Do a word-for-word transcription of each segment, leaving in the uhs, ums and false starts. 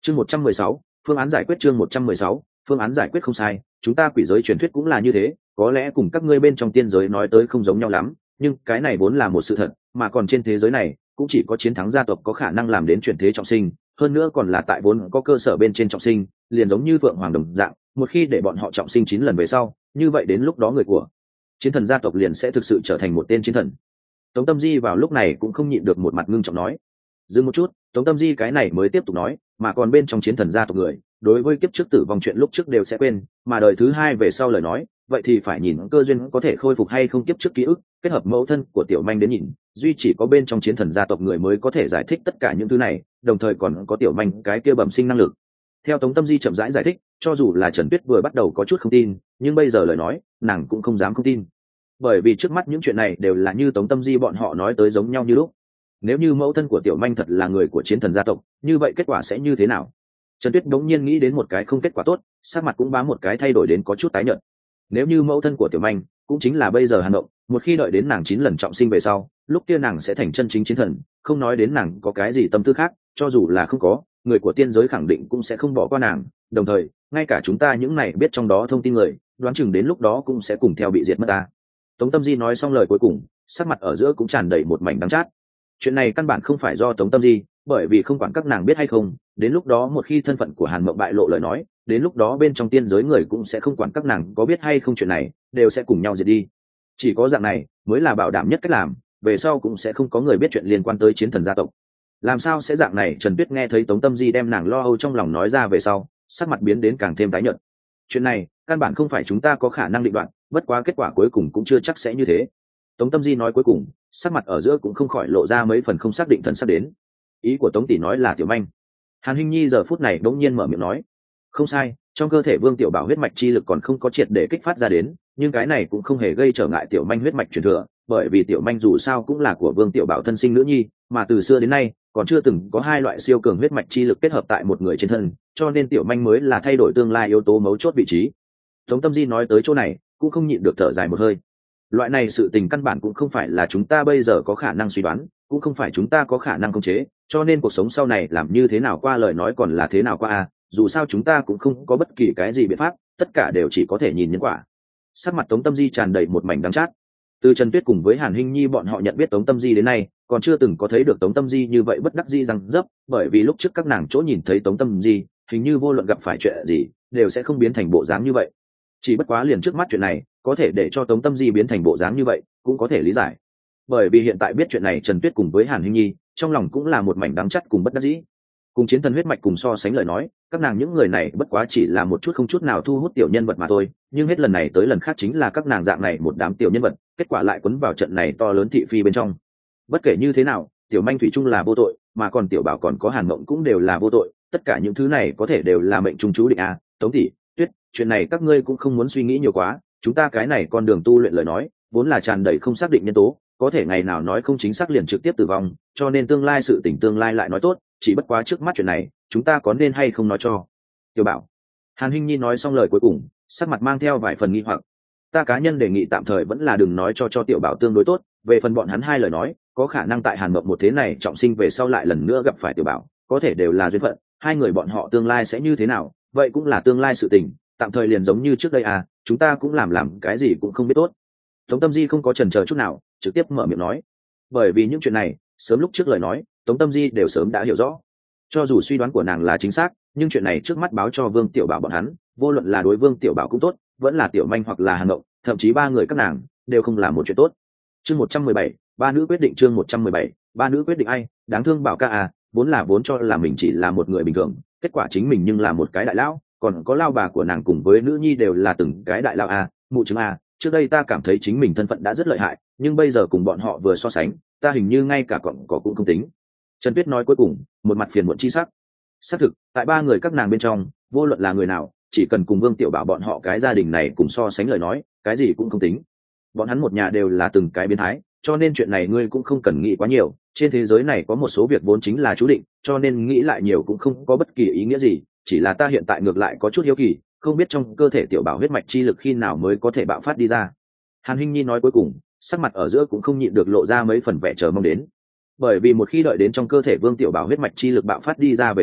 chương một trăm mười sáu phương án giải quyết chương một trăm mười sáu phương án giải quyết không sai, chúng ta quỷ giới truyền thuyết cũng là như thế, có lẽ cùng các ngươi bên trong tiên giới nói tới không giống nhau lắm, nhưng cái này vốn là một sự thật, mà còn trên thế giới này cũng chỉ có chiến thắng gia tộc có khả năng làm đến chuyển thế trọng sinh, hơn nữa còn là tại vốn có cơ sở bên trên trọng sinh, liền giống như Phượng Hoàng đồng dạng, một khi để bọn họ trọng sinh chín lần về sau, như vậy đến lúc đó người của chiến thần gia tộc liền sẽ thực sự trở thành một tên chiến thần. Tống Tâm Di vào lúc này cũng không nhịn được một mặt ngưng trọng nói. Dừng một chút, Tống Tâm Di cái này mới tiếp tục nói, mà còn bên trong chiến thần gia tộc người, đối với kiếp trước tử vong chuyện lúc trước đều sẽ quên, mà đời thứ hai về sau lời nói, vậy thì phải nhìn cơ duyên có thể khôi phục hay không kiếp trước ký ức, kết hợp mẫu thân của Tiểu Manh đến nhìn, duy chỉ có bên trong chiến thần gia tộc người mới có thể giải thích tất cả những thứ này, đồng thời còn có Tiểu Manh cái kia bẩm sinh năng lực. Theo Tống Tâm Di chậm rãi giải, giải thích, cho dù là Trần Tuyết vừa bắt đầu có chút không tin, nhưng bây giờ lời nói, nàng cũng không dám không tin. Bởi vì trước mắt những chuyện này đều là như Tống Tâm Di bọn họ nói tới giống nhau như lúc. Nếu như mẫu thân của Tiểu Manh thật là người của chiến thần gia tộc, như vậy kết quả sẽ như thế nào? Trần Tuyết đống nhiên nghĩ đến một cái không kết quả tốt, sắc mặt cũng bám một cái thay đổi đến có chút tái nhợt. Nếu như mẫu thân của Tiểu Manh cũng chính là bây giờ Hàn Động, một khi đợi đến nàng chín lần trọng sinh về sau, lúc kia nàng sẽ thành chân chính chiến thần, không nói đến nàng có cái gì tâm tư khác, cho dù là không có, người của tiên giới khẳng định cũng sẽ không bỏ qua nàng, đồng thời, ngay cả chúng ta những này biết trong đó thông tin người, đoán chừng đến lúc đó cũng sẽ cùng theo bị diệt mất ta. Tống Tâm Di nói xong lời cuối cùng, sắc mặt ở giữa cũng tràn đầy một mảnh đắng chát. Chuyện này căn bản không phải do Tống Tâm Di, bởi vì không quản các nàng biết hay không, đến lúc đó một khi thân phận của Hàn Mộng bại lộ lời nói, đến lúc đó bên trong tiên giới người cũng sẽ không quản các nàng có biết hay không chuyện này, đều sẽ cùng nhau diệt đi. Chỉ có dạng này mới là bảo đảm nhất cách làm, về sau cũng sẽ không có người biết chuyện liên quan tới chiến thần gia tộc. Làm sao sẽ dạng này? Trần Tuyết nghe thấy Tống Tâm Di đem nàng lo âu trong lòng nói ra về sau, sắc mặt biến đến càng thêm tái nhợt. Chuyện này căn bản không phải chúng ta có khả năng định đoạt, bất quá kết quả cuối cùng cũng chưa chắc sẽ như thế. Tống Tâm Di nói cuối cùng, sắc mặt ở giữa cũng không khỏi lộ ra mấy phần không xác định thần sắc đến. Ý của Tống tỷ nói là Tiểu Manh. Hàn Hinh Nhi giờ phút này đống nhiên mở miệng nói, không sai, trong cơ thể Vương Tiểu Bảo huyết mạch chi lực còn không có triệt để kích phát ra đến, nhưng cái này cũng không hề gây trở ngại Tiểu Manh huyết mạch truyền thừa, bởi vì Tiểu Manh dù sao cũng là của Vương Tiểu Bảo thân sinh nữ nhi, mà từ xưa đến nay còn chưa từng có hai loại siêu cường huyết mạch chi lực kết hợp tại một người trên thân, cho nên Tiểu Manh mới là thay đổi tương lai yếu tố mấu chốt vị trí. Tống Tâm Di nói tới chỗ này, cũng không nhịn được thở dài một hơi. Loại này sự tình căn bản cũng không phải là chúng ta bây giờ có khả năng suy đoán, cũng không phải chúng ta có khả năng khống chế, cho nên cuộc sống sau này làm như thế nào qua lời nói còn là thế nào qua à, dù sao chúng ta cũng không có bất kỳ cái gì biện pháp, tất cả đều chỉ có thể nhìn nhân quả. Sắc mặt Tống Tâm Di tràn đầy một mảnh đắng chát. Từ Trần Tuyết cùng với Hàn Hinh Nhi bọn họ nhận biết Tống Tâm Di đến nay, còn chưa từng có thấy được Tống Tâm Di như vậy bất đắc dĩ răng dấp, bởi vì lúc trước các nàng chỗ nhìn thấy Tống Tâm Di, hình như vô luận gặp phải chuyện gì, đều sẽ không biến thành bộ dáng như vậy. Chỉ bất quá liền trước mắt chuyện này, có thể để cho Tống Tâm Di biến thành bộ dáng như vậy, cũng có thể lý giải. Bởi vì hiện tại biết chuyện này, Trần Tuyết cùng với Hàn Hinh Nhi, trong lòng cũng là một mảnh đắng chắt cùng bất đắc dĩ. Cùng chiến thần huyết mạch cùng so sánh lời nói, các nàng những người này bất quá chỉ là một chút không chút nào thu hút tiểu nhân vật mà thôi, nhưng hết lần này tới lần khác chính là các nàng dạng này một đám tiểu nhân vật, kết quả lại quấn vào trận này to lớn thị phi bên trong. Bất kể như thế nào, Tiểu Manh thủy chung là vô tội, mà còn Tiểu Bảo còn có Hàn Mộng cũng đều là vô tội, tất cả những thứ này có thể đều là mệnh trung chú định à. Tống tỷ, Tuyết, chuyện này các ngươi cũng không muốn suy nghĩ nhiều quá, chúng ta cái này con đường tu luyện lời nói, vốn là tràn đầy không xác định nhân tố, có thể ngày nào nói không chính xác liền trực tiếp tử vong, cho nên tương lai sự tình tương lai lại nói tốt, chỉ bất quá trước mắt chuyện này, chúng ta có nên hay không nói cho Tiểu Bảo. Hàn Hinh Nhi nói xong lời cuối cùng, sắc mặt mang theo vài phần nghi hoặc. Ta cá nhân đề nghị tạm thời vẫn là đừng nói cho cho Tiểu Bảo tương đối tốt, về phần bọn hắn hai lời nói, có khả năng tại Hàn Mộng một thế này trọng sinh về sau lại lần nữa gặp phải Tiểu Bảo, có thể đều là duyên phận, hai người bọn họ tương lai sẽ như thế nào, vậy cũng là tương lai sự tình, tạm thời liền giống như trước đây à, chúng ta cũng làm làm cái gì cũng không biết tốt. Tống Tâm Di không có chần chờ chút nào, trực tiếp mở miệng nói. Bởi vì những chuyện này, sớm lúc trước lời nói, Tống Tâm Di đều sớm đã hiểu rõ. Cho dù suy đoán của nàng là chính xác, nhưng chuyện này trước mắt báo cho Vương Tiểu Bảo bọn hắn, vô luận là đối Vương Tiểu Bảo cũng tốt, vẫn là Tiểu Manh hoặc là Hàn Mộng, thậm chí ba người các nàng đều không làm một chuyện tốt. Chương một trăm mười bảy, ba nữ quyết định. Chương một trăm mười bảy, ba nữ quyết định. Ai đáng thương Bảo ca à, vốn là vốn cho là mình chỉ là một người bình thường, kết quả chính mình nhưng là một cái đại lão, còn có lao bà của nàng cùng với nữ nhi đều là từng cái đại lão à, mụ chứng à. Trước đây ta cảm thấy chính mình thân phận đã rất lợi hại, nhưng bây giờ cùng bọn họ vừa so sánh, ta hình như ngay cả cọng cỏ cũng không tính. Trần Tuyết nói cuối cùng, một mặt phiền muộn chi sắc. Xác thực, tại ba người các nàng bên trong, vô luận là người nào, chỉ cần cùng Vương Tiểu Bảo bọn họ cái gia đình này cùng so sánh lời nói, cái gì cũng không tính. Bọn hắn một nhà đều là từng cái biến thái, cho nên chuyện này ngươi cũng không cần nghĩ quá nhiều. Trên thế giới này có một số việc vốn chính là chú định, cho nên nghĩ lại nhiều cũng không có bất kỳ ý nghĩa gì. Chỉ là ta hiện tại ngược lại có chút hiếu kỳ, không biết trong cơ thể Tiểu Bảo huyết mạch chi lực khi nào mới có thể bạo phát đi ra. Hàn Hinh Nhi nói cuối cùng, sắc mặt ở giữa cũng không nhịn được lộ ra mấy phần vẻ chờ mong đến. Bởi vì một khi đợi đến trong cơ thể Vương Tiểu Bảo huyết mạch chi lực bạo phát đi ra về sau,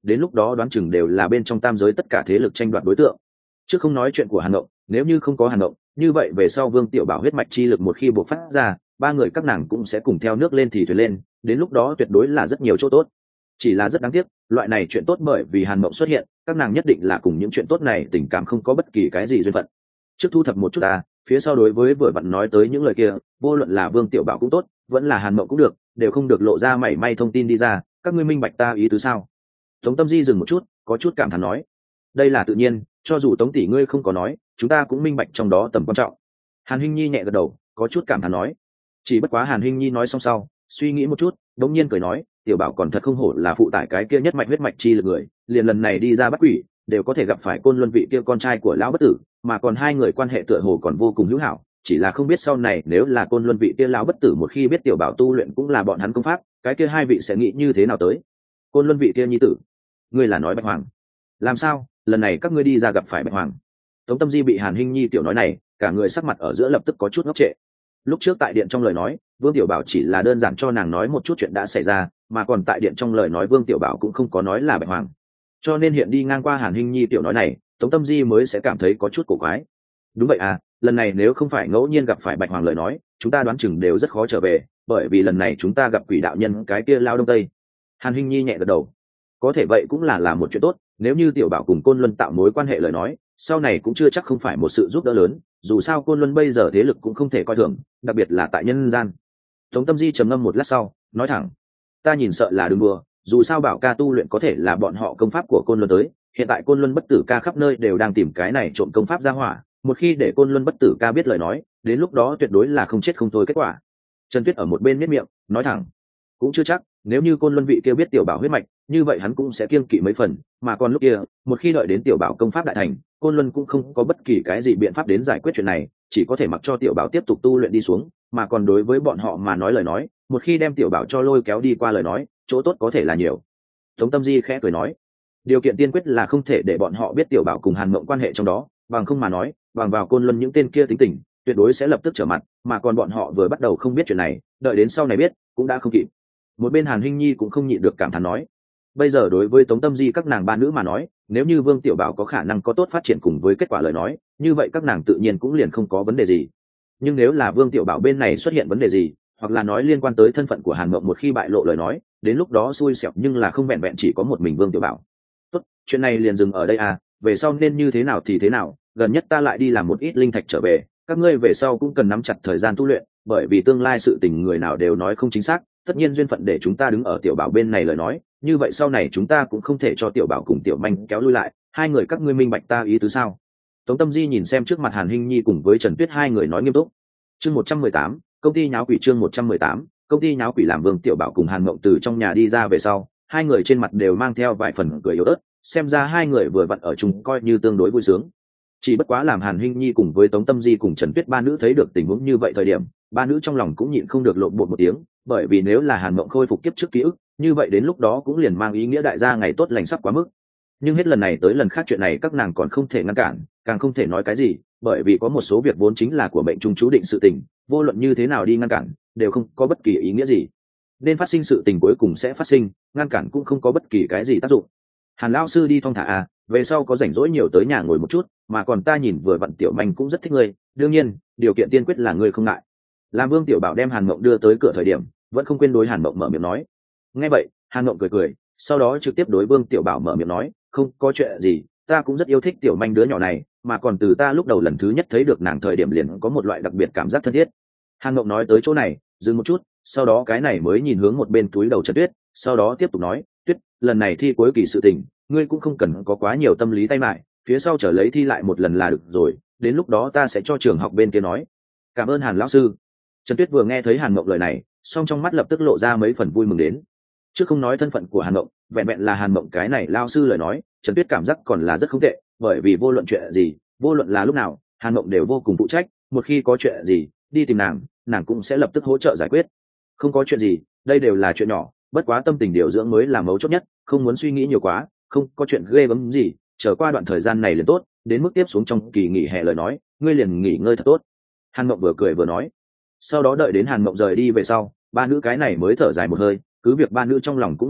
đến lúc đó đoán chừng đều là bên trong tam giới tất cả thế lực tranh đoạt đối tượng. Chứ không nói chuyện của Hàn Ngộng, nếu như không có Hàn Ngộng, như vậy về sau Vương Tiểu Bảo huyết mạch chi lực một khi bộc phát ra, ba người các nàng cũng sẽ cùng theo nước lên thì thuyền lên, đến lúc đó tuyệt đối là rất nhiều chỗ tốt. Chỉ là rất đáng tiếc, loại này chuyện tốt bởi vì Hàn Ngộng xuất hiện, các nàng nhất định là cùng những chuyện tốt này tình cảm không có bất kỳ cái gì duyên phận. Trước thu thập một chút ta, phía sau đối với vừa vặn nói tới những lời kia, vô luận là Vương Tiểu Bảo cũng tốt, vẫn là Hàn Ngộng cũng được, đều không được lộ ra mảy may thông tin đi ra, các ngươi minh bạch ta ý tứ sao? Tống Tâm Di dừng một chút, có chút cảm thán nói, đây là tự nhiên, cho dù Tống tỷ ngươi không có nói, chúng ta cũng minh bạch trong đó tầm quan trọng. Hàn Hinh Nhi nhẹ gật đầu, có chút cảm thán nói, chỉ bất quá Hàn Hinh Nhi nói xong sau, suy nghĩ một chút, đống nhiên cười nói, Tiểu Bảo còn thật không hổ là phụ tải cái kia nhất mạch huyết mạch chi lực người, liền lần này đi ra bắt quỷ, đều có thể gặp phải Côn Luân vị kia con trai của lão bất tử, mà còn hai người quan hệ tựa hồ còn vô cùng hữu hảo, chỉ là không biết sau này nếu là Côn Luân vị kia lão bất tử một khi biết Tiểu Bảo tu luyện cũng là bọn hắn công pháp, cái kia hai vị sẽ nghĩ như thế nào tới. Côn Luân vị kia nhi tử, ngươi là nói Bạch Hoàng? Làm sao, lần này các ngươi đi ra gặp phải Bạch Hoàng? Tống Tâm Di bị Hàn Hinh Nhi tiểu nói này, cả người sắc mặt ở giữa lập tức có chút ngốc trệ. Lúc trước tại điện trong lời nói, Vương Tiểu Bảo chỉ là đơn giản cho nàng nói một chút chuyện đã xảy ra, mà còn tại điện trong lời nói Vương Tiểu Bảo cũng không có nói là Bạch Hoàng. Cho nên hiện đi ngang qua Hàn Hinh Nhi tiểu nói này, Tống Tâm Di mới sẽ cảm thấy có chút cổ quái. Đúng vậy à, lần này nếu không phải ngẫu nhiên gặp phải Bạch Hoàng lời nói, chúng ta đoán chừng đều rất khó trở về, bởi vì lần này chúng ta gặp quỷ đạo nhân cái kia lao đông tây. Hàn Hinh Nhi nhẹ gật đầu. Có thể vậy cũng là là một chuyện tốt, nếu như Tiểu Bảo cùng Côn Luân tạo mối quan hệ lời nói, sau này cũng chưa chắc không phải một sự giúp đỡ lớn, dù sao Côn Luân bây giờ thế lực cũng không thể coi thường, đặc biệt là tại nhân gian. Tống Tâm Di trầm ngâm một lát sau, nói thẳng, ta nhìn sợ là đừng đùa, dù sao Bảo ca tu luyện có thể là bọn họ công pháp của Côn Luân tới, hiện tại Côn Luân bất tử ca khắp nơi đều đang tìm cái này trộm công pháp ra hỏa, một khi để Côn Luân bất tử ca biết lời nói, đến lúc đó tuyệt đối là không chết không thôi kết quả. Trần Tuyết ở một bên miết miệng, nói thẳng, cũng chưa chắc, nếu như Côn Luân vị kia biết Tiểu Bảo huyết mạch, như vậy hắn cũng sẽ kiêng kỵ mấy phần, mà còn lúc kia, một khi đợi đến Tiểu Bảo công pháp đại thành, Côn Luân cũng không có bất kỳ cái gì biện pháp đến giải quyết chuyện này, chỉ có thể mặc cho Tiểu Bảo tiếp tục tu luyện đi xuống, mà còn đối với bọn họ mà nói lời nói, một khi đem Tiểu Bảo cho lôi kéo đi qua lời nói, chỗ tốt có thể là nhiều. Tống Tâm Di khẽ cười nói, điều kiện tiên quyết là không thể để bọn họ biết Tiểu Bảo cùng Hàn Mộng quan hệ trong đó, bằng không mà nói, bằng vào Côn Luân những tên kia tính tình, tuyệt đối sẽ lập tức trở mặt, mà còn bọn họ vừa bắt đầu không biết chuyện này, đợi đến sau này biết, cũng đã không kịp. Một bên Hàn Hinh Nhi cũng không nhịn được cảm thán nói, bây giờ đối với Tống Tâm Di các nàng ba nữ mà nói, nếu như Vương Tiểu Bảo có khả năng có tốt phát triển cùng với kết quả lời nói, như vậy các nàng tự nhiên cũng liền không có vấn đề gì. Nhưng nếu là Vương Tiểu Bảo bên này xuất hiện vấn đề gì, hoặc là nói liên quan tới thân phận của Hàn Mộng một khi bại lộ lời nói, đến lúc đó xui xẻo, nhưng là không vẹn vẹn chỉ có một mình Vương Tiểu Bảo. Tốt, chuyện này liền dừng ở đây à, về sau nên như thế nào thì thế nào, gần nhất ta lại đi làm một ít linh thạch trở về, các ngươi về sau cũng cần nắm chặt thời gian tu luyện, bởi vì tương lai sự tình người nào đều nói không chính xác, tất nhiên duyên phận để chúng ta đứng ở Tiểu Bảo bên này lời nói, như vậy sau này chúng ta cũng không thể cho Tiểu Bảo cùng Tiểu Manh kéo lui lại, hai người các ngươi minh bạch ta ý tứ sao? Tống Tâm Di nhìn xem trước mặt Hàn Hinh Nhi cùng với Trần Tuyết hai người nói nghiêm túc. Chương một trăm mười tám, công ty nháo quỷ. Chương một trăm mười tám, công ty nháo quỷ. Làm Vương Tiểu Bảo cùng Hàn Mộng từ trong nhà đi ra về sau, hai người trên mặt đều mang theo vài phần cười yếu ớt, xem ra hai người vừa vặn ở chung coi như tương đối vui sướng. Chỉ bất quá làm Hàn Hinh Nhi cùng với Tống Tâm Di cùng Trần Tuyết ba nữ thấy được tình huống như vậy thời điểm, ba nữ trong lòng cũng nhịn không được lộn bột một tiếng, bởi vì nếu là Hàn Mộng khôi phục kiếp trước ký ức, như vậy đến lúc đó cũng liền mang ý nghĩa đại gia ngày tốt lành sắp quá mức. Nhưng hết lần này tới lần khác chuyện này các nàng còn không thể ngăn cản, càng không thể nói cái gì, bởi vì có một số việc vốn chính là của mệnh trung chú định sự tình, vô luận như thế nào đi ngăn cản đều không có bất kỳ ý nghĩa gì, nên phát sinh sự tình cuối cùng sẽ phát sinh, ngăn cản cũng không có bất kỳ cái gì tác dụng. Hàn lão sư đi thong thả à, về sau có rảnh rỗi nhiều tới nhà ngồi một chút, mà còn ta nhìn vừa vặn Tiểu Manh cũng rất thích ngươi, đương nhiên điều kiện tiên quyết là ngươi không ngại. Làm Vương Tiểu Bảo đem Hàn Mộng đưa tới cửa thời điểm, vẫn không quên đối Hàn Mộng mở miệng nói. Nghe vậy Hàn Mộng cười cười, sau đó trực tiếp đối Vương Tiểu Bảo mở miệng nói, không có chuyện gì, ta cũng rất yêu thích Tiểu Manh đứa nhỏ này, mà còn từ ta lúc đầu lần thứ nhất thấy được nàng thời điểm liền có một loại đặc biệt cảm giác thân thiết. Hàn Mộng nói tới chỗ này dừng một chút, sau đó cái này mới nhìn hướng một bên túi đầu Trần Tuyết, sau đó tiếp tục nói, Tuyết, lần này thi cuối kỳ sự tình, ngươi cũng không cần có quá nhiều tâm lý tay mại, phía sau trở lấy thi lại một lần là được rồi, đến lúc đó ta sẽ cho trường học bên kia nói. Cảm ơn Hàn lão sư. Trần Tuyết vừa nghe thấy Hàn Mộng lời này, song trong mắt lập tức lộ ra mấy phần vui mừng đến. Trước không nói thân phận của Hàn Mộng, vẹn vẹn là Hàn Mộng cái này lao sư lời nói, Trần Tuyết cảm giác còn là rất không tệ, bởi vì vô luận chuyện gì, vô luận là lúc nào, Hàn Mộng đều vô cùng phụ trách, một khi có chuyện gì, đi tìm nàng, nàng cũng sẽ lập tức hỗ trợ giải quyết. Không có chuyện gì, đây đều là chuyện nhỏ, bất quá tâm tình điều dưỡng mới là mấu chốt nhất, không muốn suy nghĩ nhiều quá, không có chuyện ghê gớm gì, chờ qua đoạn thời gian này liền tốt, đến mức tiếp xuống trong kỳ nghỉ hè lời nói, ngươi liền nghỉ ngơi thật tốt. Hàn Mộng vừa cười vừa nói. Sau đó đợi đến Hàn Mộng rời đi về sau, ba nữ cái này mới thở dài một hơi, cứ việc ba nữ trong lòng cũng minh bạch,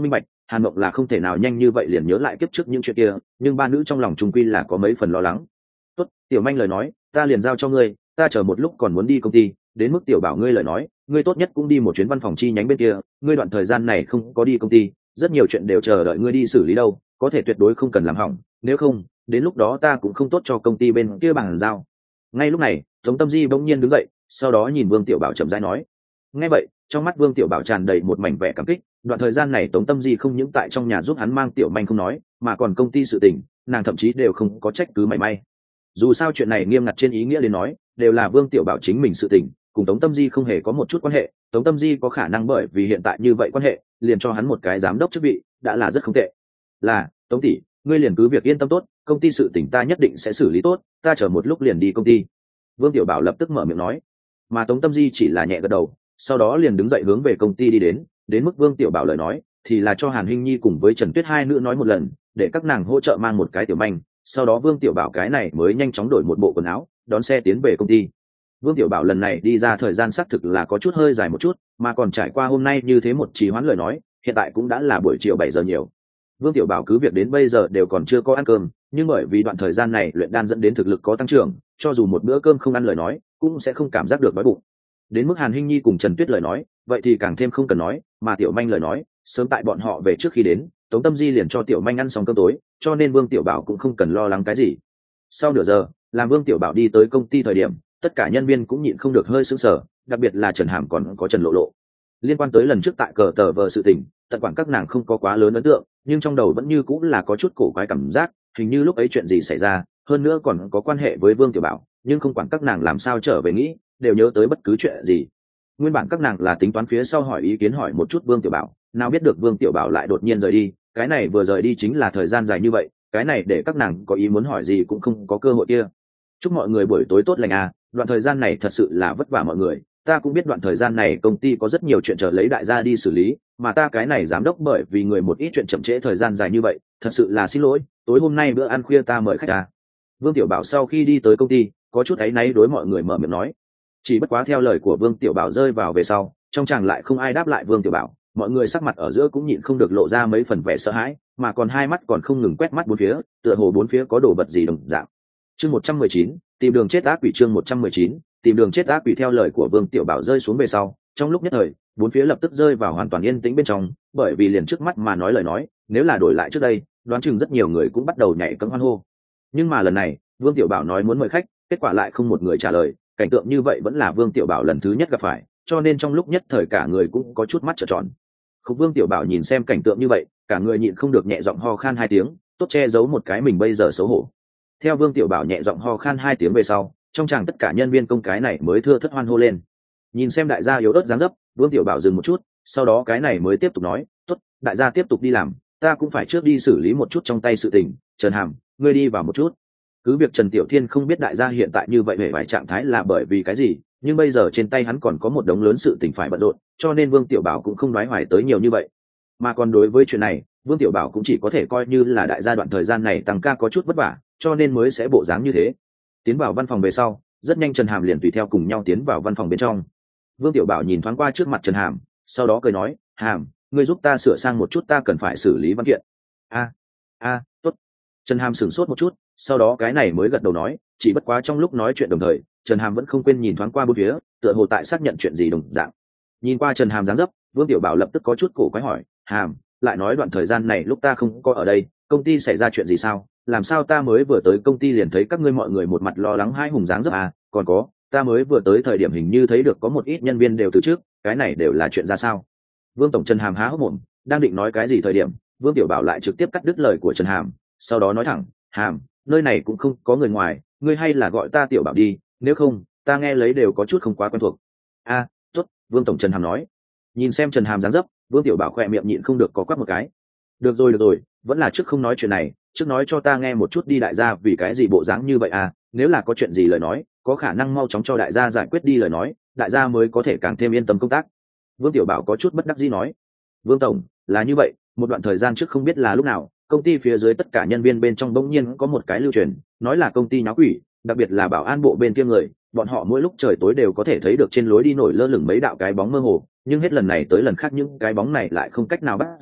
Hàn Mộng là không thể nào nhanh như vậy liền nhớ lại kiếp trước những chuyện kia, nhưng ba nữ trong lòng trung quy là có mấy phần lo lắng. Tốt, Tiểu Manh lời nói, ta liền giao cho ngươi, ta chờ một lúc còn muốn đi công ty, đến mức Tiểu Bảo ngươi lời nói, ngươi tốt nhất cũng đi một chuyến văn phòng chi nhánh bên kia, ngươi đoạn thời gian này không có đi công ty, rất nhiều chuyện đều chờ đợi ngươi đi xử lý đâu, có thể tuyệt đối không cần làm hỏng, nếu không, đến lúc đó ta cũng không tốt cho công ty bên kia bàn giao. Ngay lúc này, Tống Tâm Di bỗng nhiên đứng dậy, sau đó nhìn Vương Tiểu Bảo chậm rãi nói. Nghe vậy, trong mắt Vương Tiểu Bảo tràn đầy một mảnh vẻ cảm kích, đoạn thời gian này Tống Tâm Di không những tại trong nhà giúp hắn mang Tiểu Manh không nói, mà còn công ty sự tình, nàng thậm chí đều không có trách cứ mảy may. Dù sao chuyện này nghiêm ngặt trên ý nghĩa đến nói, đều là Vương Tiểu Bảo chính mình sự tình, cùng Tống Tâm Di không hề có một chút quan hệ. Tống Tâm Di có khả năng bởi vì hiện tại như vậy quan hệ, liền cho hắn một cái giám đốc chức vị, đã là rất không tệ. Là, Tống tỷ, ngươi liền cứ việc yên tâm tốt, công ty sự tình ta nhất định sẽ xử lý tốt, ta chờ một lúc liền đi công ty. Vương Tiểu Bảo lập tức mở miệng nói, mà Tống Tâm Di chỉ là nhẹ gật đầu, sau đó liền đứng dậy hướng về công ty đi đến. Đến mức Vương Tiểu Bảo lời nói, thì là cho Hàn Hinh Nhi cùng với Trần Tuyết hai nữ nói một lần, để các nàng hỗ trợ mang một cái Tiểu Manh. Sau đó Vương Tiểu Bảo cái này mới nhanh chóng đổi một bộ quần áo, đón xe tiến về công ty. Vương Tiểu Bảo lần này đi ra thời gian xác thực là có chút hơi dài một chút, mà còn trải qua hôm nay như thế một trì hoãn lời nói, hiện tại cũng đã là buổi chiều bảy giờ nhiều. Vương Tiểu Bảo cứ việc đến bây giờ đều còn chưa có ăn cơm, nhưng bởi vì đoạn thời gian này luyện đan dẫn đến thực lực có tăng trưởng, cho dù một bữa cơm không ăn lời nói, cũng sẽ không cảm giác được đói bụng. Đến mức Hàn Hinh Nhi cùng Trần Tuyết lời nói, vậy thì càng thêm không cần nói, mà Tiểu Manh lời nói, sớm tại bọn họ về trước khi đến, Tống Tâm Di liền cho Tiểu Manh ăn xong cơm tối, cho nên Vương Tiểu Bảo cũng không cần lo lắng cái gì. Sau nửa giờ, làm Vương Tiểu Bảo đi tới công ty thời điểm, tất cả nhân viên cũng nhịn không được hơi sững sờ, đặc biệt là Trần Hàm còn có Trần Lộ Lộ. Liên quan tới lần trước tại cờ tờ vờ sự tình, tận quản các nàng không có quá lớn ấn tượng, nhưng trong đầu vẫn như cũng là có chút cổ quái cảm giác, hình như lúc ấy chuyện gì xảy ra, hơn nữa còn có quan hệ với Vương Tiểu Bảo, nhưng không quản các nàng làm sao trở về nghĩ, đều nhớ tới bất cứ chuyện gì. Nguyên bản các nàng là tính toán phía sau hỏi ý kiến hỏi một chút Vương Tiểu Bảo, nào biết được Vương Tiểu Bảo lại đột nhiên rời đi, cái này vừa rời đi chính là thời gian dài như vậy, cái này để các nàng có ý muốn hỏi gì cũng không có cơ hội kia. Chúc mọi người buổi tối tốt lành à, đoạn thời gian này thật sự là vất vả mọi người, ta cũng biết đoạn thời gian này công ty có rất nhiều chuyện chờ lấy đại gia đi xử lý, mà ta cái này giám đốc bởi vì người một ít chuyện chậm trễ thời gian dài như vậy, thật sự là xin lỗi, tối hôm nay bữa ăn khuya ta mời khách à. Vương Tiểu Bảo sau khi đi tới công ty, có chút áy náy đối mọi người mở miệng nói. Chỉ bất quá theo lời của Vương Tiểu Bảo rơi vào về sau, trong chàng lại không ai đáp lại Vương Tiểu Bảo, mọi người sắc mặt ở giữa cũng nhịn không được lộ ra mấy phần vẻ sợ hãi, mà còn hai mắt còn không ngừng quét mắt bốn phía, tựa hồ bốn phía có đồ vật gì đồng dạng. Chương một trăm mười chín, tìm đường chết ác quỷ. Chương một trăm mười chín, tìm đường chết ác quỷ. Theo lời của Vương Tiểu Bảo rơi xuống về sau, trong lúc nhất thời, bốn phía lập tức rơi vào hoàn toàn yên tĩnh bên trong, bởi vì liền trước mắt mà nói lời nói, nếu là đổi lại trước đây, đoán chừng rất nhiều người cũng bắt đầu nhảy cẫng hoan hô. Nhưng mà lần này, Vương Tiểu Bảo nói muốn mời khách, kết quả lại không một người trả lời, cảnh tượng như vậy vẫn là Vương Tiểu Bảo lần thứ nhất gặp phải, cho nên trong lúc nhất thời cả người cũng có chút mắt trợn tròn. Khúc Vương Tiểu Bảo nhìn xem cảnh tượng như vậy, cả người nhịn không được nhẹ giọng ho khan hai tiếng, tốt che giấu một cái mình bây giờ xấu hổ. Theo Vương Tiểu Bảo nhẹ giọng ho khan hai tiếng về sau, trong chàng tất cả nhân viên công cái này mới thưa thất hoan hô lên. Nhìn xem đại gia yếu ớt dáng dấp, Vương Tiểu Bảo dừng một chút, sau đó cái này mới tiếp tục nói, tốt, đại gia tiếp tục đi làm, ta cũng phải trước đi xử lý một chút trong tay sự tình, Trần Hàm, ngươi đi vào một chút. Cứ việc Trần Tiểu Thiên không biết đại gia hiện tại như vậy vẻ vải trạng thái là bởi vì cái gì, nhưng bây giờ trên tay hắn còn có một đống lớn sự tình phải bận rộn, cho nên Vương Tiểu Bảo cũng không nói hoài tới nhiều như vậy. Mà còn đối với chuyện này, Vương Tiểu Bảo cũng chỉ có thể coi như là đại gia đoạn thời gian này tăng ca có chút vất vả, cho nên mới sẽ bộ dáng như thế. Tiến vào văn phòng về sau, rất nhanh Trần Hàm liền tùy theo cùng nhau tiến vào văn phòng bên trong. Vương Tiểu Bảo nhìn thoáng qua trước mặt Trần Hàm, sau đó cười nói, Hàm, ngươi giúp ta sửa sang một chút, ta cần phải xử lý văn kiện. A, a, tốt. Trần Hàm sửng sốt một chút, sau đó cái này mới gật đầu nói, chỉ bất quá trong lúc nói chuyện đồng thời, Trần Hàm vẫn không quên nhìn thoáng qua bốn phía, tựa hồ tại xác nhận chuyện gì đồng dạng. Nhìn qua Trần Hàm dáng dấp, Vương Tiểu Bảo lập tức có chút cổ quái hỏi, Hàm, lại nói đoạn thời gian này lúc ta không có ở đây, công ty xảy ra chuyện gì sao? Làm sao ta mới vừa tới công ty liền thấy các ngươi mọi người một mặt lo lắng hai hùng dáng dấp à? Còn có, ta mới vừa tới thời điểm hình như thấy được có một ít nhân viên đều từ trước, cái này đều là chuyện ra sao? Vương tổng Trần Hàm há hốc mồm, đang định nói cái gì thời điểm, Vương Tiểu Bảo lại trực tiếp cắt đứt lời của Trần Hàm, sau đó nói thẳng, Hàm, nơi này cũng không có người ngoài, ngươi hay là gọi ta Tiểu Bảo đi, nếu không, ta nghe lấy đều có chút không quá quen thuộc. A, à, tốt, Vương tổng Trần Hàm nói. Nhìn xem Trần Hàm dáng dấp, Vương Tiểu Bảo khỏe miệng nhịn không được có quắc một cái. Được rồi được rồi, vẫn là trước không nói chuyện này, trước nói cho ta nghe một chút đi đại gia vì cái gì bộ dáng như vậy à, nếu là có chuyện gì lời nói, có khả năng mau chóng cho đại gia giải quyết đi lời nói, đại gia mới có thể càng thêm yên tâm công tác. Vương Tiểu Bảo có chút bất đắc dĩ nói. Vương tổng, là như vậy, một đoạn thời gian trước không biết là lúc nào, công ty phía dưới tất cả nhân viên bên trong bỗng nhiên có một cái lưu truyền, nói là công ty nháo quỷ, đặc biệt là bảo an bộ bên kia người, bọn họ mỗi lúc trời tối đều có thể thấy được trên lối đi nổi lơ lửng mấy đạo cái bóng mơ hồ, nhưng hết lần này tới lần khác những cái bóng này lại không cách nào bắt giữ,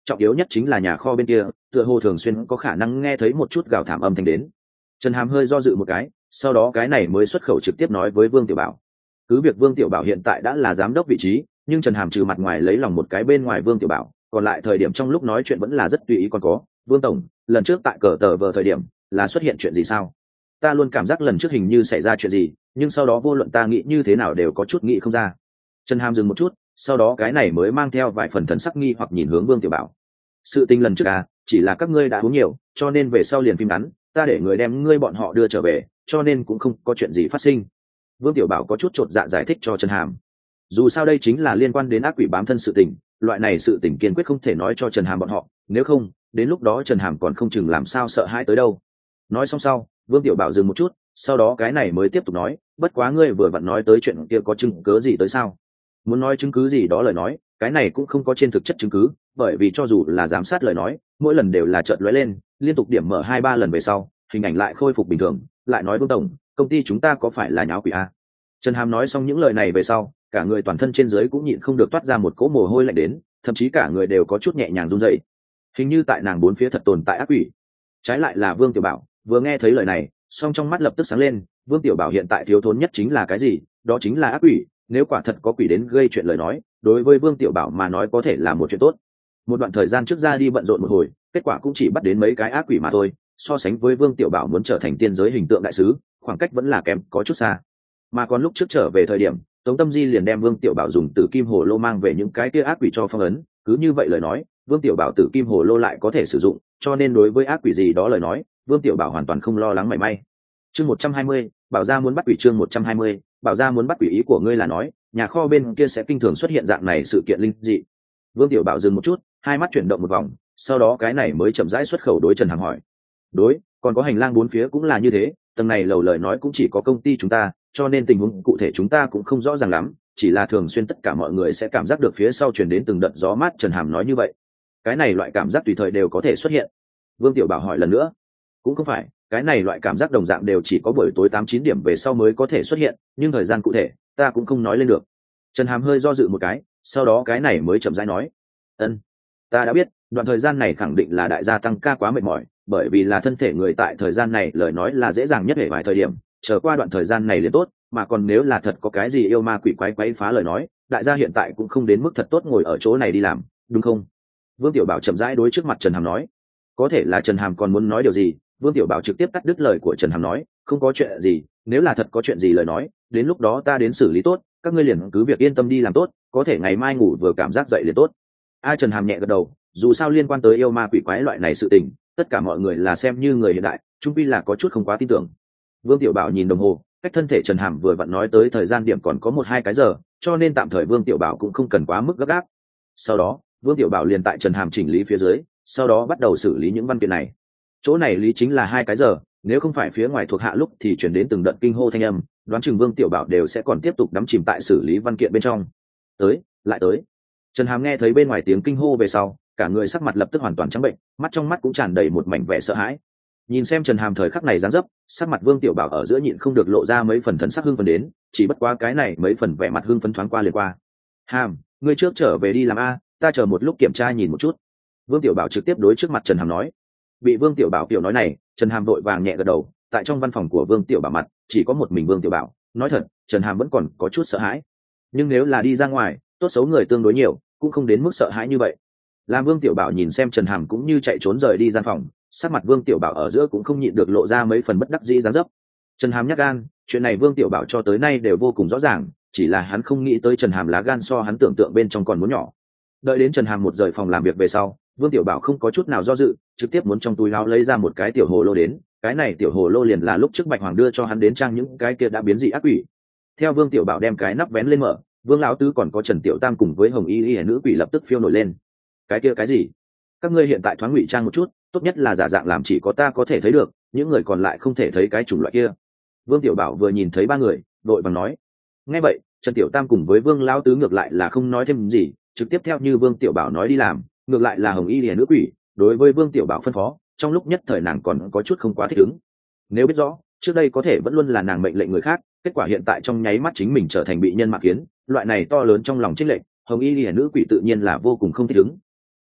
trọng yếu nhất chính là nhà kho bên kia tựa hồ thường xuyên có khả năng nghe thấy một chút gào thảm âm thanh đến. Trần Hàm hơi do dự một cái, sau đó cái này mới xuất khẩu trực tiếp nói với Vương Tiểu Bảo. Cứ việc Vương Tiểu Bảo hiện tại đã là giám đốc vị trí, nhưng Trần Hàm trừ mặt ngoài lấy lòng một cái bên ngoài Vương Tiểu Bảo, còn lại thời điểm trong lúc nói chuyện vẫn là rất tùy ý. Còn có, Vương tổng, lần trước tại cờ tờ vờ thời điểm là xuất hiện chuyện gì sao? Ta luôn cảm giác lần trước hình như xảy ra chuyện gì, nhưng sau đó vô luận ta nghĩ như thế nào đều có chút nghĩ không ra. Trần Hàm dừng một chút, sau đó cái này mới mang theo vài phần thần sắc nghi hoặc nhìn hướng Vương Tiểu Bảo. Sự tình lần trước à, chỉ là các ngươi đã uống nhiều, cho nên về sau liền phim ngắn, ta để người đem ngươi bọn họ đưa trở về, cho nên cũng không có chuyện gì phát sinh. Vương Tiểu Bảo có chút chột dạ giải thích cho Trần Hàm. Dù sao đây chính là liên quan đến ác quỷ bám thân sự tình, loại này sự tình kiên quyết không thể nói cho Trần Hàm bọn họ, nếu không, đến lúc đó Trần Hàm còn không chừng làm sao sợ hãi tới đâu. Nói xong sau, Vương Tiểu Bảo dừng một chút, sau đó cái này mới tiếp tục nói, bất quá ngươi vừa vặn nói tới chuyện kia có chứng cứ gì tới sao? Muốn nói chứng cứ gì đó lời nói, cái này cũng không có trên thực chất chứng cứ, bởi vì cho dù là giám sát lời nói, mỗi lần đều là chợt lóe lên, liên tục điểm mở hai ba lần về sau, hình ảnh lại khôi phục bình thường. Lại nói Vương tổng, công ty chúng ta có phải là nháo quỷ a? Trần Hàm nói xong những lời này về sau, cả người toàn thân trên dưới cũng nhịn không được toát ra một cỗ mồ hôi lạnh đến, thậm chí cả người đều có chút nhẹ nhàng run rẩy. Hình như tại nàng bốn phía thật tồn tại ác quỷ. Trái lại là Vương Tiểu Bảo, vừa nghe thấy lời này, song trong mắt lập tức sáng lên. Vương Tiểu Bảo hiện tại thiếu thốn nhất chính là cái gì? Đó chính là ác quỷ. Nếu quả thật có quỷ đến gây chuyện lời nói, đối với Vương Tiểu Bảo mà nói có thể là một chuyện tốt. Một đoạn thời gian trước ra đi bận rộn một hồi, kết quả cũng chỉ bắt đến mấy cái ác quỷ mà thôi, so sánh với Vương Tiểu Bảo muốn trở thành tiên giới hình tượng đại sứ, khoảng cách vẫn là kém có chút xa. Mà còn lúc trước trở về thời điểm, Tống Tâm Di liền đem Vương Tiểu Bảo dùng Tử Kim Hồ Lô mang về những cái kia ác quỷ cho phong ấn, cứ như vậy lời nói, Vương Tiểu Bảo Tử Kim Hồ Lô lại có thể sử dụng, cho nên đối với ác quỷ gì đó lời nói, Vương Tiểu Bảo hoàn toàn không lo lắng mảy may. Chương một trăm hai mươi, Bảo gia muốn bắt quỷ. Chương một trăm hai mươi, Bảo gia muốn bắt quỷ. Ý của ngươi là nói, nhà kho bên kia sẽ kinh thường xuất hiện dạng này sự kiện linh dị. Vương Tiểu Bảo dừng một chút, hai mắt chuyển động một vòng, sau đó cái này mới chậm rãi xuất khẩu đối Trần Hàm hỏi. Đối, còn có hành lang bốn phía cũng là như thế, tầng này lầu lời nói cũng chỉ có công ty chúng ta, cho nên tình huống cụ thể chúng ta cũng không rõ ràng lắm, chỉ là thường xuyên tất cả mọi người sẽ cảm giác được phía sau truyền đến từng đợt gió mát. Trần Hàm nói như vậy. Cái này loại cảm giác tùy thời đều có thể xuất hiện. Vương Tiểu Bảo hỏi lần nữa. Cũng không phải, cái này loại cảm giác đồng dạng đều chỉ có buổi tối tám chín điểm về sau mới có thể xuất hiện, nhưng thời gian cụ thể ta cũng không nói lên được. Trần Hàm hơi do dự một cái, sau đó cái này mới chậm rãi nói. Ân, ta đã biết, đoạn thời gian này khẳng định là đại gia tăng ca quá mệt mỏi, bởi vì là thân thể người tại thời gian này lời nói là dễ dàng nhất để vài thời điểm, chờ qua đoạn thời gian này liền tốt, mà còn nếu là thật có cái gì yêu ma quỷ quái quấy phá lời nói, đại gia hiện tại cũng không đến mức thật tốt ngồi ở chỗ này đi làm, đúng không? Vương Tiểu Bảo chậm rãi đối trước mặt Trần Hàm nói. Có thể là Trần Hàm còn muốn nói điều gì, Vương Tiểu Bảo trực tiếp cắt đứt lời của Trần Hàm nói, không có chuyện gì, nếu là thật có chuyện gì lời nói, đến lúc đó ta đến xử lý tốt, các ngươi liền cứ việc yên tâm đi làm tốt, có thể ngày mai ngủ vừa cảm giác dậy liền tốt. A Trần Hàm nhẹ gật đầu, dù sao liên quan tới yêu ma quỷ quái loại này sự tình, tất cả mọi người là xem như người hiện đại, chung quy là có chút không quá tin tưởng. Vương Tiểu Bảo nhìn đồng hồ, cách thân thể Trần Hàm vừa vặn nói tới thời gian điểm còn có một hai cái giờ, cho nên tạm thời Vương Tiểu Bảo cũng không cần quá mức gấp gáp. Sau đó, Vương Tiểu Bảo liền tại Trần Hàm chỉnh lý phía dưới, sau đó bắt đầu xử lý những văn kiện này. Chỗ này lý chính là hai cái giờ, nếu không phải phía ngoài thuộc hạ lúc thì chuyển đến từng đợt kinh hô thanh âm, đoán chừng Vương Tiểu Bảo đều sẽ còn tiếp tục đắm chìm tại xử lý văn kiện bên trong. Tới, lại tới. Trần Hàm nghe thấy bên ngoài tiếng kinh hô về sau, cả người sắc mặt lập tức hoàn toàn trắng bệnh, mắt trong mắt cũng tràn đầy một mảnh vẻ sợ hãi. Nhìn xem Trần Hàm thời khắc này dáng dấp, sắc mặt Vương Tiểu Bảo ở giữa nhịn không được lộ ra mấy phần thần sắc hưng phấn đến, chỉ bất quá cái này mấy phần vẻ mặt hưng phấn thoáng qua liền qua. Hàm, ngươi trước trở về đi làm a, ta chờ một lúc kiểm tra nhìn một chút. Vương Tiểu Bảo trực tiếp đối trước mặt Trần Hàm nói. Bị Vương Tiểu Bảo kiểu nói này, Trần Hàm vội vàng nhẹ gật đầu, tại trong văn phòng của Vương Tiểu Bảo mặt, chỉ có một mình Vương Tiểu Bảo, nói thật, Trần Hàm vẫn còn có chút sợ hãi. Nhưng nếu là đi ra ngoài, tốt xấu người tương đối nhiều, cũng không đến mức sợ hãi như vậy. Làm Vương Tiểu Bảo nhìn xem Trần Hàm cũng như chạy trốn rời đi gian phòng, sắc mặt Vương Tiểu Bảo ở giữa cũng không nhịn được lộ ra mấy phần bất đắc dĩ dáng dấp. Trần Hàm nhắc gan, chuyện này Vương Tiểu Bảo cho tới nay đều vô cùng rõ ràng, chỉ là hắn không nghĩ tới Trần Hàm lá gan so hắn tưởng tượng bên trong còn muốn nhỏ. Đợi đến Trần Hàm một rời phòng làm việc về sau, Vương Tiểu Bảo không có chút nào do dự, trực tiếp muốn trong túi áo lấy ra một cái tiểu hồ lô đến, cái này tiểu hồ lô liền là lúc trước Bạch Hoàng đưa cho hắn đến trang những cái kia đã biến dị ác quỷ. Theo Vương Tiểu Bảo đem cái nắp vén lên mở, Vương lão tứ còn có Trần Tiểu Tam cùng với Hồng Y Y nữ quỷ lập tức phiêu nổi lên. Cái kia cái gì? Các ngươi hiện tại thoáng ngụy trang một chút, tốt nhất là giả dạng làm chỉ có ta có thể thấy được, những người còn lại không thể thấy cái chủng loại kia. Vương Tiểu Bảo vừa nhìn thấy ba người, đội bằng nói. Nghe vậy, Trần Tiểu Tam cùng với Vương lão tứ ngược lại là không nói thêm gì, trực tiếp theo như Vương Tiểu Bảo nói đi làm, ngược lại là Hồng Y Lìa nữ quỷ, đối với Vương Tiểu Bảo phân phó, trong lúc nhất thời nàng còn có chút không quá thích ứng. Nếu biết rõ, trước đây có thể vẫn luôn là nàng mệnh lệnh người khác, kết quả hiện tại trong nháy mắt chính mình trở thành bị nhân mạc kiến, loại này to lớn trong lòng chênh lệch, Hồng Y Lìa nữ quỷ tự nhiên là vô cùng không thích ứng.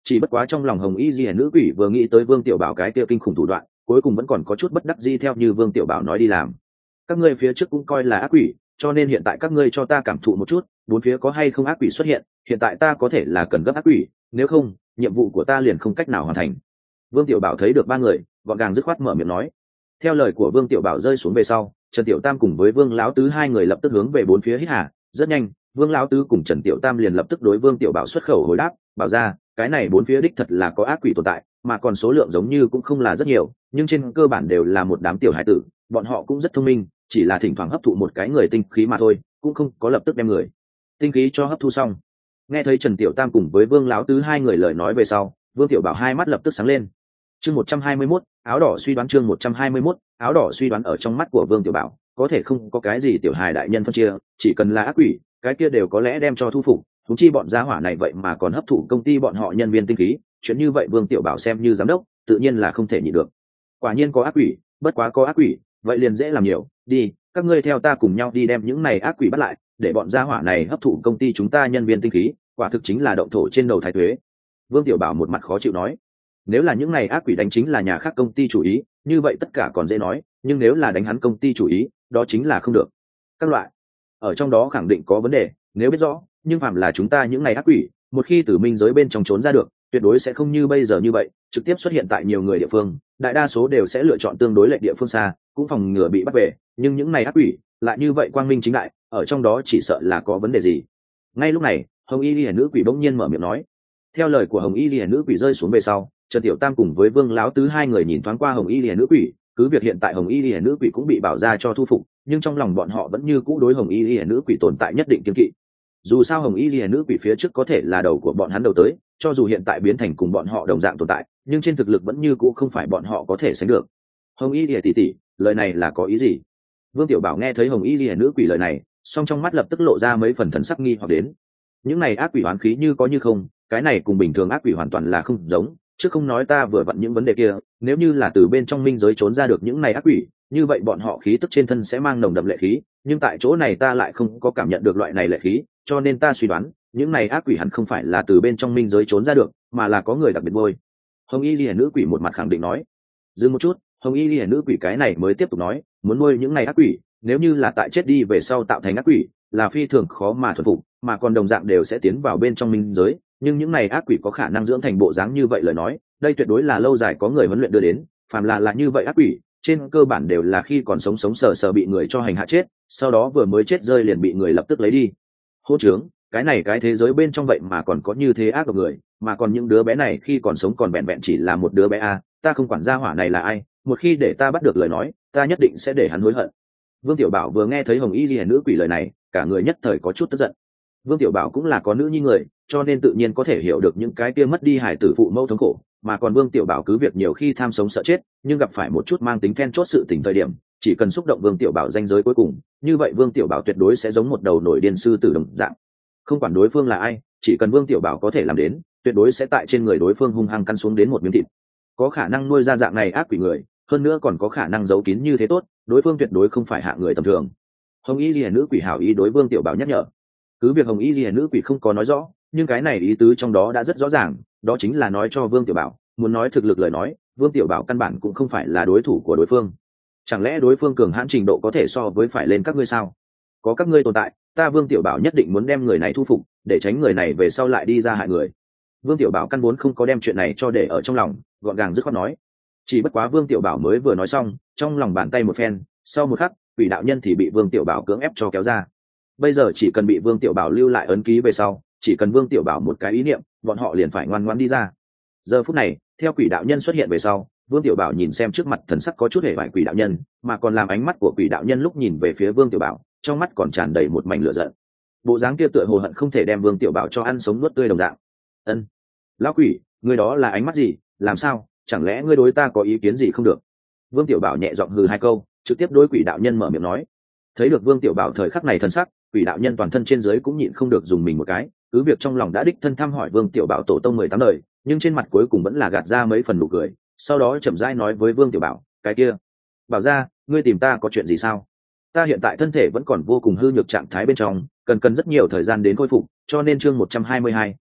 Chỉ bất quá trong lòng hồng y di nữ quỷ vừa nghĩ tới Vương Tiểu Bảo cái kia kinh khủng thủ đoạn, cuối cùng vẫn còn có chút bất đắc dĩ theo như Vương Tiểu Bảo nói đi làm. Các ngươi phía trước cũng coi là ác quỷ, cho nên hiện tại các ngươi cho ta cảm thụ một chút, bốn phía có hay không ác quỷ xuất hiện, hiện tại ta có thể là cần gấp ác quỷ, nếu không, nhiệm vụ của ta liền không cách nào hoàn thành. Vương Tiểu Bảo thấy được ba người, gọn gàng dứt khoát mở miệng nói. Theo lời của Vương Tiểu Bảo rơi xuống về sau, Trần Tiểu Tam cùng với Vương Lão Tứ hai người lập tức hướng về bốn phía hít hà, rất nhanh, Vương Lão Tứ cùng Trần Tiểu Tam liền lập tức đối Vương Tiểu Bảo xuất khẩu hồi đáp, bảo ra, cái này bốn phía đích thật là có ác quỷ tồn tại, mà còn số lượng giống như cũng không là rất nhiều, nhưng trên cơ bản đều là một đám tiểu hải tử, bọn họ cũng rất thông minh, chỉ là thỉnh thoảng hấp thụ một cái người tinh khí mà thôi, cũng không có lập tức đem người tinh khí cho hấp thu xong. Nghe thấy Trần Tiểu Tam cùng với Vương Lão Tứ hai người lời nói về sau, Vương Tiểu Bảo hai mắt lập tức sáng lên. Chương một trăm hai mươi mốt, áo đỏ suy đoán chương một trăm hai mươi mốt, áo đỏ suy đoán ở trong mắt của Vương Tiểu Bảo, có thể không có cái gì tiểu hài đại nhân phân chia, chỉ cần là ác quỷ, cái kia đều có lẽ đem cho thu phục, huống chi bọn gia hỏa này vậy mà còn hấp thụ công ty bọn họ nhân viên tinh khí, chuyện như vậy Vương Tiểu Bảo xem như giám đốc, tự nhiên là không thể nhịn được. Quả nhiên có ác quỷ, bất quá có ác quỷ, vậy liền dễ làm nhiều, đi, các ngươi theo ta cùng nhau đi đem những này ác quỷ bắt lại, để bọn gia hỏa này hấp thụ công ty chúng ta nhân viên tinh khí, quả thực chính là động thổ trên đầu thái tuế. Vương Tiểu Bảo một mặt khó chịu nói, nếu là những này ác quỷ đánh chính là nhà khác công ty chủ ý, như vậy tất cả còn dễ nói, nhưng nếu là đánh hắn công ty chủ ý, đó chính là không được. Các loại ở trong đó khẳng định có vấn đề, nếu biết rõ, nhưng phạm là chúng ta những này ác quỷ, một khi từ minh giới bên trong trốn ra được, tuyệt đối sẽ không như bây giờ như vậy, trực tiếp xuất hiện tại nhiều người địa phương, đại đa số đều sẽ lựa chọn tương đối lệch địa phương xa, cũng phòng ngừa bị bắt về, nhưng những này ác quỷ lại như vậy quang minh chính đại, ở trong đó chỉ sợ là có vấn đề gì. Ngay lúc này, Hồng Y Liễu nữ quỷ bỗng nhiên mở miệng nói. Theo lời của Hồng Y Liễu nữ quỷ rơi xuống về sau, Trần Tiểu Tam cùng với Vương Lão Tứ hai người nhìn thoáng qua Hồng Y Liễu nữ quỷ, cứ việc hiện tại Hồng Y Liễu nữ quỷ cũng bị bảo ra cho thu phục, nhưng trong lòng bọn họ vẫn như cũ đối Hồng Y Liễu nữ quỷ tồn tại nhất định kiêng kỵ. Dù sao Hồng Y Liễu nữ quỷ phía trước có thể là đầu của bọn hắn đầu tới, cho dù hiện tại biến thành cùng bọn họ đồng dạng tồn tại, nhưng trên thực lực vẫn như cũ không phải bọn họ có thể sánh được. Hồng Y Liễu tỷ tỷ, lời này là có ý gì? Vương Tiểu Bảo nghe thấy Hồng Y Liễu nữ quỷ lời này, song trong mắt lập tức lộ ra mấy phần thần sắc nghi hoặc đến. Những này ác quỷ oán khí như có như không, cái này cùng bình thường ác quỷ hoàn toàn là không giống, chứ không nói ta vừa vặn những vấn đề kia, nếu như là từ bên trong minh giới trốn ra được những này ác quỷ, như vậy bọn họ khí tức trên thân sẽ mang nồng đậm lệ khí, nhưng tại chỗ này ta lại không có cảm nhận được loại này lệ khí, cho nên ta suy đoán, những này ác quỷ hẳn không phải là từ bên trong minh giới trốn ra được, mà là có người đặc biệt bôi. Hồng Y Liễu nữ quỷ một mặt khẳng định nói. Dừng một chút, Hồng Y Liễu nữ quỷ cái này mới tiếp tục nói, muốn nuôi những này ác quỷ, nếu như là tại chết đi về sau tạo thành ác quỷ, là phi thường khó mà thuần phục, mà còn đồng dạng đều sẽ tiến vào bên trong minh giới, nhưng những này ác quỷ có khả năng dưỡng thành bộ dáng như vậy lời nói, đây tuyệt đối là lâu dài có người huấn luyện đưa đến, phàm là là như vậy ác quỷ, trên cơ bản đều là khi còn sống sống sờ sờ bị người cho hành hạ chết, sau đó vừa mới chết rơi liền bị người lập tức lấy đi. Hô trướng, cái này cái thế giới bên trong vậy mà còn có như thế ác độc người, mà còn những đứa bé này khi còn sống còn vẹn vẹn chỉ là một đứa bé a, ta không quản gia hỏa này là ai, một khi để ta bắt được lời nói, ta nhất định sẽ để hắn hối hận. Vương Tiểu Bảo vừa nghe thấy Hồng Y Liễu nữ quỷ lời này, cả người nhất thời có chút tức giận. Vương Tiểu Bảo cũng là có nữ nhi người, cho nên tự nhiên có thể hiểu được những cái kia mất đi hài tử phụ mẫu thống khổ, mà còn Vương Tiểu Bảo cứ việc nhiều khi tham sống sợ chết, nhưng gặp phải một chút mang tính then chốt sự tình thời điểm, chỉ cần xúc động Vương Tiểu Bảo danh giới cuối cùng, như vậy Vương Tiểu Bảo tuyệt đối sẽ giống một đầu nổi điên sư tử đồng dạng. Không quản đối phương là ai, chỉ cần Vương Tiểu Bảo có thể làm đến, tuyệt đối sẽ tại trên người đối phương hung hăng căn xuống đến một miếng thịt. Có khả năng nuôi ra dạng này ác quỷ người, hơn nữa còn có khả năng giấu kín như thế tốt, đối phương tuyệt đối không phải hạ người tầm thường. Hồng Y Liễu nữ quỷ hảo ý đối Vương Tiểu Bảo nhắc nhở. Cứ việc Hồng Y Liễu nữ quỷ không có nói rõ, nhưng cái này ý tứ trong đó đã rất rõ ràng, đó chính là nói cho Vương Tiểu Bảo, muốn nói thực lực lời nói, Vương Tiểu Bảo căn bản cũng không phải là đối thủ của đối phương. Chẳng lẽ đối phương cường hãn trình độ có thể so với phải lên các ngươi sao? Có các ngươi tồn tại, ta Vương Tiểu Bảo nhất định muốn đem người này thu phục, để tránh người này về sau lại đi ra hại người. Vương Tiểu Bảo căn vốn không có đem chuyện này cho để ở trong lòng, gọn gàng dứt khoát nói. Chỉ bất quá Vương Tiểu Bảo mới vừa nói xong, trong lòng bàn tay một phen, sau một khắc, quỷ đạo nhân thì bị Vương Tiểu Bảo cưỡng ép cho kéo ra. Bây giờ chỉ cần bị Vương Tiểu Bảo lưu lại ấn ký về sau, chỉ cần Vương Tiểu Bảo một cái ý niệm, bọn họ liền phải ngoan ngoãn đi ra. Giờ phút này, theo quỷ đạo nhân xuất hiện về sau, Vương Tiểu Bảo nhìn xem trước mặt thần sắc có chút hề bại quỷ đạo nhân, mà còn làm ánh mắt của quỷ đạo nhân lúc nhìn về phía Vương Tiểu Bảo, trong mắt còn tràn đầy một mảnh lửa giận. Bộ dáng kia tựa hồ hận không thể đem Vương Tiểu Bảo cho ăn sống nuốt tươi đồng dạng. Ân, lão quỷ, ngươi đó là ánh mắt gì? Làm sao? Chẳng lẽ ngươi đối ta có ý kiến gì không được? Vương Tiểu Bảo nhẹ giọng hừ hai câu, trực tiếp đối quỷ đạo nhân mở miệng nói. Thấy được Vương Tiểu Bảo thời khắc này thần sắc, quỷ đạo nhân toàn thân trên dưới cũng nhịn không được dùng mình một cái, cứ việc trong lòng đã đích thân thăm hỏi Vương Tiểu Bảo tổ tông mười tám đời, nhưng trên mặt cuối cùng vẫn là gạt ra mấy phần nụ cười, sau đó chậm rãi nói với Vương Tiểu Bảo, cái kia, bảo ra, ngươi tìm ta có chuyện gì sao? Ta hiện tại thân thể vẫn còn vô cùng hư nhược trạng thái bên trong, cần cần rất nhiều thời gian đến khôi phục, cho nên chương một trăm hai mươi hai,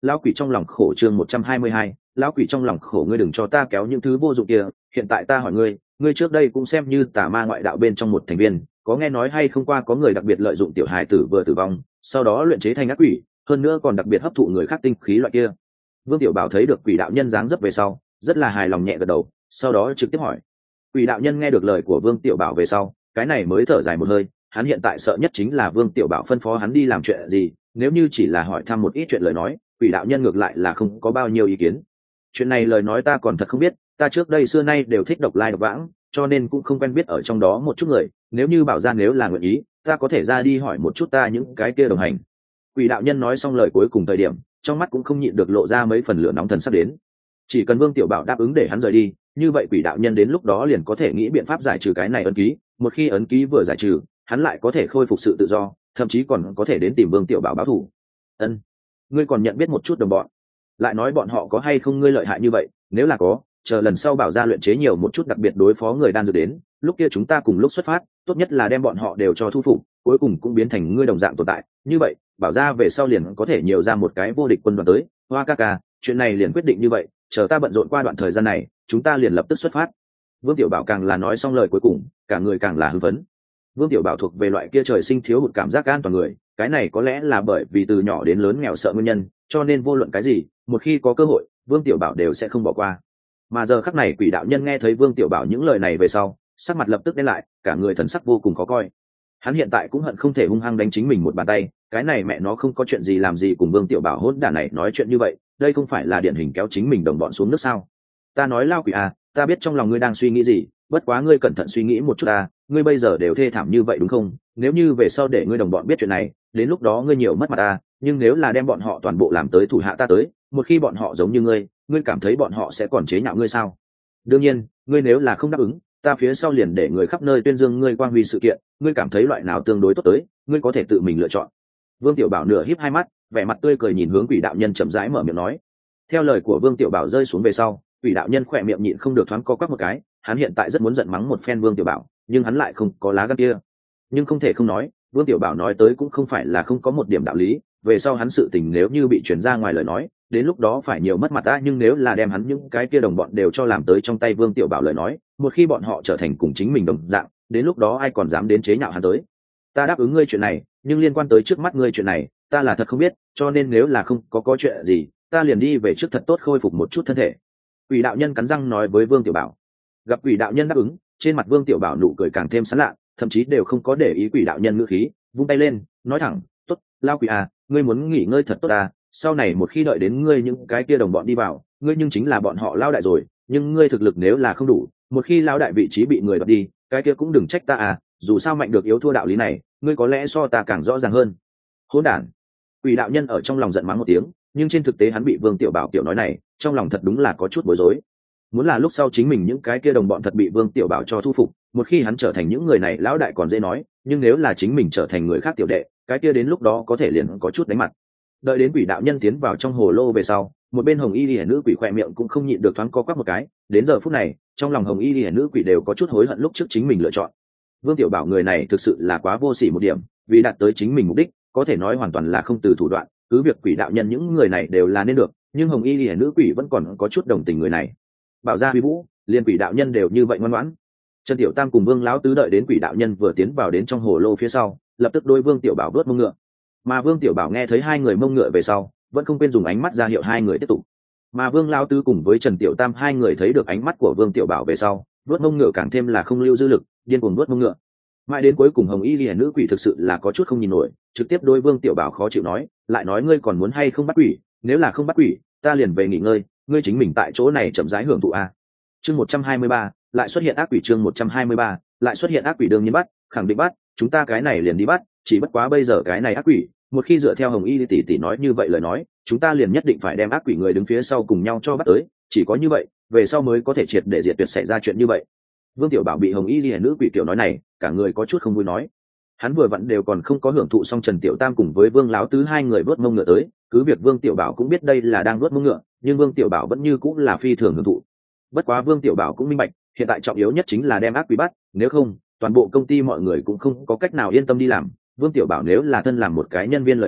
lão quỷ trong lòng khổ. Chương một trăm hai mươi hai, lão quỷ trong lòng khổ. Ngươi đừng cho ta kéo những thứ vô dụng kia. Hiện tại ta hỏi ngươi, ngươi trước đây cũng xem như tà ma ngoại đạo bên trong một thành viên, có nghe nói hay không qua có người đặc biệt lợi dụng tiểu hài tử vừa tử vong, sau đó luyện chế thành ác quỷ, hơn nữa còn đặc biệt hấp thụ người khác tinh khí loại kia. Vương Tiểu Bảo thấy được quỷ đạo nhân dáng dấp về sau, rất là hài lòng nhẹ gật đầu, sau đó trực tiếp hỏi. Quỷ đạo nhân nghe được lời của Vương Tiểu Bảo về sau, cái này mới thở dài một hơi, hắn hiện tại sợ nhất chính là Vương Tiểu Bảo phân phó hắn đi làm chuyện gì, nếu như chỉ là hỏi thăm một ít chuyện lời nói, quỷ đạo nhân ngược lại là không có bao nhiêu ý kiến. Chuyện này lời nói ta còn thật không biết, ta trước đây xưa nay đều thích độc lai độc vãng, cho nên cũng không quen biết ở trong đó một chút người, nếu như bảo ra nếu là nguyện ý, ta có thể ra đi hỏi một chút ta những cái kia đồng hành. Quỷ đạo nhân nói xong lời cuối cùng thời điểm, trong mắt cũng không nhịn được lộ ra mấy phần lửa nóng thần sắp đến. Chỉ cần Vương Tiểu Bảo đáp ứng để hắn rời đi, như vậy quỷ đạo nhân đến lúc đó liền có thể nghĩ biện pháp giải trừ cái này ấn ký, một khi ấn ký vừa giải trừ, hắn lại có thể khôi phục sự tự do, thậm chí còn có thể đến tìm Vương Tiểu Bảo báo thù. Ân, ngươi còn nhận biết một chút đồng bọn, lại nói bọn họ có hay không ngươi lợi hại như vậy, nếu là có, chờ lần sau bảo ra luyện chế nhiều một chút đặc biệt đối phó người đan dược đến, lúc kia chúng ta cùng lúc xuất phát, tốt nhất là đem bọn họ đều cho thu phục, cuối cùng cũng biến thành ngươi đồng dạng tồn tại, như vậy bảo ra về sau liền có thể nhiều ra một cái vô địch quân đoàn tới. Hoa ca ca, chuyện này liền quyết định như vậy, chờ ta bận rộn qua đoạn thời gian này, chúng ta liền lập tức xuất phát. Vương Tiểu Bảo càng là nói xong lời cuối cùng, cả người càng là hưng phấn. Vương Tiểu Bảo thuộc về loại kia trời sinh thiếu hụt cảm giác an toàn người, cái này có lẽ là bởi vì từ nhỏ đến lớn nghèo sợ nguyên nhân, cho nên vô luận cái gì, một khi có cơ hội, Vương Tiểu Bảo đều sẽ không bỏ qua. Mà giờ khắc này quỷ đạo nhân nghe thấy Vương Tiểu Bảo những lời này về sau, sắc mặt lập tức đen lại, cả người thần sắc vô cùng khó coi. Hắn hiện tại cũng hận không thể hung hăng đánh chính mình một bàn tay, cái này mẹ nó không có chuyện gì làm gì cùng Vương Tiểu Bảo hỗn đản này nói chuyện như vậy, đây không phải là điển hình kéo chính mình đồng bọn xuống nước sao? Ta nói lao quỷ à, ta biết trong lòng ngươi đang suy nghĩ gì, bất quá ngươi cẩn thận suy nghĩ một chút ta, ngươi bây giờ đều thê thảm như vậy đúng không? Nếu như về sau để ngươi đồng bọn biết chuyện này, đến lúc đó ngươi nhiều mất mặt ta, nhưng nếu là đem bọn họ toàn bộ làm tới thủ hạ ta tới, một khi bọn họ giống như ngươi, ngươi cảm thấy bọn họ sẽ còn chế nhạo ngươi sao? Đương nhiên, ngươi nếu là không đáp ứng, ta phía sau liền để người khắp nơi tuyên dương ngươi quang huy sự kiện, ngươi cảm thấy loại nào tương đối tốt tới, ngươi có thể tự mình lựa chọn. Vương Tiểu Bảo nửa híp hai mắt, vẻ mặt tươi cười nhìn hướng quỷ đạo nhân chậm rãi mở miệng nói. Theo lời của Vương Tiểu Bảo rơi xuống về sau, quỷ đạo nhân khỏe miệng nhịn không được thoáng co quắp một cái, hắn hiện tại rất muốn giận mắng một phen Vương Tiểu Bảo, nhưng hắn lại không có lá gan kia. Nhưng không thể không nói, Vương Tiểu Bảo nói tới cũng không phải là không có một điểm đạo lý, về sau hắn sự tình nếu như bị truyền ra ngoài lời nói, đến lúc đó phải nhiều mất mặt ta, nhưng nếu là đem hắn những cái kia đồng bọn đều cho làm tới trong tay Vương Tiểu Bảo lời nói, một khi bọn họ trở thành cùng chính mình đồng dạng, đến lúc đó ai còn dám đến chế nhạo hắn tới. Ta đáp ứng ngươi chuyện này, nhưng liên quan tới trước mắt ngươi chuyện này, ta là thật không biết, cho nên nếu là không có có chuyện gì, ta liền đi về trước thật tốt khôi phục một chút thân thể. Quỷ đạo nhân cắn răng nói với Vương Tiểu Bảo. Gặp quỷ đạo nhân đáp ứng, trên mặt Vương Tiểu Bảo nụ cười càng thêm sán lạ, thậm chí đều không có để ý quỷ đạo nhân ngữ khí, vung tay lên, nói thẳng, tốt, lao quỷ à, ngươi muốn nghỉ ngơi thật tốt à, sau này một khi đợi đến ngươi những cái kia đồng bọn đi vào, ngươi nhưng chính là bọn họ lao đại rồi, nhưng ngươi thực lực nếu là không đủ, một khi lao đại vị trí bị người đoạt đi, cái kia cũng đừng trách ta à, dù sao mạnh được yếu thua đạo lý này, ngươi có lẽ so ta càng rõ ràng hơn. Hỗn đản. Quỷ đạo nhân ở trong lòng giận mắng một tiếng, nhưng trên thực tế hắn bị Vương Tiểu Bảo tiểu nói này, trong lòng thật đúng là có chút bối rối. Muốn là lúc sau chính mình những cái kia đồng bọn thật bị Vương Tiểu Bảo cho thu phục, một khi hắn trở thành những người này lão đại còn dễ nói, nhưng nếu là chính mình trở thành người khác tiểu đệ, cái kia đến lúc đó có thể liền có chút đánh mặt. Đợi đến quỷ đạo nhân tiến vào trong hồ lô về sau, một bên hồng y liễu nữ quỷ khỏe miệng cũng không nhịn được thoáng co quắp một cái, đến giờ phút này, trong lòng hồng y liễu nữ quỷ đều có chút hối hận lúc trước chính mình lựa chọn. Vương Tiểu Bảo người này thực sự là quá vô sỉ một điểm, vì đạt tới chính mình mục đích, có thể nói hoàn toàn là không từ thủ đoạn, cứ việc quỷ đạo nhân những người này đều là nên được, nhưng hồng y liễu nữ quỷ vẫn còn có chút đồng tình người này. Bảo gia huy vũ, liên quỷ đạo nhân đều như vậy ngoan ngoãn. Trần Tiểu Tam cùng Vương lão tứ đợi đến quỷ đạo nhân vừa tiến vào đến trong hồ lô phía sau, lập tức đối Vương Tiểu Bảo vớt mông ngựa. Mà Vương Tiểu Bảo nghe thấy hai người mông ngựa về sau, vẫn không quên dùng ánh mắt ra hiệu hai người tiếp tục. Mà Vương lão tứ cùng với Trần Tiểu Tam hai người thấy được ánh mắt của Vương Tiểu Bảo về sau, vớt mông ngựa càng thêm là không lưu dư lực, điên cuồng vớt mông ngựa. Mãi đến cuối cùng hồng y liễu nữ quỷ thực sự là có chút không nhìn nổi, trực tiếp đối Vương Tiểu Bảo khó chịu nói, lại nói ngươi còn muốn hay không bắt quỷ, nếu là không bắt quỷ, ta liền về nghỉ ngơi, ngươi chính mình tại chỗ này chậm rãi hưởng thụ a. Chương một trăm hai mươi ba, lại xuất hiện ác quỷ. Chương một trăm hai mươi ba, lại xuất hiện ác quỷ. Đương nhiên bắt, khẳng định bắt, chúng ta cái này liền đi bắt, chỉ bất quá bây giờ cái này ác quỷ, một khi dựa theo hồng y tỷ tỷ nói như vậy lời nói, chúng ta liền nhất định phải đem ác quỷ người đứng phía sau cùng nhau cho bắt tới, chỉ có như vậy, về sau mới có thể triệt để diệt tuyệt xảy ra chuyện như vậy. Vương Tiểu Bảo bị hồng y liễu nữ quỷ tiểu nói này, cả người có chút không vui nói. Hắn vừa vặn đều còn không có hưởng thụ xong Trần Tiểu Tam cùng với Vương lão tứ hai người vớt mông ngựa tới, cứ việc Vương Tiểu Bảo cũng biết đây là đang vớt mông ngựa, nhưng Vương Tiểu Bảo vẫn như cũng là phi thường hưởng thụ. Bất quá Vương Tiểu Bảo cũng minh bạch, hiện tại trọng yếu nhất chính là đem ác quỷ bắt, nếu không, toàn bộ công ty mọi người cũng không có cách nào yên tâm đi làm. Vương Tiểu Bảo nếu là thân làm một cái nhân viên lời nói,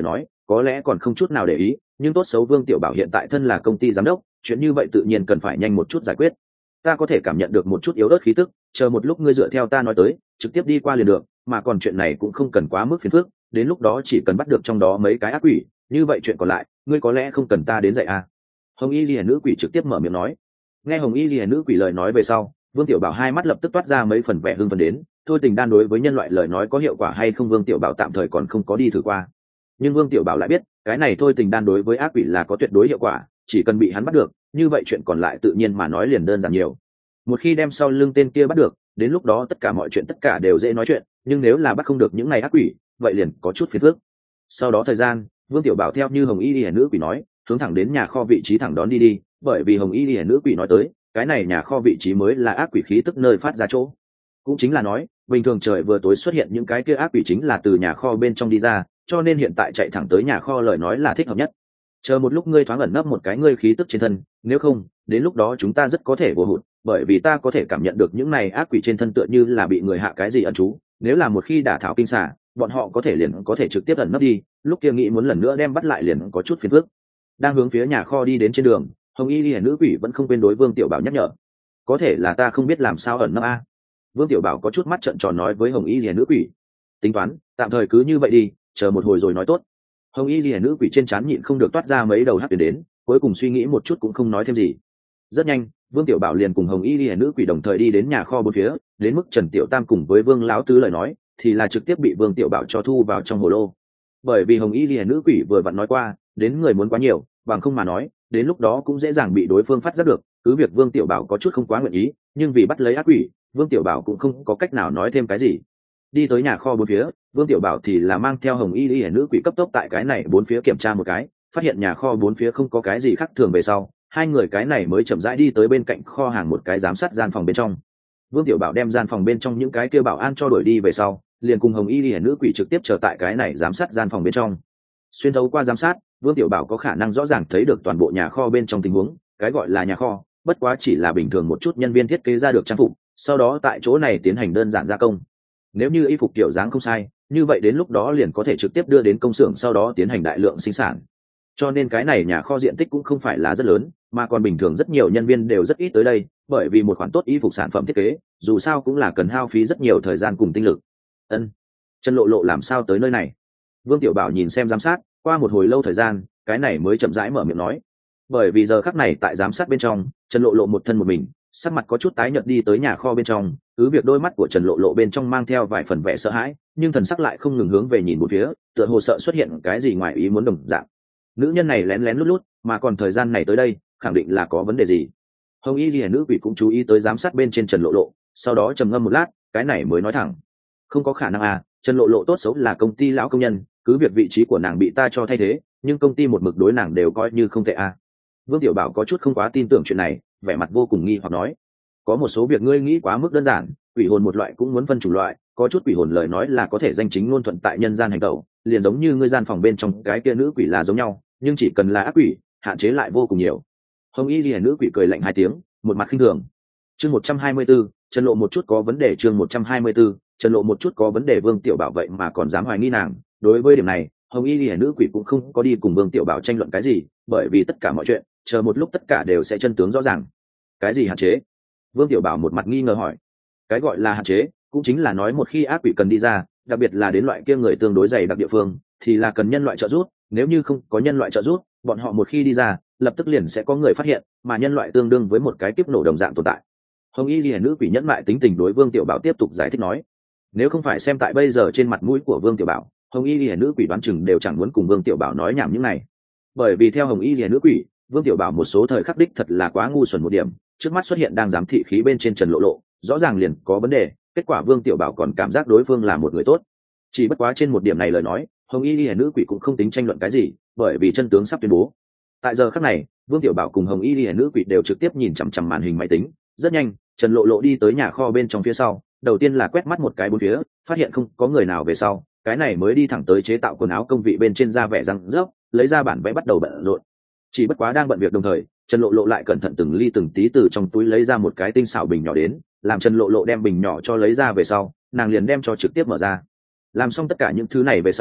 có lẽ còn không chút nào để ý, nhưng tốt xấu Vương Tiểu Bảo hiện tại thân là công ty giám đốc, chuyện như vậy tự nhiên cần phải nhanh một chút giải quyết. Ta có thể cảm nhận được một chút yếu ớt khí tức, chờ một lúc ngươi dựa theo ta nói tới, trực tiếp đi qua liền được, mà còn chuyện này cũng không cần quá mức phiền phức, đến lúc đó chỉ cần bắt được trong đó mấy cái ác quỷ, như vậy chuyện còn lại, ngươi có lẽ không cần ta đến dạy à. Hồng Y Liễu nữ quỷ trực tiếp mở miệng nói. Nghe Hồng Y Liễu nữ quỷ lời nói về sau, Vương Tiểu Bảo hai mắt lập tức toát ra mấy phần vẻ hưng phấn đến, thôi tình đan đối với nhân loại lời nói có hiệu quả hay không Vương Tiểu Bảo tạm thời còn không có đi thử qua. Nhưng Vương Tiểu Bảo lại biết, cái này thôi tình đan đối với ác quỷ là có tuyệt đối hiệu quả, chỉ cần bị hắn bắt được, như vậy chuyện còn lại tự nhiên mà nói liền đơn giản nhiều. Một khi đem sau lưng tên kia bắt được, đến lúc đó tất cả mọi chuyện tất cả đều dễ nói chuyện, nhưng nếu là bắt không được những này ác quỷ, vậy liền có chút phiền phức. Sau đó thời gian, Vương Tiểu Bảo theo như Hồng Y Liễu nữ quỷ nói, hướng thẳng đến nhà kho vị trí thẳng đón đi đi, bởi vì Hồng Y Liễu nữ quỷ nói tới, cái này nhà kho vị trí mới là ác quỷ khí tức nơi phát ra chỗ. Cũng chính là nói, bình thường trời vừa tối xuất hiện những cái kia ác quỷ chính là từ nhà kho bên trong đi ra, cho nên hiện tại chạy thẳng tới nhà kho lời nói là thích hợp nhất. Chờ một lúc ngươi thoáng ẩn nấp một cái ngươi khí tức trên thân, nếu không, đến lúc đó chúng ta rất có thể vô hụt, bởi vì ta có thể cảm nhận được những này ác quỷ trên thân tựa như là bị người hạ cái gì ẩn trú, nếu là một khi đả thảo kinh xả, bọn họ có thể liền có thể trực tiếp ẩn nấp đi, lúc kia nghĩ muốn lần nữa đem bắt lại liền có chút phiền phức. Đang hướng phía nhà kho đi đến trên đường, Hồng Y Liễu nữ quỷ vẫn không quên đối Vương Tiểu Bảo nhắc nhở. Có thể là ta không biết làm sao ẩn nấp a. Vương Tiểu Bảo có chút mắt trợn tròn nói với Hồng Y Liễu nữ quỷ. Tính toán, tạm thời cứ như vậy đi, chờ một hồi rồi nói tốt. Hồng Y Liễu nữ quỷ trên trán nhịn không được toát ra mấy đầu hắc tuyến đến, cuối cùng suy nghĩ một chút cũng không nói thêm gì. Rất nhanh, Vương Tiểu Bảo liền cùng Hồng Y Liễu nữ quỷ đồng thời đi đến nhà kho bốn phía, đến mức Trần Tiểu Tam cùng với Vương lão tứ lời nói, thì là trực tiếp bị Vương Tiểu Bảo cho thu vào trong hồ lô. Bởi vì Hồng Y Liễu nữ quỷ vừa vặn nói qua, đến người muốn quá nhiều, bằng không mà nói, đến lúc đó cũng dễ dàng bị đối phương phát giác được, cứ việc Vương Tiểu Bảo có chút không quá nguyện ý, nhưng vì bắt lấy ác quỷ, Vương Tiểu Bảo cũng không có cách nào nói thêm cái gì. Đi tới nhà kho bốn phía, Vương Tiểu Bảo thì là mang theo Hồng Y Liễu nữ quỷ cấp tốc tại cái này bốn phía kiểm tra một cái, phát hiện nhà kho bốn phía không có cái gì khác thường về sau, hai người cái này mới chậm rãi đi tới bên cạnh kho hàng một cái giám sát gian phòng bên trong. Vương Tiểu Bảo đem gian phòng bên trong những cái kia bảo an cho đuổi đi về sau, liền cùng Hồng Y Liễu nữ quỷ trực tiếp chờ tại cái này giám sát gian phòng bên trong. Xuyên thấu qua giám sát, Vương Tiểu Bảo có khả năng rõ ràng thấy được toàn bộ nhà kho bên trong tình huống, cái gọi là nhà kho, bất quá chỉ là bình thường một chút nhân viên thiết kế ra được trang phục, sau đó tại chỗ này tiến hành đơn giản gia công. Nếu như y phục kiểu dáng không sai, như vậy đến lúc đó liền có thể trực tiếp đưa đến công xưởng sau đó tiến hành đại lượng sinh sản. Cho nên cái này nhà kho diện tích cũng không phải là rất lớn, mà còn bình thường rất nhiều nhân viên đều rất ít tới đây, bởi vì một khoản tốt y phục sản phẩm thiết kế, dù sao cũng là cần hao phí rất nhiều thời gian cùng tinh lực. Ân, Trần Lộ Lộ làm sao tới nơi này? Vương Tiểu Bảo nhìn xem giám sát, qua một hồi lâu thời gian, cái này mới chậm rãi mở miệng nói. Bởi vì giờ khắc này tại giám sát bên trong, Trần Lộ Lộ một thân một mình, sắc mặt có chút tái nhợt đi tới nhà kho bên trong, cứ việc đôi mắt của Trần Lộ Lộ bên trong mang theo vài phần vẻ sợ hãi, nhưng thần sắc lại không ngừng hướng về nhìn một phía, tựa hồ sợ xuất hiện cái gì ngoài ý muốn đồng dạng. Nữ nhân này lén lén lút lút, mà còn thời gian này tới đây, khẳng định là có vấn đề gì. Hồng Y Liễu nữ quỷ cũng chú ý tới giám sát bên trên Trần Lộ Lộ, sau đó trầm ngâm một lát, cái này mới nói thẳng. Không có khả năng à, Trần Lộ Lộ tốt xấu là công ty lão công nhân, cứ việc vị trí của nàng bị ta cho thay thế, nhưng công ty một mực đối nàng đều coi như không tệ à. Vương Tiểu Bảo có chút không quá tin tưởng chuyện này, vẻ mặt vô cùng nghi hoặc nói. Có một số việc ngươi nghĩ quá mức đơn giản, quỷ hồn một loại cũng muốn phân chủng loại, có chút quỷ hồn lời nói là có thể danh chính ngôn thuận tại nhân gian hành tẩu, liền giống như ngươi gian phòng bên trong cái kia nữ quỷ là giống nhau, nhưng chỉ cần là ác quỷ, hạn chế lại vô cùng nhiều. Hồng Y Liễu nữ quỷ cười lạnh hai tiếng, một mặt khinh thường. Chương một trăm hai mươi 124, Trần Lộ một chút có vấn đề chương một trăm hai mươi 124, Trần Lộ một chút có vấn đề Vương Tiểu Bảo vậy mà còn dám hoài nghi nàng, đối với điểm này, Hồng Y Liễu nữ quỷ cũng không có đi cùng Vương Tiểu Bảo tranh luận cái gì, bởi vì tất cả mọi chuyện, chờ một lúc tất cả đều sẽ chân tướng rõ ràng. Cái gì hạn chế? Vương Tiểu Bảo một mặt nghi ngờ hỏi. Cái gọi là hạn chế, cũng chính là nói một khi ác quỷ cần đi ra, đặc biệt là đến loại kia người tương đối dày đặc địa phương, thì là cần nhân loại trợ giúp, nếu như không có nhân loại trợ giúp, bọn họ một khi đi ra, lập tức liền sẽ có người phát hiện, mà nhân loại tương đương với một cái kiếp nổ đồng dạng tồn tại. Hồng Y Liễu nữ quỷ nhẫn mại tính tình đối Vương Tiểu Bảo tiếp tục giải thích nói. Nếu không phải xem tại bây giờ trên mặt mũi của Vương Tiểu Bảo, Hồng Y Liễu nữ quỷ đoán chừng đều chẳng muốn cùng Vương Tiểu Bảo nói nhảm những này. Bởi vì theo Hồng Y Liễu nữ quỷ, Vương Tiểu Bảo một số thời khắc đích thật là quá ngu xuẩn một điểm, trước mắt xuất hiện đang giám thị khí bên trên Trần Lộ Lộ, rõ ràng liền có vấn đề, kết quả Vương Tiểu Bảo còn cảm giác đối phương là một người tốt. Chỉ bất quá trên một điểm này lời nói, Hồng Y Liễu nữ quỷ cũng không tính tranh luận cái gì, bởi vì chân tướng sắp tuyên bố. Tại giờ khắc này, Vương Tiểu Bảo cùng Hồng Y Liễu nữ quỷ đều trực tiếp nhìn chằm chằm màn hình máy tính, rất nhanh, Trần Lộ Lộ đi tới nhà kho bên trong phía sau, đầu tiên là quét mắt một cái bốn phía, phát hiện không có người nào về sau, cái này mới đi thẳng tới chế tạo quần áo công vị bên trên da vẻ răng rớp, lấy ra bản vẽ bắt đầu bận rộn. Chỉ bất quá đang bận việc đồng thời, Trần Lộ Lộ lại cẩn thận từng ly từng tí từ trong túi lấy ra một cái tinh xảo bình nhỏ đến, làm Trần Lộ Lộ đem bình nhỏ cho lấy ra về sau, nàng liền đem cho trực tiếp mở ra. Làm xong tất cả những thứ này về sau,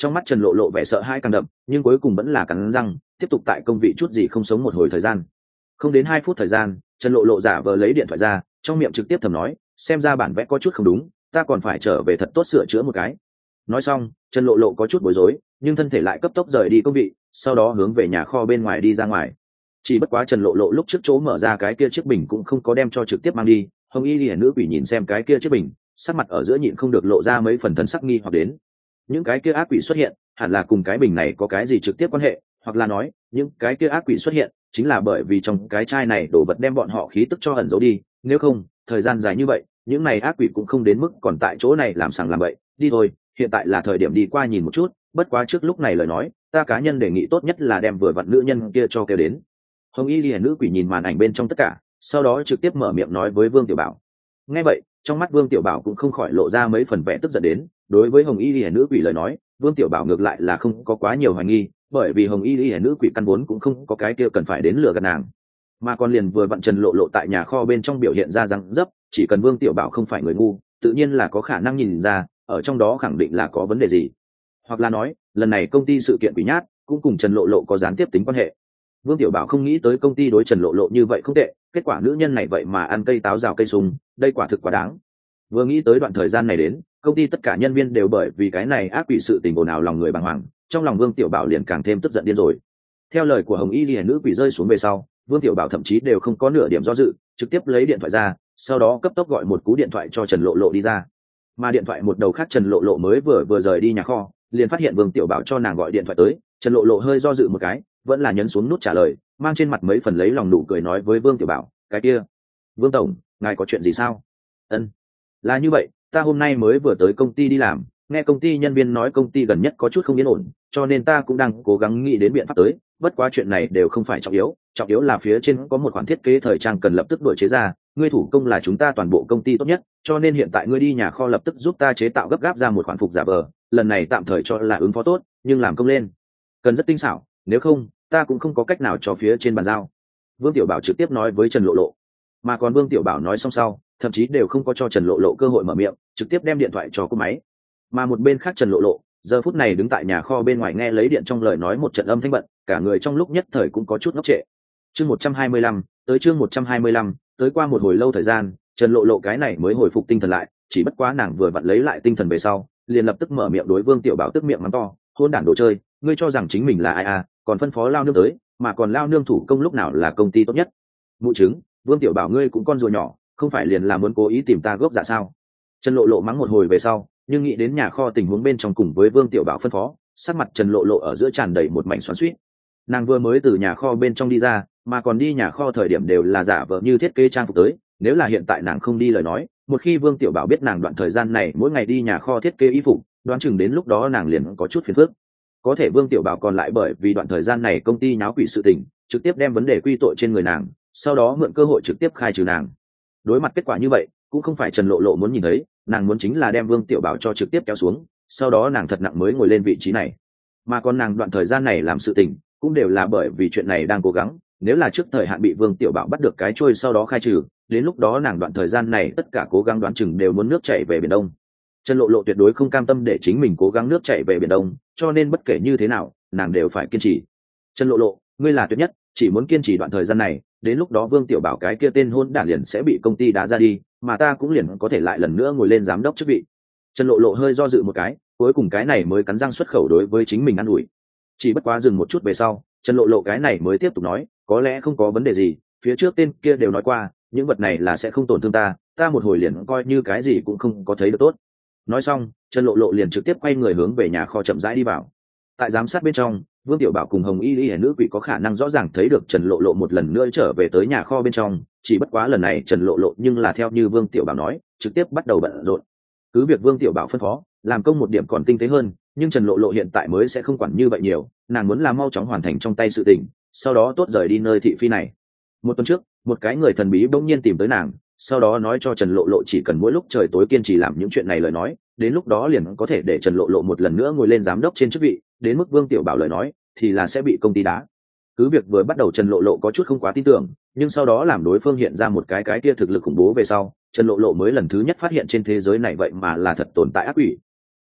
Trong mắt Trần Lộ Lộ vẻ sợ hãi càng đậm, nhưng cuối cùng vẫn là cắn răng tiếp tục tại công vị chút gì không sống một hồi thời gian. Không đến hai phút thời gian, Trần Lộ Lộ giả vờ lấy điện thoại ra, trong miệng trực tiếp thầm nói, xem ra bản vẽ có chút không đúng, ta còn phải trở về thật tốt sửa chữa một cái. Nói xong, Trần Lộ Lộ có chút bối rối, nhưng thân thể lại cấp tốc rời đi công vị, sau đó hướng về nhà kho bên ngoài đi ra ngoài. Chỉ bất quá Trần Lộ Lộ lúc trước chỗ mở ra cái kia chiếc bình cũng không có đem cho trực tiếp mang đi. Hồng Y Liễu nữ quỷ nhìn xem cái kia chiếc bình, sắc mặt ở giữa nhịn không được lộ ra mấy phần thần sắc nghi hoặc đến. Những cái kia ác quỷ xuất hiện, hẳn là cùng cái bình này có cái gì trực tiếp quan hệ, hoặc là nói, những cái kia ác quỷ xuất hiện chính là bởi vì trong cái chai này đổ vật đem bọn họ khí tức cho ẩn giấu đi, nếu không, thời gian dài như vậy, những này ác quỷ cũng không đến mức còn tại chỗ này làm sằng làm bậy. Đi thôi, hiện tại là thời điểm đi qua nhìn một chút, bất quá trước lúc này lời nói, ta cá nhân đề nghị tốt nhất là đem vừa vặn nữ nhân kia cho kêu đến. Hồng Y Liễu nữ quỷ nhìn màn ảnh bên trong tất cả, sau đó trực tiếp mở miệng nói với Vương Tiểu Bảo. Nghe vậy, trong mắt Vương Tiểu Bảo cũng không khỏi lộ ra mấy phần vẻ tức giận đến. Đối với Hồng Y Liễu nữ quỷ lời nói, Vương Tiểu Bảo ngược lại là không có quá nhiều hoài nghi, bởi vì Hồng Y Liễu nữ quỷ căn vốn cũng không có cái kia cần phải đến lừa gạt nàng, mà còn liền vừa vặn Trần Lộ Lộ tại nhà kho bên trong biểu hiện ra răng dấp, chỉ cần Vương Tiểu Bảo không phải người ngu, tự nhiên là có khả năng nhìn ra, ở trong đó khẳng định là có vấn đề gì, hoặc là nói, lần này công ty sự kiện quỷ nhát cũng cùng Trần Lộ Lộ có gián tiếp tính quan hệ. Vương Tiểu Bảo không nghĩ tới công ty đối Trần Lộ Lộ như vậy không tệ, kết quả nữ nhân này vậy mà ăn cây táo rào cây sung, đây quả thực quá đáng. Vừa nghĩ tới đoạn thời gian này đến, công ty tất cả nhân viên đều bởi vì cái này ác quỷ sự tình ồn ào lòng người bàng hoàng, trong lòng Vương Tiểu Bảo liền càng thêm tức giận điên rồi. Theo lời của Hồng Y Liễu nữ quỷ rơi xuống về sau, Vương Tiểu Bảo thậm chí đều không có nửa điểm do dự, trực tiếp lấy điện thoại ra, sau đó cấp tốc gọi một cú điện thoại cho Trần Lộ Lộ đi ra. Mà điện thoại một đầu khác Trần Lộ Lộ mới vừa vừa rời đi nhà kho, liền phát hiện Vương Tiểu Bảo cho nàng gọi điện thoại tới. Trần Lộ Lộ hơi do dự một cái, vẫn là nhấn xuống nút trả lời, mang trên mặt mấy phần lấy lòng nụ cười nói với Vương Tiểu Bảo, cái kia, Vương tổng, ngài có chuyện gì sao? Ân, là như vậy, ta hôm nay mới vừa tới công ty đi làm, nghe công ty nhân viên nói công ty gần nhất có chút không yên ổn, cho nên ta cũng đang cố gắng nghĩ đến biện pháp tới, bất quá chuyện này đều không phải trọng yếu, trọng yếu là phía trên có một khoản thiết kế thời trang cần lập tức đổi chế ra, ngươi thủ công là chúng ta toàn bộ công ty tốt nhất, cho nên hiện tại ngươi đi nhà kho lập tức giúp ta chế tạo gấp gáp ra một khoản phục giả vờ, lần này tạm thời cho là ứng phó tốt, nhưng làm công lên cần rất tinh xảo, nếu không ta cũng không có cách nào cho phía trên bàn giao. Vương Tiểu Bảo trực tiếp nói với Trần Lộ Lộ, mà còn Vương Tiểu Bảo nói xong sau, thậm chí đều không có cho Trần Lộ Lộ cơ hội mở miệng, trực tiếp đem điện thoại cho cô máy. Mà một bên khác Trần Lộ Lộ giờ phút này đứng tại nhà kho bên ngoài nghe lấy điện trong lời nói một trận âm thanh bận, cả người trong lúc nhất thời cũng có chút ngốc trệ. Chương một trăm hai mươi lăm, tới chương một trăm hai mươi lăm, tới qua một hồi lâu thời gian, Trần Lộ Lộ cái này mới hồi phục tinh thần lại, chỉ bất quá nàng vừa vặn lấy lại tinh thần về sau, liền lập tức mở miệng đối Vương Tiểu Bảo tức miệng mắng to, hôn đản đồ chơi, ngươi cho rằng chính mình là ai à, còn phân phó lao nương tới, mà còn lao nương thủ công lúc nào là công ty tốt nhất. Mụ chứng, Vương Tiểu Bảo ngươi cũng con rùa nhỏ, không phải liền là muốn cố ý tìm ta gốc dạ sao? Trần Lộ Lộ mắng một hồi về sau, nhưng nghĩ đến nhà kho tình huống bên trong cùng với Vương Tiểu Bảo phân phó, sắc mặt Trần Lộ Lộ ở giữa tràn đầy một mảnh xoắn xuýt. Nàng vừa mới từ nhà kho bên trong đi ra, mà còn đi nhà kho thời điểm đều là giả vờ như thiết kế trang phục tới, nếu là hiện tại nàng không đi lời nói, một khi Vương Tiểu Bảo biết nàng đoạn thời gian này mỗi ngày đi nhà kho thiết kế y phục, đoán chừng đến lúc đó nàng liền có chút phiền phức. Có thể Vương Tiểu Bảo còn lại bởi vì đoạn thời gian này công ty nháo quỷ sự tình, trực tiếp đem vấn đề quy tội trên người nàng, sau đó mượn cơ hội trực tiếp khai trừ nàng. Đối mặt kết quả như vậy, cũng không phải Trần Lộ Lộ muốn nhìn thấy, nàng muốn chính là đem Vương Tiểu Bảo cho trực tiếp kéo xuống, sau đó nàng thật nặng mới ngồi lên vị trí này. Mà còn nàng đoạn thời gian này làm sự tình, cũng đều là bởi vì chuyện này đang cố gắng, nếu là trước thời hạn bị Vương Tiểu Bảo bắt được cái trôi sau đó khai trừ, đến lúc đó nàng đoạn thời gian này tất cả cố gắng đoán chừng đều muốn nước chảy về biển Đông. Trần Lộ Lộ tuyệt đối không cam tâm để chính mình cố gắng nước chảy về biển Đông, cho nên bất kể như thế nào, nàng đều phải kiên trì. Trần Lộ Lộ, ngươi là tuyệt nhất, chỉ muốn kiên trì đoạn thời gian này, đến lúc đó Vương Tiểu Bảo cái kia tên hôn đản liền sẽ bị công ty đá ra đi, mà ta cũng liền có thể lại lần nữa ngồi lên giám đốc chức vị. Trần Lộ Lộ hơi do dự một cái, cuối cùng cái này mới cắn răng xuất khẩu đối với chính mình ăn ủi. Chỉ bất quá dừng một chút về sau, Trần Lộ Lộ cái này mới tiếp tục nói, có lẽ không có vấn đề gì, phía trước tên kia đều nói qua, những vật này là sẽ không tổn thương ta, ta một hồi liền coi như cái gì cũng không có thấy được tốt. Nói xong, Trần Lộ Lộ liền trực tiếp quay người hướng về nhà kho chậm rãi đi vào. Tại giám sát bên trong, Vương Tiểu Bảo cùng Hồng Y Liễu nữ quỷ có khả năng rõ ràng thấy được Trần Lộ Lộ một lần nữa trở về tới nhà kho bên trong, chỉ bất quá lần này Trần Lộ Lộ nhưng là theo như Vương Tiểu Bảo nói, trực tiếp bắt đầu bận rộn. Cứ việc Vương Tiểu Bảo phân phó, làm công một điểm còn tinh tế hơn, nhưng Trần Lộ Lộ hiện tại mới sẽ không quản như vậy nhiều, nàng muốn là mau chóng hoàn thành trong tay sự tình, sau đó tốt rời đi nơi thị phi này. Một tuần trước, một cái người thần bí bỗng nhiên tìm tới nàng, sau đó nói cho Trần Lộ Lộ chỉ cần mỗi lúc trời tối kiên trì làm những chuyện này lời nói, đến lúc đó liền có thể để Trần Lộ Lộ một lần nữa ngồi lên giám đốc trên chức vị, đến mức Vương Tiểu Bảo lời nói thì là sẽ bị công ty đá. Cứ việc vừa bắt đầu Trần Lộ Lộ có chút không quá tin tưởng, nhưng sau đó làm đối phương hiện ra một cái cái kia thực lực khủng bố về sau, Trần Lộ Lộ mới lần thứ nhất phát hiện trên thế giới này vậy mà là thật tồn tại ác quỷ.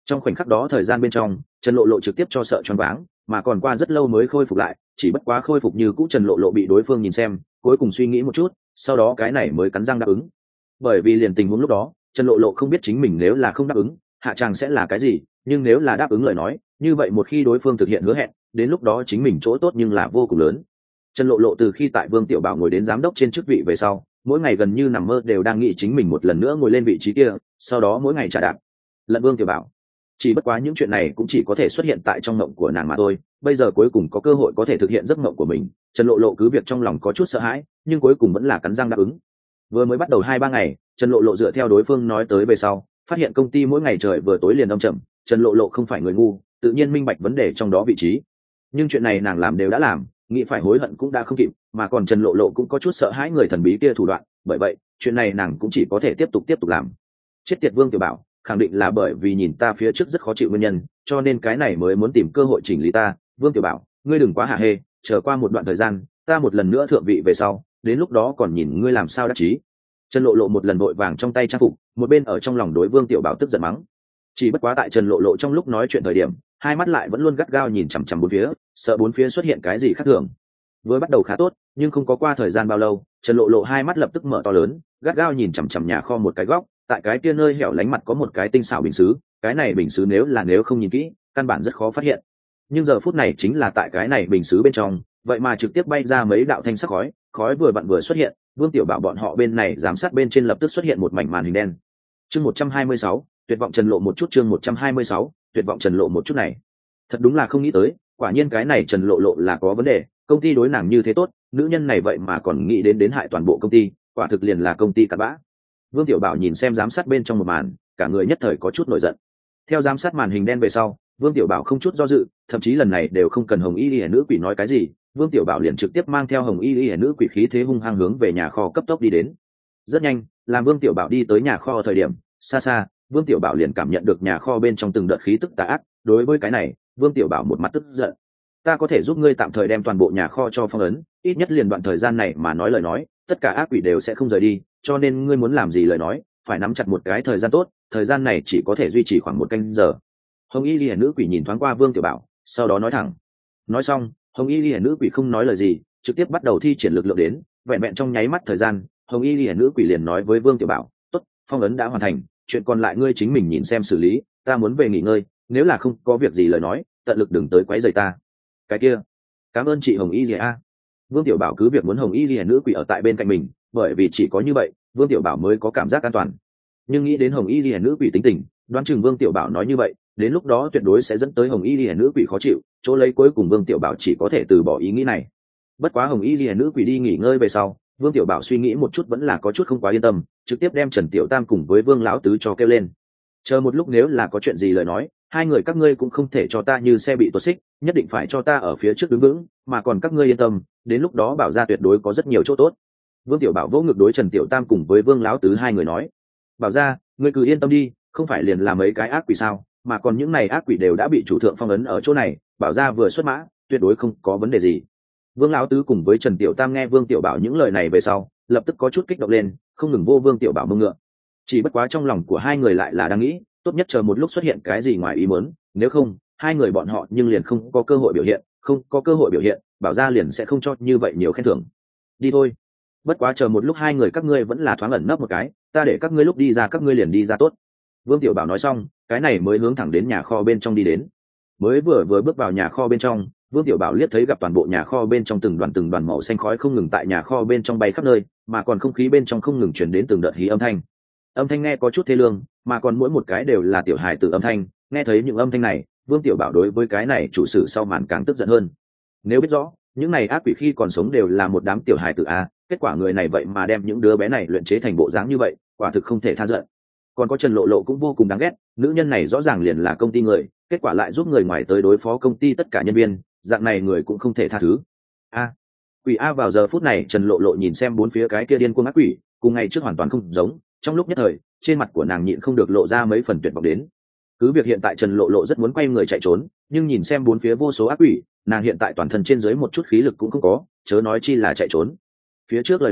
Trong khoảnh khắc đó thời gian bên trong, Trần Lộ Lộ trực tiếp cho sợ choáng váng, mà còn qua rất lâu mới khôi phục lại, chỉ bất quá khôi phục như cũ Trần Lộ Lộ bị đối phương nhìn xem, cuối cùng suy nghĩ một chút, sau đó cái này mới cắn răng đáp ứng. Bởi vì liền tình huống lúc đó, Trần Lộ Lộ không biết chính mình nếu là không đáp ứng, hạ tràng sẽ là cái gì, nhưng nếu là đáp ứng lời nói, như vậy một khi đối phương thực hiện hứa hẹn, đến lúc đó chính mình chỗ tốt nhưng là vô cùng lớn. Trần Lộ Lộ từ khi tại Vương Tiểu Bảo ngồi đến giám đốc trên chức vị về sau, mỗi ngày gần như nằm mơ đều đang nghĩ chính mình một lần nữa ngồi lên vị trí kia, sau đó mỗi ngày trả đạp lận Vương Tiểu Bảo. Chỉ bất quá những chuyện này cũng chỉ có thể xuất hiện tại trong mộng của nàng mà thôi, bây giờ cuối cùng có cơ hội có thể thực hiện giấc mộng của mình. Trần Lộ Lộ cứ việc trong lòng có chút sợ hãi, nhưng cuối cùng vẫn là cắn răng đáp ứng. Vừa mới bắt đầu hai ba ngày, Trần Lộ Lộ dựa theo đối phương nói tới về sau, phát hiện công ty mỗi ngày trời vừa tối liền âm trầm. Trần Lộ Lộ không phải người ngu, tự nhiên minh bạch vấn đề trong đó vị trí. Nhưng chuyện này nàng làm đều đã làm, nghĩ phải hối hận cũng đã không kịp, mà còn Trần Lộ Lộ cũng có chút sợ hãi người thần bí kia thủ đoạn, bởi vậy chuyện này nàng cũng chỉ có thể tiếp tục tiếp tục làm. Chết tiệt Vương Tiểu Bảo, khẳng định là bởi vì nhìn ta phía trước rất khó chịu nguyên nhân, cho nên cái này mới muốn tìm cơ hội chỉnh lý ta. Vương Tiểu Bảo, ngươi đừng quá hả hê, chờ qua một đoạn thời gian, ta một lần nữa thượng vị về sau, đến lúc đó còn nhìn ngươi làm sao đắc chí. Trần Lộ Lộ một lần vội vàng trong tay trang phục, một bên ở trong lòng đối Vương Tiểu Bảo tức giận mắng. Chỉ bất quá tại Trần Lộ Lộ trong lúc nói chuyện thời điểm, hai mắt lại vẫn luôn gắt gao nhìn chằm chằm bốn phía, sợ bốn phía xuất hiện cái gì khác thường. Vừa bắt đầu khá tốt, nhưng không có qua thời gian bao lâu, Trần Lộ Lộ hai mắt lập tức mở to lớn, gắt gao nhìn chằm chằm nhà kho một cái góc, tại cái kia nơi hẻo lánh mặt có một cái tinh xảo bình sứ, cái này bình sứ nếu là nếu không nhìn kỹ, căn bản rất khó phát hiện. Nhưng giờ phút này chính là tại cái này bình sứ bên trong, vậy mà trực tiếp bay ra mấy đạo thanh sắc khói, khói vừa vặn vừa xuất hiện, Vương Tiểu Bảo bọn họ bên này giám sát bên trên lập tức xuất hiện một mảnh màn hình đen. Chương một trăm hai mươi sáu, tuyệt vọng Trần Lộ một chút chương một trăm hai mươi sáu, tuyệt vọng Trần Lộ một chút này. Thật đúng là không nghĩ tới, quả nhiên cái này Trần Lộ Lộ là có vấn đề, công ty đối nàng như thế tốt, nữ nhân này vậy mà còn nghĩ đến đến hại toàn bộ công ty, quả thực liền là công ty cặn bã. Vương Tiểu Bảo nhìn xem giám sát bên trong một màn, cả người nhất thời có chút nổi giận. Theo giám sát màn hình đen về sau, Vương Tiểu Bảo không chút do dự, thậm chí lần này đều không cần Hồng Y Liễu nữ quỷ nói cái gì, Vương Tiểu Bảo liền trực tiếp mang theo Hồng Y Liễu nữ quỷ khí thế hung hăng hướng về nhà kho cấp tốc đi đến. Rất nhanh, làm Vương Tiểu Bảo đi tới nhà kho thời điểm, xa xa, Vương Tiểu Bảo liền cảm nhận được nhà kho bên trong từng đợt khí tức tà ác, đối với cái này, Vương Tiểu Bảo một mặt tức giận. Ta có thể giúp ngươi tạm thời đem toàn bộ nhà kho cho phong ấn, ít nhất liền đoạn thời gian này mà nói lời nói, tất cả ác quỷ đều sẽ không rời đi, cho nên ngươi muốn làm gì lời nói, phải nắm chặt một cái thời gian tốt, thời gian này chỉ có thể duy trì khoảng một canh giờ. Hồng Y Liễu nữ quỷ nhìn thoáng qua Vương Tiểu Bảo, sau đó nói thẳng. Nói xong, Hồng Y Liễu nữ quỷ không nói lời gì, trực tiếp bắt đầu thi triển lực lượng đến, vẹn vẹn trong nháy mắt thời gian, Hồng Y Liễu nữ quỷ liền nói với Vương Tiểu Bảo, "Tốt, phong ấn đã hoàn thành, chuyện còn lại ngươi chính mình nhìn xem xử lý, ta muốn về nghỉ ngơi, nếu là không có việc gì lời nói, tận lực đừng tới quấy rầy ta." Cái kia, cảm ơn chị Hồng Y Liễu a. Vương Tiểu Bảo cứ việc muốn Hồng Y Liễu nữ quỷ ở tại bên cạnh mình, bởi vì chỉ có như vậy, Vương Tiểu Bảo mới có cảm giác an toàn. Nhưng nghĩ đến Hồng Y Liễu nữ quỷ tính tình, đoán chừng Vương Tiểu Bảo nói như vậy, đến lúc đó tuyệt đối sẽ dẫn tới Hồng Y Liễu nữ quỷ khó chịu, chỗ lấy cuối cùng Vương Tiểu Bảo chỉ có thể từ bỏ ý nghĩ này. Bất quá Hồng Y Liễu nữ quỷ đi nghỉ ngơi về sau, Vương Tiểu Bảo suy nghĩ một chút vẫn là có chút không quá yên tâm, trực tiếp đem Trần Tiểu Tam cùng với Vương lão tứ cho kêu lên. Chờ một lúc nếu là có chuyện gì lời nói, hai người các ngươi cũng không thể cho ta như xe bị tuột xích, nhất định phải cho ta ở phía trước đứng vững, mà còn các ngươi yên tâm, đến lúc đó Bảo gia tuyệt đối có rất nhiều chỗ tốt. Vương Tiểu Bảo vỗ ngực đối Trần Tiểu Tam cùng với Vương lão tứ hai người nói, Bảo gia, ngươi cứ yên tâm đi, không phải liền là mấy cái ác quỷ sao, mà còn những này ác quỷ đều đã bị chủ thượng phong ấn ở chỗ này, Bảo gia vừa xuất mã, tuyệt đối không có vấn đề gì. Vương lão tứ cùng với Trần Tiểu Tam nghe Vương Tiểu Bảo những lời này về sau, lập tức có chút kích động lên, không ngừng vô Vương Tiểu Bảo mông ngựa. Chỉ bất quá trong lòng của hai người lại là đang nghĩ, tốt nhất chờ một lúc xuất hiện cái gì ngoài ý muốn, nếu không, hai người bọn họ nhưng liền không có cơ hội biểu hiện, không có cơ hội biểu hiện, Bảo gia liền sẽ không cho như vậy nhiều khen thưởng. Đi thôi. Bất quá chờ một lúc hai người các ngươi vẫn là thoáng ẩn nấp một cái, ta để các ngươi lúc đi ra các ngươi liền đi ra tốt. Vương Tiểu Bảo nói xong, cái này mới hướng thẳng đến nhà kho bên trong đi đến. Mới vừa vừa bước vào nhà kho bên trong, Vương Tiểu Bảo liếc thấy gặp toàn bộ nhà kho bên trong từng đoàn từng đoàn màu xanh khói không ngừng tại nhà kho bên trong bay khắp nơi, mà còn không khí bên trong không ngừng truyền đến từng đợt hí âm thanh. Âm thanh nghe có chút thê lương, mà còn mỗi một cái đều là tiểu hài tử âm thanh, nghe thấy những âm thanh này, Vương Tiểu Bảo đối với cái này chủ sử sau màn càng tức giận hơn. Nếu biết rõ, những này ác quỷ khi còn sống đều là một đám tiểu hài tử a, kết quả người này vậy mà đem những đứa bé này luyện chế thành bộ dáng như vậy, quả thực không thể tha giận. Còn có Trần Lộ Lộ cũng vô cùng đáng ghét, nữ nhân này rõ ràng liền là công ty người, kết quả lại giúp người ngoài tới đối phó công ty tất cả nhân viên, dạng này người cũng không thể tha thứ. A, quỷ a. Vào giờ phút này Trần Lộ Lộ nhìn xem bốn phía cái kia điên cuồng ác quỷ, cùng ngày trước hoàn toàn không giống, trong lúc nhất thời, trên mặt của nàng nhịn không được lộ ra mấy phần tuyệt vọng đến. Cứ việc hiện tại Trần Lộ Lộ rất muốn quay người chạy trốn, nhưng nhìn xem bốn phía vô số ác quỷ, nàng hiện tại toàn thân trên dưới một chút khí lực cũng không có, chớ nói chi là chạy trốn. Phía trước lời nói,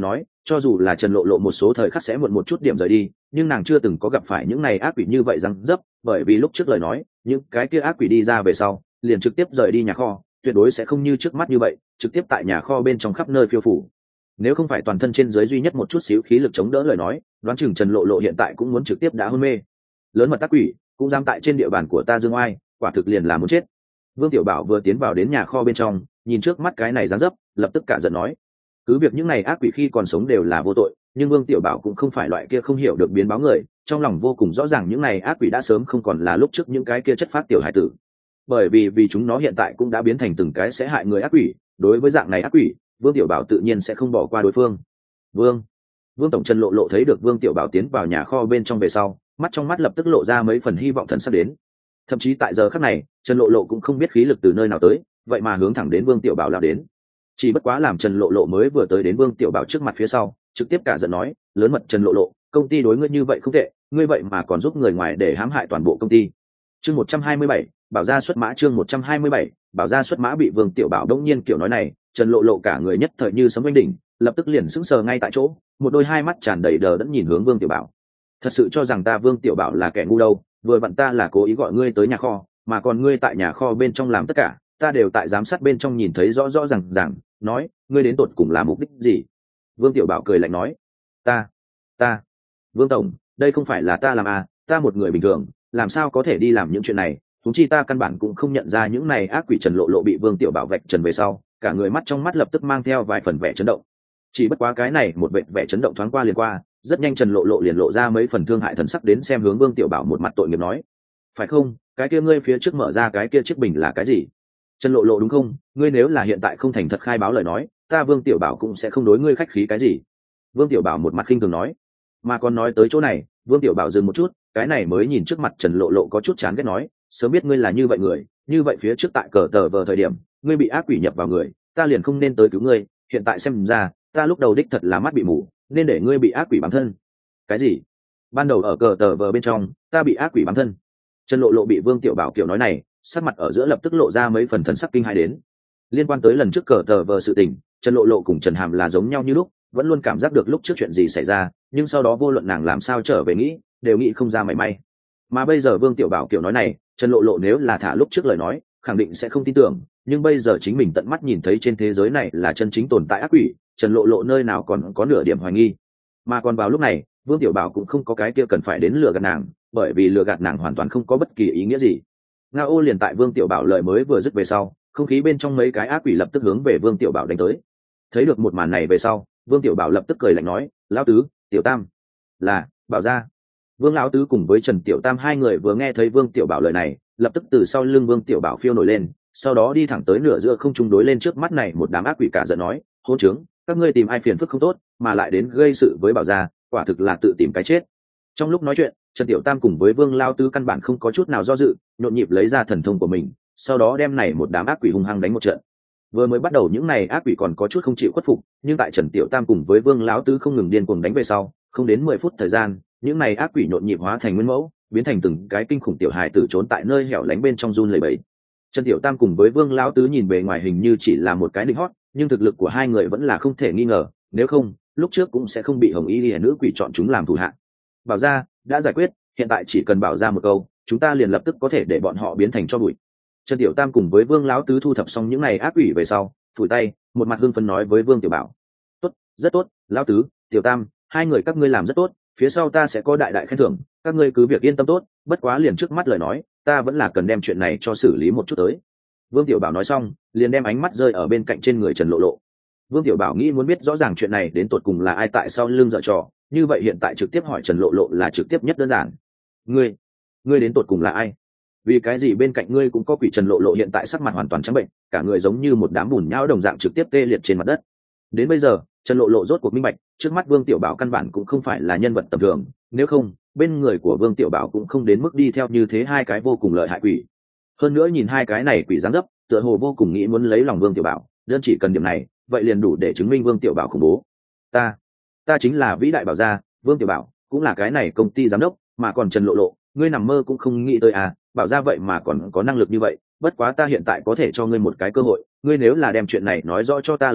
cho dù là Trần Lộ Lộ một số thời khắc sẽ muộn một chút điểm rời đi, nhưng nàng chưa từng có gặp phải những này ác quỷ như vậy răng dấp, bởi vì lúc trước lời nói, những cái kia ác quỷ đi ra về sau, liền trực tiếp rời đi nhà kho, tuyệt đối sẽ không như trước mắt như vậy, trực tiếp tại nhà kho bên trong khắp nơi phiêu phủ. Nếu không phải toàn thân trên dưới duy nhất một chút xíu khí lực chống đỡ lời nói, đoán chừng Trần Lộ Lộ hiện tại cũng muốn trực tiếp đã hôn mê. Lớn mật ác quỷ, cũng dám tại trên địa bàn của ta dương oai, quả thực liền là muốn chết. Vương Tiểu Bảo vừa tiến vào đến nhà kho bên trong, nhìn trước mắt cái này dáng dấp, lập tức cả giận nói: cứ việc những này ác quỷ khi còn sống đều là vô tội, nhưng Vương Tiểu Bảo cũng không phải loại kia không hiểu được biến báo người, trong lòng vô cùng rõ ràng những này ác quỷ đã sớm không còn là lúc trước những cái kia chất phát tiểu hải tử, bởi vì vì chúng nó hiện tại cũng đã biến thành từng cái sẽ hại người ác quỷ. Đối với dạng này ác quỷ, Vương Tiểu Bảo tự nhiên sẽ không bỏ qua đối phương. Vương, Vương tổng Trần Lộ Lộ thấy được Vương Tiểu Bảo tiến vào nhà kho bên trong về sau, mắt trong mắt lập tức lộ ra mấy phần hy vọng thần sắc đến. Thậm chí tại giờ khắc này, Trần Lộ Lộ cũng không biết khí lực từ nơi nào tới, vậy mà hướng thẳng đến Vương Tiểu Bảo lao đến. Chỉ bất quá làm Trần Lộ Lộ mới vừa tới đến Vương Tiểu Bảo trước mặt phía sau, trực tiếp cả giận nói: lớn mật Trần Lộ Lộ, công ty đối ngươi như vậy không tệ, ngươi vậy mà còn giúp người ngoài để hãm hại toàn bộ công ty. Chương một trăm hai mươi bảy, bảo ra xuất mã. Chương một trăm hai mươi bảy, bảo ra xuất mã. Bị Vương Tiểu Bảo đông nhiên kiểu nói này, Trần Lộ Lộ cả người nhất thời như sấm oanh đỉnh, lập tức liền sững sờ ngay tại chỗ, một đôi hai mắt tràn đầy đờ đẫn nhìn hướng Vương Tiểu Bảo. Thật sự cho rằng ta Vương Tiểu Bảo là kẻ ngu đâu, vừa vặn ta là cố ý gọi ngươi tới nhà kho, mà còn ngươi tại nhà kho bên trong làm tất cả, ta đều tại giám sát bên trong nhìn thấy rõ rõ ràng ràng, nói, ngươi đến tột cùng là mục đích gì? Vương Tiểu Bảo cười lạnh nói: ta, ta, Vương tổng, đây không phải là ta làm à, ta một người bình thường, làm sao có thể đi làm những chuyện này, thúng chi ta căn bản cũng không nhận ra những này ác quỷ. Trần Lộ Lộ bị Vương Tiểu Bảo vạch trần về sau, cả người mắt trong mắt lập tức mang theo vài phần vẻ chấn động. Chỉ bất quá cái này một vệt vẻ chấn động thoáng qua liền qua, rất nhanh Trần Lộ Lộ liền lộ ra mấy phần thương hại thần sắc đến xem hướng Vương Tiểu Bảo một mặt tội nghiệp nói: phải không, cái kia ngươi phía trước mở ra cái kia chiếc bình là cái gì? Trần Lộ Lộ đúng không, ngươi nếu là hiện tại không thành thật khai báo lời nói, ta Vương Tiểu Bảo cũng sẽ không đối ngươi khách khí cái gì. Vương Tiểu Bảo một mặt khinh thường nói. Mà còn nói tới chỗ này, Vương Tiểu Bảo dừng một chút, cái này mới nhìn trước mặt Trần Lộ Lộ có chút chán ghét nói: sớm biết ngươi là như vậy người, như vậy phía trước tại cờ tờ vờ thời điểm ngươi bị ác quỷ nhập vào người, ta liền không nên tới cứu ngươi, hiện tại xem ra ta lúc đầu đích thật là mắt bị mù, nên để ngươi bị ác quỷ bám thân. Cái gì? Ban đầu ở cờ tờ vờ bên trong ta bị ác quỷ bám thân? Trần Lộ Lộ bị Vương Tiểu Bảo kiểu nói này, sắc mặt ở giữa lập tức lộ ra mấy phần thần sắc kinh hãi đến. Liên quan tới lần trước cờ tờ vờ sự tình, Trần Lộ Lộ cùng Trần Hàm là giống nhau như lúc, vẫn luôn cảm giác được lúc trước chuyện gì xảy ra, nhưng sau đó vô luận nàng làm sao trở về nghĩ, đều nghĩ không ra mảy may. Mà bây giờ Vương Tiểu Bảo kiểu nói này, Trần Lộ Lộ nếu là thả lúc trước lời nói, khẳng định sẽ không tin tưởng, nhưng bây giờ chính mình tận mắt nhìn thấy trên thế giới này là chân chính tồn tại ác quỷ, Trần Lộ Lộ nơi nào còn có nửa điểm hoài nghi. Mà còn vào lúc này, Vương Tiểu Bảo cũng không có cái kia cần phải đến lừa gạt nàng, bởi vì lừa gạt nàng hoàn toàn không có bất kỳ ý nghĩa gì. Ngao liền tại Vương Tiểu Bảo lời mới vừa dứt về sau, không khí bên trong mấy cái ác quỷ lập tức hướng về Vương Tiểu Bảo đánh tới. Thấy được một màn này về sau, Vương Tiểu Bảo lập tức cười lạnh nói: lão tứ, Tiểu Tam, là Bảo ra. Vương lão tứ cùng với Trần Tiểu Tam hai người vừa nghe thấy Vương Tiểu Bảo lời này, lập tức từ sau lưng Vương Tiểu Bảo phiêu nổi lên, sau đó đi thẳng tới nửa giữa không trung đối lên trước mắt này một đám ác quỷ cả giận nói: hỗn trướng, các ngươi tìm ai phiền phức không tốt, mà lại đến gây sự với Bảo gia, quả thực là tự tìm cái chết. Trong lúc nói chuyện, Trần Tiểu Tam cùng với Vương lão tứ căn bản không có chút nào do dự, nhộn nhịp lấy ra thần thông của mình, sau đó đem này một đám ác quỷ hung hăng đánh một trận. Vừa mới bắt đầu những này ác quỷ còn có chút không chịu khuất phục, nhưng tại Trần Tiểu Tam cùng với Vương lão tứ không ngừng điên cuồng đánh về sau, không đến mười phút thời gian, những này ác quỷ nhộn nhịp hóa thành nguyên mẫu, biến thành từng cái kinh khủng tiểu hài tử trốn tại nơi hẻo lánh bên trong run lẩy bẩy. Trần Tiểu Tam cùng với Vương lão tứ nhìn bề ngoài hình như chỉ là một cái đỉnh hót, nhưng thực lực của hai người vẫn là không thể nghi ngờ, nếu không, lúc trước cũng sẽ không bị Hồng Y Liễu nữ quỷ chọn chúng làm thủ hạ. Bảo gia đã giải quyết, hiện tại chỉ cần bảo ra một câu, chúng ta liền lập tức có thể để bọn họ biến thành tro bụi. Trần Tiểu Tam cùng với Vương lão tứ thu thập xong những này ác quỷ về sau, phủi tay, một mặt hưng phấn nói với Vương Tiểu Bảo: tốt, rất tốt, lão tứ, Tiểu Tam, hai người các ngươi làm rất tốt, phía sau ta sẽ có đại đại khen thưởng, các ngươi cứ việc yên tâm tốt, bất quá liền trước mắt lời nói, ta vẫn là cần đem chuyện này cho xử lý một chút tới. Vương Tiểu Bảo nói xong, liền đem ánh mắt rơi ở bên cạnh trên người Trần Lộ Lộ. Vương Tiểu Bảo nghĩ muốn biết rõ ràng chuyện này đến tột cùng là ai tại sau lưng giở trò, như vậy hiện tại trực tiếp hỏi Trần Lộ Lộ là trực tiếp nhất đơn giản. Ngươi, ngươi đến tột cùng là ai? Vì cái gì bên cạnh ngươi cũng có quỷ? Trần Lộ Lộ hiện tại sắc mặt hoàn toàn trắng bệnh, cả người giống như một đám bùn nhão đồng dạng trực tiếp tê liệt trên mặt đất. Đến bây giờ, Trần Lộ Lộ rốt cuộc minh bạch, trước mắt Vương Tiểu Bảo căn bản cũng không phải là nhân vật tầm thường, nếu không, bên người của Vương Tiểu Bảo cũng không đến mức đi theo như thế hai cái vô cùng lợi hại quỷ. Hơn nữa nhìn hai cái này quỷ dáng dấp, tựa hồ vô cùng nghĩ muốn lấy lòng Vương Tiểu Bảo, đơn chỉ cần điểm này, vậy liền đủ để chứng minh Vương Tiểu Bảo khủng bố. Ta, ta chính là vĩ đại Bảo gia, Vương Tiểu Bảo, cũng là cái này công ty giám đốc, mà còn Trần Lộ Lộ, ngươi nằm mơ cũng không nghĩ tới à, Bảo gia vậy mà còn có năng lực như vậy, bất quá ta hiện tại có thể cho ngươi một cái cơ hội, ngươi nếu là đem chuyện này nói rõ cho ta lời nói,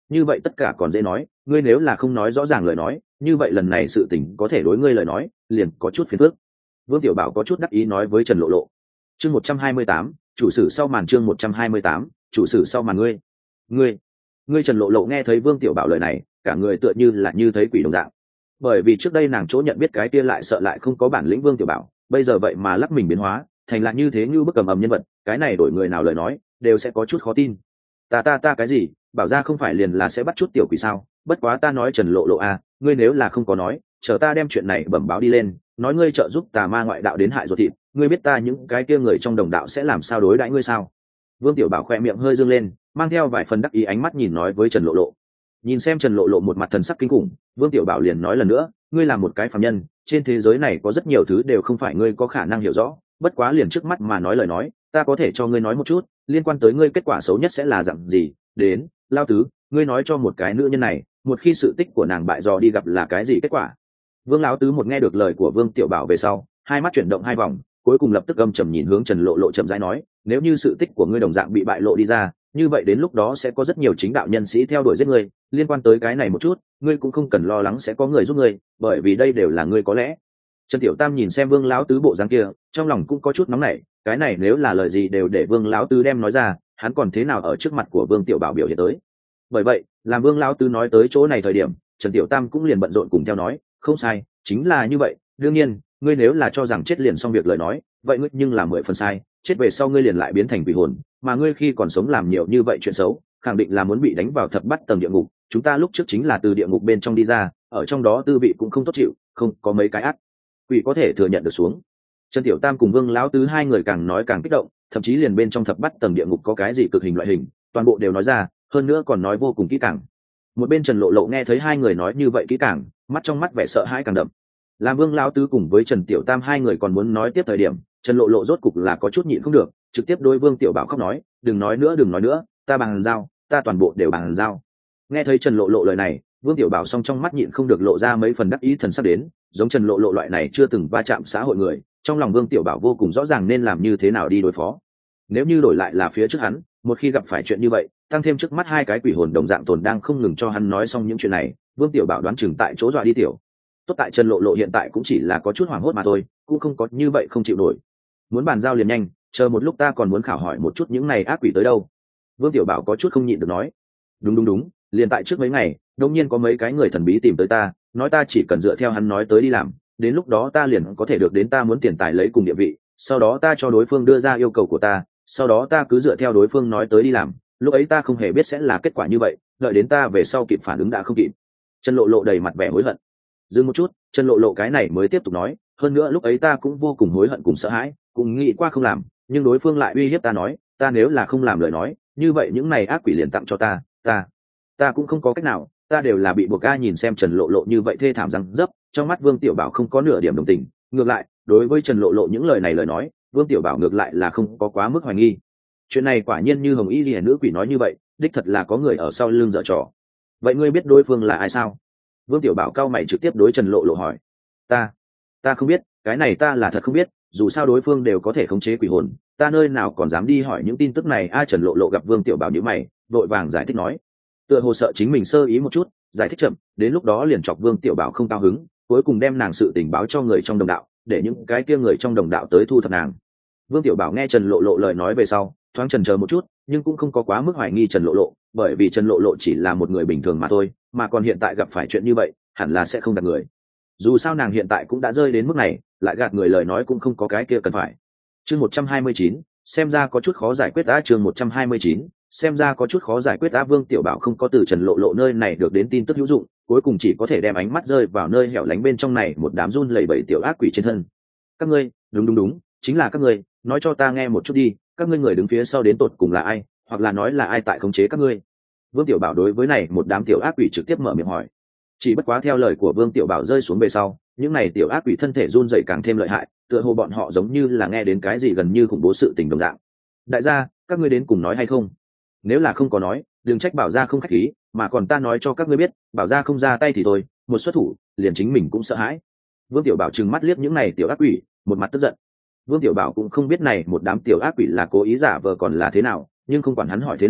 như vậy tất cả còn dễ nói, ngươi nếu là không nói rõ ràng lời nói, như vậy lần này sự tình có thể đối ngươi lời nói liền có chút phiền phức. Vương Tiểu Bảo có chút đắc ý nói với Trần Lộ Lộ. Chương một trăm hai mươi tám, chủ sử sau màn. Chương một trăm hai mươi tám, chủ sử sau màn. Ngươi, ngươi, ngươi. Trần Lộ Lộ nghe thấy Vương Tiểu Bảo lời này, cả người tựa như là như thấy quỷ đồng dạng. Bởi vì trước đây nàng chỗ nhận biết cái kia lại sợ lại không có bản lĩnh Vương Tiểu Bảo, bây giờ vậy mà lắc mình biến hóa, thành lại như thế như bức cầm ầm nhân vật, cái này đổi người nào lời nói, đều sẽ có chút khó tin. Ta ta ta cái gì? Bảo ra không phải liền là sẽ bắt chút tiểu quỷ sao? Bất quá ta nói Trần Lộ Lộ à, ngươi nếu là không có nói, chờ ta đem chuyện này bẩm báo đi lên, nói ngươi trợ giúp tà ma ngoại đạo đến hại ruột thịt, ngươi biết ta những cái kia người trong đồng đạo sẽ làm sao đối đãi ngươi sao? Vương Tiểu Bảo khoe miệng hơi dương lên, mang theo vài phần đắc ý ánh mắt nhìn nói với Trần Lộ Lộ. Nhìn xem Trần Lộ Lộ một mặt thần sắc kinh khủng, Vương Tiểu Bảo liền nói lần nữa, ngươi là một cái phàm nhân, trên thế giới này có rất nhiều thứ đều không phải ngươi có khả năng hiểu rõ, bất quá liền trước mắt mà nói lời nói, ta có thể cho ngươi nói một chút, liên quan tới ngươi kết quả xấu nhất sẽ là dạng gì, đến, Lao Tứ, ngươi nói cho một cái nữ nhân này, một khi sự tích của nàng bại dò đi gặp là cái gì kết quả. Vương Lão Tứ một nghe được lời của Vương Tiểu Bảo về sau, hai mắt chuyển động hai vòng, cuối cùng lập tức âm trầm nhìn hướng Trần Lộ Lộ chậm rãi nói, nếu như sự tích của ngươi đồng dạng bị bại lộ đi ra, như vậy đến lúc đó sẽ có rất nhiều chính đạo nhân sĩ theo đuổi giết ngươi, liên quan tới cái này một chút, ngươi cũng không cần lo lắng sẽ có người giúp ngươi, bởi vì đây đều là ngươi có lẽ. Trần Tiểu Tam nhìn xem Vương Lão Tứ bộ dáng kia, trong lòng cũng có chút nóng nảy, cái này nếu là lời gì đều để Vương Lão Tứ đem nói ra, hắn còn thế nào ở trước mặt của Vương Tiểu Bảo biểu hiện tới. Bởi vậy, làm Vương Lão Tứ nói tới chỗ này thời điểm, Trần Tiểu Tam cũng liền bận rộn cùng theo nói, không sai, chính là như vậy, đương nhiên, ngươi nếu là cho rằng chết liền xong việc lời nói, vậy ngươi nhưng là mười phần sai, chết về sau ngươi liền lại biến thành quỷ hồn, mà ngươi khi còn sống làm nhiều như vậy chuyện xấu, khẳng định là muốn bị đánh vào thập bắt tầng địa ngục, chúng ta lúc trước chính là từ địa ngục bên trong đi ra, ở trong đó tư vị cũng không tốt chịu, không có mấy cái ác quỷ có thể thừa nhận được xuống. Trần Tiểu Tam cùng Vương Lão Tứ hai người càng nói càng kích động, thậm chí liền bên trong thập bắt tầng địa ngục có cái gì cực hình loại hình, toàn bộ đều nói ra, hơn nữa còn nói vô cùng kỹ càng. Một bên Trần Lộ Lộ nghe thấy hai người nói như vậy kỹ càng, mắt trong mắt vẻ sợ hãi càng đậm. Làm Vương Lão Tứ cùng với Trần Tiểu Tam hai người còn muốn nói tiếp thời điểm, Trần Lộ Lộ rốt cục là có chút nhịn không được, trực tiếp đối Vương Tiểu Bảo khóc nói, đừng nói nữa đừng nói nữa, ta bằng giao, ta toàn bộ đều bằng giao. Nghe thấy Trần Lộ Lộ lời này, Vương Tiểu Bảo song trong mắt nhịn không được lộ ra mấy phần đắc ý thần sắc đến, giống Trần Lộ Lộ loại này chưa từng va chạm xã hội người, trong lòng Vương Tiểu Bảo vô cùng rõ ràng nên làm như thế nào đi đối phó. Nếu như đổi lại là phía trước hắn, một khi gặp phải chuyện như vậy, tăng thêm trước mắt hai cái quỷ hồn đồng dạng tồn đang không ngừng cho hắn nói xong những chuyện này, Vương Tiểu Bảo đoán chừng tại chỗ dọa đi tiểu. Tốt tại Trần Lộ Lộ hiện tại cũng chỉ là có chút hoảng hốt mà thôi, cũng không có như vậy không chịu nổi. Muốn bàn giao liền nhanh, chờ một lúc ta còn muốn khảo hỏi một chút những này ác quỷ tới đâu. Vương Tiểu Bảo có chút không nhịn được nói. Đúng đúng đúng, liền tại trước mấy ngày, đột nhiên có mấy cái người thần bí tìm tới ta, nói ta chỉ cần dựa theo hắn nói tới đi làm, đến lúc đó ta liền có thể được đến ta muốn tiền tài lấy cùng địa vị, sau đó ta cho đối phương đưa ra yêu cầu của ta, sau đó ta cứ dựa theo đối phương nói tới đi làm, lúc ấy ta không hề biết sẽ là kết quả như vậy, đợi đến ta về sau kịp phản ứng đã không kịp. Trần Lộ Lộ đầy mặt vẻ hối hận. Dừng một chút, Trần Lộ Lộ cái này mới tiếp tục nói, hơn nữa lúc ấy ta cũng vô cùng hối hận cùng sợ hãi, cũng nghĩ qua không làm, nhưng đối phương lại uy hiếp ta nói, ta nếu là không làm lời nói, như vậy những này ác quỷ liền tặng cho ta, ta, ta cũng không có cách nào, ta đều là bị buộc. Ga nhìn xem Trần Lộ Lộ như vậy thê thảm răng dấp, trong mắt Vương Tiểu Bảo không có nửa điểm đồng tình, ngược lại, đối với Trần Lộ Lộ những lời này lời nói, Vương Tiểu Bảo ngược lại là không có quá mức hoài nghi. Chuyện này quả nhiên như Hồng Y Liễu nữ quỷ nói như vậy, đích thật là có người ở sau lưng giở trò. Vậy ngươi biết đối phương là ai sao? Vương Tiểu Bảo cao mày trực tiếp đối Trần Lộ Lộ hỏi. Ta, ta không biết, cái này ta là thật không biết, dù sao đối phương đều có thể khống chế quỷ hồn, ta nơi nào còn dám đi hỏi những tin tức này. A Trần Lộ Lộ gặp Vương Tiểu Bảo nhíu mày, vội vàng giải thích nói. Tựa hồ sợ chính mình sơ ý một chút, giải thích chậm, đến lúc đó liền chọc Vương Tiểu Bảo không cao hứng, cuối cùng đem nàng sự tình báo cho người trong đồng đạo, để những cái kia người trong đồng đạo tới thu thập nàng. Vương Tiểu Bảo nghe Trần Lộ Lộ lời nói về sau, thoáng chần chờ một chút, nhưng cũng không có quá mức hoài nghi Trần Lộ Lộ, bởi vì Trần Lộ Lộ chỉ là một người bình thường mà thôi, mà còn hiện tại gặp phải chuyện như vậy, hẳn là sẽ không gạt người. Dù sao nàng hiện tại cũng đã rơi đến mức này, lại gạt người lời nói cũng không có cái kia cần phải. Chương một trăm hai mươi chín, xem ra có chút khó giải quyết. Đã chương một trăm hai mươi chín, xem ra có chút khó giải quyết. Đã Vương Tiểu Bảo không có từ Trần Lộ Lộ nơi này được đến tin tức hữu dụng, cuối cùng chỉ có thể đem ánh mắt rơi vào nơi hẻo lánh bên trong này một đám run lẩy bẩy tiểu ác quỷ trên thân. Các ngươi, đúng đúng đúng, chính là các ngươi, nói cho ta nghe một chút đi, các ngươi người đứng phía sau đến tột cùng là ai, hoặc là nói là ai tại khống chế các ngươi. Vương Tiểu Bảo đối với này một đám tiểu ác quỷ trực tiếp mở miệng hỏi. Chỉ bất quá theo lời của Vương Tiểu Bảo rơi xuống về sau, những này tiểu ác quỷ thân thể run rẩy càng thêm lợi hại, tựa hồ bọn họ giống như là nghe đến cái gì gần như khủng bố sự tình đồng dạng. Đại gia, các ngươi đến cùng nói hay không? Nếu là không có nói, đừng trách Bảo gia không khách khí, mà còn ta nói cho các ngươi biết, Bảo gia không ra tay thì thôi, một xuất thủ, liền chính mình cũng sợ hãi. Vương Tiểu Bảo trừng mắt liếc những này tiểu ác quỷ, một mặt tức giận. Vương Tiểu Bảo cũng không biết này một đám tiểu ác quỷ là cố ý giả vờ còn là thế nào, nhưng không quản hắn hỏi thế nào,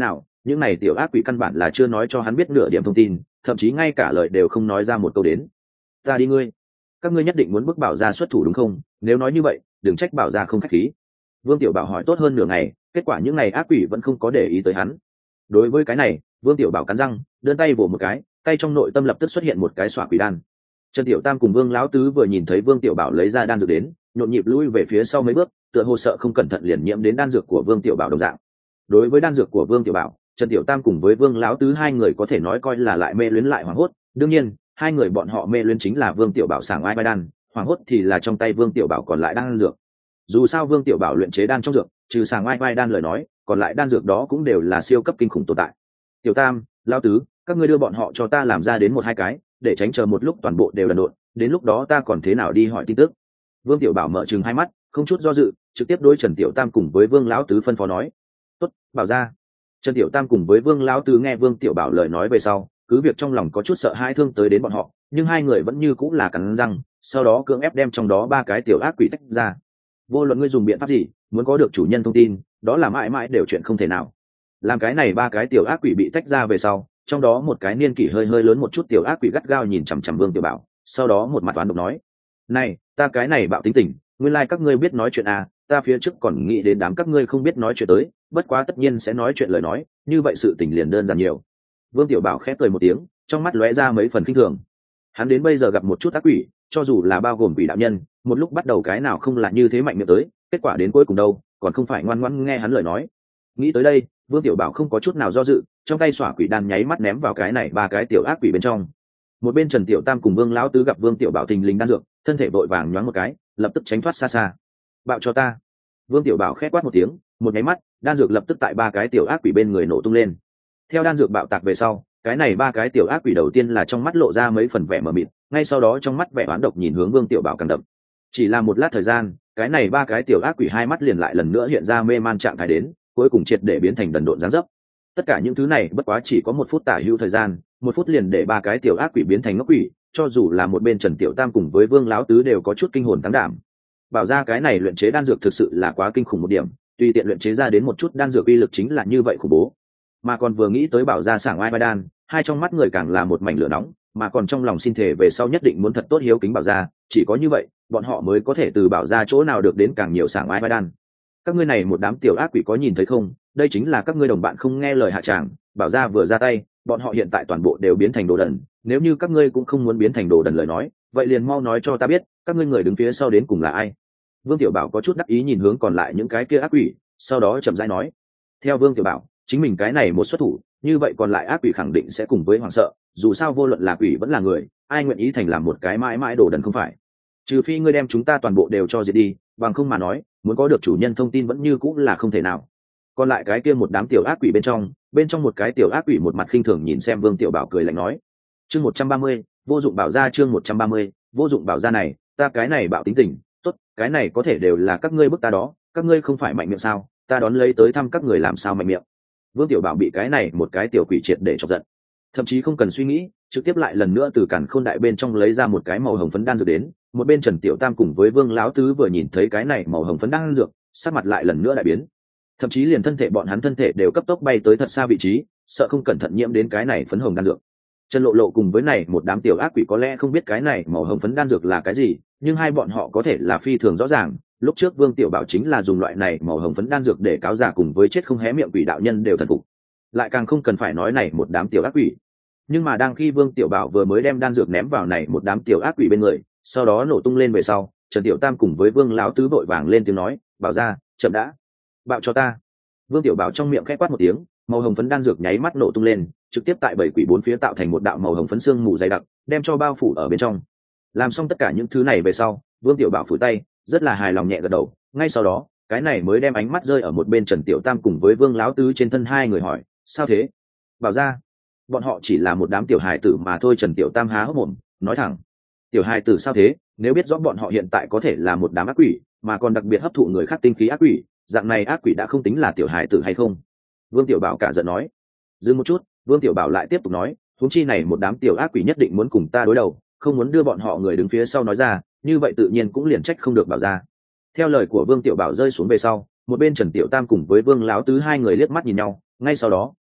những này tiểu ác quỷ căn bản là chưa nói cho hắn biết nửa điểm thông tin, thậm chí ngay cả lời đều không nói ra một câu đến. Ta đi ngươi, các ngươi nhất định muốn bức Bảo Gia xuất thủ đúng không? Nếu nói như vậy đừng trách Bảo Gia không khách khí. Vương Tiểu Bảo hỏi tốt hơn nửa ngày, kết quả những này ác quỷ vẫn không có để ý tới hắn. Đối với cái này Vương Tiểu Bảo cắn răng đơn tay vỗ một cái, tay trong nội tâm lập tức xuất hiện một cái xỏa quỷ đan. Trần Tiểu Tam cùng Vương Lão Tứ vừa nhìn thấy Vương Tiểu Bảo lấy ra đan dược đến, nhộn nhịp lui về phía sau mấy bước, tựa hồ sợ không cẩn thận liền nhiễm đến đan dược của Vương Tiểu Bảo đồng dạng. Đối với đan dược của Vương Tiểu Bảo, Trần Tiểu Tam cùng với Vương Lão Tứ hai người có thể nói coi là lại mê luyến lại hoảng hốt. Đương nhiên hai người bọn họ mê luyến chính là Vương Tiểu Bảo sảng ai bài đan, hoảng hốt thì là trong tay Vương Tiểu Bảo còn lại đan dược. Dù sao Vương Tiểu Bảo luyện chế đan trong dược, trừ sảng ai bài đan lời nói, còn lại đan dược đó cũng đều là siêu cấp kinh khủng tồn tại. Tiểu Tam, Lão Tứ, các ngươi đưa bọn họ cho ta làm ra đến một hai cái, để tránh chờ một lúc toàn bộ đều đần độn, đến lúc đó ta còn thế nào đi hỏi tin tức. Vương Tiểu Bảo mở trừng hai mắt, không chút do dự trực tiếp đối Trần Tiểu Tam cùng với Vương Lão Tứ phân phó nói. Tốt, Bảo Gia. Trần Tiểu Tam cùng với Vương Lão Tứ nghe Vương Tiểu Bảo lời nói về sau, cứ việc trong lòng có chút sợ hãi thương tới đến bọn họ, nhưng hai người vẫn như cũng là cắn răng, sau đó cưỡng ép đem trong đó ba cái tiểu ác quỷ tách ra. Vô luận ngươi dùng biện pháp gì, muốn có được chủ nhân thông tin, đó là mãi mãi đều chuyện không thể nào. Làm cái này ba cái tiểu ác quỷ bị tách ra về sau, trong đó một cái niên kỷ hơi hơi lớn một chút tiểu ác quỷ gắt gao nhìn chằm chằm Vương Tiểu Bảo, sau đó một mặt toán độc nói: "Này, ta cái này bạo tính tình, nguyên lai like các ngươi biết nói chuyện à, ta phía trước còn nghĩ đến đám các ngươi không biết nói chuyện tới, bất quá tất nhiên sẽ nói chuyện lời nói, như vậy sự tình liền đơn giản nhiều." Vương Tiểu Bảo khép cười một tiếng, trong mắt lóe ra mấy phần khinh thường. Hắn đến bây giờ gặp một chút ác quỷ, cho dù là bao gồm quỷ đạo nhân, một lúc bắt đầu cái nào không là như thế mạnh miệng tới, kết quả đến cuối cùng đâu, còn không phải ngoan ngoãn nghe hắn lời nói. Nghĩ tới đây, Vương Tiểu Bảo không có chút nào do dự, trong tay xỏa quỷ đan nháy mắt ném vào cái này ba cái tiểu ác quỷ bên trong. Một bên Trần Tiểu Tam cùng Vương Lão Tứ gặp Vương Tiểu Bảo thình lình đan dược, thân thể vội vàng nhoáng một cái, lập tức tránh thoát xa xa. "Bạo cho ta!" Vương Tiểu Bảo khét quát một tiếng, một nháy mắt, đan dược lập tức tại ba cái tiểu ác quỷ bên người nổ tung lên. Theo đan dược bạo tạc về sau, cái này ba cái tiểu ác quỷ đầu tiên là trong mắt lộ ra mấy phần vẻ mờ mịt, ngay sau đó trong mắt vẻ oán độc nhìn hướng Vương Tiểu Bảo càng đậm. Chỉ là một lát thời gian, cái này ba cái tiểu ác quỷ hai mắt liền lại lần nữa hiện ra mê man trạng thái đến, cuối cùng triệt để biến thành đần độn dáng dấp. Tất cả những thứ này bất quá chỉ có một phút tả hữu thời gian, một phút liền để ba cái tiểu ác quỷ biến thành ngốc quỷ, cho dù là một bên Trần Tiểu Tam cùng với Vương Lão Tứ đều có chút kinh hồn táng đảm. Bảo ra cái này luyện chế đan dược thực sự là quá kinh khủng một điểm, tùy tiện luyện chế ra đến một chút đan dược uy lực chính là như vậy khủng bố. Mà còn vừa nghĩ tới Bảo ra sảng ai bài đan, hai trong mắt người càng là một mảnh lửa nóng, mà còn trong lòng xin thề về sau nhất định muốn thật tốt hiếu kính Bảo ra, chỉ có như vậy, bọn họ mới có thể từ Bảo ra chỗ nào được đến càng nhiều sảng ai bài đan. Các ngươi này một đám tiểu ác quỷ có nhìn thấy không, đây chính là các ngươi đồng bạn không nghe lời hạ tràng, Bảo ra vừa ra tay, bọn họ hiện tại toàn bộ đều biến thành đồ đần, nếu như các ngươi cũng không muốn biến thành đồ đần lời nói, vậy liền mau nói cho ta biết, các ngươi người đứng phía sau đến cùng là ai. Vương Tiểu Bảo có chút đắc ý nhìn hướng còn lại những cái kia ác quỷ, sau đó chậm rãi nói: theo Vương Tiểu Bảo, chính mình cái này một xuất thủ, như vậy còn lại ác quỷ khẳng định sẽ cùng với hoảng sợ, dù sao vô luận là quỷ vẫn là người, ai nguyện ý thành làm một cái mãi mãi đồ đần không phải. Trừ phi ngươi đem chúng ta toàn bộ đều cho diệt đi, bằng không mà nói, muốn có được chủ nhân thông tin vẫn như cũng là không thể nào. Còn lại cái kia một đám tiểu ác quỷ bên trong, bên trong một cái tiểu ác quỷ một mặt khinh thường nhìn xem Vương Tiểu Bảo cười lạnh nói: chương một trăm ba mươi, vô dụng bảo ra chương một trăm ba mươi, vô dụng bảo ra này, ta cái này bạo tính tình, tốt, cái này có thể đều là các ngươi bức ta đó, các ngươi không phải mạnh miệng sao, ta đón lấy tới thăm các người làm sao mạnh miệng. Vương Tiểu Bảo bị cái này một cái tiểu quỷ triệt để chọc giận, thậm chí không cần suy nghĩ, trực tiếp lại lần nữa từ càn khôn đại bên trong lấy ra một cái màu hồng phấn đan dược đến. Một bên Trần Tiểu Tam cùng với Vương Lão Tứ vừa nhìn thấy cái này màu hồng phấn đan dược, sắc mặt lại lần nữa đại biến, thậm chí liền thân thể bọn hắn thân thể đều cấp tốc bay tới thật xa vị trí, sợ không cẩn thận nhiễm đến cái này phấn hồng đan dược. Trần Lộ Lộ cùng với này một đám tiểu ác quỷ có lẽ không biết cái này màu hồng phấn đan dược là cái gì, nhưng hai bọn họ có thể là phi thường rõ ràng, lúc trước Vương Tiểu Bảo chính là dùng loại này màu hồng phấn đan dược để cáo giả cùng với chết không hé miệng quỷ đạo nhân đều thần phục, lại càng không cần phải nói này một đám tiểu ác quỷ. Nhưng mà đang khi Vương Tiểu Bảo vừa mới đem đan dược ném vào này một đám tiểu ác quỷ bên người, sau đó nổ tung lên về sau, Trần Tiểu Tam cùng với Vương Lão Tứ vội vàng lên tiếng nói: "Bảo ra, chậm đã, bạo cho ta." Vương Tiểu Bảo trong miệng khẽ quát một tiếng, màu hồng phấn đan dược nháy mắt nổ tung lên, trực tiếp tại bảy quỷ bốn phía tạo thành một đạo màu hồng phấn xương mù dày đặc, đem cho bao phủ ở bên trong. Làm xong tất cả những thứ này về sau, Vương Tiểu Bảo phủi tay, rất là hài lòng nhẹ gật đầu, ngay sau đó, cái này mới đem ánh mắt rơi ở một bên Trần Tiểu Tam cùng với Vương Lão Tứ trên thân hai người hỏi: "Sao thế?" Bảo ra, bọn họ chỉ là một đám tiểu hài tử mà thôi. Trần Tiểu Tam há hốc mồm, nói thẳng: "Tiểu hài tử sao thế? Nếu biết rõ bọn họ hiện tại có thể là một đám ác quỷ, mà còn đặc biệt hấp thụ người khác tinh khí ác quỷ, dạng này ác quỷ đã không tính là tiểu hài tử hay không?" Vương Tiểu Bảo cả giận nói. Dừng một chút, Vương Tiểu Bảo lại tiếp tục nói: "Huống chi này một đám tiểu ác quỷ nhất định muốn cùng ta đối đầu, không muốn đưa bọn họ người đứng phía sau nói ra, như vậy tự nhiên cũng liền trách không được Bảo ra." Theo lời của Vương Tiểu Bảo rơi xuống về sau, một bên Trần Tiểu Tam cùng với Vương Lão Tứ hai người liếc mắt nhìn nhau, ngay sau đó,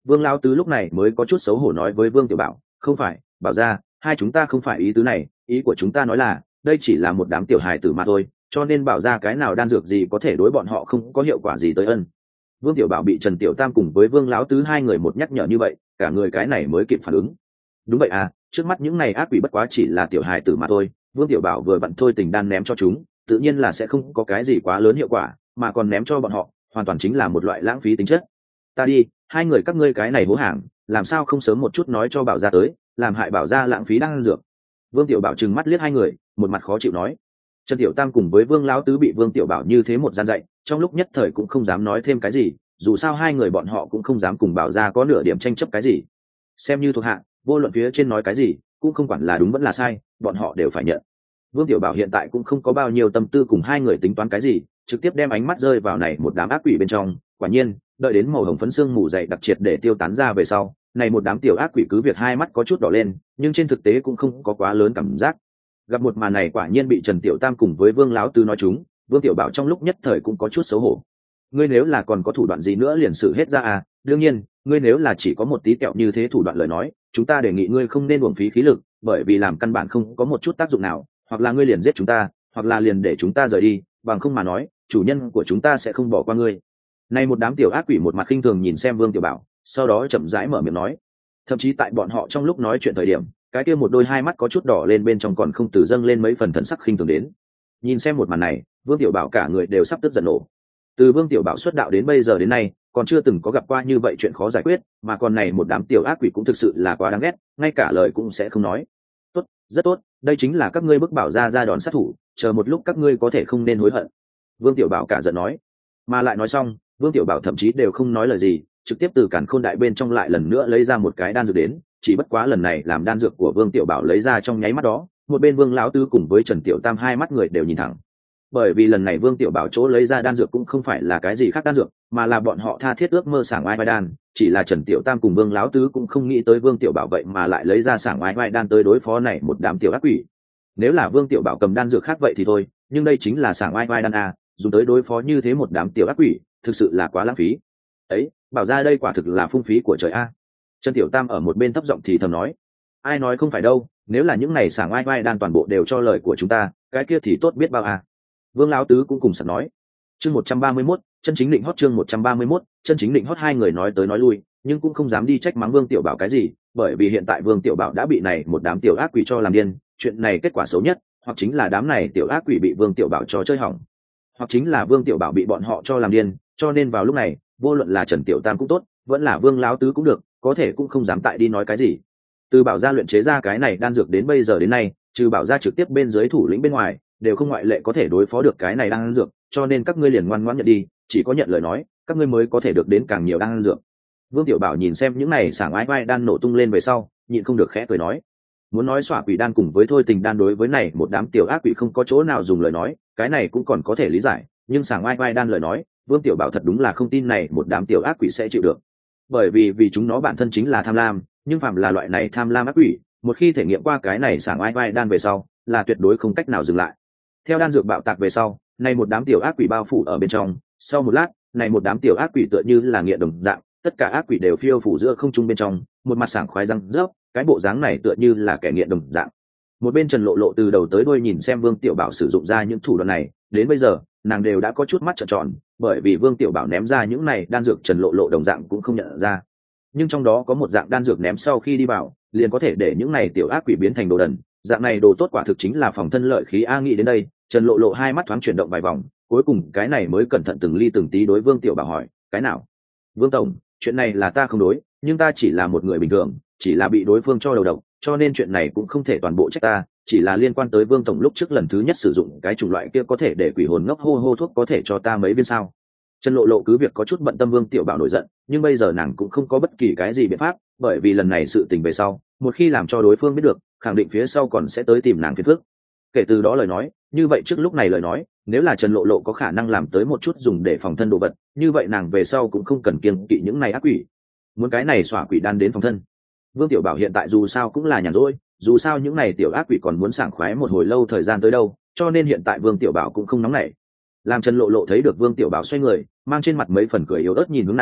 Vương lão tứ lúc này mới có chút xấu hổ nói với Vương Tiểu Bảo, không phải, bảo ra, hai chúng ta không phải ý tứ này, ý của chúng ta nói là đây chỉ là một đám tiểu hài tử mà thôi, cho nên bảo ra cái nào đan dược gì có thể đối bọn họ không có hiệu quả gì tới ân. Vương Tiểu Bảo bị Trần Tiểu Tam cùng với Vương lão tứ hai người một nhắc nhở như vậy, cả người cái này mới kịp phản ứng. Đúng vậy à, trước mắt những này ác quỷ bất quá chỉ là tiểu hài tử mà thôi, Vương Tiểu Bảo vừa vặn thôi tình đan ném cho chúng, tự nhiên là sẽ không có cái gì quá lớn hiệu quả, mà còn ném cho bọn họ, hoàn toàn chính là một loại lãng phí tính chất. Ta đi, hai người các ngươi cái này hố hàng, làm sao không sớm một chút nói cho Bảo gia tới, làm hại Bảo gia lãng phí đan dược. Vương Tiểu Bảo trừng mắt liếc hai người, một mặt khó chịu nói. Trần Tiểu Tam cùng với Vương lão tứ bị Vương Tiểu Bảo như thế một gian dạy, trong lúc nhất thời cũng không dám nói thêm cái gì, dù sao hai người bọn họ cũng không dám cùng Bảo gia có nửa điểm tranh chấp cái gì. Xem như thuộc hạ, vô luận phía trên nói cái gì, cũng không quản là đúng vẫn là sai, bọn họ đều phải nhận. Vương Tiểu Bảo hiện tại cũng không có bao nhiêu tâm tư cùng hai người tính toán cái gì, trực tiếp đem ánh mắt rơi vào này một đám ác quỷ bên trong. Quả nhiên, đợi đến màu hồng phấn xương mù dày đặc triệt để tiêu tán ra về sau, này một đám tiểu ác quỷ cứ việc hai mắt có chút đỏ lên, nhưng trên thực tế cũng không có quá lớn cảm giác. Gặp một màn này quả nhiên bị Trần Tiểu Tam cùng với Vương lão tứ nói chúng, Vương Tiểu Bảo trong lúc nhất thời cũng có chút xấu hổ. Ngươi nếu là còn có thủ đoạn gì nữa liền xử hết ra à, đương nhiên, ngươi nếu là chỉ có một tí kẹo như thế thủ đoạn lời nói, chúng ta đề nghị ngươi không nên uổng phí khí lực, bởi vì làm căn bản không có một chút tác dụng nào, hoặc là ngươi liền giết chúng ta, hoặc là liền để chúng ta rời đi, bằng không mà nói, chủ nhân của chúng ta sẽ không bỏ qua ngươi. Này một đám tiểu ác quỷ một mặt khinh thường nhìn xem Vương Tiểu Bảo, sau đó chậm rãi mở miệng nói. Thậm chí tại bọn họ trong lúc nói chuyện thời điểm, cái kia một đôi hai mắt có chút đỏ lên bên trong còn không từ dâng lên mấy phần thần sắc khinh thường đến. Nhìn xem một màn này, Vương Tiểu Bảo cả người đều sắp tức giận nổ. Từ Vương Tiểu Bảo xuất đạo đến bây giờ đến nay, còn chưa từng có gặp qua như vậy chuyện khó giải quyết, mà còn này một đám tiểu ác quỷ cũng thực sự là quá đáng ghét, ngay cả lời cũng sẽ không nói. Tốt, rất tốt, đây chính là các ngươi bức Bảo ra ra đòn sát thủ, chờ một lúc các ngươi có thể không nên hối hận. Vương Tiểu Bảo cả giận nói, mà lại nói xong, Vương Tiểu Bảo thậm chí đều không nói lời gì, trực tiếp từ càn khôn đại bên trong lại lần nữa lấy ra một cái đan dược đến, chỉ bất quá lần này làm đan dược của Vương Tiểu Bảo lấy ra trong nháy mắt đó, một bên Vương lão tứ cùng với Trần Tiểu Tam hai mắt người đều nhìn thẳng. Bởi vì lần này Vương Tiểu Bảo chỗ lấy ra đan dược cũng không phải là cái gì khác đan dược, mà là bọn họ tha thiết ước mơ sảng oai vai đan, chỉ là Trần Tiểu Tam cùng Vương lão tứ cũng không nghĩ tới Vương Tiểu Bảo vậy mà lại lấy ra sảng oai vai đan tới đối phó này một đám tiểu ác quỷ. Nếu là Vương Tiểu Bảo cầm đan dược khác vậy thì thôi, nhưng đây chính là sảng oai vai đan a, dùng tới đối phó như thế một đám tiểu ác quỷ, thực sự là quá lãng phí. Ấy, bảo ra đây quả thực là phung phí của trời a. Trần Tiểu Tam ở một bên thấp giọng thì thầm nói, ai nói không phải đâu, nếu là những này sảng oai vai đan toàn bộ đều cho lời của chúng ta, cái kia thì tốt biết bao a. Vương lão tứ cũng cùng sẵn nói. Chương một trăm ba mươi mốt, chân chính định hót chương một trăm ba mươi mốt, chân chính định hót hai người nói tới nói lui, nhưng cũng không dám đi trách mắng Vương Tiểu Bảo cái gì, bởi vì hiện tại Vương Tiểu Bảo đã bị này một đám tiểu ác quỷ cho làm điên, chuyện này kết quả xấu nhất, hoặc chính là đám này tiểu ác quỷ bị Vương Tiểu Bảo cho chơi hỏng, hoặc chính là Vương Tiểu Bảo bị bọn họ cho làm điên, cho nên vào lúc này, vô luận là Trần Tiểu Tam cũng tốt, vẫn là Vương lão tứ cũng được, có thể cũng không dám tại đi nói cái gì. Từ Bảo gia luyện chế ra cái này đan dược đến bây giờ đến nay, trừ Bảo gia trực tiếp bên dưới thủ lĩnh bên ngoài, đều không ngoại lệ có thể đối phó được cái này đan dược, cho nên các ngươi liền ngoan ngoãn nhận đi, chỉ có nhận lời nói, các ngươi mới có thể được đến càng nhiều đan dược. Vương Tiểu Bảo nhìn xem những này sảng ái vai đan nổ tung lên về sau, nhịn không được khẽ cười nói, muốn nói xỏa quỷ đan cùng với thôi tình đan đối với này một đám tiểu ác quỷ không có chỗ nào dùng lời nói, cái này cũng còn có thể lý giải, nhưng sảng ái vai đan lời nói, Vương Tiểu Bảo thật đúng là không tin này một đám tiểu ác quỷ sẽ chịu được, bởi vì vì chúng nó bản thân chính là tham lam, nhưng phạm là loại này tham lam ác quỷ, một khi thể nghiệm qua cái này sảng ái vai đan về sau, là tuyệt đối không cách nào dừng lại. Theo đan dược bạo tạc về sau, này một đám tiểu ác quỷ bao phủ ở bên trong, sau một lát, này một đám tiểu ác quỷ tựa như là nghiện đồng dạng, tất cả ác quỷ đều phiêu phủ giữa không trung bên trong, một mặt sảng khoái răng rớp, cái bộ dáng này tựa như là kẻ nghiện đồng dạng. Một bên Trần Lộ Lộ từ đầu tới đuôi nhìn xem Vương Tiểu Bảo sử dụng ra những thủ đoạn này, đến bây giờ, nàng đều đã có chút mắt trợn tròn, bởi vì Vương Tiểu Bảo ném ra những này đan dược Trần Lộ Lộ đồng dạng cũng không nhận ra. Nhưng trong đó có một dạng đan dược ném sau khi đi vào, liền có thể để những này tiểu ác quỷ biến thành đồ đần, dạng này đồ tốt quả thực chính là phòng thân lợi khí a. Nghĩ đến đây, Trần Lộ Lộ hai mắt thoáng chuyển động vài vòng, cuối cùng cái này mới cẩn thận từng ly từng tí đối Vương Tiểu Bảo hỏi, cái nào? Vương tổng, chuyện này là ta không đối, nhưng ta chỉ là một người bình thường, chỉ là bị đối phương cho đầu độc, cho nên chuyện này cũng không thể toàn bộ trách ta, chỉ là liên quan tới Vương tổng lúc trước lần thứ nhất sử dụng cái chủng loại kia có thể để quỷ hồn ngốc hô hô thuốc, có thể cho ta mấy viên sao? Trần Lộ Lộ cứ việc có chút bận tâm Vương Tiểu Bảo nổi giận, nhưng bây giờ nàng cũng không có bất kỳ cái gì biện pháp, bởi vì lần này sự tình về sau, một khi làm cho đối phương biết được, khẳng định phía sau còn sẽ tới tìm nàng phiền phức. Kể từ đó lời nói, như vậy trước lúc này lời nói, nếu là Trần Lộ Lộ có khả năng làm tới một chút dùng để phòng thân đồ vật, như vậy nàng về sau cũng không cần kiêng kỵ những này ác quỷ. Muốn cái này xỏa quỷ đan đến phòng thân. Vương Tiểu Bảo hiện tại dù sao cũng là nhàn rỗi, dù sao những này tiểu ác quỷ còn muốn sảng khoái một hồi lâu thời gian tới đâu, cho nên hiện tại Vương Tiểu Bảo cũng không nóng nảy. Làm Trần Lộ Lộ thấy được Vương Tiểu Bảo xoay người, mang trên mặt mấy phần cười yếu ớt nhìn hướng nàng,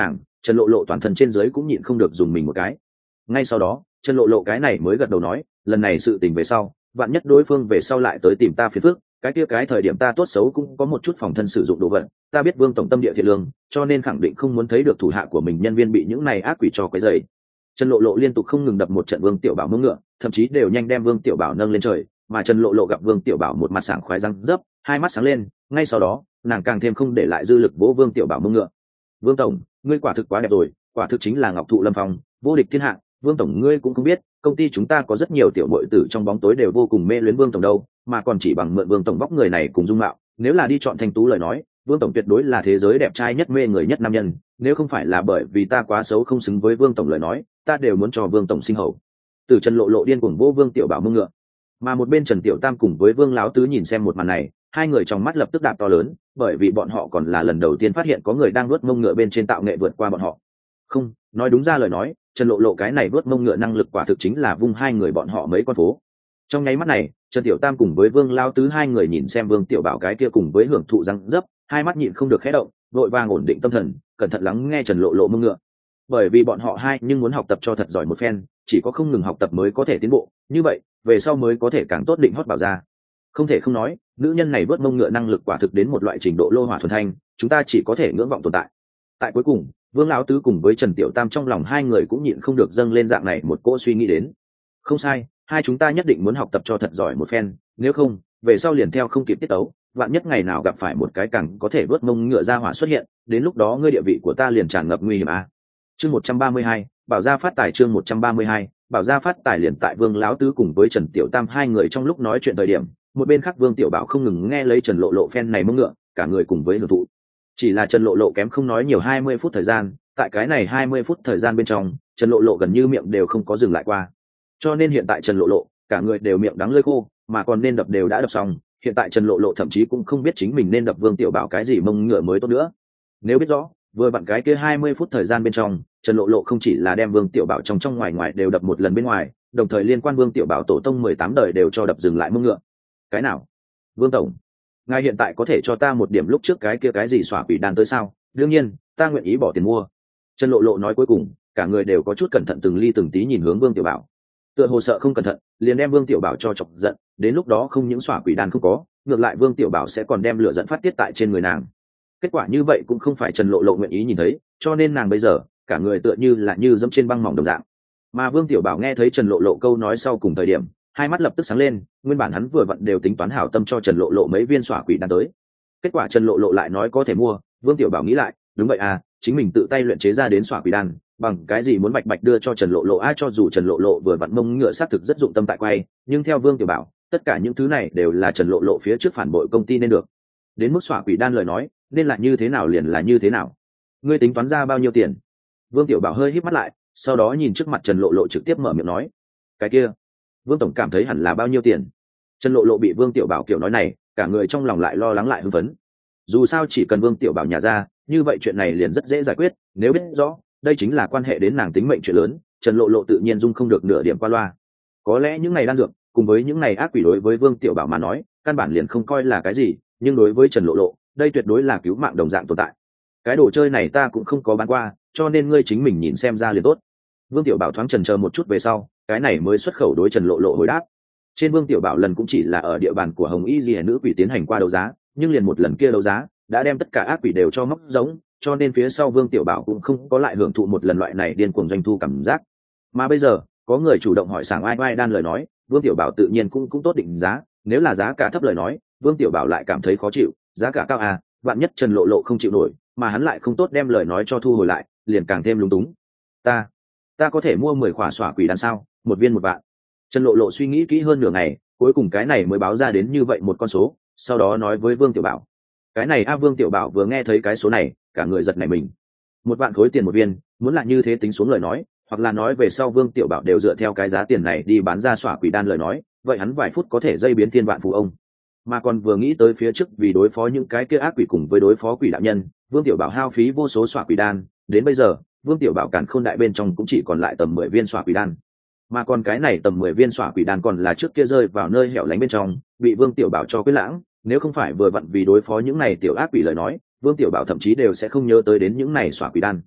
Trần Lộ Lộ toàn thân trên dưới cũng nhịn không được dùng mình một cái. Ngay sau đó Trần Lộ Lộ cái này mới gật đầu nói, lần này sự tình về sau, vạn nhất đối phương về sau lại tới tìm ta phiền phức, cái kia cái thời điểm ta tốt xấu cũng có một chút phòng thân sử dụng đồ vật, ta biết Vương tổng tâm địa thiện lương, cho nên khẳng định không muốn thấy được thủ hạ của mình nhân viên bị những này ác quỷ cho quấy rầy. Trần Lộ Lộ liên tục không ngừng đập một trận Vương Tiểu Bảo mông ngựa, thậm chí đều nhanh đem Vương Tiểu Bảo nâng lên trời, mà Trần Lộ Lộ gặp Vương Tiểu Bảo một mặt sảng khoái răng dấp, hai mắt sáng lên, ngay sau đó, nàng càng thêm không để lại dư lực vỗ Vương Tiểu Bảo mông ngựa. Vương tổng, ngươi quả thực quá đẹp rồi, quả thực chính là ngọc thụ lâm phong, vô địch thiên hạ. Vương tổng, ngươi cũng không biết, công ty chúng ta có rất nhiều tiểu muội tử trong bóng tối đều vô cùng mê luyến Vương tổng đâu, mà còn chỉ bằng mượn Vương tổng vóc người này cùng dung mạo, nếu là đi chọn thanh tú lời nói, Vương tổng tuyệt đối là thế giới đẹp trai nhất, mê người nhất nam nhân, nếu không phải là bởi vì ta quá xấu không xứng với Vương tổng lời nói, ta đều muốn cho Vương tổng sinh hậu. Từ Trần Lộ Lộ điên cuồng vô Vương Tiểu Bảo mông ngựa, mà một bên Trần Tiểu Tam cùng với Vương Láo Tứ nhìn xem một màn này, hai người trong mắt lập tức đạp to lớn, bởi vì bọn họ còn là lần đầu tiên phát hiện có người đang nuốt mông ngựa bên trên tạo nghệ vượt qua bọn họ. Không, nói đúng ra lời nói, Trần Lộ Lộ cái này nuốt mông ngựa năng lực quả thực chính là vung hai người bọn họ mấy con phố. Trong nháy mắt này, Trần Tiểu Tam cùng với Vương Lao Tứ hai người nhìn xem Vương Tiểu Bảo cái kia cùng với hưởng thụ răng dấp, hai mắt nhịn không được khẽ động, vội vàng ổn định tâm thần, cẩn thận lắng nghe Trần Lộ Lộ mông ngựa. Bởi vì bọn họ hai nhưng muốn học tập cho thật giỏi một phen, chỉ có không ngừng học tập mới có thể tiến bộ, như vậy, về sau mới có thể càng tốt định hót bảo ra. Không thể không nói, nữ nhân này vớt mông ngựa năng lực quả thực đến một loại trình độ lô hỏa thuần thanh, chúng ta chỉ có thể ngưỡng vọng tồn tại. Tại cuối cùng, Vương Lão Tứ cùng với Trần Tiểu Tam trong lòng hai người cũng nhịn không được dâng lên dạng này một cỗ suy nghĩ đến. Không sai, hai chúng ta nhất định muốn học tập cho thật giỏi một phen, nếu không, về sau liền theo không kịp tiết tấu, vạn nhất ngày nào gặp phải một cái càng có thể vớt mông ngựa ra hỏa xuất hiện, đến lúc đó ngươi địa vị của ta liền tràn ngập nguy hiểm a. Chương một trăm ba mươi hai, bảo gia phát tài. Chương một trăm ba mươi hai, bảo gia phát tài. Liền tại Vương Lão Tứ cùng với Trần Tiểu Tam hai người trong lúc nói chuyện thời điểm, một bên khác Vương Tiểu Bảo không ngừng nghe lấy Trần Lộ Lộ phen này mông ngựa, cả người cùng với hưởng thụ. Chỉ là Trần Lộ Lộ kém không nói nhiều hai mươi phút thời gian, tại cái này hai mươi phút thời gian bên trong, Trần Lộ Lộ gần như miệng đều không có dừng lại qua. Cho nên hiện tại Trần Lộ Lộ, cả người đều miệng đắng lưỡi khô, mà còn nên đập đều đã đập xong, hiện tại Trần Lộ Lộ thậm chí cũng không biết chính mình nên đập Vương Tiểu Bảo cái gì mông ngựa mới tốt nữa. Nếu biết rõ, vừa vặn cái kia hai mươi phút thời gian bên trong, Trần Lộ Lộ không chỉ là đem Vương Tiểu Bảo trong trong ngoài ngoài đều đập một lần bên ngoài, đồng thời liên quan Vương Tiểu Bảo tổ tông mười tám đời đều cho đập dừng lại mông ngựa. Cái nào? Vương tổng, ngài hiện tại có thể cho ta một điểm lúc trước cái kia cái gì xỏa quỷ đan tới sao? Đương nhiên, ta nguyện ý bỏ tiền mua. Trần Lộ Lộ nói cuối cùng, cả người đều có chút cẩn thận từng ly từng tí nhìn hướng Vương Tiểu Bảo. Tựa hồ sợ không cẩn thận, liền đem Vương Tiểu Bảo cho chọc giận, đến lúc đó không những xỏa quỷ đan không có, ngược lại Vương Tiểu Bảo sẽ còn đem lửa giận phát tiết tại trên người nàng. Kết quả như vậy cũng không phải Trần Lộ Lộ nguyện ý nhìn thấy, cho nên nàng bây giờ, cả người tựa như là như dẫm trên băng mỏng đồng dạng. Mà Vương Tiểu Bảo nghe thấy Trần Lộ Lộ câu nói sau cùng thời điểm, hai mắt lập tức sáng lên, nguyên bản hắn vừa vặn đều tính toán hảo tâm cho Trần Lộ Lộ mấy viên xỏa quỷ đan tới. Kết quả Trần Lộ Lộ lại nói có thể mua, Vương Tiểu Bảo nghĩ lại, đúng vậy à, chính mình tự tay luyện chế ra đến xỏa quỷ đan, bằng cái gì muốn bạch bạch đưa cho Trần Lộ Lộ? Ai cho dù Trần Lộ Lộ vừa vặn mông ngựa sát thực rất dụng tâm tại quay, nhưng theo Vương Tiểu Bảo, tất cả những thứ này đều là Trần Lộ Lộ phía trước phản bội công ty nên được. Đến mức xỏa quỷ đan lời nói, nên là như thế nào liền là như thế nào. Ngươi tính toán ra bao nhiêu tiền? Vương Tiểu Bảo hơi híp mắt lại, sau đó nhìn trước mặt Trần Lộ Lộ trực tiếp mở miệng nói, cái kia, Vương tổng cảm thấy hẳn là bao nhiêu tiền? Trần Lộ Lộ bị Vương Tiểu Bảo kiểu nói này, cả người trong lòng lại lo lắng lại hưng phấn. Dù sao chỉ cần Vương Tiểu Bảo nhà ra, như vậy chuyện này liền rất dễ giải quyết, nếu biết rõ, đây chính là quan hệ đến nàng tính mệnh chuyện lớn, Trần Lộ Lộ tự nhiên dung không được nửa điểm qua loa. Có lẽ những này đan dược, cùng với những này ác quỷ đối với Vương Tiểu Bảo mà nói, căn bản liền không coi là cái gì, nhưng đối với Trần Lộ Lộ, đây tuyệt đối là cứu mạng đồng dạng tồn tại. Cái đồ chơi này ta cũng không có bán qua, cho nên ngươi chính mình nhìn xem ra liền tốt. Vương Tiểu Bảo thoáng chần chờ một chút về sau, cái này mới xuất khẩu đối Trần Lộ Lộ hồi đáp. Trên Vương Tiểu Bảo lần cũng chỉ là ở địa bàn của Hồng Y Liễu nữ quỷ tiến hành qua đấu giá, nhưng liền một lần kia đấu giá, đã đem tất cả ác quỷ đều cho móc giống, cho nên phía sau Vương Tiểu Bảo cũng không có lại hưởng thụ một lần loại này điên cuồng doanh thu cảm giác. Mà bây giờ, có người chủ động hỏi sảng ai ai đan lời nói, Vương Tiểu Bảo tự nhiên cũng cũng tốt định giá, nếu là giá cả thấp lời nói, Vương Tiểu Bảo lại cảm thấy khó chịu, giá cả cao à, vạn nhất Trần Lộ Lộ không chịu nổi, mà hắn lại không tốt đem lời nói cho thu hồi lại, liền càng thêm lúng túng. Ta, ta có thể mua mười khỏa xỏa quỷ đan sao? Một viên một vạn. Trần Lộ Lộ suy nghĩ kỹ hơn nửa ngày, cuối cùng cái này mới báo ra đến như vậy một con số, sau đó nói với Vương Tiểu Bảo. Cái này a Vương Tiểu Bảo vừa nghe thấy cái số này, cả người giật nảy mình. Một vạn khối tiền một viên, muốn là như thế tính xuống lời nói, hoặc là nói về sau Vương Tiểu Bảo đều dựa theo cái giá tiền này đi bán ra xỏa quỷ đan lời nói, vậy hắn vài phút có thể dây biến thiên vạn phú ông. Mà còn vừa nghĩ tới phía trước vì đối phó những cái kia ác quỷ cùng với đối phó quỷ đạo nhân, Vương Tiểu Bảo hao phí vô số xỏa quỷ đan, đến bây giờ, Vương Tiểu Bảo càn khôn đại bên trong cũng chỉ còn lại tầm mười viên xỏa quỷ đan. Mà còn cái này tầm mười viên xỏa quỷ đan còn là trước kia rơi vào nơi hẻo lánh bên trong, bị Vương Tiểu Bảo cho quyết lãng, nếu không phải vừa vặn vì đối phó những này tiểu ác quỷ lời nói, Vương Tiểu Bảo thậm chí đều sẽ không nhớ tới đến những này xỏa quỷ đan.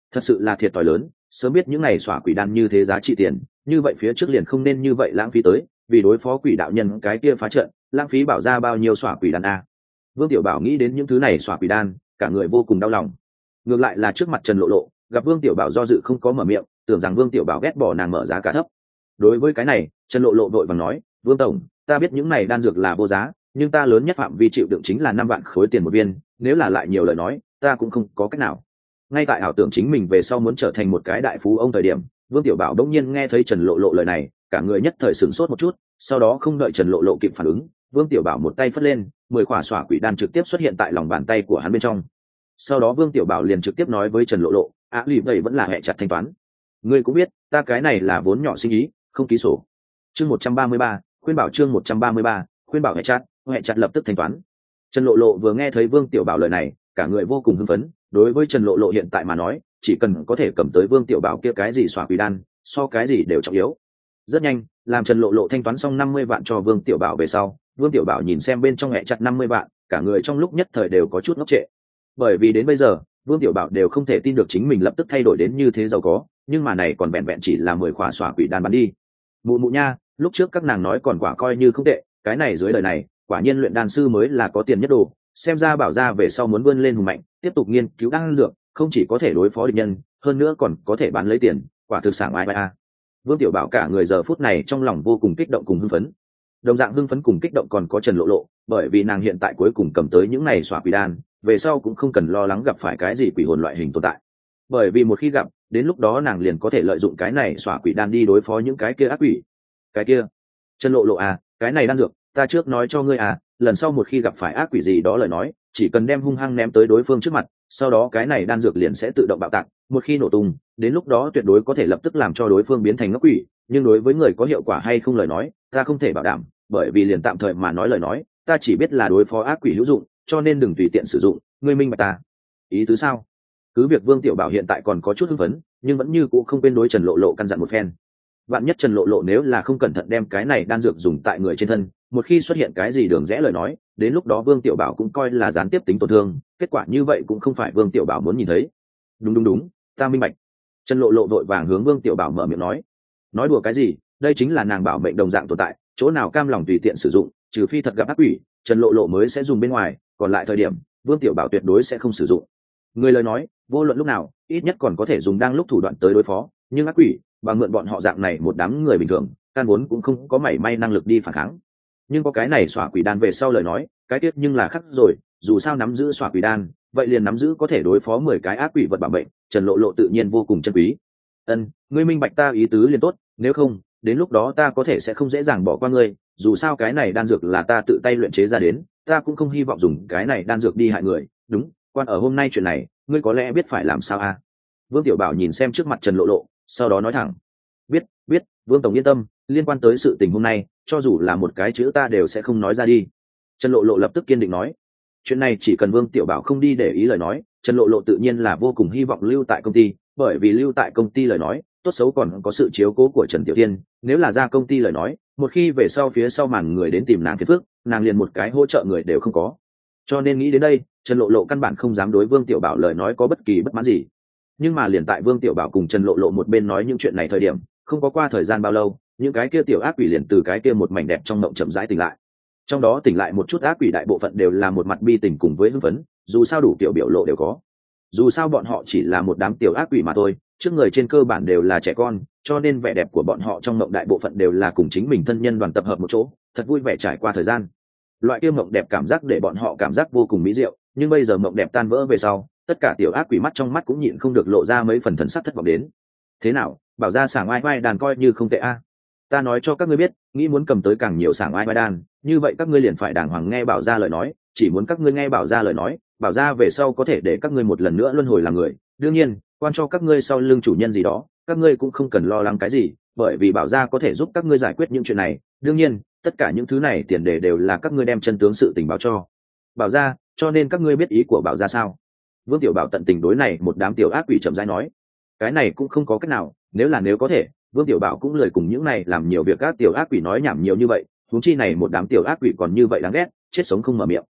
thật sự là thiệt thòi lớn, sớm biết những này xỏa quỷ đan như thế giá trị tiền, như vậy phía trước liền không nên như vậy lãng phí tới, vì đối phó quỷ đạo nhân cái kia phá trận, lãng phí bảo ra bao nhiêu xỏa quỷ đan a. Vương Tiểu Bảo nghĩ đến những thứ này xỏa quỷ đan, cả người vô cùng đau lòng. Ngược lại là trước mặt Trần Lộ Lộ, gặp Vương Tiểu Bảo do dự không có mở miệng, tưởng rằng Vương Tiểu Bảo ghét bỏ nàng mở giá cả thấp. Đối với cái này, Trần Lộ Lộ vội vàng nói, Vương tổng, ta biết những này đan dược là vô giá, nhưng ta lớn nhất phạm vi chịu đựng chính là năm vạn khối tiền một viên, nếu là lại nhiều lời nói, ta cũng không có cách nào. Ngay tại ảo tưởng chính mình về sau muốn trở thành một cái đại phú ông thời điểm, Vương Tiểu Bảo đống nhiên nghe thấy Trần Lộ Lộ lời này, cả người nhất thời sửng sốt một chút, sau đó không đợi Trần Lộ Lộ kịp phản ứng, Vương Tiểu Bảo một tay phất lên, mười quả xỏa quỷ đan trực tiếp xuất hiện tại lòng bàn tay của hắn bên trong. Sau đó Vương Tiểu Bảo liền trực tiếp nói với Trần Lộ Lộ, "Á lì vậy vẫn là hệ chặt thanh toán. Ngươi cũng biết, ta cái này là vốn nhỏ sinh ý, không ký sổ." Chương một trăm ba mươi ba, khuyên bảo chương một trăm ba mươi ba, khuyên bảo hệ chặt, hệ chặt lập tức thanh toán. Trần Lộ Lộ vừa nghe thấy Vương Tiểu Bảo lời này, cả người vô cùng hưng phấn, đối với Trần Lộ Lộ hiện tại mà nói, chỉ cần có thể cầm tới Vương Tiểu Bảo kia cái gì xỏa quỷ đan, so cái gì đều trọng yếu. Rất nhanh, làm Trần Lộ Lộ thanh toán xong năm mươi vạn cho Vương Tiểu Bảo về sau, Vương Tiểu Bảo nhìn xem bên trong hệ chặt năm mươi vạn, cả người trong lúc nhất thời đều có chút ngốc trệ. Bởi vì đến bây giờ, Vương Tiểu Bảo đều không thể tin được chính mình lập tức thay đổi đến như thế giàu có, nhưng mà này còn vẹn vẹn chỉ là mười khỏa xỏa quỷ đan bán đi. Mụ mụ nha, lúc trước các nàng nói còn quả coi như không tệ, cái này dưới đời này, quả nhiên luyện đan sư mới là có tiền nhất đồ, xem ra Bảo gia về sau muốn vươn lên hùng mạnh, tiếp tục nghiên cứu đan dược, không chỉ có thể đối phó địch nhân, hơn nữa còn có thể bán lấy tiền, quả thực sảng ai a. Vương Tiểu Bảo cả người giờ phút này trong lòng vô cùng kích động cùng hưng phấn. Đồng dạng hưng phấn cùng kích động còn có Trần Lộ Lộ, bởi vì nàng hiện tại cuối cùng cầm tới những này xỏa quỷ đan, về sau cũng không cần lo lắng gặp phải cái gì quỷ hồn loại hình tồn tại. Bởi vì một khi gặp, đến lúc đó nàng liền có thể lợi dụng cái này xỏa quỷ đan đi đối phó những cái kia ác quỷ. Cái kia, Trần Lộ Lộ à, cái này đan dược, ta trước nói cho ngươi à, lần sau một khi gặp phải ác quỷ gì đó lời nói, chỉ cần đem hung hăng ném tới đối phương trước mặt, sau đó cái này đan dược liền sẽ tự động bạo tạc, một khi nổ tung, đến lúc đó tuyệt đối có thể lập tức làm cho đối phương biến thành ngốc quỷ, nhưng đối với người có hiệu quả hay không lời nói, ta không thể bảo đảm, bởi vì liền tạm thời mà nói lời nói, ta chỉ biết là đối phó ác quỷ hữu dụng, cho nên đừng tùy tiện sử dụng, ngươi minh bạch ta. Ý tứ sao? Cứ việc Vương Tiểu Bảo hiện tại còn có chút hưng phấn, nhưng vẫn như cũng không quên đối Trần Lộ Lộ căn dặn một phen. Vạn nhất Trần Lộ Lộ nếu là không cẩn thận đem cái này đan dược dùng tại người trên thân, một khi xuất hiện cái gì đường rẽ lời nói, đến lúc đó Vương Tiểu Bảo cũng coi là gián tiếp tính tổn thương, kết quả như vậy cũng không phải Vương Tiểu Bảo muốn nhìn thấy. Đúng đúng đúng, ta minh bạch. Trần Lộ Lộ vội vàng hướng Vương Tiểu Bảo mở miệng nói. Nói đùa cái gì, đây chính là nàng bảo mệnh đồng dạng tồn tại, chỗ nào cam lòng tùy tiện sử dụng, trừ phi thật gặp ác quỷ, Trần Lộ Lộ mới sẽ dùng bên ngoài, còn lại thời điểm, Vương Tiểu Bảo tuyệt đối sẽ không sử dụng. Người lời nói, vô luận lúc nào, ít nhất còn có thể dùng đang lúc thủ đoạn tới đối phó, nhưng ác quỷ, bằng mượn bọn họ dạng này một đám người bình thường, căn vốn cũng không có mảy may năng lực đi phản kháng. Nhưng có cái này xỏa quỷ đan về sau lời nói, cái tiết nhưng là khắc rồi, dù sao nắm giữ xỏa quỷ đan, vậy liền nắm giữ có thể đối phó mười cái ác quỷ vật bảo mệnh, Trần Lộ Lộ tự nhiên vô cùng chân quý. Ân, ngươi minh bạch ta ý tứ liền tốt, nếu không, đến lúc đó ta có thể sẽ không dễ dàng bỏ qua ngươi, dù sao cái này đan dược là ta tự tay luyện chế ra đến, ta cũng không hy vọng dùng cái này đan dược đi hại người, đúng, quan ở hôm nay chuyện này, ngươi có lẽ biết phải làm sao à? Vương Tiểu Bảo nhìn xem trước mặt Trần Lộ Lộ, sau đó nói thẳng, biết, biết, Vương tổng yên tâm, liên quan tới sự tình hôm nay, cho dù là một cái chữ ta đều sẽ không nói ra đi. Trần Lộ Lộ lập tức kiên định nói, chuyện này chỉ cần Vương Tiểu Bảo không đi để ý lời nói, Trần Lộ Lộ tự nhiên là vô cùng hy vọng lưu tại công ty, bởi vì lưu tại công ty lời nói, tốt xấu còn có sự chiếu cố của Trần Tiểu Thiên, nếu là ra công ty lời nói, một khi về sau phía sau màn người đến tìm nàng phiền phức, nàng liền một cái hỗ trợ người đều không có. Cho nên nghĩ đến đây, Trần Lộ Lộ căn bản không dám đối Vương Tiểu Bảo lời nói có bất kỳ bất mãn gì. Nhưng mà liền tại Vương Tiểu Bảo cùng Trần Lộ Lộ một bên nói những chuyện này thời điểm, không có qua thời gian bao lâu, những cái kia tiểu ác quỷ liền từ cái kia một mảnh đẹp trong mộng chậm rãi tỉnh lại. Trong đó tỉnh lại một chút ác quỷ đại bộ phận đều là một mặt bi tình cùng với hưng phấn, dù sao đủ tiểu biểu lộ đều có. Dù sao bọn họ chỉ là một đám tiểu ác quỷ mà thôi, trước người trên cơ bản đều là trẻ con, cho nên vẻ đẹp của bọn họ trong mộng đại bộ phận đều là cùng chính mình thân nhân đoàn tập hợp một chỗ, thật vui vẻ trải qua thời gian. Loại kia mộng đẹp cảm giác để bọn họ cảm giác vô cùng mỹ diệu, nhưng bây giờ mộng đẹp tan vỡ về sau, tất cả tiểu ác quỷ mắt trong mắt cũng nhịn không được lộ ra mấy phần thần sắc thất vọng đến. Thế nào, bảo ra sảng oai oai đàn coi như không tệ a. Ta nói cho các ngươi biết, nghĩ muốn cầm tới càng nhiều sảng oai oai đàn, như vậy các ngươi liền phải đàng hoàng nghe bảo ra lời nói, chỉ muốn các ngươi nghe bảo ra lời nói, bảo ra về sau có thể để các ngươi một lần nữa luân hồi làm người. Đương nhiên, quan cho các ngươi sau lưng chủ nhân gì đó, các ngươi cũng không cần lo lắng cái gì, bởi vì bảo ra có thể giúp các ngươi giải quyết những chuyện này. Đương nhiên, tất cả những thứ này tiền đề đều là các ngươi đem chân tướng sự tình báo cho bảo ra, cho nên các ngươi biết ý của bảo ra sao? Vương Tiểu Bảo tận tình đối này một đám tiểu ác quỷ chậm rãi nói, cái này cũng không có cách nào, nếu là nếu có thể, Vương Tiểu Bảo cũng lời cùng những này làm nhiều việc các tiểu ác quỷ nói nhảm nhiều như vậy, huống chi này một đám tiểu ác quỷ còn như vậy đáng ghét, chết sống không mở miệng.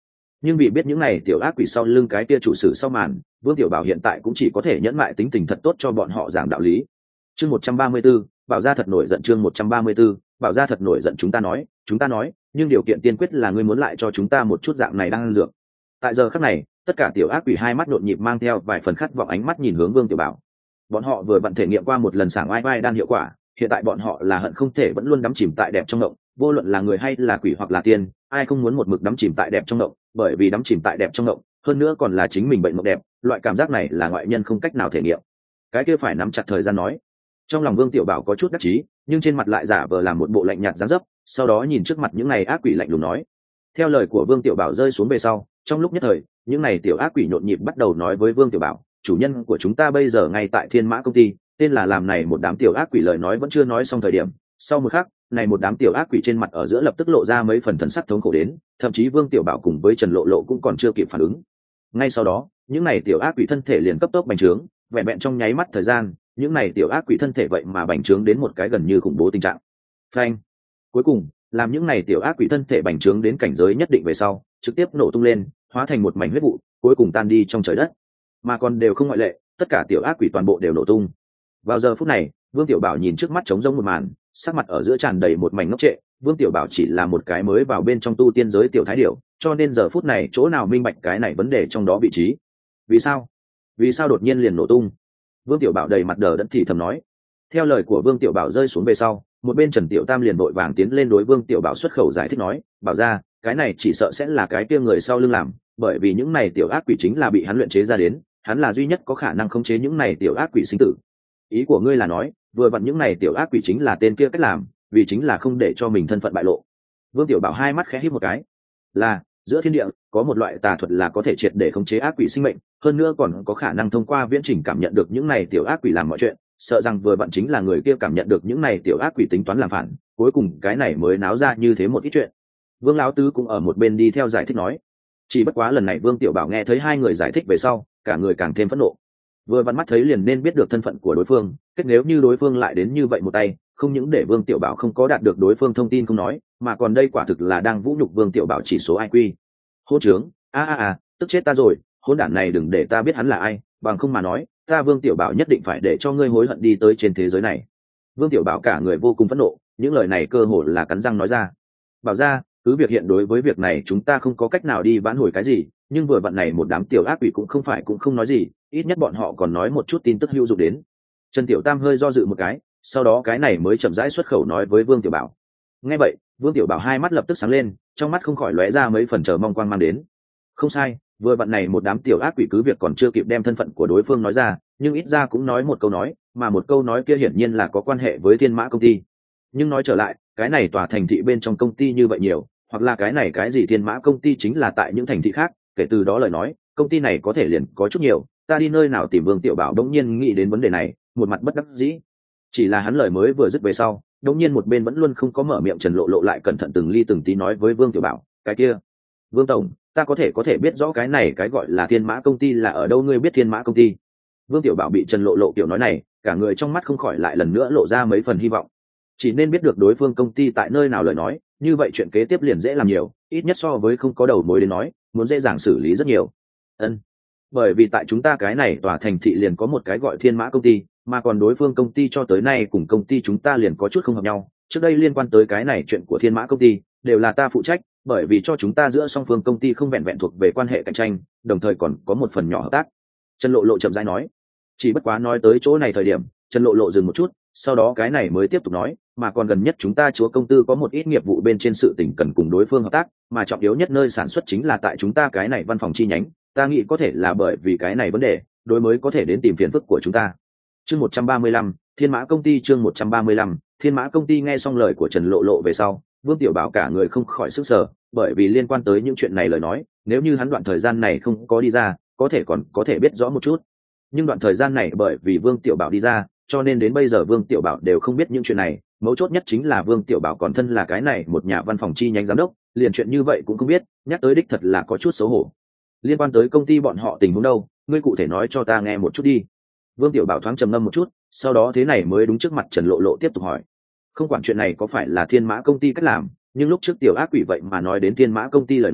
nhưng vì biết những này tiểu ác quỷ sau lưng cái kia chủ sử sau màn, Vương Tiểu Bảo hiện tại cũng chỉ có thể nhẫn mại tính tình thật tốt cho bọn họ giảng đạo lý. Chương một trăm ba mươi 134, Bảo gia thật nổi giận. Chương một trăm ba mươi 134, Bảo gia thật nổi giận. Chúng ta nói, chúng ta nói, nhưng điều kiện tiên quyết là ngươi muốn lại cho chúng ta một chút dạng này đang ăn dược. Tại giờ khắc này, tất cả tiểu ác quỷ hai mắt nhộn nhịp mang theo vài phần khát vọng ánh mắt nhìn hướng Vương Tiểu Bảo. Bọn họ vừa vặn thể nghiệm qua một lần sảng oai oai đan hiệu quả, hiện tại bọn họ là hận không thể vẫn luôn đắm chìm tại đẹp trong động, vô luận là người hay là quỷ hoặc là tiên, ai không muốn một mực đắm chìm tại đẹp trong động, bởi vì đắm chìm tại đẹp trong động, hơn nữa còn là chính mình bệnh mộng đẹp, loại cảm giác này là ngoại nhân không cách nào thể nghiệm. Cái kia phải nắm chặt thời gian nói. Trong lòng Vương Tiểu Bảo có chút đắc chí, nhưng trên mặt lại giả vờ làm một bộ lạnh nhạt dáng dấp, sau đó nhìn trước mặt những này ác quỷ lạnh lùng nói. Theo lời của Vương Tiểu Bảo rơi xuống về sau, trong lúc nhất thời, những này tiểu ác quỷ nhộn nhịp bắt đầu nói với Vương Tiểu Bảo, chủ nhân của chúng ta bây giờ ngay tại Thiên Mã công ty, tên là làm này một đám tiểu ác quỷ lời nói vẫn chưa nói xong thời điểm, sau một khắc, này một đám tiểu ác quỷ trên mặt ở giữa lập tức lộ ra mấy phần thần sắc thống khổ đến, thậm chí Vương Tiểu Bảo cùng với Trần Lộ Lộ cũng còn chưa kịp phản ứng. Ngay sau đó, những này tiểu ác quỷ thân thể liền cấp tốc bành trướng, vẹn vẹn trong nháy mắt thời gian, những này tiểu ác quỷ thân thể vậy mà bành trướng đến một cái gần như khủng bố tình trạng. Phanh. Cuối cùng, làm những này tiểu ác quỷ thân thể bành trướng đến cảnh giới nhất định về sau, trực tiếp nổ tung lên, hóa thành một mảnh huyết vụ, cuối cùng tan đi trong trời đất. Mà còn đều không ngoại lệ, tất cả tiểu ác quỷ toàn bộ đều nổ tung. Vào giờ phút này, Vương Tiểu Bảo nhìn trước mắt trống rỗng một màn, sắc mặt ở giữa tràn đầy một mảnh ngốc trệ. Vương Tiểu Bảo chỉ là một cái mới vào bên trong tu tiên giới tiểu thái điểu, cho nên giờ phút này chỗ nào minh bạch cái này vấn đề trong đó vị trí. Vì sao? Vì sao đột nhiên liền nổ tung? Vương Tiểu Bảo đầy mặt đờ đẫn thì thầm nói. Theo lời của Vương Tiểu Bảo rơi xuống về sau, một bên Trần Tiểu Tam liền vội vàng tiến lên đối Vương Tiểu Bảo xuất khẩu giải thích nói, bảo ra, cái này chỉ sợ sẽ là cái kia người sau lưng làm, bởi vì những này tiểu ác quỷ chính là bị hắn luyện chế ra đến, hắn là duy nhất có khả năng khống chế những này tiểu ác quỷ sinh tử. Ý của ngươi là nói, vừa vặn những này tiểu ác quỷ chính là tên kia cách làm, vì chính là không để cho mình thân phận bại lộ. Vương Tiểu Bảo hai mắt khẽ híp một cái. Là, giữa thiên địa có một loại tà thuật là có thể triệt để khống chế ác quỷ sinh mệnh, hơn nữa còn có khả năng thông qua viễn trình cảm nhận được những này tiểu ác quỷ làm mọi chuyện, sợ rằng vừa vặn chính là người kia cảm nhận được những này tiểu ác quỷ tính toán làm phản, cuối cùng cái này mới náo ra như thế một ít chuyện. Vương lão tứ cũng ở một bên đi theo giải thích nói. Chỉ bất quá lần này Vương Tiểu Bảo nghe thấy hai người giải thích về sau, cả người càng thêm phẫn nộ. Vừa vặn mắt thấy liền nên biết được thân phận của đối phương, kết nếu như đối phương lại đến như vậy một tay, không những để Vương Tiểu Bảo không có đạt được đối phương thông tin không nói, mà còn đây quả thực là đang vũ nhục Vương Tiểu Bảo chỉ số i kiu. Hỗn trướng, a a a, tức chết ta rồi, hỗn đản này đừng để ta biết hắn là ai, bằng không mà nói, ta Vương Tiểu Bảo nhất định phải để cho ngươi hối hận đi tới trên thế giới này. Vương Tiểu Bảo cả người vô cùng phẫn nộ, những lời này cơ hồ là cắn răng nói ra. Bảo ra, cứ việc hiện đối với việc này chúng ta không có cách nào đi vãn hồi cái gì, nhưng vừa vặn này một đám tiểu ác quỷ cũng không phải cũng không nói gì, ít nhất bọn họ còn nói một chút tin tức hữu dụng đến. Trần Tiểu Tam hơi do dự một cái, sau đó cái này mới chậm rãi xuất khẩu nói với Vương Tiểu Bảo. Nghe vậy, Vương Tiểu Bảo hai mắt lập tức sáng lên, trong mắt không khỏi lóe ra mấy phần chờ mong quang mang đến. Không sai, vừa vặn này một đám tiểu ác quỷ cứ việc còn chưa kịp đem thân phận của đối phương nói ra, nhưng ít ra cũng nói một câu nói, mà một câu nói kia hiển nhiên là có quan hệ với Thiên Mã công ty. Nhưng nói trở lại, cái này tòa thành thị bên trong công ty như vậy nhiều, hoặc là cái này cái gì Thiên Mã công ty chính là tại những thành thị khác, kể từ đó lời nói, công ty này có thể liền có chút nhiều, ta đi nơi nào tìm Vương Tiểu Bảo đống nhiên nghĩ đến vấn đề này, một mặt bất đắc dĩ. Chỉ là hắn lời mới vừa dứt về sau, đống nhiên một bên vẫn luôn không có mở miệng Trần Lộ Lộ lại cẩn thận từng ly từng tí nói với Vương Tiểu Bảo, cái kia, Vương tổng, ta có thể có thể biết rõ cái này cái gọi là Thiên Mã công ty là ở đâu, ngươi biết Thiên Mã công ty? Vương Tiểu Bảo bị Trần Lộ Lộ kiểu nói này, cả người trong mắt không khỏi lại lần nữa lộ ra mấy phần hy vọng. Chỉ nên biết được đối phương công ty tại nơi nào lời nói, như vậy chuyện kế tiếp liền dễ làm nhiều, ít nhất so với không có đầu mối đến nói, muốn dễ dàng xử lý rất nhiều. Ân, bởi vì tại chúng ta cái này tòa thành thị liền có một cái gọi Thiên Mã công ty, mà còn đối phương công ty cho tới nay cùng công ty chúng ta liền có chút không hợp nhau. Trước đây liên quan tới cái này chuyện của Thiên Mã công ty đều là ta phụ trách, bởi vì cho chúng ta giữa song phương công ty không vẹn vẹn thuộc về quan hệ cạnh tranh, đồng thời còn có một phần nhỏ hợp tác. Trần Lộ Lộ chậm rãi nói. Chỉ bất quá nói tới chỗ này thời điểm, Trần Lộ Lộ dừng một chút, sau đó cái này mới tiếp tục nói, mà còn gần nhất chúng ta chúa công tư có một ít nghiệp vụ bên trên sự tình cần cùng đối phương hợp tác, mà trọng yếu nhất nơi sản xuất chính là tại chúng ta cái này văn phòng chi nhánh, ta nghĩ có thể là bởi vì cái này vấn đề, đối mới có thể đến tìm phiền phức của chúng ta. Chương một trăm ba mươi lăm, Thiên Mã công ty. Chương một trăm ba mươi lăm, Thiên Mã công ty. Nghe xong lời của Trần Lộ Lộ về sau, Vương Tiểu Bảo cả người không khỏi sức sở, bởi vì liên quan tới những chuyện này lời nói, nếu như hắn đoạn thời gian này không có đi ra, có thể còn có thể biết rõ một chút. Nhưng đoạn thời gian này bởi vì Vương Tiểu Bảo đi ra, cho nên đến bây giờ Vương Tiểu Bảo đều không biết những chuyện này, mấu chốt nhất chính là Vương Tiểu Bảo còn thân là cái này một nhà văn phòng chi nhánh giám đốc, liền chuyện như vậy cũng không biết, nhắc tới đích thật là có chút xấu hổ. Liên quan tới công ty bọn họ tình huống đâu, ngươi cụ thể nói cho ta nghe một chút đi. Vương Tiểu Bảo thoáng trầm ngâm một chút, sau đó thế này mới đúng trước mặt Trần Lộ Lộ tiếp tục hỏi. Không quản chuyện này có phải là Thiên Mã công ty cách làm, nhưng lúc trước tiểu ác quỷ vậy mà nói đến Thiên Mã công ty lời nói,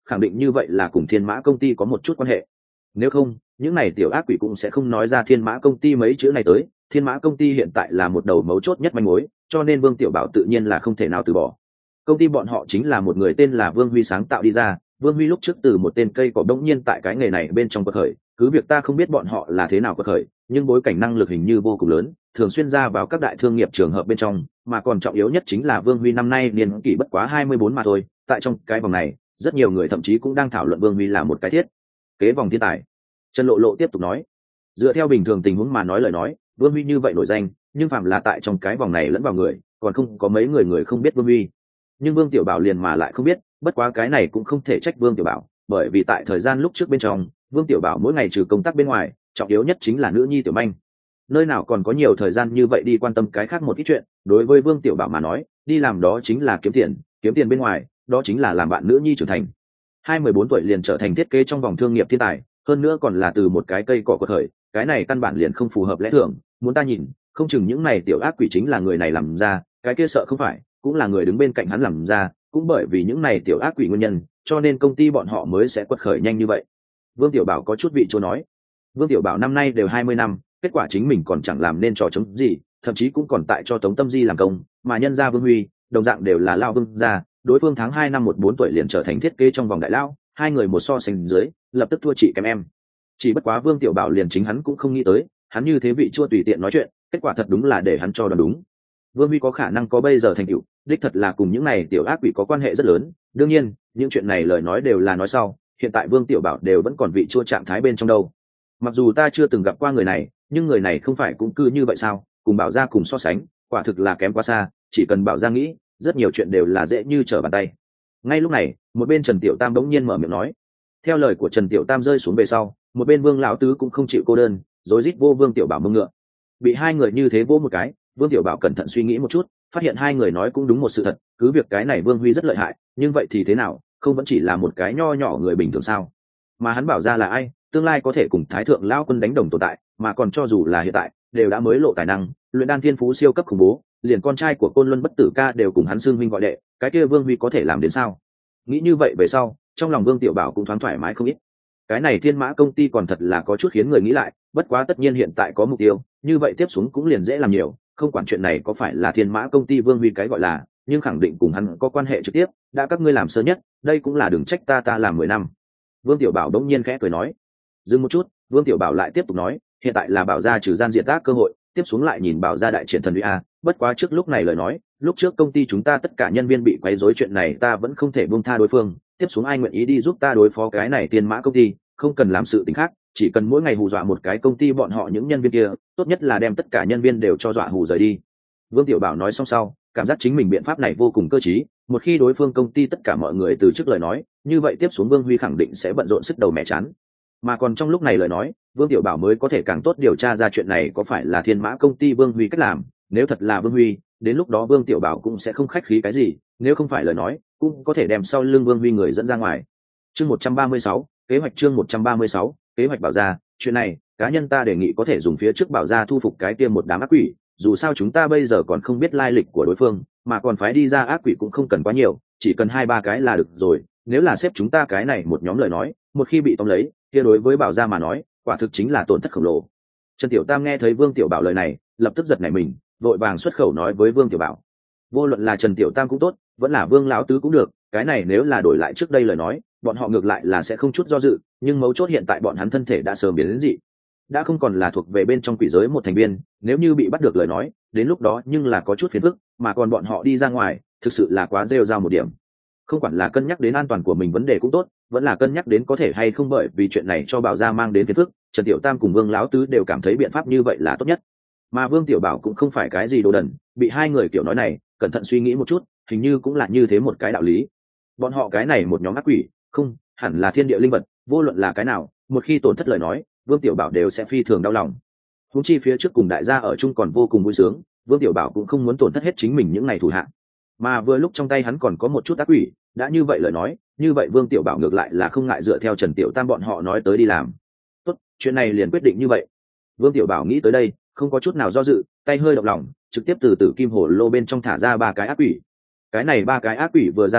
khẳng định như vậy là cùng thiên mã công ty có một chút quan hệ. Nếu không, những này tiểu ác quỷ cũng sẽ không nói ra thiên mã công ty mấy chữ này tới. Thiên mã công ty hiện tại là một đầu mấu chốt nhất manh mối, cho nên Vương Tiểu Bảo tự nhiên là không thể nào từ bỏ. Công ty bọn họ chính là một người tên là Vương Huy sáng tạo đi ra. Vương Huy lúc trước từ một tên cây cỏ bỗng nhiên tại cái nghề này bên trong quật khởi, cứ việc ta không biết bọn họ là thế nào quật khởi, nhưng bối cảnh năng lực hình như vô cùng lớn, thường xuyên ra vào các đại thương nghiệp trường hợp bên trong, mà còn trọng yếu nhất chính là Vương Huy năm nay niên kỷ bất quá hai mươi bốn mà thôi. Tại trong cái vòng này, rất nhiều người thậm chí cũng đang thảo luận Vương Huy là một cái thiết kế vòng thiên tài. Trần Lộ Lộ tiếp tục nói, dựa theo bình thường tình huống mà nói lời nói, Vương Huy như vậy nổi danh, nhưng phạm là tại trong cái vòng này lẫn vào người, còn không có mấy người người không biết Vương Huy. Nhưng Vương Tiểu Bảo liền mà lại không biết, bất quá cái này cũng không thể trách Vương Tiểu Bảo, bởi vì tại thời gian lúc trước bên trong, Vương Tiểu Bảo mỗi ngày trừ công tác bên ngoài, trọng yếu nhất chính là nữ nhi Tiểu Manh. Nơi nào còn có nhiều thời gian như vậy đi quan tâm cái khác một ít chuyện, đối với Vương Tiểu Bảo mà nói, đi làm đó chính là kiếm tiền, kiếm tiền bên ngoài, đó chính là làm bạn nữ nhi trưởng thành. Hai mười bốn tuổi liền trở thành thiết kế trong vòng thương nghiệp thiên tài, hơn nữa còn là từ một cái cây cỏ quật khởi, cái này căn bản liền không phù hợp lẽ thường, muốn ta nhìn, không chừng những này tiểu ác quỷ chính là người này làm ra, cái kia sợ không phải, cũng là người đứng bên cạnh hắn làm ra, cũng bởi vì những này tiểu ác quỷ nguyên nhân, cho nên công ty bọn họ mới sẽ quật khởi nhanh như vậy. Vương Tiểu Bảo có chút vị chỗ nói. Vương Tiểu Bảo năm nay đều hai mươi năm, kết quả chính mình còn chẳng làm nên trò chống gì, thậm chí cũng còn tại cho Tống Tâm Di làm công, mà nhân gia Vương Huy, đồng dạng đều là lao vương gia, đối phương tháng hai năm một bốn tuổi liền trở thành thiết kế trong vòng đại lao, hai người một so sánh dưới, lập tức thua chị kém em. Chỉ bất quá Vương Tiểu Bảo liền chính hắn cũng không nghĩ tới, hắn như thế vị chua tùy tiện nói chuyện, kết quả thật đúng là để hắn cho đoán đúng. Vương Huy có khả năng có bây giờ thành tựu, đích thật là cùng những này tiểu ác quỷ có quan hệ rất lớn. Đương nhiên, những chuyện này lời nói đều là nói sau, hiện tại Vương Tiểu Bảo đều vẫn còn vị chua trạng thái bên trong đâu. Mặc dù ta chưa từng gặp qua người này, nhưng người này không phải cũng cư như vậy sao? Cùng Bảo Gia cùng so sánh, quả thực là kém quá xa. Chỉ cần Bảo Gia nghĩ, rất nhiều chuyện đều là dễ như trở bàn tay. Ngay lúc này, một bên Trần Tiểu Tam bỗng nhiên mở miệng nói. Theo lời của Trần Tiểu Tam rơi xuống về sau, một bên Vương lão tứ cũng không chịu cô đơn, rối rít vô Vương Tiểu Bảo mông ngựa. Bị hai người như thế vô một cái, Vương Tiểu Bảo cẩn thận suy nghĩ một chút, phát hiện hai người nói cũng đúng một sự thật, cứ việc cái này Vương Huy rất lợi hại, nhưng vậy thì thế nào, không vẫn chỉ là một cái nho nhỏ người bình thường sao? Mà hắn bảo ra là ai, tương lai có thể cùng Thái thượng lão quân đánh đồng tồn tại, mà còn cho dù là hiện tại, đều đã mới lộ tài năng, luyện đan thiên phú siêu cấp khủng bố, liền con trai của Côn Luân Bất Tử Ca đều cùng hắn xưng huynh gọi đệ, cái kia Vương Huy có thể làm đến sao? Nghĩ như vậy về sau, trong lòng Vương Tiểu Bảo cũng thoáng thoải mái không ít. Cái này Thiên Mã công ty còn thật là có chút khiến người nghĩ lại, bất quá tất nhiên hiện tại có mục tiêu, như vậy tiếp xuống cũng liền dễ làm nhiều, không quản chuyện này có phải là Thiên Mã công ty Vương Huy cái gọi là, nhưng khẳng định cùng hắn có quan hệ trực tiếp, đã các ngươi làm sớm nhất, đây cũng là đừng trách ta ta làm mười năm. Vương Tiểu Bảo đống nhiên khẽ cười nói. Dừng một chút, Vương Tiểu Bảo lại tiếp tục nói, hiện tại là Bảo Gia trừ gian diện tác cơ hội, tiếp xuống lại nhìn Bảo Gia đại triển thần uy a, bất quá trước lúc này lời nói, lúc trước công ty chúng ta tất cả nhân viên bị quấy rối chuyện này ta vẫn không thể buông tha đối phương, tiếp xuống ai nguyện ý đi giúp ta đối phó cái này Thiên Mã công ty, không cần làm sự tình khác, chỉ cần mỗi ngày hù dọa một cái công ty bọn họ những nhân viên kia, tốt nhất là đem tất cả nhân viên đều cho dọa hù rời đi. Vương Tiểu Bảo nói xong sau, cảm giác chính mình biện pháp này vô cùng cơ trí, một khi đối phương công ty tất cả mọi người từ trước lời nói, như vậy tiếp xuống Vương Huy khẳng định sẽ bận rộn sức đầu mẹ chán. Mà còn trong lúc này lời nói, Vương Tiểu Bảo mới có thể càng tốt điều tra ra chuyện này có phải là Thiên Mã công ty Vương Huy cách làm, nếu thật là Vương Huy, đến lúc đó Vương Tiểu Bảo cũng sẽ không khách khí cái gì, nếu không phải lời nói, cũng có thể đem sau lưng Vương Huy người dẫn ra ngoài. Chương một trăm ba mươi sáu, kế hoạch chương một trăm ba mươi sáu, kế hoạch Bảo Gia, chuyện này, cá nhân ta đề nghị có thể dùng phía trước Bảo Gia thu phục cái kia một đám ác quỷ, dù sao chúng ta bây giờ còn không biết lai lịch của đối phương, mà còn phái đi ra ác quỷ cũng không cần quá nhiều, chỉ cần hai ba cái là được rồi, nếu là xếp chúng ta cái này một nhóm lời nói, một khi bị tóm lấy, kia đối với Bảo Gia mà nói, quả thực chính là tổn thất khổng lồ. Trần Tiểu Tam nghe thấy Vương Tiểu Bảo lời này, lập tức giật nảy mình, vội vàng xuất khẩu nói với Vương Tiểu Bảo. Vô luận là Trần Tiểu Tam cũng tốt, vẫn là Vương lão tứ cũng được, cái này nếu là đổi lại trước đây lời nói, bọn họ ngược lại là sẽ không chút do dự, nhưng mấu chốt hiện tại bọn hắn thân thể đã sớm biến đến dị, đã không còn là thuộc về bên trong quỷ giới một thành viên, nếu như bị bắt được lời nói, đến lúc đó nhưng là có chút phiền phức, mà còn bọn họ đi ra ngoài, thực sự là quá rêu rao một điểm. Không quản là cân nhắc đến an toàn của mình vấn đề cũng tốt, vẫn là cân nhắc đến có thể hay không bởi vì chuyện này cho Bảo Gia mang đến phiền phức, Trần Tiểu Tam cùng Vương lão tứ đều cảm thấy biện pháp như vậy là tốt nhất. Mà Vương Tiểu Bảo cũng không phải cái gì đồ đần, bị hai người kiểu nói này, cẩn thận suy nghĩ một chút, hình như cũng là như thế một cái đạo lý. Bọn họ cái này một nhóm ác quỷ, không, hẳn là thiên địa linh vật, vô luận là cái nào, một khi tổn thất lời nói, Vương Tiểu Bảo đều sẽ phi thường đau lòng. Huống chi phía trước cùng đại gia ở chung còn vô cùng vui sướng, Vương Tiểu Bảo cũng không muốn tổn thất hết chính mình những ngày thủ hạ. Mà vừa lúc trong tay hắn còn có một chút ác quỷ, đã như vậy lời nói, như vậy Vương Tiểu Bảo ngược lại là không ngại dựa theo Trần Tiểu Tam bọn họ nói tới đi làm. Tốt, chuyện này liền quyết định như vậy. Vương Tiểu Bảo nghĩ tới đây, không có chút nào do dự, tay hơi động lòng, trực tiếp từ tử kim hồ lô bên trong thả ra ba cái ác quỷ. Cái này ba cái ác quỷ vừa ra tới,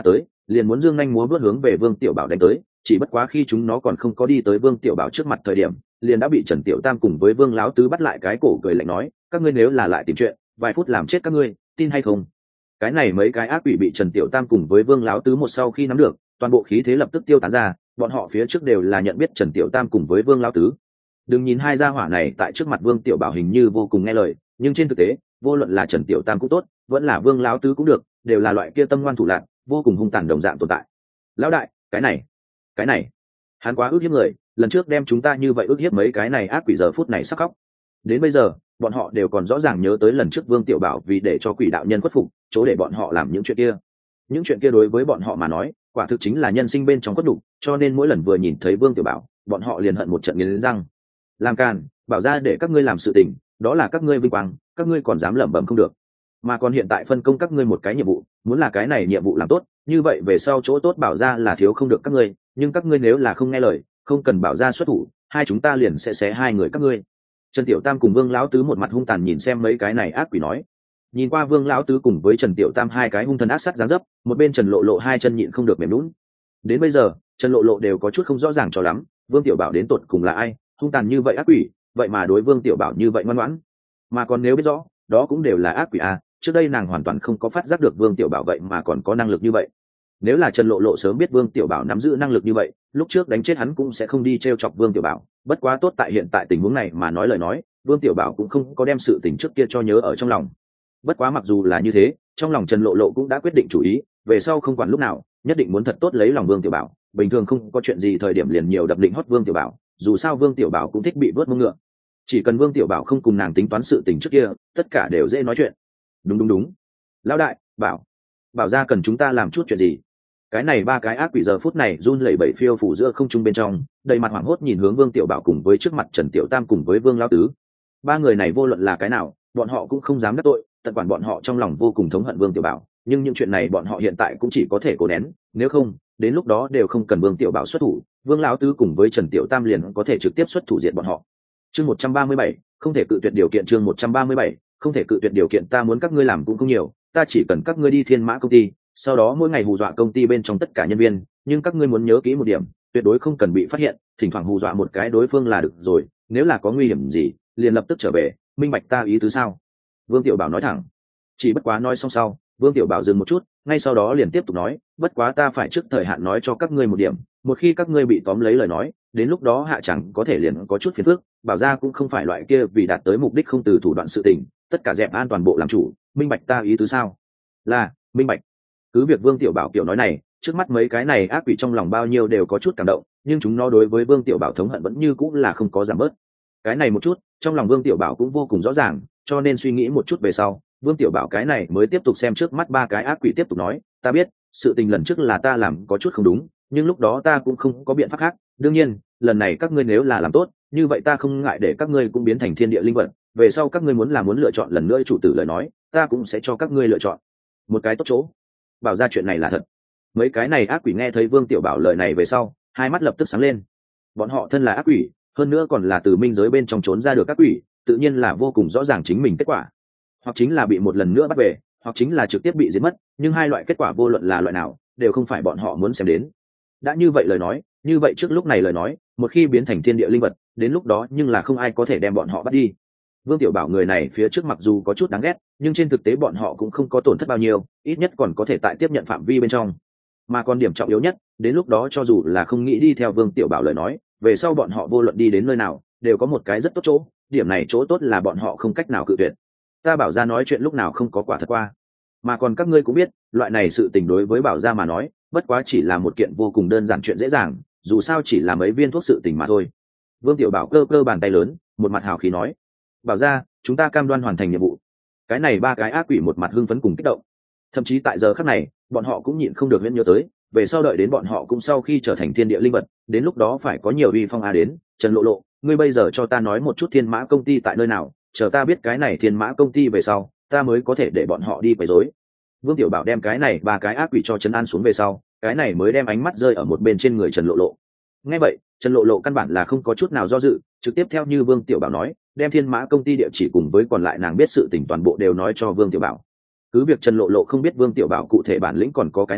liền muốn dương nhanh múa vớt hướng về Vương Tiểu Bảo đánh tới, chỉ bất quá khi chúng nó còn không có đi tới Vương Tiểu Bảo trước mặt thời điểm, liền đã bị Trần Tiểu Tam cùng với Vương Lão Tứ bắt lại cái cổ, cười lạnh nói, các ngươi nếu là lại tìm chuyện, vài phút làm chết các ngươi, tin hay không? Cái này mấy cái ác quỷ bị Trần Tiểu Tam cùng với Vương Lão Tứ một sau khi nắm được, toàn bộ khí thế lập tức tiêu tán ra, bọn họ phía trước đều là nhận biết Trần Tiểu Tam cùng với Vương Lão Tứ. Đừng nhìn hai gia hỏa này tại trước mặt Vương Tiểu Bảo hình như vô cùng nghe lời, nhưng trên thực tế, vô luận là Trần Tiểu Tam cũng tốt, vẫn là Vương Lão Tứ cũng được, đều là loại kia tâm ngoan thủ lạn, vô cùng hung tàn đồng dạng tồn tại. Lão đại, cái này, cái này, hắn quá ức hiếp người, lần trước đem chúng ta như vậy ức hiếp mấy cái này ác quỷ giờ phút này sắp khóc. Đến bây giờ, bọn họ đều còn rõ ràng nhớ tới lần trước Vương Tiểu Bảo vì để cho quỷ đạo nhân khuất phục, chỗ để bọn họ làm những chuyện kia. Những chuyện kia đối với bọn họ mà nói, quả thực chính là nhân sinh bên trong khuất đủ, cho nên mỗi lần vừa nhìn thấy Vương Tiểu Bảo, bọn họ liền hận một trận nghiến răng. Làm càn, bảo ra để các ngươi làm sự tình, đó là các ngươi vinh quang, các ngươi còn dám lẩm bẩm không được. Mà còn hiện tại phân công các ngươi một cái nhiệm vụ, muốn là cái này nhiệm vụ làm tốt, như vậy về sau chỗ tốt bảo ra là thiếu không được các ngươi, nhưng các ngươi nếu là không nghe lời, không cần bảo ra xuất thủ, hai chúng ta liền sẽ xé hai người các ngươi. Trần Tiểu Tam cùng Vương Lão Tứ một mặt hung tàn nhìn xem mấy cái này ác quỷ nói. Nhìn qua Vương Lão Tứ cùng với Trần Tiểu Tam hai cái hung thần ác sát dáng dấp, một bên Trần Lộ Lộ hai chân nhịn không được mềm nhũn. Đến bây giờ, Trần Lộ Lộ đều có chút không rõ ràng cho lắm, Vương Tiểu Bảo đến tột cùng là ai, hung tàn như vậy ác quỷ, vậy mà đối Vương Tiểu Bảo như vậy ngoan ngoãn. Mà còn nếu biết rõ, đó cũng đều là ác quỷ à, trước đây nàng hoàn toàn không có phát giác được Vương Tiểu Bảo vậy mà còn có năng lực như vậy. Nếu là Trần Lộ Lộ sớm biết Vương Tiểu Bảo nắm giữ năng lực như vậy, lúc trước đánh chết hắn cũng sẽ không đi trêu chọc Vương Tiểu Bảo, bất quá tốt tại hiện tại tình huống này mà nói lời nói, Vương Tiểu Bảo cũng không có đem sự tình trước kia cho nhớ ở trong lòng. Bất quá mặc dù là như thế, trong lòng Trần Lộ Lộ cũng đã quyết định chủ ý, về sau không quản lúc nào, nhất định muốn thật tốt lấy lòng Vương Tiểu Bảo, bình thường không có chuyện gì thời điểm liền nhiều đập định hót Vương Tiểu Bảo, dù sao Vương Tiểu Bảo cũng thích bị vớt mông ngựa. Chỉ cần Vương Tiểu Bảo không cùng nàng tính toán sự tình trước kia, tất cả đều dễ nói chuyện. Đúng đúng đúng. Lão đại, Bảo, Bảo ra cần chúng ta làm chút chuyện gì? Cái này ba cái ác quỷ giờ phút này run lẩy bẩy phiêu phủ giữa không trung bên trong, đầy mặt hoảng hốt nhìn hướng Vương Tiểu Bảo cùng với trước mặt Trần Tiểu Tam cùng với Vương Lão Tứ. Ba người này vô luận là cái nào, bọn họ cũng không dám đắc tội, tận quản bọn họ trong lòng vô cùng thống hận Vương Tiểu Bảo, nhưng những chuyện này bọn họ hiện tại cũng chỉ có thể cố nén, nếu không, đến lúc đó đều không cần Vương Tiểu Bảo xuất thủ, Vương Lão Tứ cùng với Trần Tiểu Tam liền có thể trực tiếp xuất thủ diệt bọn họ. Chương một trăm ba mươi bảy, không thể cự tuyệt điều kiện. Chương một trăm ba mươi bảy, không thể cự tuyệt điều kiện. Ta muốn các ngươi làm cũng không nhiều, ta chỉ cần các ngươi đi Thiên Mã công ty, sau đó mỗi ngày hù dọa công ty bên trong tất cả nhân viên, nhưng các ngươi muốn nhớ kỹ một điểm, tuyệt đối không cần bị phát hiện, thỉnh thoảng hù dọa một cái đối phương là được rồi, nếu là có nguy hiểm gì, liền lập tức trở về, minh bạch ta ý tứ sao? Vương Tiểu Bảo nói thẳng. Chỉ bất quá nói xong sau, Vương Tiểu Bảo dừng một chút, ngay sau đó liền tiếp tục nói, bất quá ta phải trước thời hạn nói cho các ngươi một điểm, một khi các ngươi bị tóm lấy lời nói, đến lúc đó hạ chẳng có thể liền có chút phiền phức, Bảo ra cũng không phải loại kia vì đạt tới mục đích không từ thủ đoạn sự tình, tất cả dẹp an toàn bộ làm chủ, minh bạch ta ý tứ sao? Là, minh bạch. Cứ việc Vương Tiểu Bảo kiểu nói này, trước mắt mấy cái này ác quỷ trong lòng bao nhiêu đều có chút cảm động, nhưng chúng nó đối với Vương Tiểu Bảo thống hận vẫn như cũng là không có giảm bớt. Cái này một chút, trong lòng Vương Tiểu Bảo cũng vô cùng rõ ràng, cho nên suy nghĩ một chút về sau, Vương Tiểu Bảo cái này mới tiếp tục xem trước mắt ba cái ác quỷ tiếp tục nói, ta biết, sự tình lần trước là ta làm có chút không đúng, nhưng lúc đó ta cũng không có biện pháp khác, đương nhiên, lần này các ngươi nếu là làm tốt, như vậy ta không ngại để các ngươi cũng biến thành thiên địa linh vật, về sau các ngươi muốn là muốn lựa chọn lần nữa chủ tử lời nói, ta cũng sẽ cho các ngươi lựa chọn. Một cái tốt chỗ. Bảo ra chuyện này là thật. Mấy cái này ác quỷ nghe thấy Vương Tiểu Bảo lời này về sau, hai mắt lập tức sáng lên. Bọn họ thân là ác quỷ, hơn nữa còn là từ minh giới bên trong trốn ra được ác quỷ, tự nhiên là vô cùng rõ ràng chính mình kết quả, hoặc chính là bị một lần nữa bắt về, hoặc chính là trực tiếp bị giết mất, nhưng hai loại kết quả vô luận là loại nào, đều không phải bọn họ muốn xem đến. Đã như vậy lời nói, như vậy trước lúc này lời nói, một khi biến thành thiên địa linh vật, đến lúc đó nhưng là không ai có thể đem bọn họ bắt đi. Vương Tiểu Bảo người này phía trước mặc dù có chút đáng ghét, nhưng trên thực tế bọn họ cũng không có tổn thất bao nhiêu, ít nhất còn có thể tại tiếp nhận phạm vi bên trong. Mà còn điểm trọng yếu nhất, đến lúc đó cho dù là không nghĩ đi theo Vương Tiểu Bảo lời nói, về sau bọn họ vô luận đi đến nơi nào, đều có một cái rất tốt chỗ, điểm này chỗ tốt là bọn họ không cách nào cự tuyệt. Ta Bảo ra nói chuyện lúc nào không có quả thật qua. Mà còn các ngươi cũng biết, loại này sự tình đối với Bảo ra mà nói, bất quá chỉ là một kiện vô cùng đơn giản chuyện dễ dàng, dù sao chỉ là mấy viên thuốc sự tình mà thôi. Vương Tiểu Bảo cơ cơ bàn tay lớn, một mặt hào khí nói, Bảo ra, chúng ta cam đoan hoàn thành nhiệm vụ. Cái này ba cái ác quỷ một mặt hưng phấn cùng kích động, thậm chí tại giờ khắc này, bọn họ cũng nhịn không được huyễn nhớ tới, về sau đợi đến bọn họ cũng sau khi trở thành thiên địa linh vật, đến lúc đó phải có nhiều uy phong a đến. Trần Lộ Lộ, ngươi bây giờ cho ta nói một chút Thiên Mã công ty tại nơi nào, chờ ta biết cái này Thiên Mã công ty về sau, ta mới có thể để bọn họ đi quấy rối. Vương Tiểu Bảo đem cái này ba cái ác quỷ cho trấn an xuống về sau, cái này mới đem ánh mắt rơi ở một bên trên người Trần Lộ Lộ. Nghe vậy, Trần Lộ Lộ căn bản là không có chút nào do dự, trực tiếp theo như Vương Tiểu Bảo nói, đem Thiên Mã công ty địa chỉ cùng với còn lại nàng biết sự tình toàn bộ đều nói cho Vương Tiểu Bảo. Cứ việc Trần Lộ Lộ không biết Vương Tiểu Bảo cụ thể bản lĩnh còn có cái nào,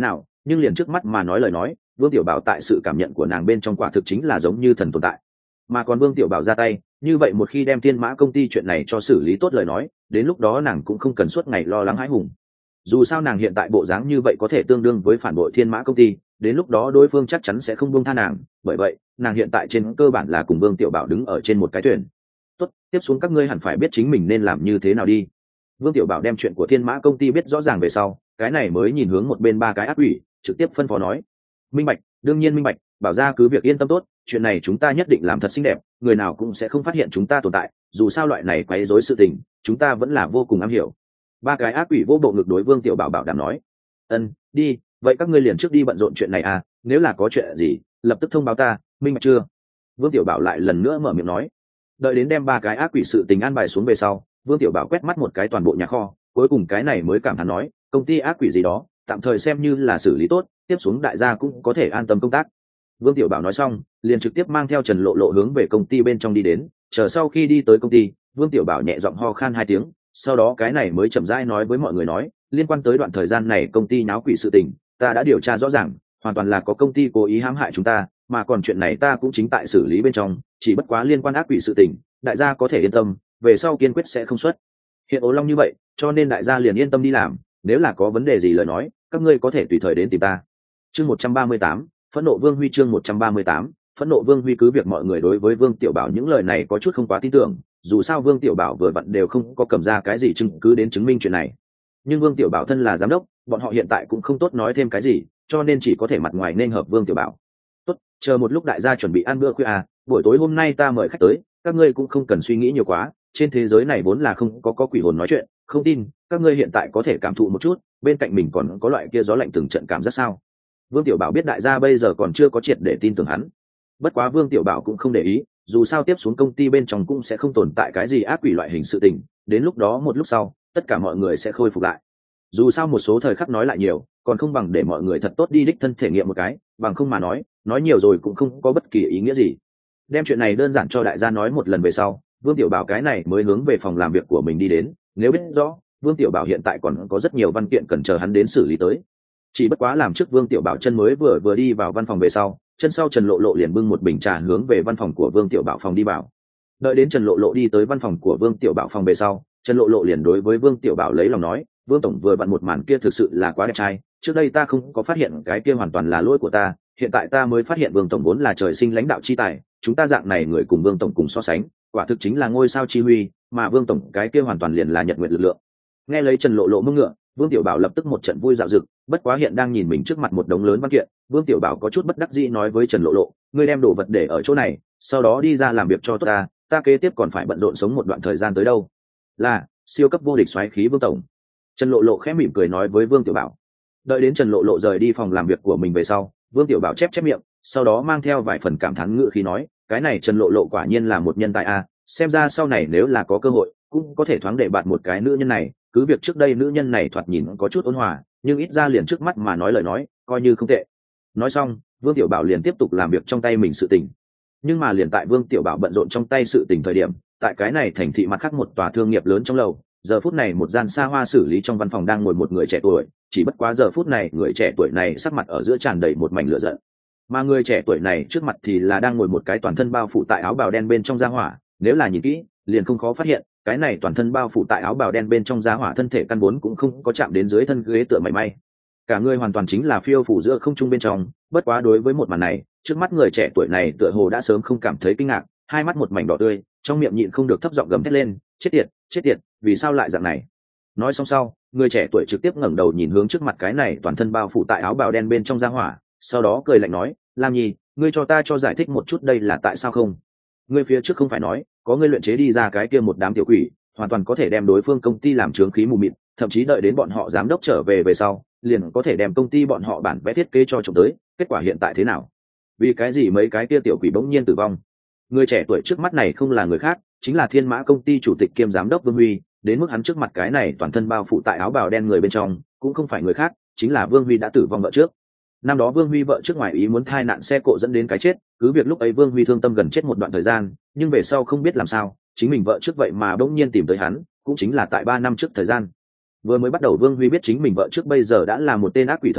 nhưng liền trước mắt mà nói lời nói, Vương Tiểu Bảo tại sự cảm nhận của nàng bên trong quả thực chính là giống như thần tồn tại. Mà còn Vương Tiểu Bảo ra tay, như vậy một khi đem Thiên Mã công ty chuyện này cho xử lý tốt lời nói, đến lúc đó nàng cũng không cần suốt ngày lo lắng hãi hùng. Dù sao nàng hiện tại bộ dáng như vậy có thể tương đương với phản bội Thiên Mã công ty, đến lúc đó đối phương chắc chắn sẽ không buông tha nàng, bởi vậy, nàng hiện tại trên cơ bản là cùng Vương Tiểu Bảo đứng ở trên một cái thuyền. Tốt, tiếp xuống các ngươi hẳn phải biết chính mình nên làm như thế nào đi. Vương Tiểu Bảo đem chuyện của Thiên Mã công ty biết rõ ràng về sau, cái này mới nhìn hướng một bên ba cái ác quỷ, trực tiếp phân phó nói: "Minh bạch, đương nhiên minh bạch, Bảo gia cứ việc yên tâm tốt, chuyện này chúng ta nhất định làm thật xinh đẹp, người nào cũng sẽ không phát hiện chúng ta tồn tại, dù sao loại này quấy rối sự tình, chúng ta vẫn là vô cùng am hiểu." Ba cái ác quỷ vô bộ ngực đối Vương Tiểu Bảo bảo đảm nói: "Ân, đi, vậy các ngươi liền trước đi bận rộn chuyện này à, nếu là có chuyện gì, lập tức thông báo ta, minh bạch chưa?" Vương Tiểu Bảo lại lần nữa mở miệng nói. Đợi đến đem ba cái ác quỷ sự tình an bài xuống về sau, Vương Tiểu Bảo quét mắt một cái toàn bộ nhà kho, cuối cùng cái này mới cảm thán nói: "Công ty ác quỷ gì đó, tạm thời xem như là xử lý tốt, tiếp xuống đại gia cũng có thể an tâm công tác." Vương Tiểu Bảo nói xong, liền trực tiếp mang theo Trần Lộ Lộ hướng về công ty bên trong đi đến, chờ sau khi đi tới công ty, Vương Tiểu Bảo nhẹ giọng ho khan hai tiếng, sau đó cái này mới chậm rãi nói với mọi người nói: "Liên quan tới đoạn thời gian này công ty náo quỷ sự tình, ta đã điều tra rõ ràng, hoàn toàn là có công ty cố ý hãm hại chúng ta, mà còn chuyện này ta cũng chính tại xử lý bên trong, chỉ bất quá liên quan ác quỷ sự tình, đại gia có thể yên tâm, về sau kiên quyết sẽ không xuất hiện ố long như vậy, cho nên đại gia liền yên tâm đi làm, nếu là có vấn đề gì lời nói, các ngươi có thể tùy thời đến tìm ta." Chương một trăm ba mươi tám, phẫn nộ Vương Huy. Chương một trăm ba mươi tám, phẫn nộ Vương Huy. Cứ việc mọi người đối với Vương Tiểu Bảo những lời này có chút không quá tin tưởng, dù sao Vương Tiểu Bảo vừa vặn đều không có cầm ra cái gì chứng cứ đến chứng minh chuyện này, nhưng Vương Tiểu Bảo thân là giám đốc, bọn họ hiện tại cũng không tốt nói thêm cái gì, cho nên chỉ có thể mặt ngoài nên hợp Vương Tiểu Bảo. "Tốt, chờ một lúc đại gia chuẩn bị ăn bữa khuya à, buổi tối hôm nay ta mời khách tới, các ngươi cũng không cần suy nghĩ nhiều quá, trên thế giới này vốn là không có có quỷ hồn nói chuyện, không tin các ngươi hiện tại có thể cảm thụ một chút, bên cạnh mình còn có loại kia gió lạnh từng trận cảm giác sao?" Vương Tiểu Bảo biết đại gia bây giờ còn chưa có triệt để tin tưởng hắn, bất quá Vương Tiểu Bảo cũng không để ý, dù sao tiếp xuống công ty bên trong cũng sẽ không tồn tại cái gì ác quỷ loại hình sự tình, đến lúc đó một lúc sau tất cả mọi người sẽ khôi phục lại. Dù sao một số thời khắc nói lại nhiều, còn không bằng để mọi người thật tốt đi đích thân thể nghiệm một cái, bằng không mà nói nói nhiều rồi cũng không có bất kỳ ý nghĩa gì. Đem chuyện này đơn giản cho đại gia nói một lần về sau, Vương Tiểu Bảo cái này mới hướng về phòng làm việc của mình đi đến, nếu biết rõ Vương Tiểu Bảo hiện tại còn có rất nhiều văn kiện cần chờ hắn đến xử lý tới. Chỉ bất quá làm trước Vương Tiểu Bảo chân mới vừa vừa đi vào văn phòng về sau, chân sau Trần Lộ Lộ liền bưng một bình trà hướng về văn phòng của Vương Tiểu Bảo phòng đi vào. Đợi đến Trần Lộ Lộ đi tới văn phòng của Vương Tiểu Bảo phòng về sau, Trần Lộ Lộ liền đối với Vương Tiểu Bảo lấy lòng nói: "Vương tổng vừa vặn một màn kia thực sự là quá đẹp trai, trước đây ta không có phát hiện cái kia hoàn toàn là lỗi của ta, hiện tại ta mới phát hiện Vương tổng vốn là trời sinh lãnh đạo chi tài, chúng ta dạng này người cùng Vương tổng cùng so sánh, quả thực chính là ngôi sao chi huy, mà Vương tổng cái kia hoàn toàn liền là nhật nguyện lực lượng." Nghe lấy Trần Lộ Lộ mưng ngựa, Vương Tiểu Bảo lập tức một trận vui dạo dực, bất quá hiện đang nhìn mình trước mặt một đống lớn văn kiện, Vương Tiểu Bảo có chút bất đắc dĩ nói với Trần Lộ Lộ: "Ngươi đem đồ vật để ở chỗ này, sau đó đi ra làm việc cho tốt ta, ta kế tiếp còn phải bận rộn sống một đoạn thời gian tới đâu." "Là, siêu cấp vô địch xoáy khí Vương tổng." Trần Lộ Lộ khẽ mỉm cười nói với Vương Tiểu Bảo. Đợi đến Trần Lộ Lộ rời đi phòng làm việc của mình về sau, Vương Tiểu Bảo chép chép miệng, sau đó mang theo vài phần cảm thán ngữ khí nói: "Cái này Trần Lộ Lộ quả nhiên là một nhân tài a, xem ra sau này nếu là có cơ hội, cũng có thể thoáng để bạn một cái nữ nhân này, cứ việc trước đây nữ nhân này thoạt nhìn có chút ôn hòa, nhưng ít ra liền trước mắt mà nói lời nói, coi như không tệ." Nói xong, Vương Tiểu Bảo liền tiếp tục làm việc trong tay mình sự tình. Nhưng mà liền tại Vương Tiểu Bảo bận rộn trong tay sự tình thời điểm, tại cái này thành thị mặt khác một tòa thương nghiệp lớn trong lầu, giờ phút này một gian xa hoa xử lý trong văn phòng đang ngồi một người trẻ tuổi, chỉ bất quá giờ phút này người trẻ tuổi này sắc mặt ở giữa tràn đầy một mảnh lửa giận, mà người trẻ tuổi này trước mặt thì là đang ngồi một cái toàn thân bao phủ tại áo bào đen bên trong gia hỏa, nếu là nhìn kỹ liền không khó phát hiện cái này toàn thân bao phủ tại áo bào đen bên trong gia hỏa thân thể căn vốn cũng không có chạm đến dưới thân ghế tựa mảy may, cả người hoàn toàn chính là phiêu phủ giữa không trung bên trong. Bất quá đối với một màn này, trước mắt người trẻ tuổi này tựa hồ đã sớm không cảm thấy kinh ngạc, hai mắt một mảnh đỏ tươi, trong miệng nhịn không được thấp giọng gầm thét lên: "Chết tiệt, chết tiệt, vì sao lại dạng này?" Nói xong sau, người trẻ tuổi trực tiếp ngẩng đầu nhìn hướng trước mặt cái này toàn thân bao phủ tại áo bào đen bên trong gia hỏa, sau đó cười lạnh nói: "Lam Nhi, ngươi cho ta cho giải thích một chút đây là tại sao không? Ngươi phía trước không phải nói có ngươi luyện chế đi ra cái kia một đám tiểu quỷ, hoàn toàn có thể đem đối phương công ty làm chướng khí mù mịt, thậm chí đợi đến bọn họ giám đốc trở về về sau, liền có thể đem công ty bọn họ bản vẽ thiết kế cho trộm tới, kết quả hiện tại thế nào? Vì cái gì mấy cái kia tiểu quỷ bỗng nhiên tử vong?" Người trẻ tuổi trước mắt này không là người khác, chính là Thiên Mã công ty chủ tịch kiêm giám đốc Vương Huy, đến mức hắn trước mặt cái này toàn thân bao phủ tại áo bào đen người bên trong, cũng không phải người khác, chính là Vương Huy đã tử vong vợ trước. Năm đó Vương Huy vợ trước ngoài ý muốn thai nạn xe cộ dẫn đến cái chết, cứ việc lúc ấy Vương Huy thương tâm gần chết một đoạn thời gian, nhưng về sau không biết làm sao, chính mình vợ trước vậy mà bỗng nhiên tìm tới hắn, cũng chính là tại ba năm trước thời gian. Vừa mới bắt đầu Vương Huy biết chính mình vợ trước bây giờ đã là một tên ác quỷ thời điểm,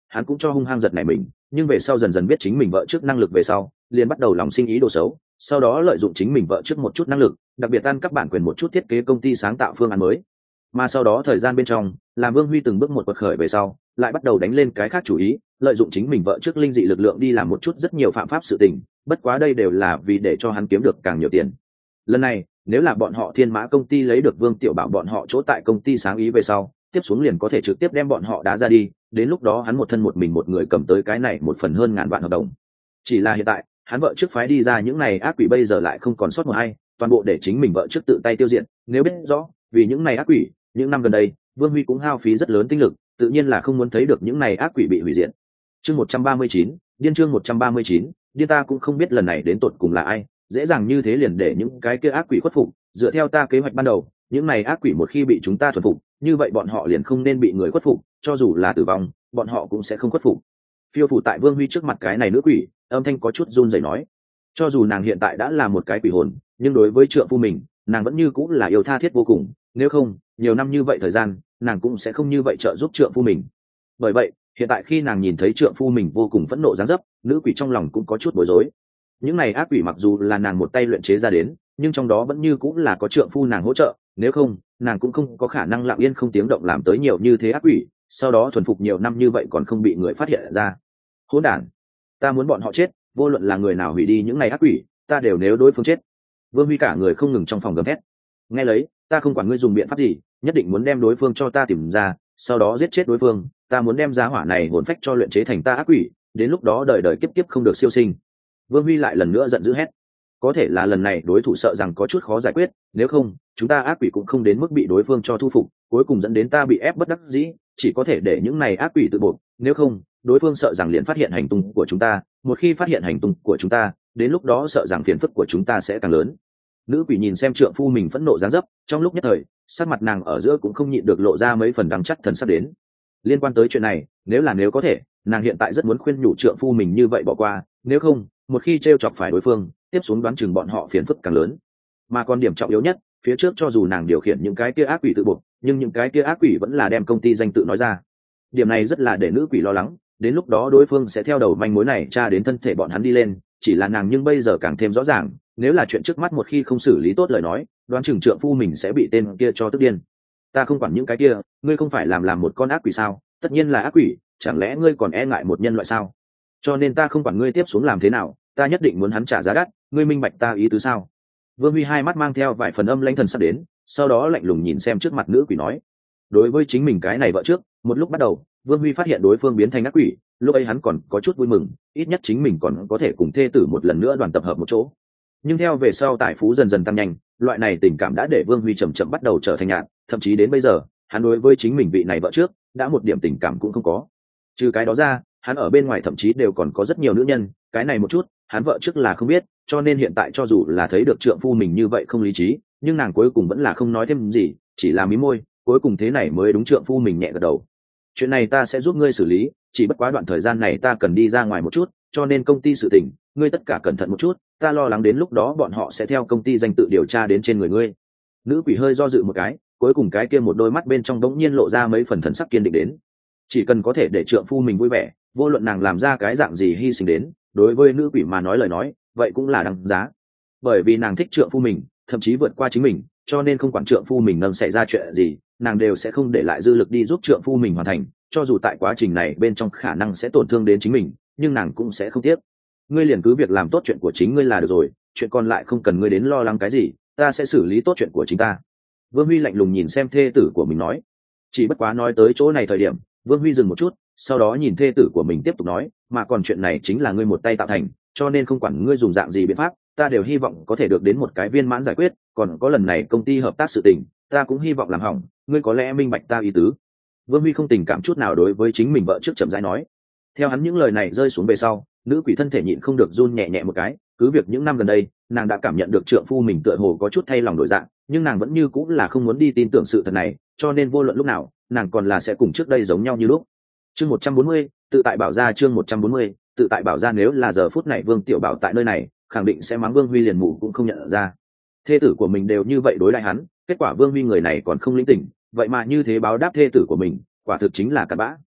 hắn cũng cho hung hăng giật này mình, nhưng về sau dần dần biết chính mình vợ trước năng lực về sau, liền bắt đầu lòng sinh ý đồ xấu, sau đó lợi dụng chính mình vợ trước một chút năng lực, đặc biệt ăn các bản quyền một chút thiết kế công ty sáng tạo phương án mới. Mà sau đó thời gian bên trong, làm Vương Huy từng bước một quật khởi về sau, lại bắt đầu đánh lên cái khác chủ ý, lợi dụng chính mình vợ trước linh dị lực lượng đi làm một chút rất nhiều phạm pháp sự tình, bất quá đây đều là vì để cho hắn kiếm được càng nhiều tiền. Lần này, nếu là bọn họ Thiên Mã công ty lấy được Vương Tiểu Bảo bọn họ chỗ tại công ty sáng ý về sau, tiếp xuống liền có thể trực tiếp đem bọn họ đá ra đi, đến lúc đó hắn một thân một mình một người cầm tới cái này một phần hơn ngàn vạn hợp đồng. Chỉ là hiện tại, hắn vợ trước phái đi ra những này ác quỷ bây giờ lại không còn sót một ai, toàn bộ để chính mình vợ trước tự tay tiêu diệt, nếu biết rõ, vì những này ác quỷ, những năm gần đây, Vương Huy cũng hao phí rất lớn tinh lực, tự nhiên là không muốn thấy được những này ác quỷ bị hủy diệt. Chương một trăm ba mươi chín, điên chương một trăm ba mươi chín, điên ta cũng không biết lần này đến tột cùng là ai, dễ dàng như thế liền để những cái kia ác quỷ khuất phục, dựa theo ta kế hoạch ban đầu, những này ác quỷ một khi bị chúng ta thuần phục, như vậy bọn họ liền không nên bị người khuất phục, cho dù là tử vong, bọn họ cũng sẽ không khuất phục. Phiêu phủ tại Vương Huy trước mặt cái này nữ quỷ, âm thanh có chút run rẩy nói, cho dù nàng hiện tại đã là một cái quỷ hồn, nhưng đối với trượng phu mình, nàng vẫn như cũng là yêu tha thiết vô cùng, nếu không, nhiều năm như vậy thời gian, nàng cũng sẽ không như vậy trợ giúp trượng phu mình. Bởi vậy, hiện tại khi nàng nhìn thấy trượng phu mình vô cùng phẫn nộ giáng dấp, nữ quỷ trong lòng cũng có chút bối rối. Những này ác quỷ mặc dù là nàng một tay luyện chế ra đến, nhưng trong đó vẫn như cũng là có trượng phu nàng hỗ trợ, nếu không, nàng cũng không có khả năng lặng yên không tiếng động làm tới nhiều như thế ác quỷ, sau đó thuần phục nhiều năm như vậy còn không bị người phát hiện ra. Hỗn đản, ta muốn bọn họ chết, vô luận là người nào hủy đi những này ác quỷ, ta đều nếu đối phương chết. Vương Huy cả người không ngừng trong phòng gầm thét. Nghe lấy, ta không quản ngươi dùng biện pháp gì, nhất định muốn đem đối phương cho ta tìm ra, sau đó giết chết đối phương, ta muốn đem giá hỏa này hồn phách cho luyện chế thành ta ác quỷ, đến lúc đó đời đời kiếp kiếp không được siêu sinh. Vương Huy lại lần nữa giận dữ hét. Có thể là lần này đối thủ sợ rằng có chút khó giải quyết, nếu không, chúng ta ác quỷ cũng không đến mức bị đối phương cho thu phục, cuối cùng dẫn đến ta bị ép bất đắc dĩ, chỉ có thể để những này ác quỷ tự buộc, nếu không, đối phương sợ rằng liền phát hiện hành tung của chúng ta, một khi phát hiện hành tung của chúng ta, đến lúc đó sợ rằng phiền phức của chúng ta sẽ càng lớn. Nữ quỷ nhìn xem trượng phu mình phẫn nộ giáng dấp, trong lúc nhất thời, sắc mặt nàng ở giữa cũng không nhịn được lộ ra mấy phần đắng chắc thần sắp đến. Liên quan tới chuyện này, nếu là nếu có thể, nàng hiện tại rất muốn khuyên nhủ trượng phu mình như vậy bỏ qua, nếu không, một khi trêu chọc phải đối phương, tiếp xuống đoán chừng bọn họ phiền phức càng lớn. Mà còn điểm trọng yếu nhất, phía trước cho dù nàng điều khiển những cái kia ác quỷ tự buộc, nhưng những cái kia ác quỷ vẫn là đem công ty danh tự nói ra. Điểm này rất là để nữ quỷ lo lắng, đến lúc đó đối phương sẽ theo đầu manh mối này tra đến thân thể bọn hắn đi lên, chỉ là nàng nhưng bây giờ càng thêm rõ ràng, nếu là chuyện trước mắt một khi không xử lý tốt lời nói, đoán chừng trượng phu mình sẽ bị tên kia cho tức điên. Ta không quản những cái kia, ngươi không phải làm làm một con ác quỷ sao? Tất nhiên là ác quỷ, chẳng lẽ ngươi còn e ngại một nhân loại sao? Cho nên ta không quản ngươi tiếp xuống làm thế nào, ta nhất định muốn hắn trả giá đắt, ngươi minh bạch ta ý tứ sao? Vương Huy hai mắt mang theo vài phần âm lãnh thần sắp đến, sau đó lạnh lùng nhìn xem trước mặt nữ quỷ nói. Đối với chính mình cái này vợ trước, một lúc bắt đầu, Vương Huy phát hiện đối phương biến thành ác quỷ, lúc ấy hắn còn có chút vui mừng, ít nhất chính mình còn có thể cùng thê tử một lần nữa đoàn tập hợp một chỗ. Nhưng theo về sau tài phú dần dần tăng nhanh, loại này tình cảm đã để Vương Huy chậm chậm bắt đầu trở thành nhạt, thậm chí đến bây giờ, hắn đối với chính mình vị này vợ trước, đã một điểm tình cảm cũng không có. Trừ cái đó ra, hắn ở bên ngoài thậm chí đều còn có rất nhiều nữ nhân, cái này một chút, hắn vợ trước là không biết, cho nên hiện tại cho dù là thấy được trượng phu mình như vậy không lý trí, nhưng nàng cuối cùng vẫn là không nói thêm gì, chỉ là mí môi, cuối cùng thế này mới đúng trượng phu mình nhẹ gật đầu. Chuyện này ta sẽ giúp ngươi xử lý, chỉ bất quá đoạn thời gian này ta cần đi ra ngoài một chút, cho nên công ty sự tình, ngươi tất cả cẩn thận một chút, ta lo lắng đến lúc đó bọn họ sẽ theo công ty danh tự điều tra đến trên người ngươi. Nữ quỷ hơi do dự một cái, cuối cùng cái kia một đôi mắt bên trong đống nhiên lộ ra mấy phần thần sắc kiên định đến. Chỉ cần có thể để trượng phu mình vui vẻ, vô luận nàng làm ra cái dạng gì hy sinh đến, đối với nữ quỷ mà nói lời nói, vậy cũng là đáng giá. Bởi vì nàng thích trượng phu mình, thậm chí vượt qua chính mình, cho nên không quản trượng phu mình nâng xảy ra chuyện gì, nàng đều sẽ không để lại dư lực đi giúp trượng phu mình hoàn thành, cho dù tại quá trình này bên trong khả năng sẽ tổn thương đến chính mình, nhưng nàng cũng sẽ không tiếc. Ngươi liền cứ việc làm tốt chuyện của chính ngươi là được rồi, chuyện còn lại không cần ngươi đến lo lắng cái gì, ta sẽ xử lý tốt chuyện của chính ta. Vương Huy lạnh lùng nhìn xem thê tử của mình nói. Chỉ bất quá nói tới chỗ này thời điểm, Vương Huy dừng một chút, sau đó nhìn thê tử của mình tiếp tục nói, mà còn chuyện này chính là ngươi một tay tạo thành, cho nên không quản ngươi dùng dạng gì biện pháp, ta đều hy vọng có thể được đến một cái viên mãn giải quyết, còn có lần này công ty hợp tác sự tình, ta cũng hy vọng làm hỏng, ngươi có lẽ minh bạch ta ý tứ. Vương Huy không tình cảm chút nào đối với chính mình vợ trước chậm rãi nói. Theo hắn những lời này rơi xuống về sau, nữ quỷ thân thể nhịn không được run nhẹ nhẹ một cái, cứ việc những năm gần đây, nàng đã cảm nhận được trượng phu mình tựa hồ có chút thay lòng đổi dạng, nhưng nàng vẫn như cũng là không muốn đi tin tưởng sự thật này, cho nên vô luận lúc nào, nàng còn là sẽ cùng trước đây giống nhau như lúc. Chương một trăm bốn mươi, tự tại bảo ra chương một trăm bốn mươi, tự tại bảo ra nếu là giờ phút này Vương Tiểu Bảo tại nơi này, khẳng định sẽ mắng Vương Huy liền mù cũng không nhận ra. Thê tử của mình đều như vậy đối lại hắn, kết quả Vương Huy người này còn không linh tỉnh, vậy mà như thế báo đáp thê tử của mình, quả thực chính là cặn bã.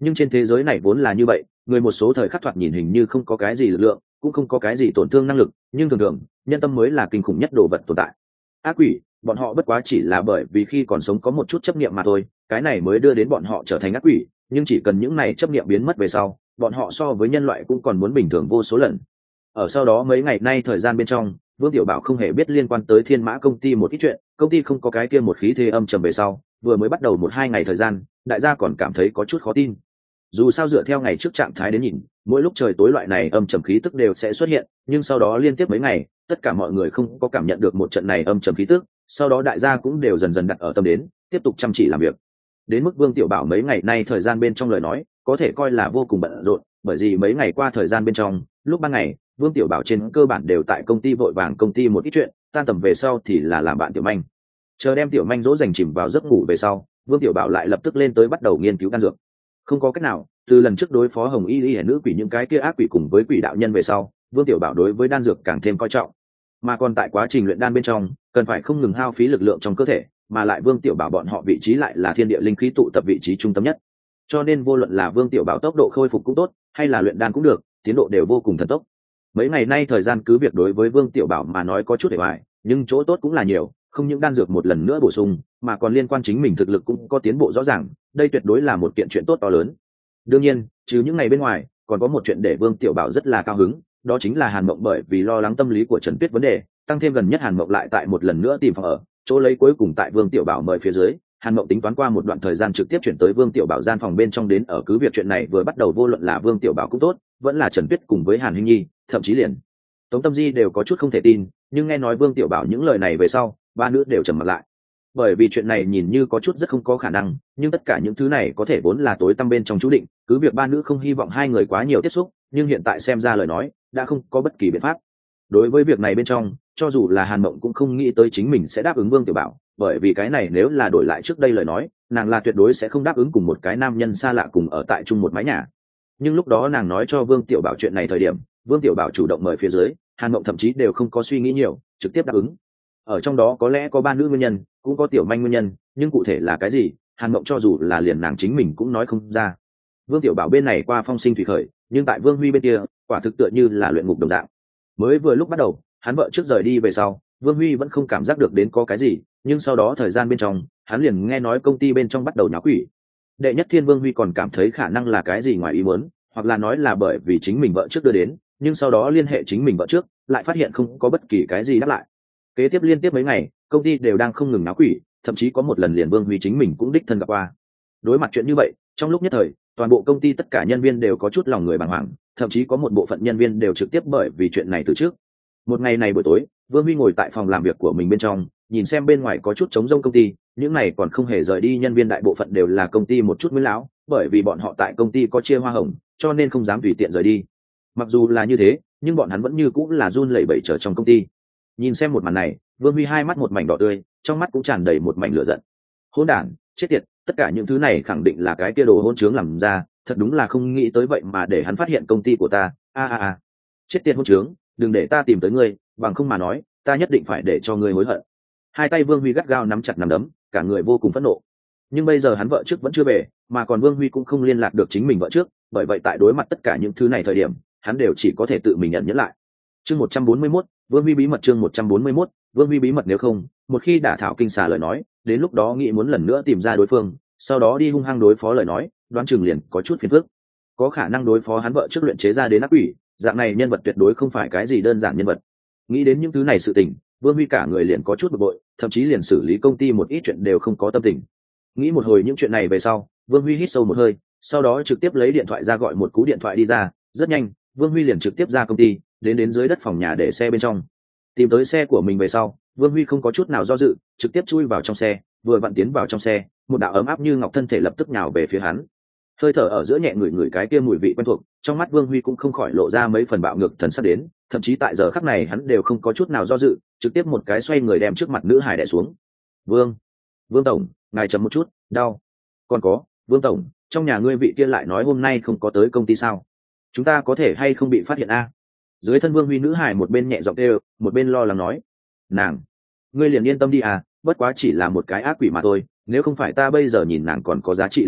nhưng trên thế giới này vốn là như vậy, người một số thời khắc thoạt nhìn hình như không có cái gì lực lượng, cũng không có cái gì tổn thương năng lực, nhưng thường thường nhân tâm mới là kinh khủng nhất đồ vật tồn tại. Ác quỷ, bọn họ bất quá chỉ là bởi vì khi còn sống có một chút chấp niệm mà thôi, cái này mới đưa đến bọn họ trở thành ác quỷ, nhưng chỉ cần những này chấp niệm biến mất về sau, bọn họ so với nhân loại cũng còn muốn bình thường vô số lần. Ở sau đó mấy ngày nay thời gian bên trong, Vương Tiểu Bảo không hề biết liên quan tới Thiên Mã công ty một ít chuyện, công ty không có cái kia một khí thế âm trầm về sau, vừa mới bắt đầu một hai ngày thời gian, đại gia còn cảm thấy có chút khó tin. Dù sao dựa theo ngày trước trạng thái đến nhìn, mỗi lúc trời tối loại này âm trầm khí tức đều sẽ xuất hiện, nhưng sau đó liên tiếp mấy ngày, tất cả mọi người không có cảm nhận được một trận này âm trầm khí tức, sau đó đại gia cũng đều dần dần đặt ở tâm đến, tiếp tục chăm chỉ làm việc. Đến mức Vương Tiểu Bảo mấy ngày nay thời gian bên trong lời nói, có thể coi là vô cùng bận rộn, bởi vì mấy ngày qua thời gian bên trong, lúc ban ngày, Vương Tiểu Bảo trên cơ bản đều tại công ty vội vàng công ty một ít chuyện, tan tầm về sau thì là làm bạn Tiểu Manh. Chờ đem Tiểu Manh dỗ dành chìm vào giấc ngủ về sau, Vương Tiểu Bảo lại lập tức lên tới bắt đầu nghiên cứu đan dược. Không có cách nào, từ lần trước đối phó Hồng Y Y nữ quỷ những cái kia ác quỷ cùng với quỷ đạo nhân về sau, Vương Tiểu Bảo đối với đan dược càng thêm coi trọng. Mà còn tại quá trình luyện đan bên trong, cần phải không ngừng hao phí lực lượng trong cơ thể, mà lại Vương Tiểu Bảo bọn họ vị trí lại là thiên địa linh khí tụ tập vị trí trung tâm nhất. Cho nên vô luận là Vương Tiểu Bảo tốc độ khôi phục cũng tốt, hay là luyện đan cũng được, tiến độ đều vô cùng thần tốc. Mấy ngày nay thời gian cứ việc đối với Vương Tiểu Bảo mà nói có chút để hoài, nhưng chỗ tốt cũng là nhiều, không những đan dược một lần nữa bổ sung, mà còn liên quan chính mình thực lực cũng có tiến bộ rõ ràng, đây tuyệt đối là một kiện chuyện tốt to lớn. Đương nhiên, trừ những ngày bên ngoài, còn có một chuyện để Vương Tiểu Bảo rất là cao hứng, đó chính là Hàn Mộng bởi vì lo lắng tâm lý của Trần Tuyết vấn đề, tăng thêm gần nhất Hàn Mộng lại tại một lần nữa tìm phòng ở, chỗ lấy cuối cùng tại Vương Tiểu Bảo mời phía dưới, Hàn Mộng tính toán qua một đoạn thời gian trực tiếp chuyển tới Vương Tiểu Bảo gian phòng bên trong đến ở, cứ việc chuyện này vừa bắt đầu vô luận là Vương Tiểu Bảo cũng tốt, vẫn là Trần Tuyết cùng với Hàn Hinh Nhi, thậm chí liền Tống Tâm Di đều có chút không thể tin, nhưng nghe nói Vương Tiểu Bảo những lời này về sau, ba nữ đều trầm mặt lại. Bởi vì chuyện này nhìn như có chút rất không có khả năng, nhưng tất cả những thứ này có thể vốn là tối tăm bên trong chú định, cứ việc ba nữ không hy vọng hai người quá nhiều tiếp xúc, nhưng hiện tại xem ra lời nói, đã không có bất kỳ biện pháp. Đối với việc này bên trong, cho dù là Hàn Mộng cũng không nghĩ tới chính mình sẽ đáp ứng Vương Tiểu Bảo, bởi vì cái này nếu là đổi lại trước đây lời nói, nàng là tuyệt đối sẽ không đáp ứng cùng một cái nam nhân xa lạ cùng ở tại chung một mái nhà. Nhưng lúc đó nàng nói cho Vương Tiểu Bảo chuyện này thời điểm, Vương Tiểu Bảo chủ động mời phía dưới, Hàn Mộng thậm chí đều không có suy nghĩ nhiều, trực tiếp đáp ứng. Ở trong đó có lẽ có ba nữ nguyên nhân, cũng có Tiểu Manh nguyên nhân, nhưng cụ thể là cái gì, Hàn Mộng cho dù là liền nàng chính mình cũng nói không ra. Vương Tiểu Bảo bên này qua phong sinh thủy khởi, nhưng tại Vương Huy bên kia, quả thực tựa như là luyện ngục đồng dạng. Mới vừa lúc bắt đầu, hắn vợ trước rời đi về sau, Vương Huy vẫn không cảm giác được đến có cái gì, nhưng sau đó thời gian bên trong, hắn liền nghe nói công ty bên trong bắt đầu nháo quỷ. Đệ nhất thiên Vương Huy còn cảm thấy khả năng là cái gì ngoài ý muốn, hoặc là nói là bởi vì chính mình vợ trước đưa đến, nhưng sau đó liên hệ chính mình vợ trước, lại phát hiện không có bất kỳ cái gì đáp lại. Kế tiếp liên tiếp mấy ngày, công ty đều đang không ngừng náo quỷ, thậm chí có một lần liền Vương Huy chính mình cũng đích thân gặp qua. Đối mặt chuyện như vậy, trong lúc nhất thời, toàn bộ công ty tất cả nhân viên đều có chút lòng người bàng hoàng, thậm chí có một bộ phận nhân viên đều trực tiếp bởi vì chuyện này từ trước. Một ngày này buổi tối, Vương Huy ngồi tại phòng làm việc của mình bên trong, nhìn xem bên ngoài có chút trống rỗng công ty, những này còn không hề rời đi nhân viên đại bộ phận đều là công ty một chút nguyên lão, bởi vì bọn họ tại công ty có chia hoa hồng, cho nên không dám tùy tiện rời đi. Mặc dù là như thế, nhưng bọn hắn vẫn như cũng là run lẩy bẩy trở trong công ty. Nhìn xem một màn này, Vương Huy hai mắt một mảnh đỏ tươi, trong mắt cũng tràn đầy một mảnh lửa giận. Hỗn đản, chết tiệt, tất cả những thứ này khẳng định là cái kia đồ hỗn trướng làm ra, thật đúng là không nghĩ tới vậy mà để hắn phát hiện công ty của ta. A a a, chết tiệt hỗn trướng, đừng để ta tìm tới ngươi, bằng không mà nói, ta nhất định phải để cho ngươi hối hận. Hai tay Vương Huy gắt gao nắm chặt nắm đấm, cả người vô cùng phẫn nộ. Nhưng bây giờ hắn vợ trước vẫn chưa về, mà còn Vương Huy cũng không liên lạc được chính mình vợ trước, bởi vậy tại đối mặt tất cả những thứ này thời điểm, hắn đều chỉ có thể tự mình nhận nhẫn lại. Chương một trăm bốn mươi mốt, Vương Huy bí mật. Chương một trăm bốn mươi mốt, Vương Huy bí mật. Nếu không, một khi đả thảo kinh xà lời nói, đến lúc đó nghĩ muốn lần nữa tìm ra đối phương, sau đó đi hung hăng đối phó lời nói, đoán chừng liền có chút phiền phức. Có khả năng đối phó hắn vợ trước luyện chế ra đến ác quỷ, dạng này nhân vật tuyệt đối không phải cái gì đơn giản nhân vật. Nghĩ đến những thứ này sự tình, Vương Huy cả người liền có chút bực bội, thậm chí liền xử lý công ty một ít chuyện đều không có tâm tình. Nghĩ một hồi những chuyện này về sau, Vương Huy hít sâu một hơi, sau đó trực tiếp lấy điện thoại ra gọi một cú điện thoại đi ra. Rất nhanh, Vương Huy liền trực tiếp ra công ty, đến đến dưới đất phòng nhà để xe bên trong. Tìm tới xe của mình về sau, Vương Huy không có chút nào do dự, trực tiếp chui vào trong xe. Vừa vặn tiến vào trong xe, một đạo ấm áp như ngọc thân thể lập tức nhào về phía hắn. Hơi thở ở giữa nhẹ người người cái kia mùi vị quen thuộc, trong mắt Vương Huy cũng không khỏi lộ ra mấy phần bạo ngược thần sắc đến, thậm chí tại giờ khắc này hắn đều không có chút nào do dự, trực tiếp một cái xoay người đem trước mặt nữ hải đè xuống. Vương, Vương tổng, ngài chấm một chút, đau. Còn có, Vương tổng, trong nhà ngươi vị kia lại nói hôm nay không có tới công ty sao? Chúng ta có thể hay không bị phát hiện a? Dưới thân Vương Huy nữ hải một bên nhẹ giọng kêu, một bên lo lắng nói, nàng, ngươi liền yên tâm đi à, bất quá chỉ là một cái ác quỷ mà thôi, nếu không phải ta bây giờ nhìn nàng còn có giá trị lợi dụng,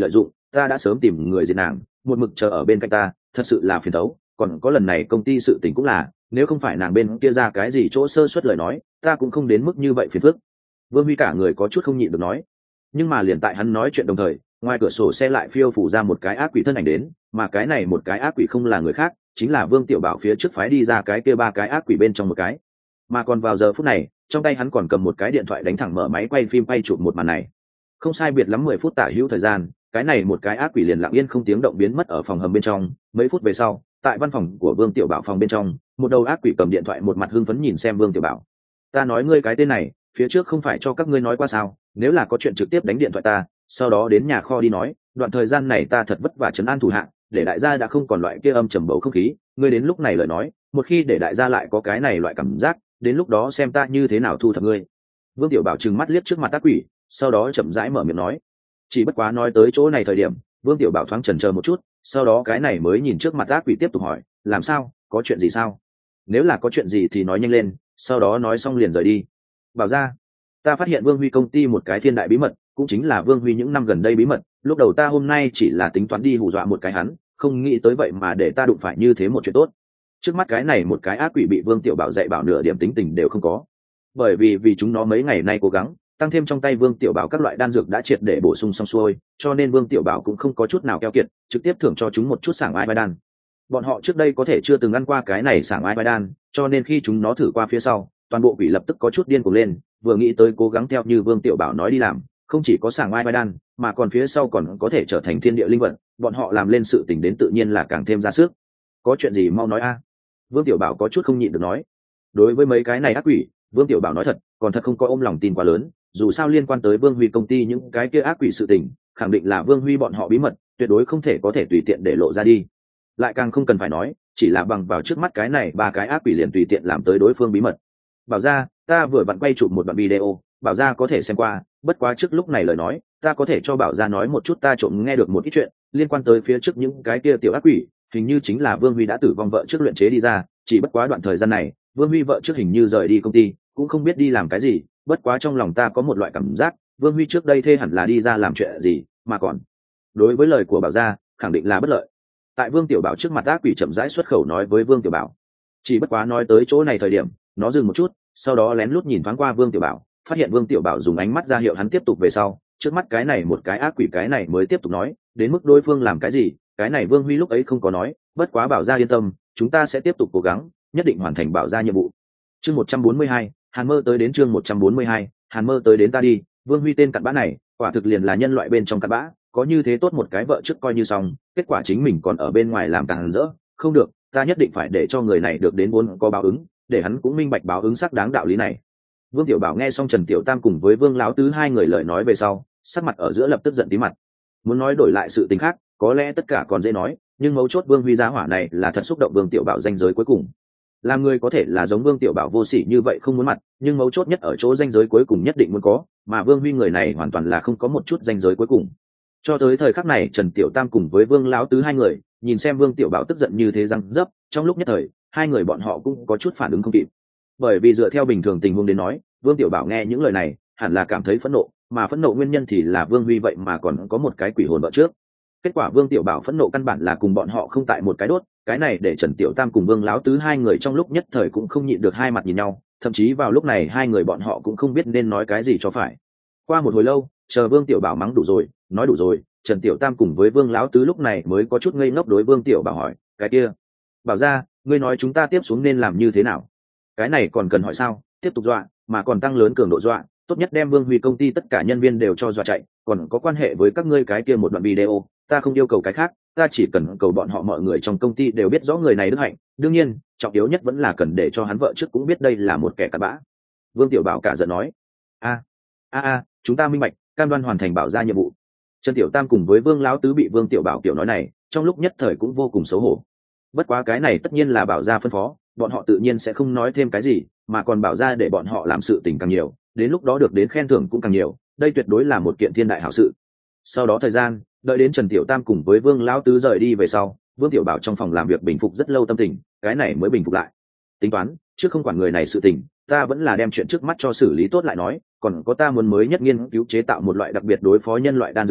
ta đã sớm tìm người diệt nàng, một mực chờ ở bên cạnh ta, thật sự là phiền tấu. Còn có lần này công ty sự tình cũng là, nếu không phải nàng bên kia ra cái gì chỗ sơ suất lời nói, ta cũng không đến mức như vậy phiền phức. Vương Huy cả người có chút không nhịn được nói. Nhưng mà liền tại hắn nói chuyện đồng thời, ngoài cửa sổ xe lại phiêu phủ ra một cái ác quỷ thân ảnh đến, mà cái này một cái ác quỷ không là người khác, chính là Vương Tiểu Bảo phía trước phái đi ra cái kia ba cái ác quỷ bên trong một cái. Mà còn vào giờ phút này, trong tay hắn còn cầm một cái điện thoại đánh thẳng mở máy quay phim quay chụp một màn này. Không sai biệt lắm mười phút tả hữu thời gian, cái này một cái ác quỷ liền lặng yên không tiếng động biến mất ở phòng hầm bên trong. Mấy phút về sau, tại văn phòng của Vương Tiểu Bảo phòng bên trong, một đầu ác quỷ cầm điện thoại một mặt hưng phấn nhìn xem Vương Tiểu Bảo. Ta nói ngươi cái tên này, phía trước không phải cho các ngươi nói qua sao? Nếu là có chuyện trực tiếp đánh điện thoại ta, sau đó đến nhà kho đi nói. Đoạn thời gian này ta thật vất vả trấn an thủ hạ, để đại gia đã không còn loại kia âm trầm bầu không khí. Ngươi đến lúc này lời nói, một khi để đại gia lại có cái này loại cảm giác, đến lúc đó xem ta như thế nào thu thập ngươi. Vương Tiểu Bảo trừng mắt liếc trước mặt ác quỷ, sau đó chậm rãi mở miệng nói. Chỉ bất quá nói tới chỗ này thời điểm, Vương Tiểu Bảo thoáng chần chờ một chút, sau đó cái này mới nhìn trước mặt ác quỷ tiếp tục hỏi, làm sao, có chuyện gì sao? Nếu là có chuyện gì thì nói nhanh lên, sau đó nói xong liền rời đi. Bảo ra, ta phát hiện Vương Huy công ty một cái thiên đại bí mật, cũng chính là Vương Huy những năm gần đây bí mật, lúc đầu ta hôm nay chỉ là tính toán đi hù dọa một cái hắn, không nghĩ tới vậy mà để ta đụng phải như thế một chuyện tốt. Trước mắt cái này một cái ác quỷ bị Vương Tiểu Bảo dạy bảo nửa điểm tính tình đều không có, bởi vì vì chúng nó mấy ngày nay cố gắng tăng thêm trong tay Vương Tiểu Bảo các loại đan dược đã triệt để bổ sung xong xuôi, cho nên Vương Tiểu Bảo cũng không có chút nào keo kiệt, trực tiếp thưởng cho chúng một chút sảng ai bài đan. Bọn họ trước đây có thể chưa từng ăn qua cái này sảng ai bài đan, cho nên khi chúng nó thử qua phía sau, toàn bộ quỷ lập tức có chút điên cuồng lên, vừa nghĩ tới cố gắng theo như Vương Tiểu Bảo nói đi làm, không chỉ có sảng ai bài đan, mà còn phía sau còn có thể trở thành thiên địa linh vật, bọn họ làm lên sự tình đến tự nhiên là càng thêm ra sức. Có chuyện gì mau nói a? Vương Tiểu Bảo có chút không nhịn được nói. Đối với mấy cái này ác quỷ, Vương Tiểu Bảo nói thật, còn thật không có ôm lòng tin quá lớn, dù sao liên quan tới Vương Huy công ty những cái kia ác quỷ sự tình, khẳng định là Vương Huy bọn họ bí mật, tuyệt đối không thể có thể tùy tiện để lộ ra đi. Lại càng không cần phải nói, chỉ là bằng vào trước mắt cái này ba cái ác quỷ liền tùy tiện làm tới đối phương bí mật. Bảo ra, ta vừa vặn quay chụp một đoạn video, Bảo ra có thể xem qua, bất quá trước lúc này lời nói, ta có thể cho Bảo ra nói một chút ta trộm nghe được một ít chuyện, liên quan tới phía trước những cái kia tiểu ác quỷ, hình như chính là Vương Huy đã tử vong vợ trước luyện chế đi ra, chỉ bất quá đoạn thời gian này, Vương Huy vợ trước hình như rời đi công ty, cũng không biết đi làm cái gì, bất quá trong lòng ta có một loại cảm giác, Vương Huy trước đây thê hẳn là đi ra làm chuyện gì, mà còn đối với lời của Bảo gia, khẳng định là bất lợi. Tại Vương Tiểu Bảo trước mặt ác quỷ chậm rãi xuất khẩu nói với Vương Tiểu Bảo. Chỉ bất quá nói tới chỗ này thời điểm, nó dừng một chút, sau đó lén lút nhìn thoáng qua Vương Tiểu Bảo, phát hiện Vương Tiểu Bảo dùng ánh mắt ra hiệu hắn tiếp tục về sau, trước mắt cái này một cái ác quỷ cái này mới tiếp tục nói, đến mức đối phương làm cái gì, cái này Vương Huy lúc ấy không có nói, bất quá Bảo gia yên tâm, chúng ta sẽ tiếp tục cố gắng, nhất định hoàn thành Bảo gia nhiệm vụ. Chương một trăm bốn mươi hai, Hàn Mơ tới đến chương một trăm bốn mươi hai, Hàn Mơ tới đến ta đi, Vương Huy tên cặn bã này, quả thực liền là nhân loại bên trong cặn bã, có như thế tốt một cái vợ trước coi như xong, kết quả chính mình còn ở bên ngoài làm càng rỡ, không được, ta nhất định phải để cho người này được đến vốn có báo ứng, để hắn cũng minh bạch báo ứng xác đáng đạo lý này. Vương Tiểu Bảo nghe xong Trần Tiểu Tam cùng với Vương Lão Tứ hai người lời nói về sau, sắc mặt ở giữa lập tức giận tí mặt. Muốn nói đổi lại sự tình khác, có lẽ tất cả còn dễ nói, nhưng mấu chốt Vương Huy giá hỏa này là thật xúc động Vương Tiểu Bảo danh giới cuối cùng. Làm người có thể là giống Vương Tiểu Bảo vô sỉ như vậy không muốn mặt, nhưng mấu chốt nhất ở chỗ danh giới cuối cùng nhất định muốn có, mà Vương Huy người này hoàn toàn là không có một chút danh giới cuối cùng. Cho tới thời khắc này, Trần Tiểu Tam cùng với Vương Lão Tứ hai người, nhìn xem Vương Tiểu Bảo tức giận như thế răng dấp, trong lúc nhất thời, hai người bọn họ cũng có chút phản ứng không kịp. Bởi vì dựa theo bình thường tình huống đến nói, Vương Tiểu Bảo nghe những lời này, hẳn là cảm thấy phẫn nộ, mà phẫn nộ nguyên nhân thì là Vương Huy vậy mà còn có một cái quỷ hồn vợ trước. Kết quả Vương Tiểu Bảo phẫn nộ căn bản là cùng bọn họ không tại một cái đốt, cái này để Trần Tiểu Tam cùng Vương Lão Tứ hai người trong lúc nhất thời cũng không nhịn được hai mặt nhìn nhau, thậm chí vào lúc này hai người bọn họ cũng không biết nên nói cái gì cho phải. Qua một hồi lâu, chờ Vương Tiểu Bảo mắng đủ rồi, nói đủ rồi, Trần Tiểu Tam cùng với Vương Lão Tứ lúc này mới có chút ngây ngốc đối Vương Tiểu Bảo hỏi, cái kia, Bảo ra, ngươi nói chúng ta tiếp xuống nên làm như thế nào? Cái này còn cần hỏi sao, tiếp tục dọa, mà còn tăng lớn cường độ dọa, tốt nhất đem Vương Huy công ty tất cả nhân viên đều cho dọa chạy, còn có quan hệ với các ngươi cái kia một đoạn video, ta không yêu cầu cái khác, ta chỉ cần cầu bọn họ mọi người trong công ty đều biết rõ người này đức hạnh, đương nhiên, trọng yếu nhất vẫn là cần để cho hắn vợ trước cũng biết đây là một kẻ cặn bã. Vương Tiểu Bảo cả giận nói, a a a, chúng ta minh bạch, cam đoan hoàn thành Bảo ra nhiệm vụ. Trần Tiểu Tam cùng với Vương Lão Tứ bị Vương Tiểu Bảo kiểu nói này, trong lúc nhất thời cũng vô cùng xấu hổ. Bất quá cái này tất nhiên là Bảo ra phân phó, bọn họ tự nhiên sẽ không nói thêm cái gì, mà còn Bảo ra để bọn họ làm sự tình càng nhiều, đến lúc đó được đến khen thưởng cũng càng nhiều, đây tuyệt đối là một kiện thiên đại hảo sự. Sau đó thời gian, đợi đến Trần Tiểu Tam cùng với Vương Lão Tứ rời đi về sau, Vương Tiểu Bảo trong phòng làm việc bình phục rất lâu tâm tình, cái này mới bình phục lại. Tính toán, trước không quản người này sự tình, ta vẫn là đem chuyện trước mắt cho xử lý tốt lại nói, còn có ta muốn mới nhất nghiên cứu chế tạo một loại đặc biệt đối phó nhân loại đan dược đến,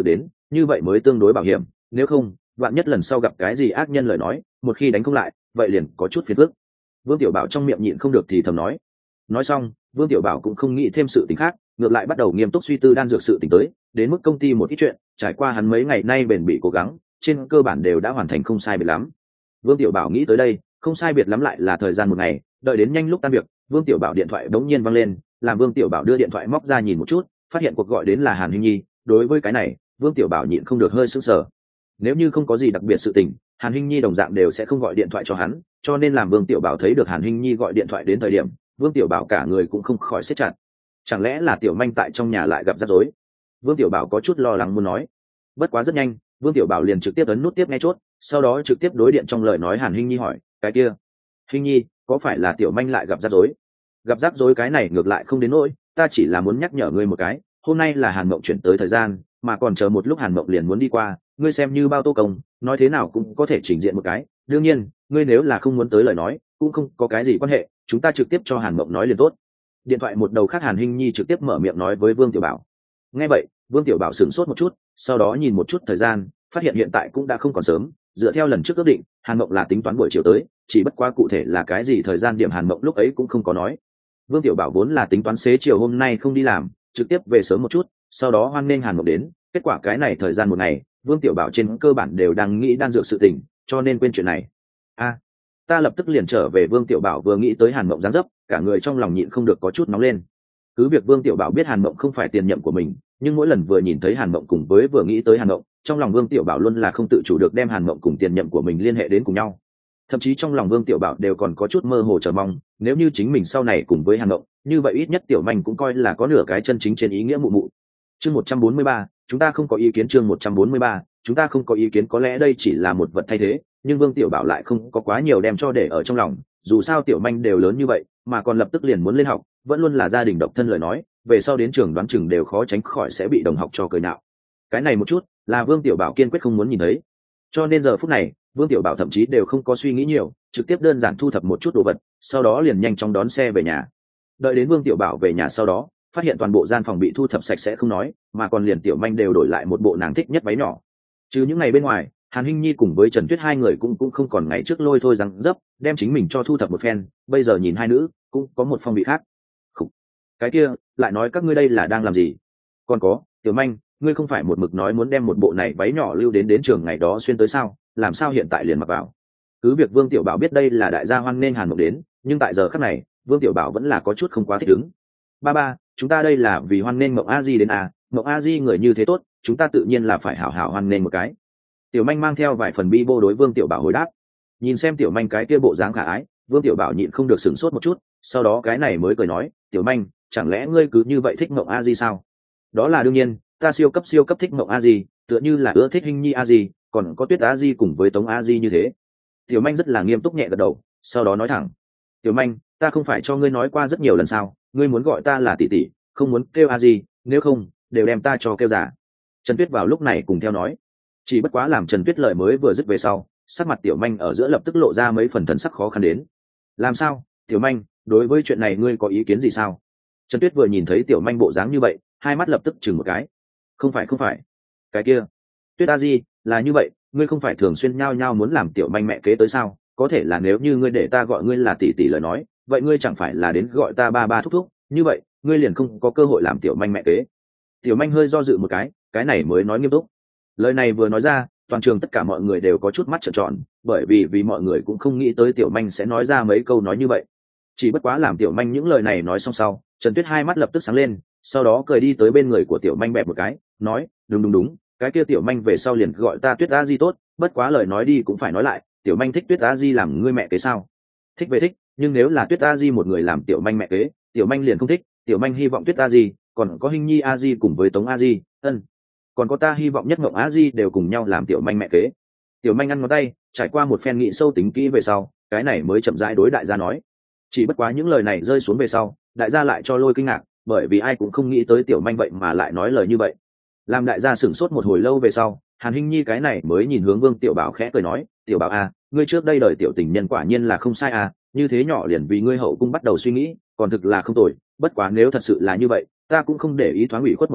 như vậy mới tương đối bảo hiểm, nếu không vạn nhất lần sau gặp cái gì ác nhân lời nói, một khi đánh không lại vậy liền có chút phiền phức. Vương Tiểu Bảo trong miệng nhịn không được thì thầm nói. Nói xong Vương Tiểu Bảo cũng không nghĩ thêm sự tình khác, ngược lại bắt đầu nghiêm túc suy tư đan dược sự tình tới, đến mức công ty một ít chuyện trải qua hắn mấy ngày nay bền bỉ cố gắng, trên cơ bản đều đã hoàn thành không sai biệt lắm. Vương Tiểu Bảo nghĩ tới đây, không sai biệt lắm lại là thời gian một ngày, đợi đến nhanh lúc tan việc, Vương Tiểu Bảo điện thoại bỗng nhiên vang lên, làm Vương Tiểu Bảo đưa điện thoại móc ra nhìn một chút, phát hiện cuộc gọi đến là Hàn Hinh Nhi. Đối với cái này Vương Tiểu Bảo nhịn không được hơi sững sờ. Nếu như không có gì đặc biệt sự tình, Hàn Hinh Nhi đồng dạng đều sẽ không gọi điện thoại cho hắn, cho nên làm Vương Tiểu Bảo thấy được Hàn Hinh Nhi gọi điện thoại đến thời điểm, Vương Tiểu Bảo cả người cũng không khỏi siết chặt. Chẳng lẽ là Tiểu Manh tại trong nhà lại gặp rắc rối? Vương Tiểu Bảo có chút lo lắng muốn nói. Bất quá rất nhanh, Vương Tiểu Bảo liền trực tiếp ấn nút tiếp nghe chốt, sau đó trực tiếp đối điện trong lời nói Hàn Hinh Nhi hỏi, cái kia, Hinh Nhi, có phải là Tiểu Manh lại gặp rắc rối? Gặp rắc rối cái này ngược lại không đến nỗi, ta chỉ là muốn nhắc nhở ngươi một cái, hôm nay là Hàn Mộng chuyển tới thời gian, mà còn chờ một lúc Hàn Mộng liền muốn đi qua, ngươi xem như bao tô công, nói thế nào cũng có thể trình diện một cái. Đương nhiên, ngươi nếu là không muốn tới lời nói, cũng không có cái gì quan hệ, chúng ta trực tiếp cho Hàn Mộng nói liền tốt. Điện thoại một đầu khác Hàn Hinh Nhi trực tiếp mở miệng nói với Vương Tiểu Bảo. Nghe vậy, Vương Tiểu Bảo sửng sốt một chút, sau đó nhìn một chút thời gian, phát hiện hiện tại cũng đã không còn sớm, dựa theo lần trước ước định, Hàn Mộng là tính toán buổi chiều tới, chỉ bất quá cụ thể là cái gì thời gian điểm Hàn Mộng lúc ấy cũng không có nói. Vương Tiểu Bảo vốn là tính toán xế chiều hôm nay không đi làm, trực tiếp về sớm một chút, sau đó hoan nghênh Hàn Mộng đến, kết quả cái này thời gian một ngày, Vương Tiểu Bảo trên cơ bản đều đang nghĩ đan dược sự tình, cho nên quên chuyện này. A, à, ta lập tức liền trở về. Vương Tiểu Bảo vừa nghĩ tới Hàn Mộng dáng dấp, cả người trong lòng nhịn không được có chút nóng lên. Cứ việc Vương Tiểu Bảo biết Hàn Mộng không phải tiền nhậm của mình, nhưng mỗi lần vừa nhìn thấy Hàn Mộng cùng với vừa nghĩ tới Hàn Mộng, trong lòng Vương Tiểu Bảo luôn là không tự chủ được đem Hàn Mộng cùng tiền nhậm của mình liên hệ đến cùng nhau. Thậm chí trong lòng Vương Tiểu Bảo đều còn có chút mơ hồ chờ mong, nếu như chính mình sau này cùng với Hàn Mộng, như vậy ít nhất Tiểu Manh cũng coi là có nửa cái chân chính trên ý nghĩa mụ mụ. Chương một trăm bốn mươi ba, chúng ta không có ý kiến. Chương một trăm bốn mươi ba, chúng ta không có ý kiến. Có lẽ đây chỉ là một vật thay thế, nhưng Vương Tiểu Bảo lại không có quá nhiều đem cho để ở trong lòng, dù sao Tiểu Manh đều lớn như vậy, mà còn lập tức liền muốn lên học, vẫn luôn là gia đình độc thân lời nói, về sau đến trường đoán chừng đều khó tránh khỏi sẽ bị đồng học cho cười nhạo. Cái này một chút là Vương Tiểu Bảo kiên quyết không muốn nhìn thấy, cho nên giờ phút này Vương Tiểu Bảo thậm chí đều không có suy nghĩ nhiều, trực tiếp đơn giản thu thập một chút đồ vật, sau đó liền nhanh chóng đón xe về nhà. Đợi đến Vương Tiểu Bảo về nhà sau đó, phát hiện toàn bộ gian phòng bị thu thập sạch sẽ không nói, mà còn liền Tiểu Manh đều đổi lại một bộ nàng thích nhất váy nhỏ. Trừ những ngày bên ngoài, Hàn Hinh Nhi cùng với Trần Tuyết hai người cũng cũng không còn ngày trước lôi thôi răng dấp, đem chính mình cho thu thập một phen, bây giờ nhìn hai nữ cũng có một phong vị khác. Khủ. Cái kia, lại nói các ngươi đây là đang làm gì? Còn có, Tiểu Manh, ngươi không phải một mực nói muốn đem một bộ này váy nhỏ lưu đến đến trường ngày đó xuyên tới sao, làm sao hiện tại liền mặc vào? Cứ việc Vương Tiểu Bảo biết đây là đại gia hoan nên Hàn Mộng đến, nhưng tại giờ khắc này Vương Tiểu Bảo vẫn là có chút không quá thích ứng. Ba ba, chúng ta đây là vì hoan nên Mộng A Di đến à, Mộng A Di người như thế tốt, chúng ta tự nhiên là phải hảo hảo hoan nên một cái. Tiểu Manh mang theo vài phần bi bô đối Vương Tiểu Bảo hồi đáp. Nhìn xem Tiểu Manh cái kia bộ dáng khả ái, Vương Tiểu Bảo nhịn không được sửng sốt một chút, sau đó cái này mới cười nói, Tiểu Manh, chẳng lẽ ngươi cứ như vậy thích Mộng A Di sao? Đó là đương nhiên, ta siêu cấp siêu cấp thích Mộng A Di, tựa như là ưa thích Hinh Nhi A Di, còn có Tuyết A Di cùng với Tống A Di như thế. Tiểu Manh rất là nghiêm túc nhẹ gật đầu, sau đó nói thẳng, Tiểu Manh, ta không phải cho ngươi nói qua rất nhiều lần sao, ngươi muốn gọi ta là tỷ tỷ, không muốn kêu A Di, nếu không đều đem ta cho kêu giả. Trần Tuyết vào lúc này cùng theo nói, chỉ bất quá làm Trần Tuyết lời mới vừa dứt về sau, sắc mặt Tiểu Manh ở giữa lập tức lộ ra mấy phần thần sắc khó khăn đến. Làm sao, Tiểu Manh, đối với chuyện này ngươi có ý kiến gì sao? Trần Tuyết vừa nhìn thấy Tiểu Manh bộ dáng như vậy, hai mắt lập tức chừng một cái. Không phải không phải, cái kia, Tuyết A Di, là như vậy, ngươi không phải thường xuyên nhao nhao muốn làm Tiểu Manh mẹ kế tới sao? Có thể là nếu như ngươi để ta gọi ngươi là tỷ tỷ lời nói, vậy ngươi chẳng phải là đến gọi ta ba ba thúc thúc, như vậy ngươi liền không có cơ hội làm Tiểu Manh mẹ kế. Tiểu Manh hơi do dự một cái, cái này mới nói nghiêm túc. Lời này vừa nói ra, toàn trường tất cả mọi người đều có chút mắt trợn tròn, bởi vì vì mọi người cũng không nghĩ tới Tiểu Manh sẽ nói ra mấy câu nói như vậy. Chỉ bất quá làm Tiểu Manh những lời này nói xong sau, Trần Tuyết hai mắt lập tức sáng lên, sau đó cười đi tới bên người của Tiểu Manh bẹp một cái, nói, đúng đúng đúng, cái kia Tiểu Manh về sau liền gọi ta Tuyết A Di tốt, bất quá lời nói đi cũng phải nói lại, Tiểu Manh thích Tuyết A Di làm ngươi mẹ kế sao? Thích về thích, nhưng nếu là Tuyết A Di một người làm Tiểu Manh mẹ kế, Tiểu Manh liền không thích, Tiểu Manh hy vọng Tuyết A Di, còn có Hinh Nhi A Di cùng với Tống A Di, ân, còn có ta hy vọng nhất Mộng A Di đều cùng nhau làm Tiểu Manh mẹ kế. Tiểu Manh ăn ngón tay, trải qua một phen nghị sâu tính kỹ về sau, cái này mới chậm rãi đối đại gia nói. Chỉ bất quá những lời này rơi xuống về sau, đại gia lại cho lôi kinh ngạc, bởi vì ai cũng không nghĩ tới Tiểu Manh vậy mà lại nói lời như vậy. Làm đại gia sửng sốt một hồi lâu về sau, Hàn Hinh Nhi cái này mới nhìn hướng Vương Tiểu Bảo khẽ cười nói, Tiểu Bảo à, ngươi trước đây đời tiểu tình nhân quả nhiên là không sai à, như thế nhỏ liền vì ngươi hậu cung bắt đầu suy nghĩ, còn thực là không tồi, bất quá nếu thật sự là như vậy, ta cũng không để ý thoáng ủy khuất một cái,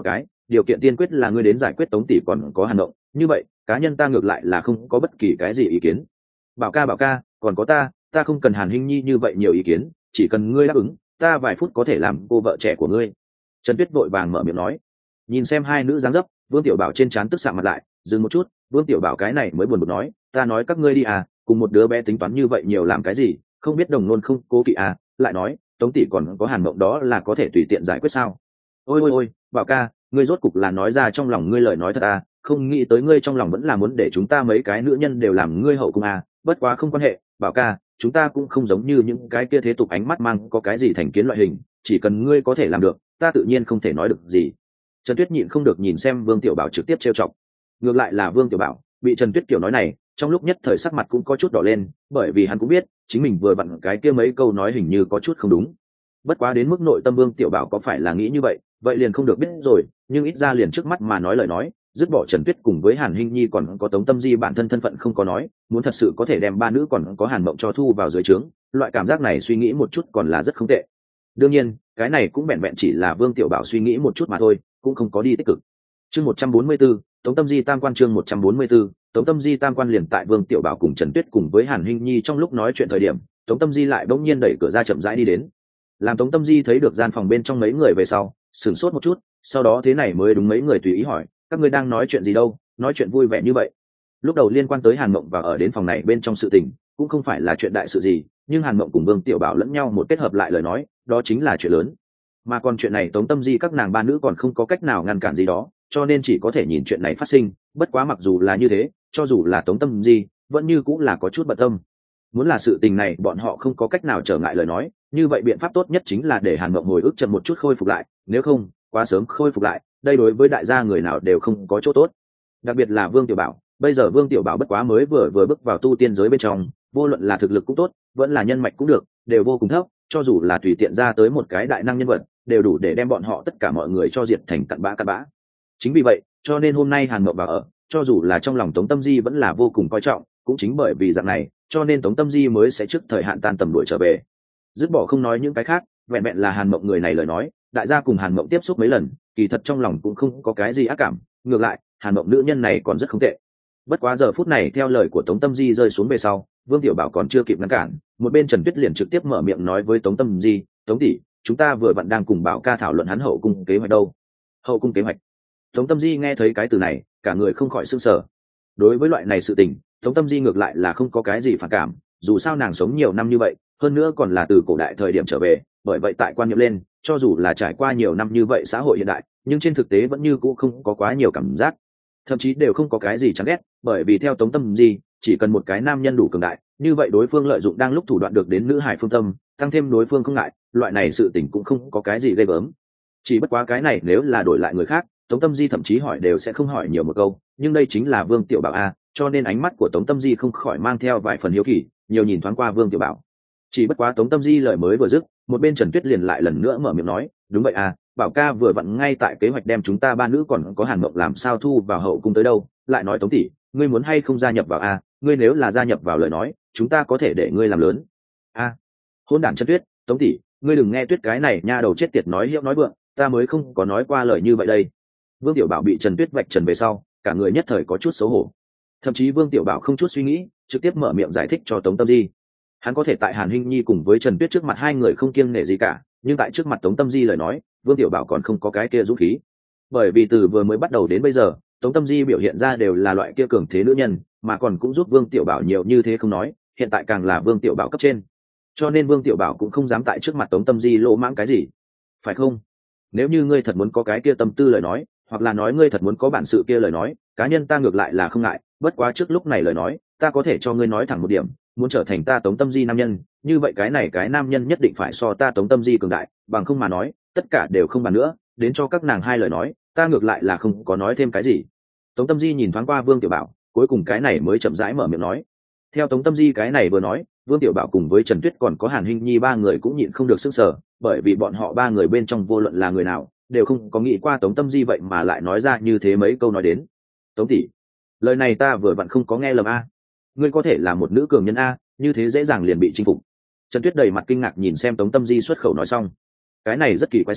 điều kiện tiên quyết là ngươi đến giải quyết Tống tỷ còn có Hàn Mộng, như vậy cá nhân ta ngược lại là không có bất kỳ cái gì ý kiến. Bảo ca bảo ca, còn có ta ta không cần Hàn Hinh Nhi như vậy nhiều ý kiến, chỉ cần ngươi đáp ứng ta vài phút có thể làm cô vợ trẻ của ngươi. Trần Tuyết vội vàng mở miệng nói. Nhìn xem hai nữ dáng dấp, Vương Tiểu Bảo trên trán tức sạm mặt lại, dừng một chút, Vương Tiểu Bảo cái này mới buồn bực nói, ta nói các ngươi đi à, cùng một đứa bé tính toán như vậy nhiều làm cái gì, không biết đồng nôn không cố kỵ à, lại nói Tống tỷ còn có Hàn Mộng đó là có thể tùy tiện giải quyết sao? Ôi ôi ôi, Bảo ca, ngươi rốt cục là nói ra trong lòng ngươi lời nói thật à, không nghĩ tới ngươi trong lòng vẫn là muốn để chúng ta mấy cái nữ nhân đều làm ngươi hậu cung à, bất quá không quan hệ, Bảo ca, chúng ta cũng không giống như những cái kia thế tục ánh mắt mang có cái gì thành kiến loại hình, chỉ cần ngươi có thể làm được, ta tự nhiên không thể nói được gì. Trần Tuyết nhịn không được nhìn xem Vương Tiểu Bảo trực tiếp trêu chọc. Ngược lại là Vương Tiểu Bảo bị Trần Tuyết kiểu nói này, trong lúc nhất thời sắc mặt cũng có chút đỏ lên, bởi vì hắn cũng biết chính mình vừa vặn cái kia mấy câu nói hình như có chút không đúng. Bất quá đến mức nội tâm Vương Tiểu Bảo có phải là nghĩ như vậy, vậy liền không được biết rồi, nhưng ít ra liền trước mắt mà nói lời nói, dứt bỏ Trần Tuyết cùng với Hàn Hinh Nhi còn có Tống Tâm Di bản thân thân phận không có nói, muốn thật sự có thể đem ba nữ còn có Hàn Mộng cho thu vào dưới trướng, loại cảm giác này suy nghĩ một chút còn là rất không tệ. Đương nhiên, cái này cũng vẹn vẹn chỉ là Vương Tiểu Bảo suy nghĩ một chút mà thôi, cũng không có đi tích cực. Chương một trăm bốn mươi 144, Tống Tâm Di tam quan chương một trăm bốn mươi 144, Tống Tâm Di tam quan liền tại Vương Tiểu Bảo cùng Trần Tuyết cùng với Hàn Hinh Nhi trong lúc nói chuyện thời điểm, Tống Tâm Di lại bỗng nhiên đẩy cửa ra chậm rãi đi đến. Làm Tống Tâm Di thấy được gian phòng bên trong mấy người về sau, sửng sốt một chút, sau đó thế này mới đúng mấy người tùy ý hỏi, các ngươi đang nói chuyện gì đâu, nói chuyện vui vẻ như vậy. Lúc đầu liên quan tới Hàn Mộng và ở đến phòng này bên trong sự tình, cũng không phải là chuyện đại sự gì, nhưng Hàn Mộng cùng Vương Tiểu Bảo lẫn nhau một kết hợp lại lời nói, đó chính là chuyện lớn. Mà còn chuyện này Tống Tâm Di các nàng ba nữ còn không có cách nào ngăn cản gì đó, cho nên chỉ có thể nhìn chuyện này phát sinh, bất quá mặc dù là như thế, cho dù là Tống Tâm Di, vẫn như cũng là có chút bận tâm. Muốn là sự tình này bọn họ không có cách nào trở ngại lời nói, như vậy biện pháp tốt nhất chính là để Hàn Mộng hồi ức chậm một chút khôi phục lại, nếu không, quá sớm khôi phục lại, đây đối với đại gia người nào đều không có chỗ tốt. Đặc biệt là Vương Tiểu Bảo, bây giờ Vương Tiểu Bảo bất quá mới vừa vừa bước vào tu tiên giới bên trong, vô luận là thực lực cũng tốt, vẫn là nhân mạch cũng được, đều vô cùng thấp, cho dù là tùy tiện ra tới một cái đại năng nhân vật, đều đủ để đem bọn họ tất cả mọi người cho diệt thành cặn bã cặn bã. Chính vì vậy, cho nên hôm nay Hàn Mộng vào ở, cho dù là trong lòng Tống Tâm Di vẫn là vô cùng coi trọng, cũng chính bởi vì dạng này, cho nên Tống Tâm Di mới sẽ trước thời hạn tan tầm đuổi trở về. Dứt bỏ không nói những cái khác, vẹn vẹn là Hàn Mộng người này lời nói, đại gia cùng Hàn Mộng tiếp xúc mấy lần, kỳ thật trong lòng cũng không có cái gì ác cảm, ngược lại, Hàn Mộng nữ nhân này còn rất không tệ. Bất quá giờ phút này theo lời của Tống Tâm Di rơi xuống về sau, Vương Tiểu Bảo còn chưa kịp ngăn cản, một bên Trần Tuyết liền trực tiếp mở miệng nói với Tống Tâm Di, "Tống tỷ, chúng ta vừa vặn đang cùng Bảo ca thảo luận hắn hậu cung kế hoạch đâu." Hậu cung kế hoạch? Tống Tâm Di nghe thấy cái từ này, cả người không khỏi sửng sở. Đối với loại này sự tình, Tống Tâm Di ngược lại là không có cái gì phản cảm, dù sao nàng sống nhiều năm như vậy, hơn nữa còn là từ cổ đại thời điểm trở về, bởi vậy tại quan niệm lên, cho dù là trải qua nhiều năm như vậy xã hội hiện đại, nhưng trên thực tế vẫn như cũ không có quá nhiều cảm giác, thậm chí đều không có cái gì chán ghét, bởi vì theo Tống Tâm Di, chỉ cần một cái nam nhân đủ cường đại, như vậy đối phương lợi dụng đang lúc thủ đoạn được đến nữ hải phương tâm, tăng thêm đối phương không ngại, loại này sự tình cũng không có cái gì ghê gớm. Chỉ bất quá cái này nếu là đổi lại người khác, Tống Tâm Di thậm chí hỏi đều sẽ không hỏi nhiều một câu, nhưng đây chính là Vương Tiểu Bảo a, cho nên ánh mắt của Tống Tâm Di không khỏi mang theo vài phần hiếu kỳ, nhiều nhìn thoáng qua Vương Tiểu Bảo. Chỉ bất quá Tống Tâm Di lời mới vừa dứt, một bên Trần Tuyết liền lại lần nữa mở miệng nói, "Đúng vậy à, Bảo ca vừa vặn ngay tại kế hoạch đem chúng ta ba nữ còn có Hàn Mộng làm sao thu vào hậu cung tới đâu, lại nói Tống tỷ, ngươi muốn hay không gia nhập vào a, ngươi nếu là gia nhập vào lời nói, chúng ta có thể để ngươi làm lớn." A, hôn đản Trần Tuyết, Tống tỷ, ngươi đừng nghe Tuyết cái này nha đầu chết tiệt nói hiệu nói vượng, ta mới không có nói qua lời như vậy đây. Vương Tiểu Bảo bị Trần Tuyết vạch trần về sau, cả người nhất thời có chút xấu hổ. Thậm chí Vương Tiểu Bảo không chút suy nghĩ, trực tiếp mở miệng giải thích cho Tống Tâm Di. Hắn có thể tại Hàn Hinh Nhi cùng với Trần Tuyết trước mặt hai người không kiêng nể gì cả, nhưng tại trước mặt Tống Tâm Di lời nói, Vương Tiểu Bảo còn không có cái kia dũng khí. Bởi vì từ vừa mới bắt đầu đến bây giờ, Tống Tâm Di biểu hiện ra đều là loại kia cường thế nữ nhân, mà còn cũng giúp Vương Tiểu Bảo nhiều như thế không nói, hiện tại càng là Vương Tiểu Bảo cấp trên. Cho nên Vương Tiểu Bảo cũng không dám tại trước mặt Tống Tâm Di lỗ mãng cái gì. Phải không? Nếu như ngươi thật muốn có cái kia tâm tư lời nói, hoặc là nói ngươi thật muốn có bản sự kia lời nói, cá nhân ta ngược lại là không ngại, bất quá trước lúc này lời nói, ta có thể cho ngươi nói thẳng một điểm, muốn trở thành ta Tống Tâm Di nam nhân, như vậy cái này cái nam nhân nhất định phải so ta Tống Tâm Di cường đại, bằng không mà nói, tất cả đều không bàn nữa, đến cho các nàng hai lời nói, ta ngược lại là không có nói thêm cái gì. Tống Tâm Di nhìn thoáng qua Vương Tiểu Bảo, cuối cùng cái này mới chậm rãi mở miệng nói. Theo Tống Tâm Di cái này vừa nói, Vương Tiểu Bảo cùng với Trần Tuyết còn có Hàn Hinh Nhi ba người cũng nhịn không được sức sở, bởi vì bọn họ ba người bên trong vô luận là người nào, đều không có nghĩ qua Tống Tâm Di vậy mà lại nói ra như thế mấy câu nói đến. Tống tỷ, lời này ta vừa vặn không có nghe lầm a, ngươi có thể là một nữ cường nhân a, như thế dễ dàng liền bị chinh phục. Trần Tuyết đầy mặt kinh ngạc nhìn xem Tống Tâm Di xuất khẩu nói xong, cái này rất kỳ quái sao,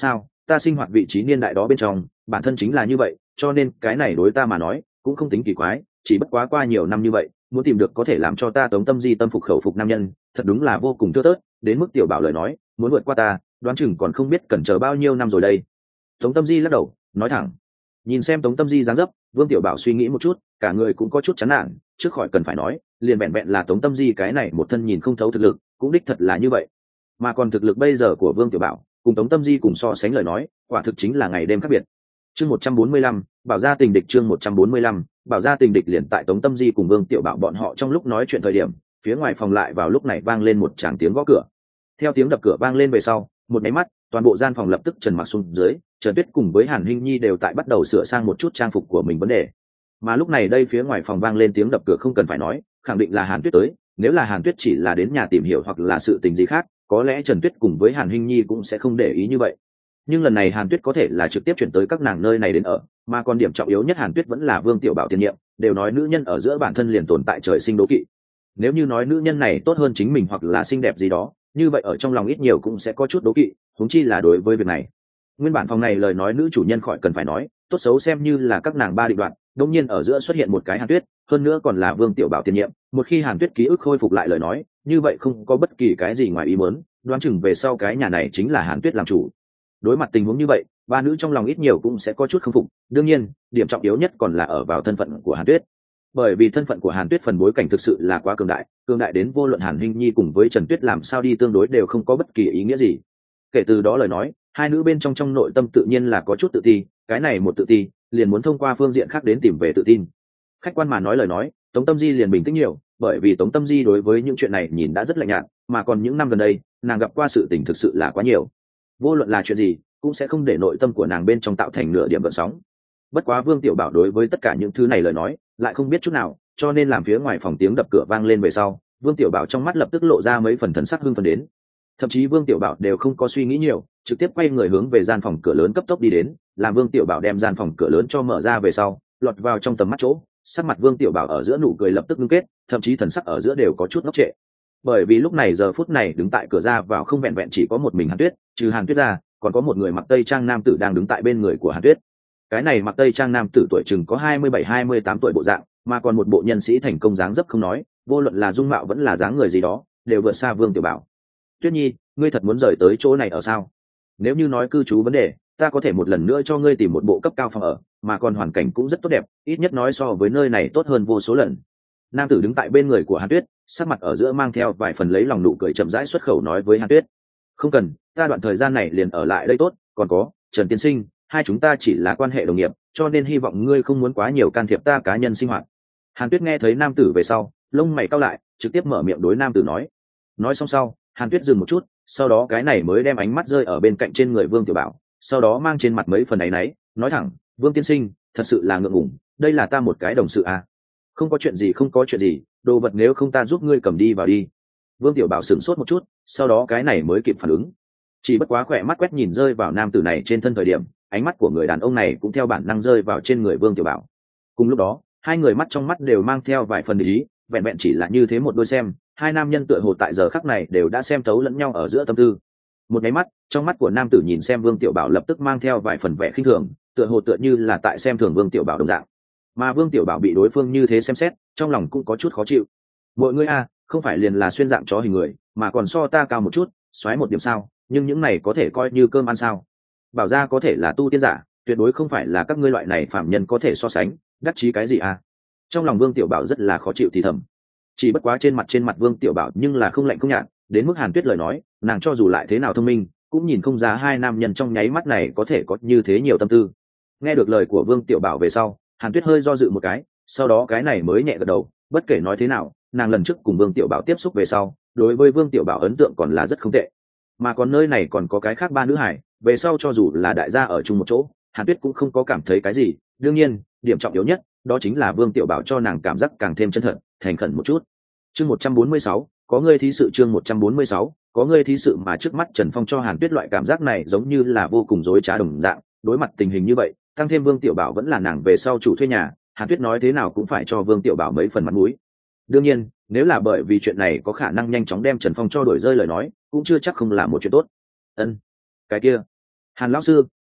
ta sinh hoạt vị trí niên đại đó bên trong bản thân chính là như vậy, cho nên cái này đối ta mà nói cũng không tính kỳ quái, chỉ bất quá qua nhiều năm như vậy muốn tìm được có thể làm cho ta Tống Tâm Di tâm phục khẩu phục nam nhân thật đúng là vô cùng thưa thớt, đến mức Tiểu Bảo lời nói muốn vượt qua ta đoán chừng còn không biết cần chờ bao nhiêu năm rồi đây. Tống Tâm Di lắc đầu nói thẳng. Nhìn xem Tống Tâm Di dáng dấp, Vương Tiểu Bảo suy nghĩ một chút, cả người cũng có chút chán nản, trước khỏi cần phải nói liền vẹn vẹn là Tống Tâm Di cái này một thân nhìn không thấu thực lực cũng đích thật là như vậy, mà còn thực lực bây giờ của Vương Tiểu Bảo cùng Tống Tâm Di cùng so sánh lời nói quả thực chính là ngày đêm khác biệt. Chương một trăm bốn mươi lăm, bảo gia tình địch. Chương một trăm bốn mươi lăm, bảo gia tình địch. Liền tại Tống Tâm Di cùng Vương Tiểu Bảo bọn họ trong lúc nói chuyện thời điểm, phía ngoài phòng lại vào lúc này vang lên một tràng tiếng gõ cửa. Theo tiếng đập cửa vang lên về sau, một máy mắt toàn bộ gian phòng lập tức trần mặc xuống dưới, Trần Tuyết cùng với Hàn Hinh Nhi đều tại bắt đầu sửa sang một chút trang phục của mình vấn đề. Mà lúc này đây phía ngoài phòng vang lên tiếng đập cửa không cần phải nói, khẳng định là Hàn Tuyết tới, nếu là Hàn Tuyết chỉ là đến nhà tìm hiểu hoặc là sự tình gì khác, có lẽ Trần Tuyết cùng với Hàn Hinh Nhi cũng sẽ không để ý như vậy. Nhưng lần này Hàn Tuyết có thể là trực tiếp chuyển tới các nàng nơi này đến ở, mà còn điểm trọng yếu nhất Hàn Tuyết vẫn là Vương Tiểu Bảo tiền nhiệm, đều nói nữ nhân ở giữa bản thân liền tồn tại trời sinh đố kỵ. Nếu như nói nữ nhân này tốt hơn chính mình hoặc là xinh đẹp gì đó, như vậy ở trong lòng ít nhiều cũng sẽ có chút đố kỵ, huống chi là đối với việc này. Nguyên bản phòng này lời nói nữ chủ nhân khỏi cần phải nói, tốt xấu xem như là các nàng ba định đoạn, đột nhiên ở giữa xuất hiện một cái Hàn Tuyết, hơn nữa còn là Vương Tiểu Bảo tiền nhiệm, một khi Hàn Tuyết ký ức khôi phục lại lời nói, như vậy không có bất kỳ cái gì ngoài ý muốn, đoán chừng về sau cái nhà này chính là Hàn Tuyết làm chủ. Đối mặt tình huống như vậy, ba nữ trong lòng ít nhiều cũng sẽ có chút không phục, đương nhiên, điểm trọng yếu nhất còn là ở vào thân phận của Hàn Tuyết. Bởi vì thân phận của Hàn Tuyết phần bối cảnh thực sự là quá cường đại, cường đại đến vô luận Hàn Hinh Nhi cùng với Trần Tuyết làm sao đi tương đối đều không có bất kỳ ý nghĩa gì. Kể từ đó lời nói, hai nữ bên trong trong nội tâm tự nhiên là có chút tự ti, cái này một tự ti, liền muốn thông qua phương diện khác đến tìm về tự tin. Khách quan mà nói lời nói, Tống Tâm Di liền bình tĩnh nhiều, bởi vì Tống Tâm Di đối với những chuyện này nhìn đã rất lạnh nhạt, mà còn những năm gần đây, nàng gặp qua sự tình thực sự là quá nhiều. Vô luận là chuyện gì, cũng sẽ không để nội tâm của nàng bên trong tạo thành nửa điểm gợn sóng. Bất quá Vương Tiểu Bảo đối với tất cả những thứ này lời nói, lại không biết chút nào, cho nên làm phía ngoài phòng tiếng đập cửa vang lên về sau, Vương Tiểu Bảo trong mắt lập tức lộ ra mấy phần thần sắc hưng phấn đến. Thậm chí Vương Tiểu Bảo đều không có suy nghĩ nhiều, trực tiếp quay người hướng về gian phòng cửa lớn cấp tốc đi đến, làm Vương Tiểu Bảo đem gian phòng cửa lớn cho mở ra về sau, lọt vào trong tầm mắt chỗ, sắc mặt Vương Tiểu Bảo ở giữa nụ cười lập tức ngưng kết, thậm chí thần sắc ở giữa đều có chút ngốc trệ. Bởi vì lúc này giờ phút này đứng tại cửa ra vào không vẹn vẹn chỉ có một mình Hàn Tuyết, trừ Hàn Tuyết ra, còn có một người mặc tây trang nam tử đang đứng tại bên người của Hàn Tuyết. Cái này mặc tây trang nam tử tuổi chừng có hai mươi bảy hai mươi tám tuổi bộ dạng, mà còn một bộ nhân sĩ thành công dáng dấp không nói, vô luận là dung mạo vẫn là dáng người gì đó, đều vượt xa Vương Tiểu Bảo. Tuyết Nhi, ngươi thật muốn rời tới chỗ này ở sao? Nếu như nói cư trú vấn đề, ta có thể một lần nữa cho ngươi tìm một bộ cấp cao phòng ở, mà còn hoàn cảnh cũng rất tốt đẹp, ít nhất nói so với nơi này tốt hơn vô số lần. Nam tử đứng tại bên người của Hàn Tuyết, sắc mặt ở giữa mang theo vài phần lấy lòng nụ cười chậm rãi xuất khẩu nói với Hàn Tuyết: không cần, ta đoạn thời gian này liền ở lại đây tốt, còn có Trần Tiên Sinh, hai chúng ta chỉ là quan hệ đồng nghiệp, cho nên hy vọng ngươi không muốn quá nhiều can thiệp ta cá nhân sinh hoạt. Hàn Tuyết nghe thấy nam tử về sau, lông mày cau lại, trực tiếp mở miệng đối nam tử nói. Nói xong sau, Hàn Tuyết dừng một chút, sau đó cái này mới đem ánh mắt rơi ở bên cạnh trên người Vương Tiểu Bảo, sau đó mang trên mặt mấy phần áy náy, nói thẳng: Vương Tiên Sinh, thật sự là ngượng ngùng, đây là ta một cái đồng sự à. Không có chuyện gì không có chuyện gì, đồ vật nếu không ta giúp ngươi cầm đi vào đi. Vương Tiểu Bảo sửng sốt một chút, sau đó cái này mới kịp phản ứng. Chỉ bất quá khỏe mắt quét nhìn rơi vào nam tử này trên thân thời điểm, ánh mắt của người đàn ông này cũng theo bản năng rơi vào trên người Vương Tiểu Bảo. Cùng lúc đó, hai người mắt trong mắt đều mang theo vài phần ý, vẹn vẹn chỉ là như thế một đôi xem, hai nam nhân tựa hồ tại giờ khắc này đều đã xem thấu lẫn nhau ở giữa tâm tư. Một cái mắt, trong mắt của nam tử nhìn xem Vương Tiểu Bảo lập tức mang theo vài phần vẻ khinh thường, tựa hồ tựa như là tại xem thường Vương Tiểu Bảo đồng dạng. Mà Vương Tiểu Bảo bị đối phương như thế xem xét, trong lòng cũng có chút khó chịu. Mọi người a, không phải liền là xuyên dạng chó hình người, mà còn so ta cao một chút, xoáy một điểm sao, nhưng những này có thể coi như cơm ăn sao? Bảo ra có thể là tu tiên giả, tuyệt đối không phải là các ngươi loại này phạm nhân có thể so sánh, đắc chí cái gì a? Trong lòng Vương Tiểu Bảo rất là khó chịu thì thầm. Chỉ bất quá trên mặt trên mặt Vương Tiểu Bảo nhưng là không lạnh không nhạt, đến mức Hàn Tuyết lời nói, nàng cho dù lại thế nào thông minh, cũng nhìn không ra hai nam nhân trong nháy mắt này có thể có như thế nhiều tâm tư. Nghe được lời của Vương Tiểu Bảo về sau, Hàn Tuyết hơi do dự một cái, sau đó cái này mới nhẹ gật đầu, bất kể nói thế nào, nàng lần trước cùng Vương Tiểu Bảo tiếp xúc về sau, đối với Vương Tiểu Bảo ấn tượng còn là rất không tệ. Mà còn nơi này còn có cái khác ba nữ hải, về sau cho dù là đại gia ở chung một chỗ, Hàn Tuyết cũng không có cảm thấy cái gì, đương nhiên, điểm trọng yếu nhất, đó chính là Vương Tiểu Bảo cho nàng cảm giác càng thêm chân thật, thành khẩn một chút. Chương một trăm bốn mươi sáu, có ngươi thí sự. Chương một trăm bốn mươi sáu, có ngươi thí sự. Mà trước mắt Trần Phong cho Hàn Tuyết loại cảm giác này giống như là vô cùng dối trá đồng dạng, đối mặt tình hình như vậy, tăng thêm Vương Tiểu Bảo vẫn là nàng về sau chủ thuê nhà, Hàn Tuyết nói thế nào cũng phải cho Vương Tiểu Bảo mấy phần mặt mũi. Đương nhiên, nếu là bởi vì chuyện này có khả năng nhanh chóng đem Trần Phong cho đuổi rơi lời nói, cũng chưa chắc không là một chuyện tốt. Ân, cái kia, Hàn lão sư,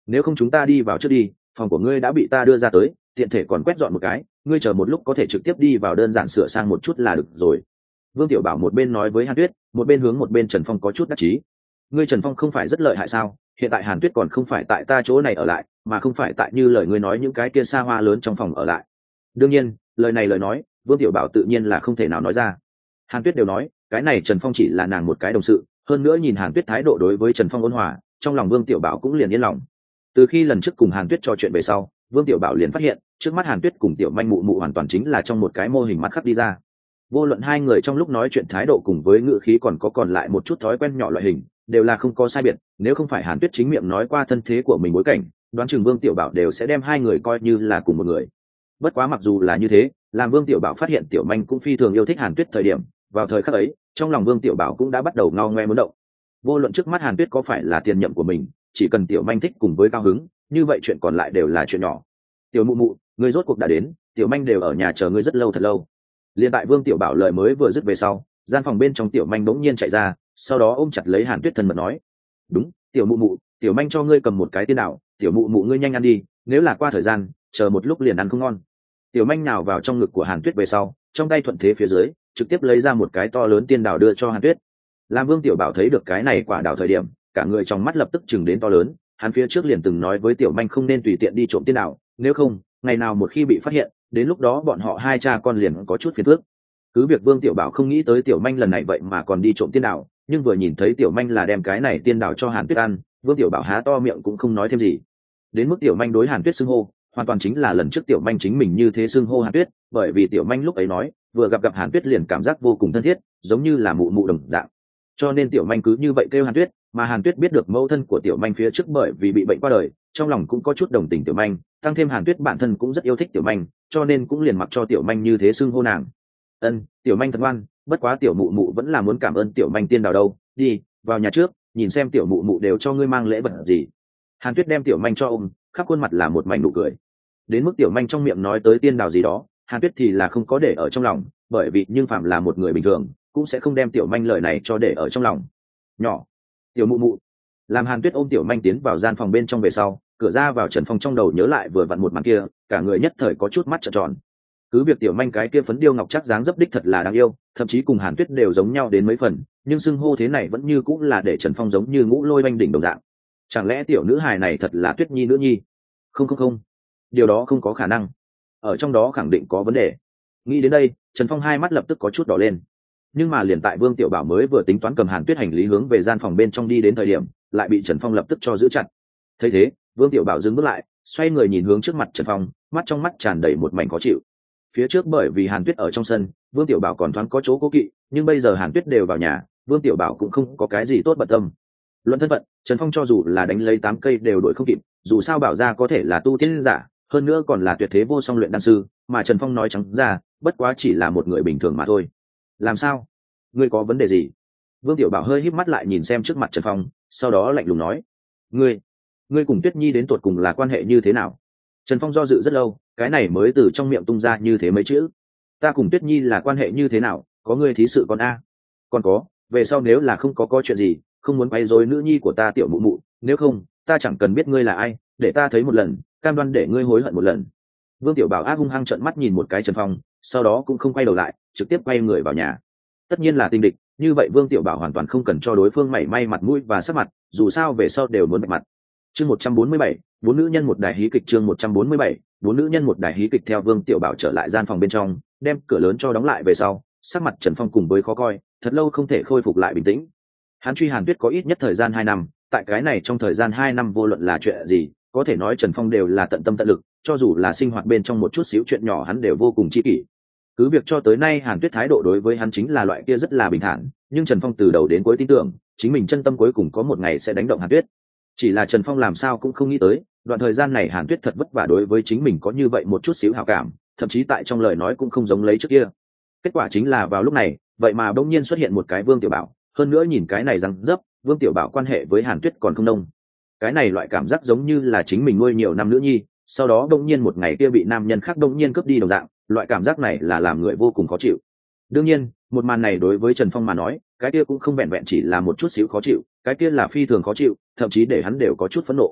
nếu không chúng ta đi vào trước đi, phòng của ngươi đã bị ta đưa ra tới, tiện thể còn quét dọn một cái, ngươi chờ một lúc có thể trực tiếp đi vào đơn giản sửa sang một chút là được rồi. Vương Tiểu Bảo một bên nói với Hàn Tuyết, một bên hướng một bên Trần Phong có chút đắc chí. Ngươi Trần Phong không phải rất lợi hại sao? Hiện tại Hàn Tuyết còn không phải tại ta chỗ này ở lại, mà không phải tại như lời ngươi nói những cái kia xa hoa lớn trong phòng ở lại. Đương nhiên, lời này lời nói, Vương Tiểu Bảo tự nhiên là không thể nào nói ra. Hàn Tuyết đều nói, cái này Trần Phong chỉ là nàng một cái đồng sự, hơn nữa nhìn Hàn Tuyết thái độ đối với Trần Phong ôn hòa, trong lòng Vương Tiểu Bảo cũng liền yên lòng. Từ khi lần trước cùng Hàn Tuyết trò chuyện về sau, Vương Tiểu Bảo liền phát hiện, trước mắt Hàn Tuyết cùng Tiểu Manh mụ mụ hoàn toàn chính là trong một cái mô hình mắt khắc đi ra. Vô luận hai người trong lúc nói chuyện thái độ cùng với ngữ khí còn có còn lại một chút thói quen nhỏ loại hình, đều là không có sai biệt, nếu không phải Hàn Tuyết chính miệng nói qua thân thế của mình bối cảnh, đoán chừng Vương Tiểu Bảo đều sẽ đem hai người coi như là cùng một người. Bất quá mặc dù là như thế, làm Vương Tiểu Bảo phát hiện Tiểu Manh cũng phi thường yêu thích Hàn Tuyết thời điểm, vào thời khắc ấy, trong lòng Vương Tiểu Bảo cũng đã bắt đầu ngao ngoe muốn động. Vô luận trước mắt Hàn Tuyết có phải là tiền nhậm của mình, chỉ cần Tiểu Manh thích cùng với cao hứng, như vậy chuyện còn lại đều là chuyện nhỏ. Tiểu mụ mụ, ngươi rốt cuộc đã đến, Tiểu Manh đều ở nhà chờ ngươi rất lâu thật lâu. Liên tại Vương Tiểu Bảo lời mới vừa dứt về sau, gian phòng bên trong Tiểu Manh bỗng nhiên chạy ra, sau đó ôm chặt lấy Hàn Tuyết thân mật nói: "Đúng, Tiểu mụ mụ, Tiểu Manh cho ngươi cầm một cái tiên đảo, Tiểu mụ mụ ngươi nhanh ăn đi, nếu là qua thời gian, chờ một lúc liền ăn không ngon." Tiểu Manh nào vào trong ngực của Hàn Tuyết về sau, trong tay thuận thế phía dưới, trực tiếp lấy ra một cái to lớn tiên đảo đưa cho Hàn Tuyết. Làm Vương Tiểu Bảo thấy được cái này quả đảo thời điểm, cả người trong mắt lập tức chừng đến to lớn, hắn phía trước liền từng nói với Tiểu Manh không nên tùy tiện đi trộm tiên đảo, nếu không, ngày nào một khi bị phát hiện, đến lúc đó bọn họ hai cha con liền có chút phiền phức. Cứ việc Vương Tiểu Bảo không nghĩ tới Tiểu Manh lần này vậy mà còn đi trộm tiên đảo, nhưng vừa nhìn thấy Tiểu Manh là đem cái này tiên đảo cho Hàn Tuyết ăn, Vương Tiểu Bảo há to miệng cũng không nói thêm gì. Đến mức Tiểu Manh đối Hàn Tuyết xưng hô, hoàn toàn chính là lần trước Tiểu Manh chính mình như thế xưng hô Hàn Tuyết, bởi vì Tiểu Manh lúc ấy nói, vừa gặp gặp Hàn Tuyết liền cảm giác vô cùng thân thiết, giống như là mụ mụ đồng dạng. Cho nên Tiểu Manh cứ như vậy kêu Hàn Tuyết, mà Hàn Tuyết biết được mẫu thân của Tiểu Manh phía trước bởi vì bị bệnh qua đời, trong lòng cũng có chút đồng tình Tiểu Manh, tăng thêm Hàn Tuyết bản thân cũng rất yêu thích Tiểu Manh, cho nên cũng liền mặc cho Tiểu Manh như thế xưng hô nàng. Ân, Tiểu Manh thật ngoan, bất quá Tiểu mụ mụ vẫn là muốn cảm ơn Tiểu Manh tiên đào đâu, đi vào nhà trước, nhìn xem Tiểu mụ mụ đều cho ngươi mang lễ vật gì. Hàn Tuyết đem Tiểu Manh cho ôm, khắp khuôn mặt là một mảnh nụ cười. Đến mức Tiểu Manh trong miệng nói tới tiên đào gì đó, Hàn Tuyết thì là không có để ở trong lòng, bởi vì nhưng phạm là một người bình thường, cũng sẽ không đem Tiểu Manh lời này cho để ở trong lòng. Nhỏ, Tiểu mụ mụ. Làm Hàn Tuyết ôm Tiểu Manh tiến vào gian phòng bên trong về sau, cửa ra vào Trần Phong trong đầu nhớ lại vừa vặn một màn kia, cả người nhất thời có chút mắt trợn tròn. Cứ việc Tiểu Manh cái kia phấn điêu ngọc chắc dáng dấp đích thật là đáng yêu, thậm chí cùng Hàn Tuyết đều giống nhau đến mấy phần, nhưng xưng hô thế này vẫn như cũng là để Trần Phong giống như ngũ lôi oanh đỉnh đồng dạng. Chẳng lẽ tiểu nữ hài này thật là Tuyết Nhi nữ nhi? Không không không, điều đó không có khả năng, ở trong đó khẳng định có vấn đề. Nghĩ đến đây, Trần Phong hai mắt lập tức có chút đỏ lên. Nhưng mà liền tại Vương Tiểu Bảo mới vừa tính toán cầm Hàn Tuyết hành lý hướng về gian phòng bên trong đi đến thời điểm, lại bị Trần Phong lập tức cho giữ chặt. Thấy thế, Vương Tiểu Bảo dừng bước lại, xoay người nhìn hướng trước mặt Trần Phong, mắt trong mắt tràn đầy một mảnh khó chịu. Phía trước bởi vì Hàn Tuyết ở trong sân, Vương Tiểu Bảo còn thoáng có chỗ cố kỵ, nhưng bây giờ Hàn Tuyết đều vào nhà, Vương Tiểu Bảo cũng không có cái gì tốt bận tâm. Luận thân phận, Trần Phong cho dù là đánh lấy tám cây đều đuổi không kịp, dù sao Bảo gia có thể là tu tiên giả, hơn nữa còn là tuyệt thế vô song luyện đan sư, mà Trần Phong nói trắng ra, bất quá chỉ là một người bình thường mà thôi. Làm sao? Ngươi có vấn đề gì? Vương Tiểu Bảo hơi híp mắt lại nhìn xem trước mặt Trần Phong, sau đó lạnh lùng nói: "Ngươi, ngươi cùng Tuyết Nhi đến tột cùng là quan hệ như thế nào?" Trần Phong do dự rất lâu, cái này mới từ trong miệng tung ra như thế mấy chữ: "Ta cùng Tuyết Nhi là quan hệ như thế nào, có ngươi thí sự con a? Còn có, về sau nếu là không có có chuyện gì, không muốn quấy rối nữ nhi của ta Tiểu mụ mụ, nếu không, ta chẳng cần biết ngươi là ai, để ta thấy một lần, cam đoan để ngươi hối hận một lần." Vương Tiểu Bảo ác hung hăng trợn mắt nhìn một cái Trần Phong, sau đó cũng không quay đầu lại, trực tiếp quay người vào nhà. Tất nhiên là tình địch, như vậy Vương Tiểu Bảo hoàn toàn không cần cho đối phương mảy may mặt mũi và sắc mặt, dù sao về sau đều muốn bạch mặt. Chương một trăm bốn mươi bảy, bốn nữ nhân một đài hí kịch. Chương một trăm bốn mươi bảy, bốn nữ nhân một đài hí kịch. Theo Vương Tiểu Bảo trở lại gian phòng bên trong, đem cửa lớn cho đóng lại về sau, sắc mặt Trần Phong cùng với khó coi, thật lâu không thể khôi phục lại bình tĩnh. Hắn truy Hàn Tuyết có ít nhất thời gian hai năm, tại cái này trong thời gian hai năm vô luận là chuyện gì, có thể nói Trần Phong đều là tận tâm tận lực, cho dù là sinh hoạt bên trong một chút xíu chuyện nhỏ hắn đều vô cùng chi kỷ. Cứ việc cho tới nay Hàn Tuyết thái độ đối với hắn chính là loại kia rất là bình thản, nhưng Trần Phong từ đầu đến cuối tin tưởng, chính mình chân tâm cuối cùng có một ngày sẽ đánh động Hàn Tuyết. Chỉ là Trần Phong làm sao cũng không nghĩ tới, đoạn thời gian này Hàn Tuyết thật vất vả đối với chính mình có như vậy một chút xíu hảo cảm, thậm chí tại trong lời nói cũng không giống lấy trước kia. Kết quả chính là vào lúc này, vậy mà bỗng nhiên xuất hiện một cái Vương Tiểu Bảo, hơn nữa nhìn cái này răng dấp, Vương Tiểu Bảo quan hệ với Hàn Tuyết còn không đông. Cái này loại cảm giác giống như là chính mình nuôi nhiều năm nữ nhi, sau đó bỗng nhiên một ngày kia bị nam nhân khác bỗng nhiên cướp đi đồng dạng, loại cảm giác này là làm người vô cùng khó chịu. Đương nhiên, một màn này đối với Trần Phong mà nói, cái kia cũng không vẹn vẹn chỉ là một chút xíu khó chịu, cái kia là phi thường khó chịu, thậm chí để hắn đều có chút phẫn nộ.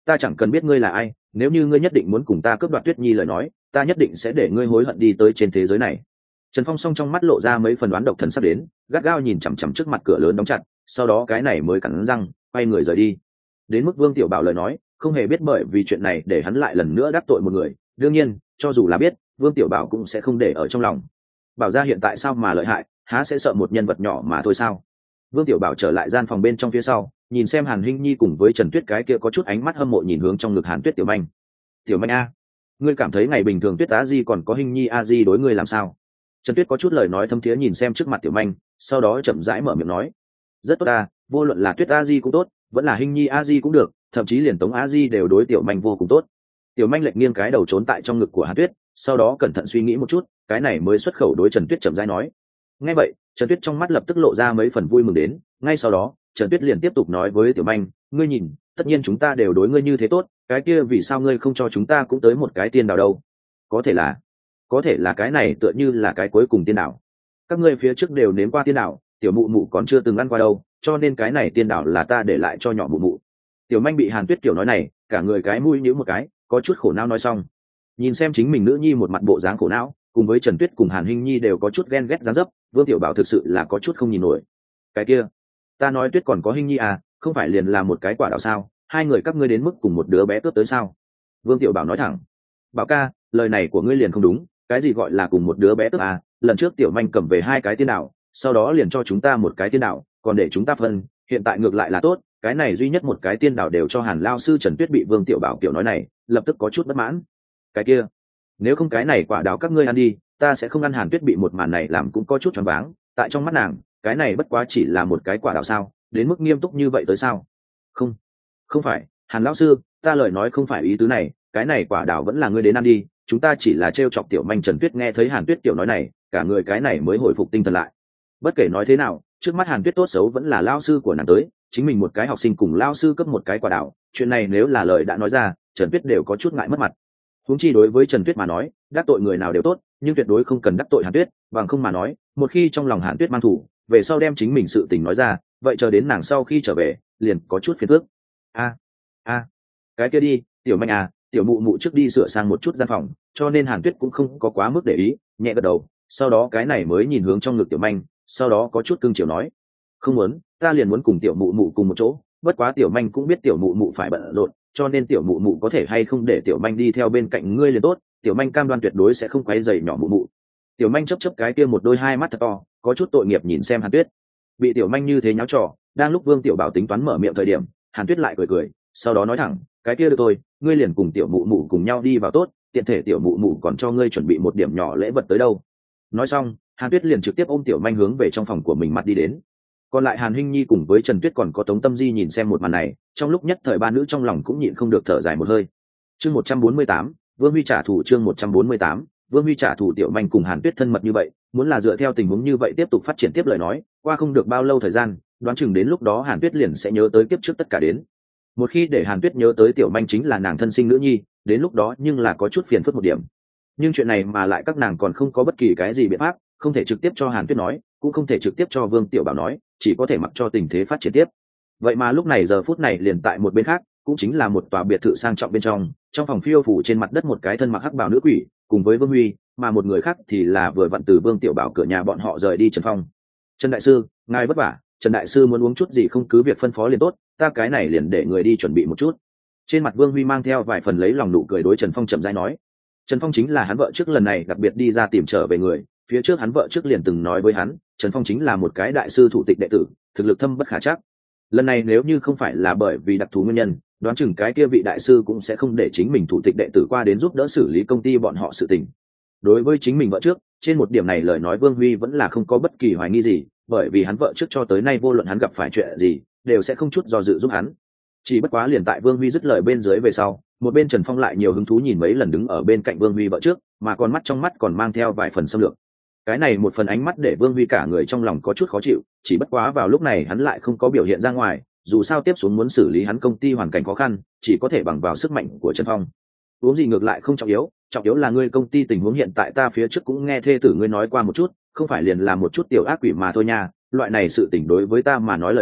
ta chẳng cần biết ngươi là ai, nếu như ngươi nhất định muốn cùng ta cướp đoạt Tuyết Nhi lời nói, ta nhất định sẽ để ngươi hối hận đi tới trên thế giới này. Trần Phong song trong mắt lộ ra mấy phần đoán độc thần sắp đến, gắt gao nhìn chằm chằm trước mặt cửa lớn đóng chặt, sau đó cái này mới cắn răng quay người rời đi. Đến mức Vương Tiểu Bảo lời nói, không hề biết bởi vì chuyện này để hắn lại lần nữa đắc tội một người, đương nhiên cho dù là biết, Vương Tiểu Bảo cũng sẽ không để ở trong lòng. Bảo gia hiện tại sao mà lợi hại, há sẽ sợ một nhân vật nhỏ mà thôi sao? Vương Tiểu Bảo trở lại gian phòng bên trong phía sau, nhìn xem Hàn Hinh Nhi cùng với Trần Tuyết cái kia có chút ánh mắt hâm mộ nhìn hướng trong ngực Hàn Tuyết. Tiểu Manh, Tiểu Manh a, ngươi cảm thấy ngày bình thường Tuyết Á Di còn có Hinh Nhi a Di đối ngươi làm sao? Trần Tuyết có chút lời nói thâm thiế nhìn xem trước mặt Tiểu Manh, sau đó chậm rãi mở miệng nói, rất tốt ta, vô luận là Tuyết a Di cũng tốt, vẫn là Hinh Nhi a Di cũng được, thậm chí liền Tống a Di đều đối Tiểu Manh vô cùng tốt. Tiểu Manh lệch nghiêng cái đầu trốn tại trong ngực của Hàn Tuyết, sau đó cẩn thận suy nghĩ một chút, cái này mới xuất khẩu đối Trần Tuyết chậm rãi nói. Nghe vậy, Trần Tuyết trong mắt lập tức lộ ra mấy phần vui mừng đến, ngay sau đó Trần Tuyết liền tiếp tục nói với Tiểu Manh, ngươi nhìn, tất nhiên chúng ta đều đối ngươi như thế tốt, cái kia vì sao ngươi không cho chúng ta cũng tới một cái tiên đảo đâu? Có thể là có thể là cái này tựa như là cái cuối cùng tiên đảo, các ngươi phía trước đều nếm qua tiên đảo, tiểu mụ mụ còn chưa từng ăn qua đâu, cho nên cái này tiên đảo là ta để lại cho nhỏ mụ mụ. Tiểu Manh bị Hàn Tuyết kiểu nói này, cả người cái mũi nhíu một cái, có chút khổ não nói xong. Nhìn xem chính mình nữ nhi một mặt bộ dáng khổ não, cùng với Trần Tuyết cùng Hàn Hinh Nhi đều có chút ghen ghét dáng dấp, Vương Tiểu Bảo thực sự là có chút không nhìn nổi. Cái kia, ta nói Tuyết còn có Hinh Nhi à, không phải liền là một cái quả đào sao, hai người các ngươi đến mức cùng một đứa bé cướp tới sao? Vương Tiểu Bảo nói thẳng. Bảo ca, lời này của ngươi liền không đúng, cái gì gọi là cùng một đứa bé cướp à, lần trước Tiểu Manh cầm về hai cái tiên đảo, sau đó liền cho chúng ta một cái tiên đảo, còn để chúng ta phân, hiện tại ngược lại là tốt, cái này duy nhất một cái tiên đảo đều cho Hàn lao sư Trần Tuyết bị Vương Tiểu Bảo kiểu nói này, lập tức có chút bất mãn. Cái kia, nếu không cái này quả đào các ngươi ăn đi, ta sẽ không ăn. Hàn Tuyết bị một màn này làm cũng có chút choáng váng, tại trong mắt nàng, cái này bất quá chỉ là một cái quả đào sao, đến mức nghiêm túc như vậy tới sao? Không, không phải, Hàn lão sư, ta lời nói không phải ý tứ này, cái này quả đào vẫn là ngươi đến ăn đi, chúng ta chỉ là trêu chọc Tiểu Manh. Trần Tuyết nghe thấy Hàn Tuyết kiểu nói này, cả người cái này mới hồi phục tinh thần lại. Bất kể nói thế nào, trước mắt Hàn Tuyết tốt xấu vẫn là lao sư của nàng tới, chính mình một cái học sinh cùng lao sư cấp một cái quả đào, chuyện này nếu là lời đã nói ra, Trần Tuyết đều có chút ngại mất mặt. Huống chi đối với Trần Tuyết mà nói, đắc tội người nào đều tốt, nhưng tuyệt đối không cần đắc tội Hàn Tuyết, bằng không mà nói, một khi trong lòng Hàn Tuyết mang thủ, về sau đem chính mình sự tình nói ra, vậy chờ đến nàng sau khi trở về, liền có chút phiền phức. A, a, cái kia đi, Tiểu Manh à, tiểu mụ mụ trước đi sửa sang một chút gian phòng, cho nên Hàn Tuyết cũng không có quá mức để ý, nhẹ gật đầu, sau đó cái này mới nhìn hướng trong ngực Tiểu Manh, sau đó có chút cương chiều nói, không muốn, ta liền muốn cùng tiểu mụ mụ cùng một chỗ, bất quá Tiểu Manh cũng biết tiểu mụ mụ phải bận rộn, cho nên tiểu mụ mụ có thể hay không để Tiểu Manh đi theo bên cạnh ngươi liền tốt, Tiểu Manh cam đoan tuyệt đối sẽ không quấy rầy nhỏ mụ mụ. Tiểu Manh chớp chớp cái kia một đôi hai mắt thật to, có chút tội nghiệp nhìn xem Hàn Tuyết. Bị Tiểu Manh như thế nháo trò, đang lúc Vương Tiểu Bảo tính toán mở miệng thời điểm, Hàn Tuyết lại cười cười, sau đó nói thẳng, cái kia được thôi, ngươi liền cùng tiểu mụ mụ cùng nhau đi vào tốt, tiện thể tiểu mụ mụ còn cho ngươi chuẩn bị một điểm nhỏ lễ vật tới đâu. Nói xong, Hàn Tuyết liền trực tiếp ôm Tiểu Manh hướng về trong phòng của mình mặt đi đến. Còn lại Hàn Hinh Nhi cùng với Trần Tuyết còn có Tống Tâm Di nhìn xem một màn này, trong lúc nhất thời ba nữ trong lòng cũng nhịn không được thở dài một hơi. Chương một trăm bốn mươi tám, Vương Huy trả thù. Chương một trăm bốn mươi tám, Vương Huy trả thù. Tiểu Manh cùng Hàn Tuyết thân mật như vậy, muốn là dựa theo tình huống như vậy tiếp tục phát triển tiếp lời nói, qua không được bao lâu thời gian, đoán chừng đến lúc đó Hàn Tuyết liền sẽ nhớ tới kiếp trước tất cả đến. Một khi để Hàn Tuyết nhớ tới Tiểu Manh chính là nàng thân sinh nữ nhi, đến lúc đó nhưng là có chút phiền phức một điểm. Nhưng chuyện này mà lại các nàng còn không có bất kỳ cái gì biện pháp, không thể trực tiếp cho Hàn Tuyết nói, cũng không thể trực tiếp cho Vương Tiểu Bảo nói, chỉ có thể mặc cho tình thế phát triển tiếp. Vậy mà lúc này giờ phút này liền tại một bên khác, cũng chính là một tòa biệt thự sang trọng bên trong, trong phòng phiêu phủ trên mặt đất một cái thân mặc hắc bào nữ quỷ, cùng với Vương Huy, mà một người khác thì là vừa vặn từ Vương Tiểu Bảo cửa nhà bọn họ rời đi Trần Phong. Trần đại sư, ngài vất vả, Trần đại sư muốn uống chút gì không cứ việc phân phó liền tốt, ta cái này liền để người đi chuẩn bị một chút. Trên mặt Vương Huy mang theo vài phần lấy lòng nụ cười đối Trần Phong chậm rãi nói. Trần Phong chính là hắn vợ trước lần này đặc biệt đi ra tìm trở về người, phía trước hắn vợ trước liền từng nói với hắn, Trần Phong chính là một cái đại sư thủ tịch đệ tử, thực lực thâm bất khả trắc. Lần này nếu như không phải là bởi vì đặc thù nguyên nhân, đoán chừng cái kia vị đại sư cũng sẽ không để chính mình thủ tịch đệ tử qua đến giúp đỡ xử lý công ty bọn họ sự tình. Đối với chính mình vợ trước, trên một điểm này lời nói Vương Huy vẫn là không có bất kỳ hoài nghi gì, bởi vì hắn vợ trước cho tới nay vô luận hắn gặp phải chuyện gì, đều sẽ không chút do dự giúp hắn. Chỉ bất quá liền tại Vương Huy dứt lời bên dưới về sau, một bên Trần Phong lại nhiều hứng thú nhìn mấy lần đứng ở bên cạnh Vương Huy vợ trước, mà con mắt trong mắt còn mang theo vài phần xâm lược. Cái này một phần ánh mắt để Vương Huy cả người trong lòng có chút khó chịu, chỉ bất quá vào lúc này hắn lại không có biểu hiện ra ngoài, dù sao tiếp xuống muốn xử lý hắn công ty hoàn cảnh khó khăn, chỉ có thể bằng vào sức mạnh của Trần Phong. Uống gì ngược lại không trọng yếu, trọng yếu là ngươi công ty tình huống hiện tại ta phía trước cũng nghe thê tử ngươi nói qua một chút, không phải liền là một chút tiểu ác quỷ mà thôi nha, loại này sự tình đối với ta mà nói lời nói,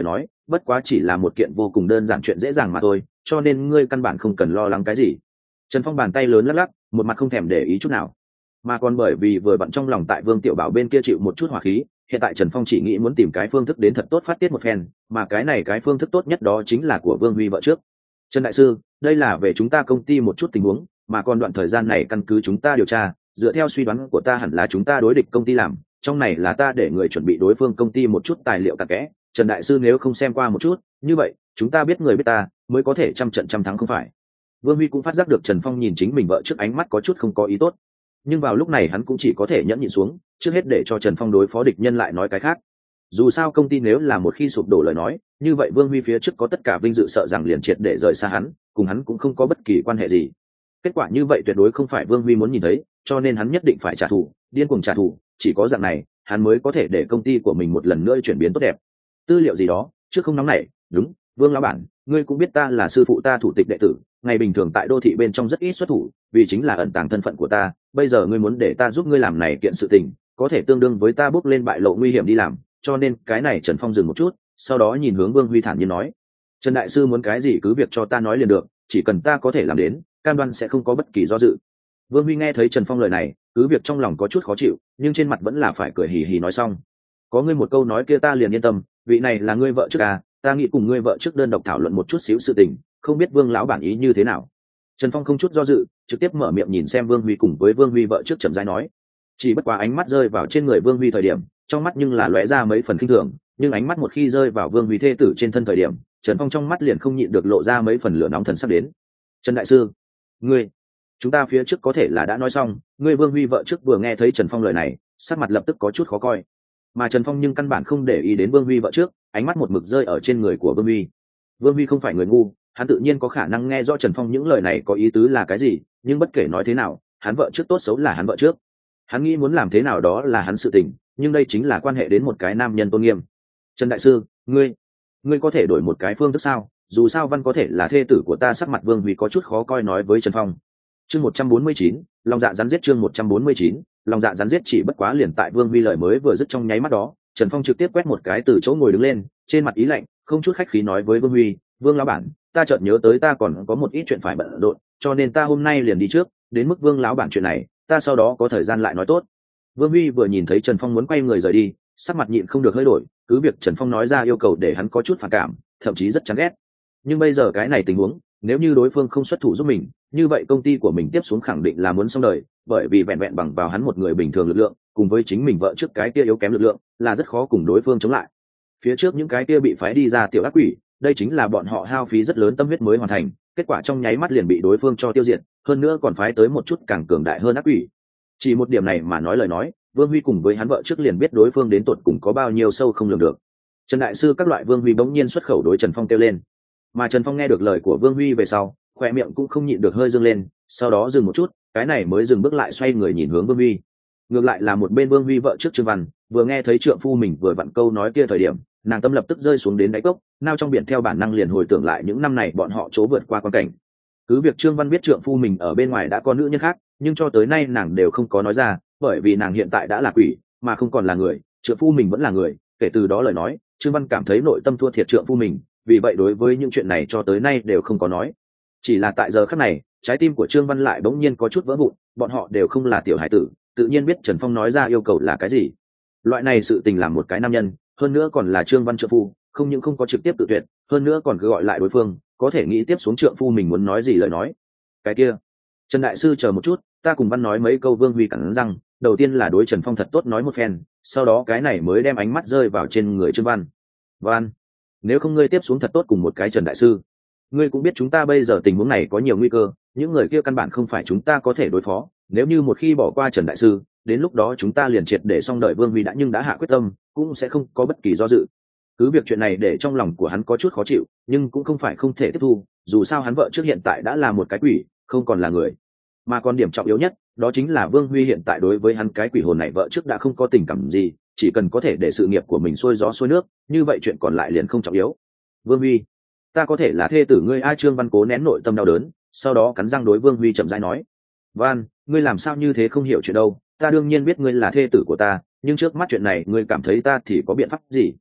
bất quá chỉ là một kiện vô cùng đơn giản chuyện dễ dàng mà thôi, cho nên ngươi căn bản không cần lo lắng cái gì. Trần Phong bàn tay lớn lắc lắc, một mặt không thèm để ý chút nào, mà còn bởi vì vừa bận trong lòng tại Vương Tiểu Bảo bên kia chịu một chút hỏa khí, hiện tại Trần Phong chỉ nghĩ muốn tìm cái phương thức đến thật tốt phát tiết một phen, mà cái này cái phương thức tốt nhất đó chính là của Vương Huy vợ trước. Trần đại sư, đây là về chúng ta công ty một chút tình huống, mà còn đoạn thời gian này căn cứ chúng ta điều tra, dựa theo suy đoán của ta hẳn là chúng ta đối địch công ty làm, trong này là ta để người chuẩn bị đối phương công ty một chút tài liệu cặn kẽ. Trần đại sư nếu không xem qua một chút, như vậy chúng ta biết người biết ta, mới có thể trăm trận trăm thắng không phải? Vương Huy cũng phát giác được Trần Phong nhìn chính mình vợ trước ánh mắt có chút không có ý tốt, nhưng vào lúc này hắn cũng chỉ có thể nhẫn nhịn xuống, trước hết để cho Trần Phong đối phó địch nhân lại nói cái khác. Dù sao công ty nếu là một khi sụp đổ lời nói, như vậy Vương Huy phía trước có tất cả vinh dự sợ rằng liền triệt để rời xa hắn, cùng hắn cũng không có bất kỳ quan hệ gì. Kết quả như vậy tuyệt đối không phải Vương Huy muốn nhìn thấy, cho nên hắn nhất định phải trả thù, điên cuồng trả thù, chỉ có dạng này, hắn mới có thể để công ty của mình một lần nữa chuyển biến tốt đẹp. Tư liệu gì đó, trước không nóng nảy, đúng, Vương lão bản, ngươi cũng biết ta là sư phụ ta thủ tịch đệ tử, ngày bình thường tại đô thị bên trong rất ít xuất thủ, vì chính là ẩn tàng thân phận của ta, bây giờ ngươi muốn để ta giúp ngươi làm này kiện sự tình, có thể tương đương với ta bước lên bại lộ nguy hiểm đi làm, cho nên cái này Trần Phong dừng một chút, sau đó nhìn hướng Vương Huy thản nhiên nói: Trần đại sư muốn cái gì cứ việc cho ta nói liền được, chỉ cần ta có thể làm đến, cam đoan sẽ không có bất kỳ do dự. Vương Huy nghe thấy Trần Phong lời này, cứ việc trong lòng có chút khó chịu, nhưng trên mặt vẫn là phải cười hì hì nói xong: có ngươi một câu nói kia ta liền yên tâm, vị này là ngươi vợ trước à, ta nghĩ cùng ngươi vợ trước đơn độc thảo luận một chút xíu sự tình, không biết Vương lão bản ý như thế nào. Trần Phong không chút do dự, trực tiếp mở miệng nhìn xem Vương Huy cùng với Vương Huy vợ trước chậm rãi nói. Chỉ bất quá ánh mắt rơi vào trên người Vương Huy thời điểm, trong mắt nhưng là lóe ra mấy phần khinh thường, nhưng ánh mắt một khi rơi vào Vương Huy thê tử trên thân thời điểm, Trần Phong trong mắt liền không nhịn được lộ ra mấy phần lửa nóng thần sắc đến. Trần đại sư, ngươi, chúng ta phía trước có thể là đã nói xong, ngươi Vương Huy vợ trước vừa nghe thấy Trần Phong lời này, sắc mặt lập tức có chút khó coi. Mà Trần Phong nhưng căn bản không để ý đến Vương Huy vợ trước, ánh mắt một mực rơi ở trên người của Vương Huy. Vương Huy không phải người ngu, hắn tự nhiên có khả năng nghe rõ Trần Phong những lời này có ý tứ là cái gì, nhưng bất kể nói thế nào, hắn vợ trước tốt xấu là hắn vợ trước. Hắn nghĩ muốn làm thế nào đó là hắn sự tình, nhưng đây chính là quan hệ đến một cái nam nhân tôn nghiêm. Trần đại sư, ngươi, ngươi có thể đổi một cái phương thức sao? Dù sao Văn có thể là thê tử của ta. Sắc mặt Vương Huy có chút khó coi nói với Trần Phong. Chương một trăm bốn mươi chín, lòng dạ rắn giết. Chương một trăm bốn mươi chín, lòng dạ rắn giết. Chỉ bất quá liền tại Vương Huy lời mới vừa dứt trong nháy mắt đó, Trần Phong trực tiếp quét một cái từ chỗ ngồi đứng lên, trên mặt ý lạnh, không chút khách khí nói với Vương Huy: Vương lão bản, ta chợt nhớ tới ta còn có một ít chuyện phải bận rộn, cho nên ta hôm nay liền đi trước, đến mức Vương lão bản chuyện này, ta sau đó có thời gian lại nói tốt. Vương Huy vừa nhìn thấy Trần Phong muốn quay người rời đi, sắc mặt nhịn không được hơi đổi, cứ việc Trần Phong nói ra yêu cầu để hắn có chút phản cảm, thậm chí rất chán ghét. Nhưng bây giờ cái này tình huống, nếu như đối phương không xuất thủ giúp mình, như vậy công ty của mình tiếp xuống khẳng định là muốn xong đời, bởi vì vẹn vẹn bằng vào hắn một người bình thường lực lượng, cùng với chính mình vợ trước cái kia yếu kém lực lượng, là rất khó cùng đối phương chống lại. Phía trước những cái kia bị phái đi ra tiểu ác quỷ, đây chính là bọn họ hao phí rất lớn tâm huyết mới hoàn thành, kết quả trong nháy mắt liền bị đối phương cho tiêu diệt, hơn nữa còn phái tới một chút càng cường đại hơn ác quỷ. Chỉ một điểm này mà nói lời nói, Vương Huy cùng với hắn vợ trước liền biết đối phương đến tột cùng có bao nhiêu sâu không lường được. Trần đại sư, các loại Vương Huy bỗng nhiên xuất khẩu đối Trần Phong kêu lên. Mà Trần Phong nghe được lời của Vương Huy về sau, khỏe miệng cũng không nhịn được hơi dâng lên, sau đó dừng một chút, cái này mới dừng bước lại xoay người nhìn hướng Vương Huy. Ngược lại là một bên Vương Huy vợ trước Trương Văn, vừa nghe thấy trượng phu mình vừa vặn câu nói kia thời điểm, nàng tâm lập tức rơi xuống đến đáy cốc, nao trong biển theo bản năng liền hồi tưởng lại những năm này bọn họ chỗ vượt qua quan cảnh. Cứ việc Trương Văn biết trượng phu mình ở bên ngoài đã có nữ nhân khác, nhưng cho tới nay nàng đều không có nói ra, bởi vì nàng hiện tại đã là quỷ, mà không còn là người, trượng phu mình vẫn là người. Kể từ đó lời nói, Trương Văn cảm thấy nội tâm thua thiệt trượng phu mình, vì vậy đối với những chuyện này cho tới nay đều không có nói. Chỉ là tại giờ khắc này, trái tim của Trương Văn lại bỗng nhiên có chút vỡ vụn, bọn họ đều không là tiểu hải tử, tự nhiên biết Trần Phong nói ra yêu cầu là cái gì. Loại này sự tình làm một cái nam nhân, hơn nữa còn là Trương Văn trượng phu, không những không có trực tiếp tự tuyệt, hơn nữa còn cứ gọi lại đối phương, có thể nghĩ tiếp xuống trượng phu mình muốn nói gì lời nói. Cái kia, Trần đại sư chờ một chút, ta cùng Văn nói mấy câu. Vương Huy cắn răng, đầu tiên là đối Trần Phong thật tốt nói một phen, sau đó cái này mới đem ánh mắt rơi vào trên người Trương Văn. Văn, nếu không ngươi tiếp xuống thật tốt cùng một cái Trần đại sư, ngươi cũng biết chúng ta bây giờ tình huống này có nhiều nguy cơ, những người kia căn bản không phải chúng ta có thể đối phó, nếu như một khi bỏ qua Trần đại sư, đến lúc đó chúng ta liền triệt để xong đợi. Vương Huy đã nhưng đã hạ quyết tâm, cũng sẽ không có bất kỳ do dự. Cứ việc chuyện này để trong lòng của hắn có chút khó chịu, nhưng cũng không phải không thể tiếp thu, dù sao hắn vợ trước hiện tại đã là một cái quỷ, không còn là người. Mà còn điểm trọng yếu nhất, đó chính là Vương Huy hiện tại đối với hắn cái quỷ hồn này vợ trước đã không có tình cảm gì, chỉ cần có thể để sự nghiệp của mình xuôi gió xuôi nước, như vậy chuyện còn lại liền không trọng yếu. Vương Huy, ta có thể là thê tử ngươi a? Trương Văn cố nén nội tâm đau đớn, sau đó cắn răng đối Vương Huy chậm rãi nói. Văn, ngươi làm sao như thế không hiểu chuyện đâu, ta đương nhiên biết ngươi là thê tử của ta, nhưng trước mắt chuyện này ngươi cảm thấy ta thì có biện pháp gì?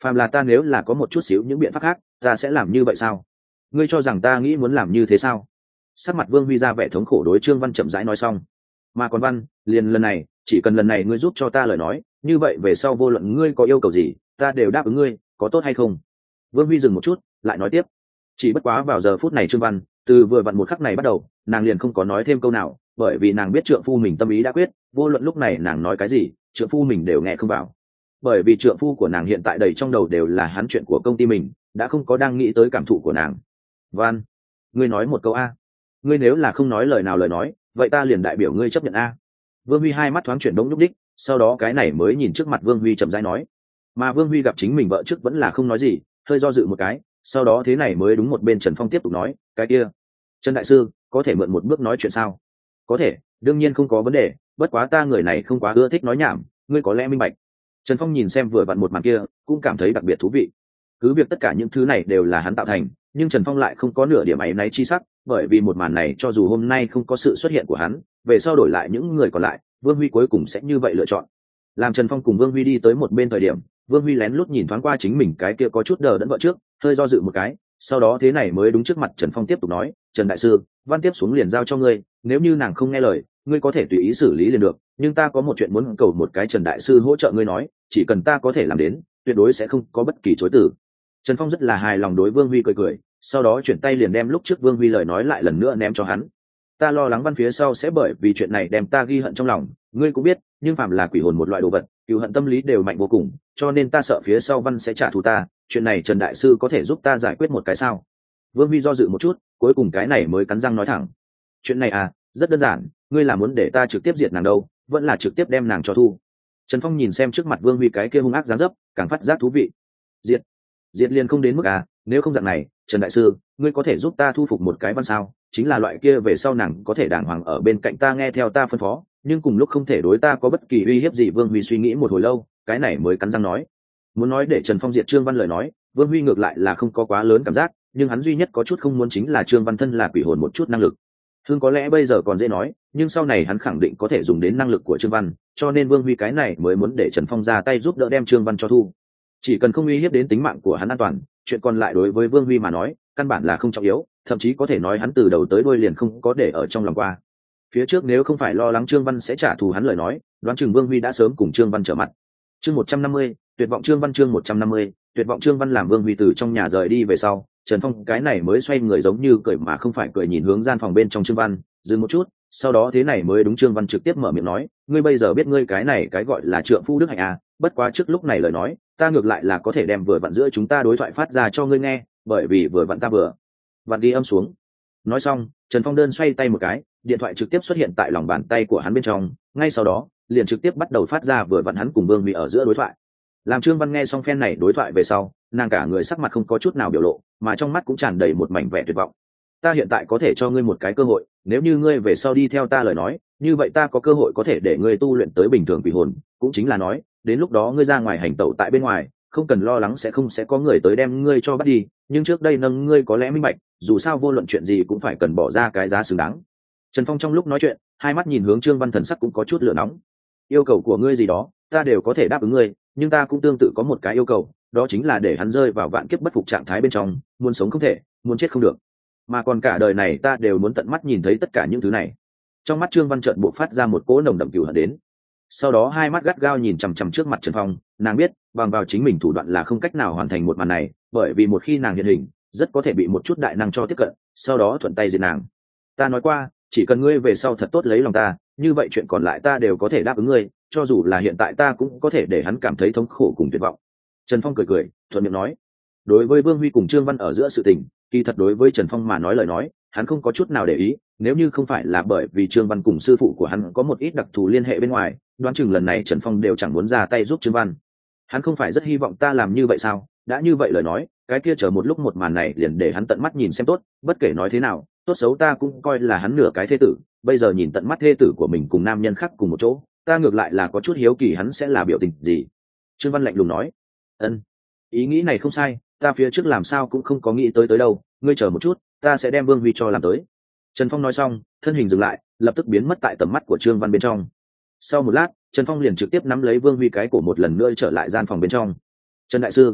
phàm là ta nếu là có một chút xíu những biện pháp khác ta sẽ làm như vậy sao? Ngươi cho rằng ta nghĩ muốn làm như thế sao? Sắc mặt Vương Huy ra vẻ thống khổ đối Trương Văn chậm rãi nói xong. Mà còn Văn, liền lần này, chỉ cần lần này ngươi giúp cho ta lời nói, như vậy về sau vô luận ngươi có yêu cầu gì, ta đều đáp ứng ngươi, có tốt hay không? Vương Huy dừng một chút, lại nói tiếp. Chỉ bất quá vào giờ phút này Trương Văn, từ vừa vặn một khắc này bắt đầu, nàng liền không có nói thêm câu nào, bởi vì nàng biết trượng phu mình tâm ý đã quyết, vô luận lúc này nàng nói cái gì, trượng phu mình đều nghe không vào. Bởi vì trượng phu của nàng hiện tại đầy trong đầu đều là hắn chuyện của công ty mình, đã không có đang nghĩ tới cảm thụ của nàng. Văn, ngươi nói một câu a. Ngươi nếu là không nói lời nào lời nói, vậy ta liền đại biểu ngươi chấp nhận a. Vương Huy hai mắt thoáng chuyển đống nhúc đích, sau đó cái này mới nhìn trước mặt Vương Huy chậm rãi nói. Mà Vương Huy gặp chính mình vợ trước vẫn là không nói gì, hơi do dự một cái, sau đó thế này mới đúng một bên Trần Phong tiếp tục nói, cái kia, Trần đại sư, có thể mượn một bước nói chuyện sao? Có thể, đương nhiên không có vấn đề, bất quá ta người này không quá ưa thích nói nhảm, ngươi có lẽ minh bạch. Trần Phong nhìn xem vừa vặn một màn kia, cũng cảm thấy đặc biệt thú vị. Cứ việc tất cả những thứ này đều là hắn tạo thành, nhưng Trần Phong lại không có nửa điểm áy náy chi sắc, bởi vì một màn này cho dù hôm nay không có sự xuất hiện của hắn, về sau đổi lại những người còn lại, Vương Huy cuối cùng sẽ như vậy lựa chọn. Làm Trần Phong cùng Vương Huy đi tới một bên thời điểm, Vương Huy lén lút nhìn thoáng qua chính mình cái kia có chút đờ đẫn vợ trước, hơi do dự một cái, sau đó thế này mới đúng trước mặt Trần Phong tiếp tục nói, Trần đại sư, Văn tiếp xuống liền giao cho ngươi, nếu như nàng không nghe lời, ngươi có thể tùy ý xử lý liền được, nhưng ta có một chuyện muốn cầu một cái Trần đại sư hỗ trợ ngươi nói, chỉ cần ta có thể làm đến, tuyệt đối sẽ không có bất kỳ chối từ. Trần Phong rất là hài lòng đối Vương Huy cười cười, sau đó chuyển tay liền đem lúc trước Vương Huy lời nói lại lần nữa ném cho hắn. Ta lo lắng Văn phía sau sẽ bởi vì chuyện này đem ta ghi hận trong lòng, ngươi cũng biết, nhưng phàm là quỷ hồn một loại đồ vật, cừu hận tâm lý đều mạnh vô cùng, cho nên ta sợ phía sau Văn sẽ trả thù ta, chuyện này Trần đại sư có thể giúp ta giải quyết một cái sao? Vương Huy do dự một chút, cuối cùng cái này mới cắn răng nói thẳng. Chuyện này à, rất đơn giản, ngươi là muốn để ta trực tiếp diệt nàng đâu, vẫn là trực tiếp đem nàng cho thu? Trần Phong nhìn xem trước mặt Vương Huy cái kia hung ác dáng dấp, càng phát giác thú vị. Diệt? Diệt liền không đến mức à, nếu không dạng này, Trần đại sư, ngươi có thể giúp ta thu phục một cái Văn sao? Chính là loại kia về sau nàng có thể đàng hoàng ở bên cạnh ta nghe theo ta phân phó, nhưng cùng lúc không thể đối ta có bất kỳ uy hiếp gì. Vương Huy suy nghĩ một hồi lâu, cái này mới cắn răng nói. Muốn nói để Trần Phong diệt Trương Văn lời nói, Vương Huy ngược lại là không có quá lớn cảm giác, nhưng hắn duy nhất có chút không muốn chính là Trương Văn thân là quỷ hồn một chút năng lực. Hương có lẽ bây giờ còn dễ nói, nhưng sau này hắn khẳng định có thể dùng đến năng lực của Trương Văn, cho nên Vương Huy cái này mới muốn để Trần Phong ra tay giúp đỡ đem Trương Văn cho thu. Chỉ cần không uy hiếp đến tính mạng của hắn an toàn, chuyện còn lại đối với Vương Huy mà nói, căn bản là không trọng yếu, thậm chí có thể nói hắn từ đầu tới đuôi liền không có để ở trong lòng qua. Phía trước nếu không phải lo lắng Trương Văn sẽ trả thù hắn lời nói, đoán chừng Vương Huy đã sớm cùng Trương Văn trở mặt. Chương một trăm năm mươi, tuyệt vọng Trương Văn chương một trăm năm mươi, tuyệt vọng Trương Văn làm Vương Huy từ trong nhà rời đi về sau, Trần Phong cái này mới xoay người giống như cười mà không phải cười nhìn hướng gian phòng bên trong Trương Văn, dừng một chút, sau đó thế này mới đúng Trương Văn trực tiếp mở miệng nói, ngươi bây giờ biết ngươi cái này cái gọi là trượng phu đức hạnh à, bất quá trước lúc này lời nói, ta ngược lại là có thể đem vừa vặn giữa chúng ta đối thoại phát ra cho ngươi nghe, bởi vì vừa vặn ta vừa vặn đi âm xuống. Nói xong, Trần Phong đơn xoay tay một cái, điện thoại trực tiếp xuất hiện tại lòng bàn tay của hắn bên trong, ngay sau đó, liền trực tiếp bắt đầu phát ra vừa vặn hắn cùng Vương Huy ở giữa đối thoại. Làm Trương Văn nghe xong phen này đối thoại về sau, nàng cả người sắc mặt không có chút nào biểu lộ, mà trong mắt cũng tràn đầy một mảnh vẻ tuyệt vọng. Ta hiện tại có thể cho ngươi một cái cơ hội, nếu như ngươi về sau đi theo ta lời nói, như vậy ta có cơ hội có thể để ngươi tu luyện tới bình thường quỷ hồn, cũng chính là nói, đến lúc đó ngươi ra ngoài hành tẩu tại bên ngoài, không cần lo lắng sẽ không sẽ có người tới đem ngươi cho bắt đi, nhưng trước đây nâng ngươi có lẽ minh bạch, dù sao vô luận chuyện gì cũng phải cần bỏ ra cái giá xứng đáng. Trần Phong trong lúc nói chuyện, hai mắt nhìn hướng Trương Văn, thần sắc cũng có chút lửa nóng. Yêu cầu của ngươi gì đó, ta đều có thể đáp ứng ngươi, nhưng ta cũng tương tự có một cái yêu cầu, đó chính là để hắn rơi vào vạn kiếp bất phục trạng thái bên trong, muốn sống không thể, muốn chết không được, mà còn cả đời này ta đều muốn tận mắt nhìn thấy tất cả những thứ này. Trong mắt Trương Văn chợt bộc phát ra một cỗ nồng đậm cừu hận đến, sau đó hai mắt gắt gao nhìn chằm chằm trước mặt Trần Phong, nàng biết bằng vào chính mình thủ đoạn là không cách nào hoàn thành một màn này, bởi vì một khi nàng hiện hình, rất có thể bị một chút đại năng cho tiếp cận, sau đó thuận tay diệt nàng. Ta nói qua, chỉ cần ngươi về sau thật tốt lấy lòng ta, như vậy chuyện còn lại ta đều có thể đáp ứng ngươi, cho dù là hiện tại ta cũng có thể để hắn cảm thấy thống khổ cùng tuyệt vọng. Trần Phong cười cười, thuận miệng nói. Đối với Vương Huy cùng Trương Văn ở giữa sự tình, kỳ thật đối với Trần Phong mà nói lời nói, hắn không có chút nào để ý, nếu như không phải là bởi vì Trương Văn cùng sư phụ của hắn có một ít đặc thù liên hệ bên ngoài, đoán chừng lần này Trần Phong đều chẳng muốn ra tay giúp Trương Văn. Hắn không phải rất hy vọng ta làm như vậy sao? Đã như vậy lời nói, cái kia chờ một lúc một màn này liền để hắn tận mắt nhìn xem tốt, bất kể nói thế nào, tốt xấu ta cũng coi là hắn nửa cái thê tử, bây giờ nhìn tận mắt thê tử của mình cùng nam nhân khác cùng một chỗ, ta ngược lại là có chút hiếu kỳ hắn sẽ là biểu tình gì. Trương Văn lạnh lùng nói. Ân, ý nghĩ này không sai, ta phía trước làm sao cũng không có nghĩ tới tới đâu, ngươi chờ một chút, ta sẽ đem Vương Huy cho làm tới. Trần Phong nói xong, thân hình dừng lại, lập tức biến mất tại tầm mắt của Trương Văn bên trong. Sau một lát, Trần Phong liền trực tiếp nắm lấy Vương Huy cái cổ một lần nữa trở lại gian phòng bên trong. Trần đại sư,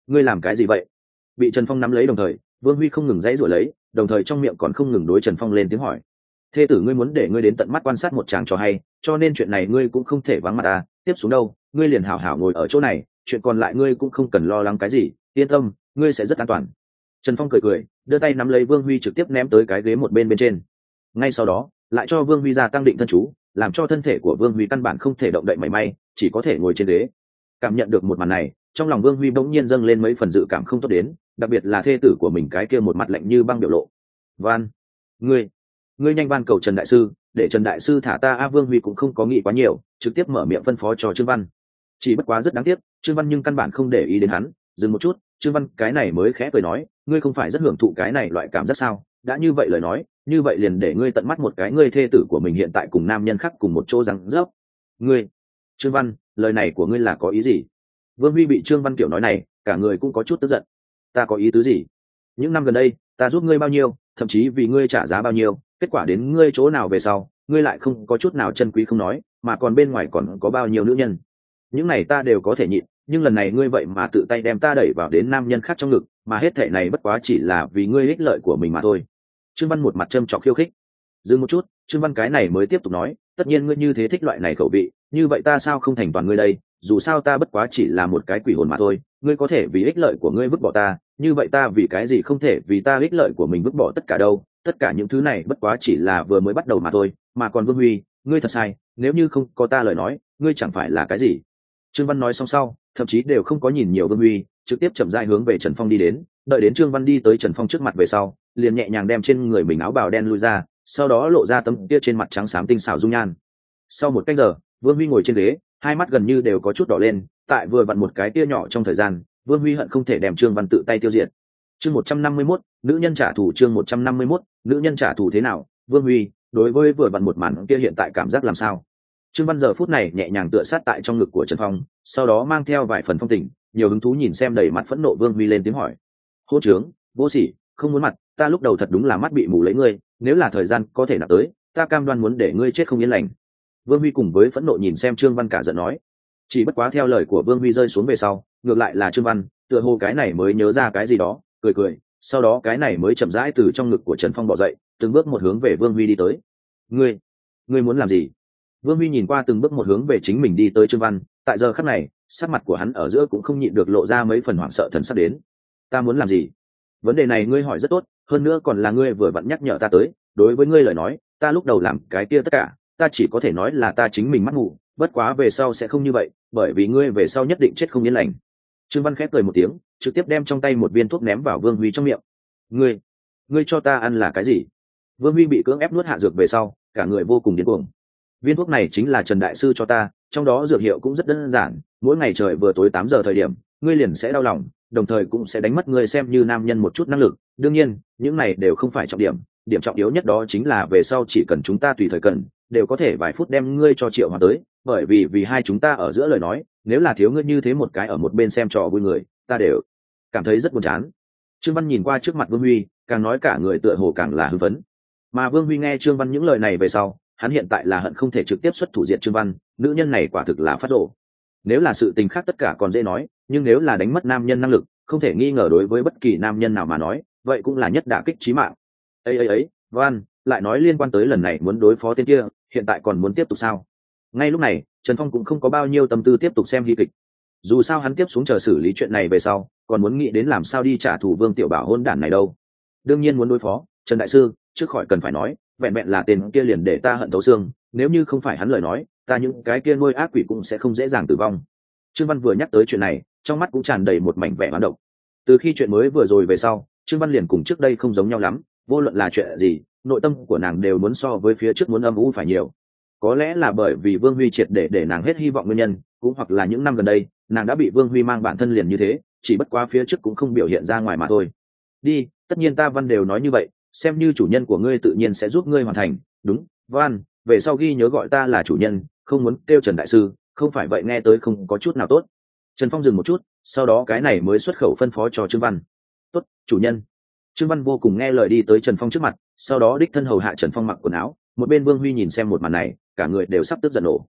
ngươi làm cái gì vậy? Bị Trần Phong nắm lấy đồng thời, Vương Huy không ngừng dãy giụa lấy, đồng thời trong miệng còn không ngừng đối Trần Phong lên tiếng hỏi. Thê tử ngươi muốn để ngươi đến tận mắt quan sát một chàng trò hay, cho nên chuyện này ngươi cũng không thể vắng mặt ta, tiếp xuống đâu, ngươi liền hảo hảo ngồi ở chỗ này, chuyện còn lại ngươi cũng không cần lo lắng cái gì, yên tâm, ngươi sẽ rất an toàn. Trần Phong cười cười, đưa tay nắm lấy Vương Huy trực tiếp ném tới cái ghế một bên bên trên. Ngay sau đó, lại cho Vương Huy gia tăng định thân chú, làm cho thân thể của Vương Huy căn bản không thể động đậy mảy may, chỉ có thể ngồi trên ghế. Cảm nhận được một màn này, trong lòng Vương Huy bỗng nhiên dâng lên mấy phần dự cảm không tốt đến, đặc biệt là thê tử của mình cái kia một mặt lạnh như băng biểu lộ. Van, ngươi, ngươi nhanh van cầu Trần đại sư, để Trần đại sư thả ta. A Vương Huy cũng không có nghĩ quá nhiều, trực tiếp mở miệng phân phó cho Trương Văn. Chỉ bất quá rất đáng tiếc, Trương Văn nhưng căn bản không để ý đến hắn, dừng một chút, Trương Văn cái này mới khẽ cười nói, ngươi không phải rất hưởng thụ cái này loại cảm giác sao? Đã như vậy lời nói, như vậy liền để ngươi tận mắt một cái ngươi thê tử của mình hiện tại cùng nam nhân khác cùng một chỗ răng rớp. Ngươi, Trương Văn, lời này của ngươi là có ý gì? Vương Huy bị Trương Văn kiểu nói này, cả người cũng có chút tức giận. Ta có ý tứ gì? Những năm gần đây, ta giúp ngươi bao nhiêu, thậm chí vì ngươi trả giá bao nhiêu, kết quả đến ngươi chỗ nào về sau, ngươi lại không có chút nào chân quý không nói, mà còn bên ngoài còn có bao nhiêu nữ nhân. Những này ta đều có thể nhịn, nhưng lần này ngươi vậy mà tự tay đem ta đẩy vào đến nam nhân khác trong ngực, mà hết thảy này bất quá chỉ là vì ngươi ích lợi của mình mà thôi. Trương Văn một mặt châm chọc khiêu khích. Dừng một chút, Trương Văn cái này mới tiếp tục nói, tất nhiên ngươi như thế thích loại này khẩu vị, như vậy ta sao không thành toàn ngươi đây, dù sao ta bất quá chỉ là một cái quỷ hồn mà thôi, ngươi có thể vì ích lợi của ngươi vứt bỏ ta, như vậy ta vì cái gì không thể vì ta ích lợi của mình vứt bỏ tất cả đâu, tất cả những thứ này bất quá chỉ là vừa mới bắt đầu mà thôi, mà còn Vương Huy, ngươi thật sai, nếu như không có ta lời nói, ngươi chẳng phải là cái gì. Trương Văn nói xong sau, thậm chí đều không có nhìn nhiều Vương Huy, trực tiếp chậm rãi hướng về Trần Phong đi đến, đợi đến Trương Văn đi tới Trần Phong trước mặt về sau, liền nhẹ nhàng đem trên người mình áo bào đen lui ra, sau đó lộ ra tấm kia trên mặt trắng xám tinh xảo dung nhan. Sau một cách giờ, Vương Huy ngồi trên ghế, hai mắt gần như đều có chút đỏ lên, tại vừa vặn một cái tia nhỏ trong thời gian, Vương Huy hận không thể đem Trương Văn tự tay tiêu diệt. Chương một trăm năm mươi mốt, nữ nhân trả thù. Chương một trăm năm mươi mốt, nữ nhân trả thù thế nào? Vương Huy, đối với vừa vặn một màn kia hiện tại cảm giác làm sao? Trương Văn giờ phút này nhẹ nhàng tựa sát tại trong ngực của Trần Phong, sau đó mang theo vài phần phong tình, nhiều hứng thú nhìn xem đầy mặt phẫn nộ Vương Huy lên tiếng hỏi: "Hô trướng, vô sỉ, không muốn mặt, ta lúc đầu thật đúng là mắt bị mù lấy ngươi, nếu là thời gian có thể nào tới, ta cam đoan muốn để ngươi chết không yên lành." Vương Huy cùng với phẫn nộ nhìn xem Trương Văn cả giận nói. Chỉ bất quá theo lời của Vương Huy rơi xuống về sau, ngược lại là Trương Văn, tựa hồ cái này mới nhớ ra cái gì đó, cười cười, sau đó cái này mới chậm rãi từ trong ngực của Trần Phong bò dậy, từng bước một hướng về Vương Huy đi tới. "Ngươi, ngươi muốn làm gì?" Vương Huy nhìn qua từng bước một hướng về chính mình đi tới Trương Văn, tại giờ khắc này, sắc mặt của hắn ở giữa cũng không nhịn được lộ ra mấy phần hoảng sợ thần sắc đến. "Ta muốn làm gì?" Vấn đề này ngươi hỏi rất tốt, hơn nữa còn là ngươi vừa vặn nhắc nhở ta tới, đối với ngươi lời nói, ta lúc đầu làm cái kia tất cả, ta chỉ có thể nói là ta chính mình mắt ngủ, bất quá về sau sẽ không như vậy, bởi vì ngươi về sau nhất định chết không yên lành. Trương Văn khép cười một tiếng, trực tiếp đem trong tay một viên thuốc ném vào Vương Huy trong miệng. "Ngươi, ngươi cho ta ăn là cái gì?" Vương Huy bị cưỡng ép nuốt hạ dược về sau, cả người vô cùng điên cuồng. "Viên thuốc này chính là Trần đại sư cho ta, trong đó dược hiệu cũng rất đơn giản, mỗi ngày trời vừa tối tám giờ thời điểm, ngươi liền sẽ đau lòng, đồng thời cũng sẽ đánh mất ngươi xem như nam nhân một chút năng lực, đương nhiên, những này đều không phải trọng điểm, điểm trọng yếu nhất đó chính là về sau chỉ cần chúng ta tùy thời cần, đều có thể vài phút đem ngươi cho Triệu Hoàn tới, bởi vì vì hai chúng ta ở giữa lời nói, nếu là thiếu ngươi như thế một cái ở một bên xem trò vui người, ta đều cảm thấy rất buồn chán." Trương Văn nhìn qua trước mặt Vương Huy, càng nói cả người tựa hồ càng là hưng phấn. Mà Vương Huy nghe Trương Văn những lời này về sau, hắn hiện tại là hận không thể trực tiếp xuất thủ diệt Trương Văn, nữ nhân này quả thực là phát rồ. Nếu là sự tình khác tất cả còn dễ nói, nhưng nếu là đánh mất nam nhân năng lực, không thể nghi ngờ đối với bất kỳ nam nhân nào mà nói, vậy cũng là nhất đả kích chí mạng. Ấy ấy ấy, Văn, lại nói liên quan tới lần này muốn đối phó tên kia, hiện tại còn muốn tiếp tục sao? Ngay lúc này, Trần Phong cũng không có bao nhiêu tâm tư tiếp tục xem hy kịch. Dù sao hắn tiếp xuống chờ xử lý chuyện này về sau, còn muốn nghĩ đến làm sao đi trả thù Vương Tiểu Bảo hôn đản này đâu. Đương nhiên muốn đối phó, Trần đại sư, trước khỏi cần phải nói, vẹn vẹn là tên kia liền để ta hận thấu xương, nếu như không phải hắn lời nói, ta những cái kia nuôi ác quỷ cũng sẽ không dễ dàng tử vong. Trương Văn vừa nhắc tới chuyện này, trong mắt cũng tràn đầy một mảnh vẻ hoán độc. Từ khi chuyện mới vừa rồi về sau, Trương Văn liền cùng trước đây không giống nhau lắm, vô luận là chuyện gì, nội tâm của nàng đều muốn so với phía trước muốn âm u phải nhiều. Có lẽ là bởi vì Vương Huy triệt để để nàng hết hy vọng nguyên nhân, cũng hoặc là những năm gần đây, nàng đã bị Vương Huy mang bản thân liền như thế, chỉ bất quá phía trước cũng không biểu hiện ra ngoài mà thôi. Đi, tất nhiên ta Văn đều nói như vậy, xem như chủ nhân của ngươi tự nhiên sẽ giúp ngươi hoàn thành. Đúng, Văn, về sau ghi nhớ gọi ta là chủ nhân, không muốn kêu Trần đại sư, không phải vậy nghe tới không có chút nào tốt. Trần Phong dừng một chút, sau đó cái này mới xuất khẩu phân phó cho Trương Văn. Tốt, chủ nhân. Trương Văn vô cùng nghe lời đi tới Trần Phong trước mặt, sau đó đích thân hầu hạ Trần Phong mặc quần áo. Một bên Vương Huy nhìn xem một màn này, cả người đều sắp tức giận nổ.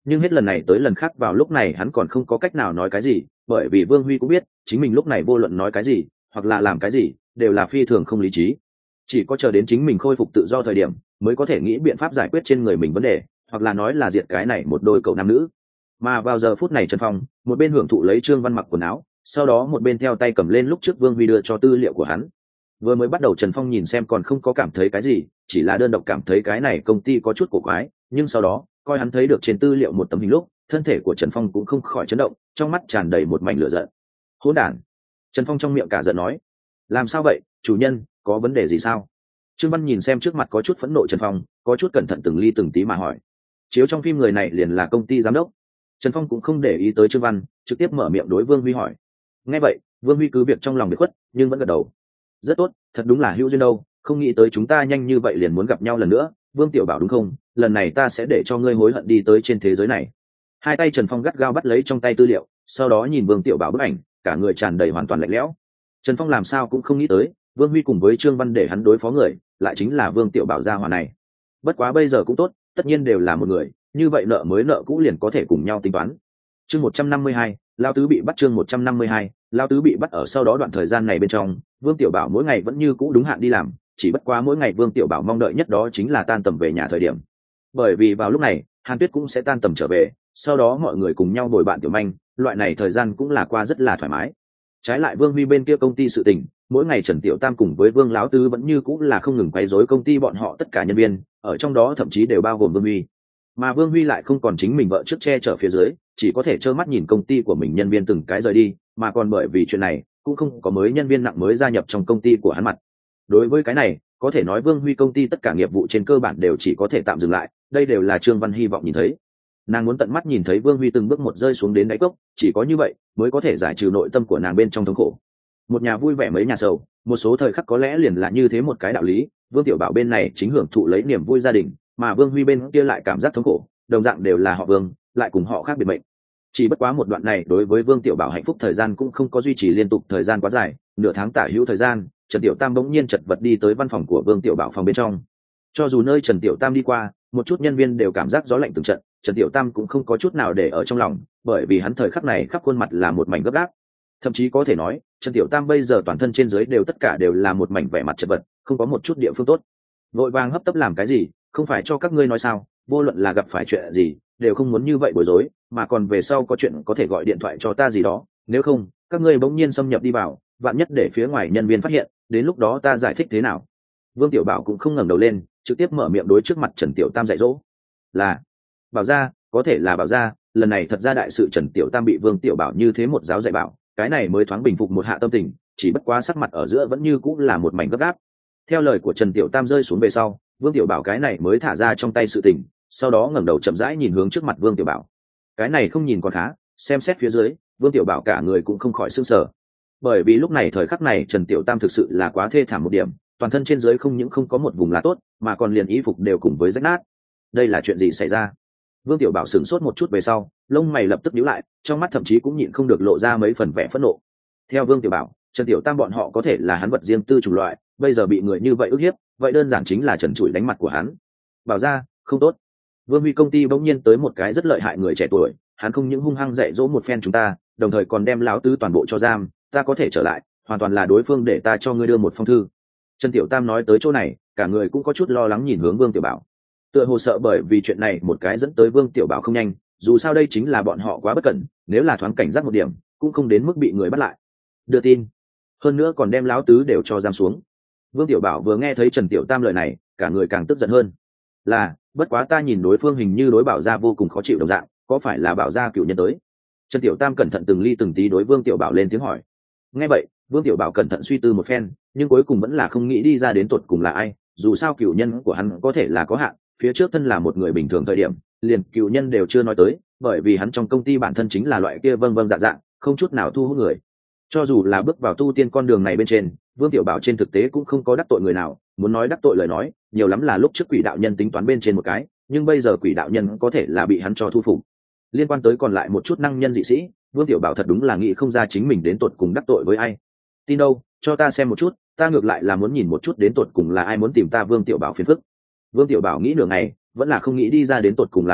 nhưng hết lần này tới lần khác vào lúc này hắn còn không có cách nào nói cái gì, bởi vì Vương Huy cũng biết chính mình lúc này vô luận nói cái gì hoặc là làm cái gì đều là phi thường không lý trí. Chỉ có chờ đến chính mình khôi phục tự do thời điểm mới có thể nghĩ biện pháp giải quyết trên người mình vấn đề, hoặc là nói là diệt cái này một đôi cậu nam nữ. Mà vào giờ phút này Trần Phong một bên hưởng thụ lấy Trương Văn mặc quần áo, sau đó một bên theo tay cầm lên lúc trước Vương Huy đưa cho tư liệu của hắn. Vừa mới bắt đầu Trần Phong nhìn xem còn không có cảm thấy cái gì, chỉ là đơn độc cảm thấy cái này công ty có chút cổ quái, nhưng sau đó coi hắn thấy được trên tư liệu một tấm hình lúc, thân thể của Trần Phong cũng không khỏi chấn động, trong mắt tràn đầy một mảnh lửa giận. Hỗn đản! Trần Phong trong miệng cả giận nói. Làm sao vậy, chủ nhân, có vấn đề gì sao? Trương Văn nhìn xem trước mặt có chút phẫn nộ Trần Phong, có chút cẩn thận từng ly từng tí mà hỏi. Chiếu trong phim người này liền là công ty giám đốc. Trần Phong cũng không để ý tới Trương Văn, trực tiếp mở miệng đối Vương Huy hỏi. Nghe vậy, Vương Huy cứ việc trong lòng bị khuất, nhưng vẫn gật đầu. Rất tốt, thật đúng là hữu duyên đâu, không nghĩ tới chúng ta nhanh như vậy liền muốn gặp nhau lần nữa. Vương Tiểu Bảo đúng không? Lần này ta sẽ để cho ngươi hối hận đi tới trên thế giới này. Hai tay Trần Phong gắt gao bắt lấy trong tay tư liệu, sau đó nhìn Vương Tiểu Bảo bức ảnh, cả người tràn đầy hoàn toàn lạnh lẽo. Trần Phong làm sao cũng không nghĩ tới, Vương Huy cùng với Trương Văn để hắn đối phó người, lại chính là Vương Tiểu Bảo gia hỏa này. Bất quá bây giờ cũng tốt, tất nhiên đều là một người, như vậy nợ mới nợ cũ liền có thể cùng nhau tính toán. Chương một trăm năm mươi hai, Lao Tứ bị bắt. Chương một trăm năm mươi hai, Lao Tứ bị bắt. Ở sau đó đoạn thời gian này bên trong, Vương Tiểu Bảo mỗi ngày vẫn như cũ đúng hạn đi làm, chỉ bất quá mỗi ngày Vương Tiểu Bảo mong đợi nhất đó chính là tan tầm về nhà thời điểm. Bởi vì vào lúc này, Hàn Tuyết cũng sẽ tan tầm trở về, sau đó mọi người cùng nhau bồi bạn Tiểu Manh, loại này thời gian cũng là qua rất là thoải mái. Trái lại Vương Huy bên kia công ty sự tình, mỗi ngày Trần Tiểu Tam cùng với Vương Lão Tứ vẫn như cũng là không ngừng quấy rối công ty bọn họ tất cả nhân viên, ở trong đó thậm chí đều bao gồm Vương Huy. Mà Vương Huy lại không còn chính mình vợ trước che chở phía dưới, chỉ có thể trơ mắt nhìn công ty của mình nhân viên từng cái rời đi, mà còn bởi vì chuyện này, cũng không có mới nhân viên nặng mới gia nhập trong công ty của hắn mặt. Đối với cái này, có thể nói Vương Huy công ty tất cả nghiệp vụ trên cơ bản đều chỉ có thể tạm dừng lại, đây đều là Trương Văn hy vọng nhìn thấy. Nàng muốn tận mắt nhìn thấy Vương Huy từng bước một rơi xuống đến đáy cốc, chỉ có như vậy mới có thể giải trừ nội tâm của nàng bên trong thống khổ. Một nhà vui vẻ mấy nhà sầu, một số thời khắc có lẽ liền là như thế một cái đạo lý. Vương Tiểu Bảo bên này chính hưởng thụ lấy niềm vui gia đình, mà Vương Huy bên kia lại cảm giác thống khổ, đồng dạng đều là họ Vương, lại cùng họ khác biệt mệnh. Chỉ bất quá một đoạn này đối với Vương Tiểu Bảo hạnh phúc thời gian cũng không có duy trì liên tục thời gian quá dài, nửa tháng tả hữu thời gian, Trần Tiểu Tam bỗng nhiên chật vật đi tới văn phòng của Vương Tiểu Bảo phòng bên trong. Cho dù nơi Trần Tiểu Tam đi qua, một chút nhân viên đều cảm giác gió lạnh từng trận, Trần Tiểu Tam cũng không có chút nào để ở trong lòng, bởi vì hắn thời khắc này khắp khuôn mặt là một mảnh gấp gáp. Thậm chí có thể nói, Trần Tiểu Tam bây giờ toàn thân trên dưới đều tất cả đều là một mảnh vẻ mặt chật vật, không có một chút địa phương tốt. Vội vàng hấp tấp làm cái gì, không phải cho các ngươi nói sao, vô luận là gặp phải chuyện gì, đều không muốn như vậy bối rối, mà còn về sau có chuyện có thể gọi điện thoại cho ta gì đó, nếu không, các ngươi bỗng nhiên xâm nhập đi vào, vạn nhất để phía ngoài nhân viên phát hiện, đến lúc đó ta giải thích thế nào? Vương Tiểu Bảo cũng không ngẩng đầu lên, trực tiếp mở miệng đối trước mặt Trần Tiểu Tam dạy dỗ. Là, Bảo gia, có thể là Bảo gia, lần này thật ra đại sự Trần Tiểu Tam bị Vương Tiểu Bảo như thế một giáo dạy bảo, cái này mới thoáng bình phục một hạ tâm tình, chỉ bất quá sắc mặt ở giữa vẫn như cũng là một mảnh gấp gáp. Theo lời của Trần Tiểu Tam rơi xuống về sau, Vương Tiểu Bảo cái này mới thả ra trong tay sự tình, sau đó ngẩng đầu chậm rãi nhìn hướng trước mặt Vương Tiểu Bảo. Cái này không nhìn còn khá, xem xét phía dưới, Vương Tiểu Bảo cả người cũng không khỏi sửng sở. Bởi vì lúc này thời khắc này Trần Tiểu Tam thực sự là quá thê thảm một điểm, toàn thân trên dưới không những không có một vùng là tốt, mà còn liền y phục đều cùng với rách nát. Đây là chuyện gì xảy ra? Vương Tiểu Bảo sửng sốt một chút về sau, lông mày lập tức nhíu lại, trong mắt thậm chí cũng nhịn không được lộ ra mấy phần vẻ phẫn nộ. Theo Vương Tiểu Bảo, Trần Tiểu Tam bọn họ có thể là hắn vật riêng tư chủng loại, bây giờ bị người như vậy ức hiếp, vậy đơn giản chính là trần trụi đánh mặt của hắn. Bảo ra, không tốt. Vương Huy công ty bỗng nhiên tới một cái rất lợi hại người trẻ tuổi, hắn không những hung hăng dạy dỗ một phen chúng ta, đồng thời còn đem lão tứ toàn bộ cho giam, ta có thể trở lại, hoàn toàn là đối phương để ta cho ngươi đưa một phong thư. Trần Tiểu Tam nói tới chỗ này, cả người cũng có chút lo lắng nhìn hướng Vương Tiểu Bảo. Tựa hồ sợ bởi vì chuyện này một cái dẫn tới Vương Tiểu Bảo không nhanh, dù sao đây chính là bọn họ quá bất cẩn, nếu là thoáng cảnh giác một điểm, cũng không đến mức bị người bắt lại. Đưa tin, hơn nữa còn đem lão tứ đều cho giam xuống. Vương Tiểu Bảo vừa nghe thấy Trần Tiểu Tam lời này, cả người càng tức giận hơn. Là, bất quá ta nhìn đối phương hình như đối Bảo gia vô cùng khó chịu đồng dạng, có phải là Bảo gia cựu nhân tới? Trần Tiểu Tam cẩn thận từng ly từng tí đối Vương Tiểu Bảo lên tiếng hỏi. Nghe vậy, Vương Tiểu Bảo cẩn thận suy tư một phen, nhưng cuối cùng vẫn là không nghĩ đi ra đến tột cùng là ai, dù sao cựu nhân của hắn có thể là có hạn, phía trước thân là một người bình thường thời điểm, liền cựu nhân đều chưa nói tới, bởi vì hắn trong công ty bản thân chính là loại kia vâng vâng dạ dạ, không chút nào thu hút người. Cho dù là bước vào tu tiên con đường này bên trên, Vương Tiểu Bảo trên thực tế cũng không có đắc tội người nào, muốn nói đắc tội lời nói, nhiều lắm là lúc trước Quỷ đạo nhân tính toán bên trên một cái, nhưng bây giờ Quỷ đạo nhân có thể là bị hắn cho thu phục. Liên quan tới còn lại một chút năng nhân dị sĩ, Vương Tiểu Bảo thật đúng là nghĩ không ra chính mình đến tột cùng đắc tội với ai. Tin đâu, cho ta xem một chút, ta ngược lại là muốn nhìn một chút đến tột cùng là ai muốn tìm ta Vương Tiểu Bảo phiền phức. Vương Tiểu Bảo nghĩ nửa ngày, vẫn là không nghĩ đi ra đến tột cùng là ai,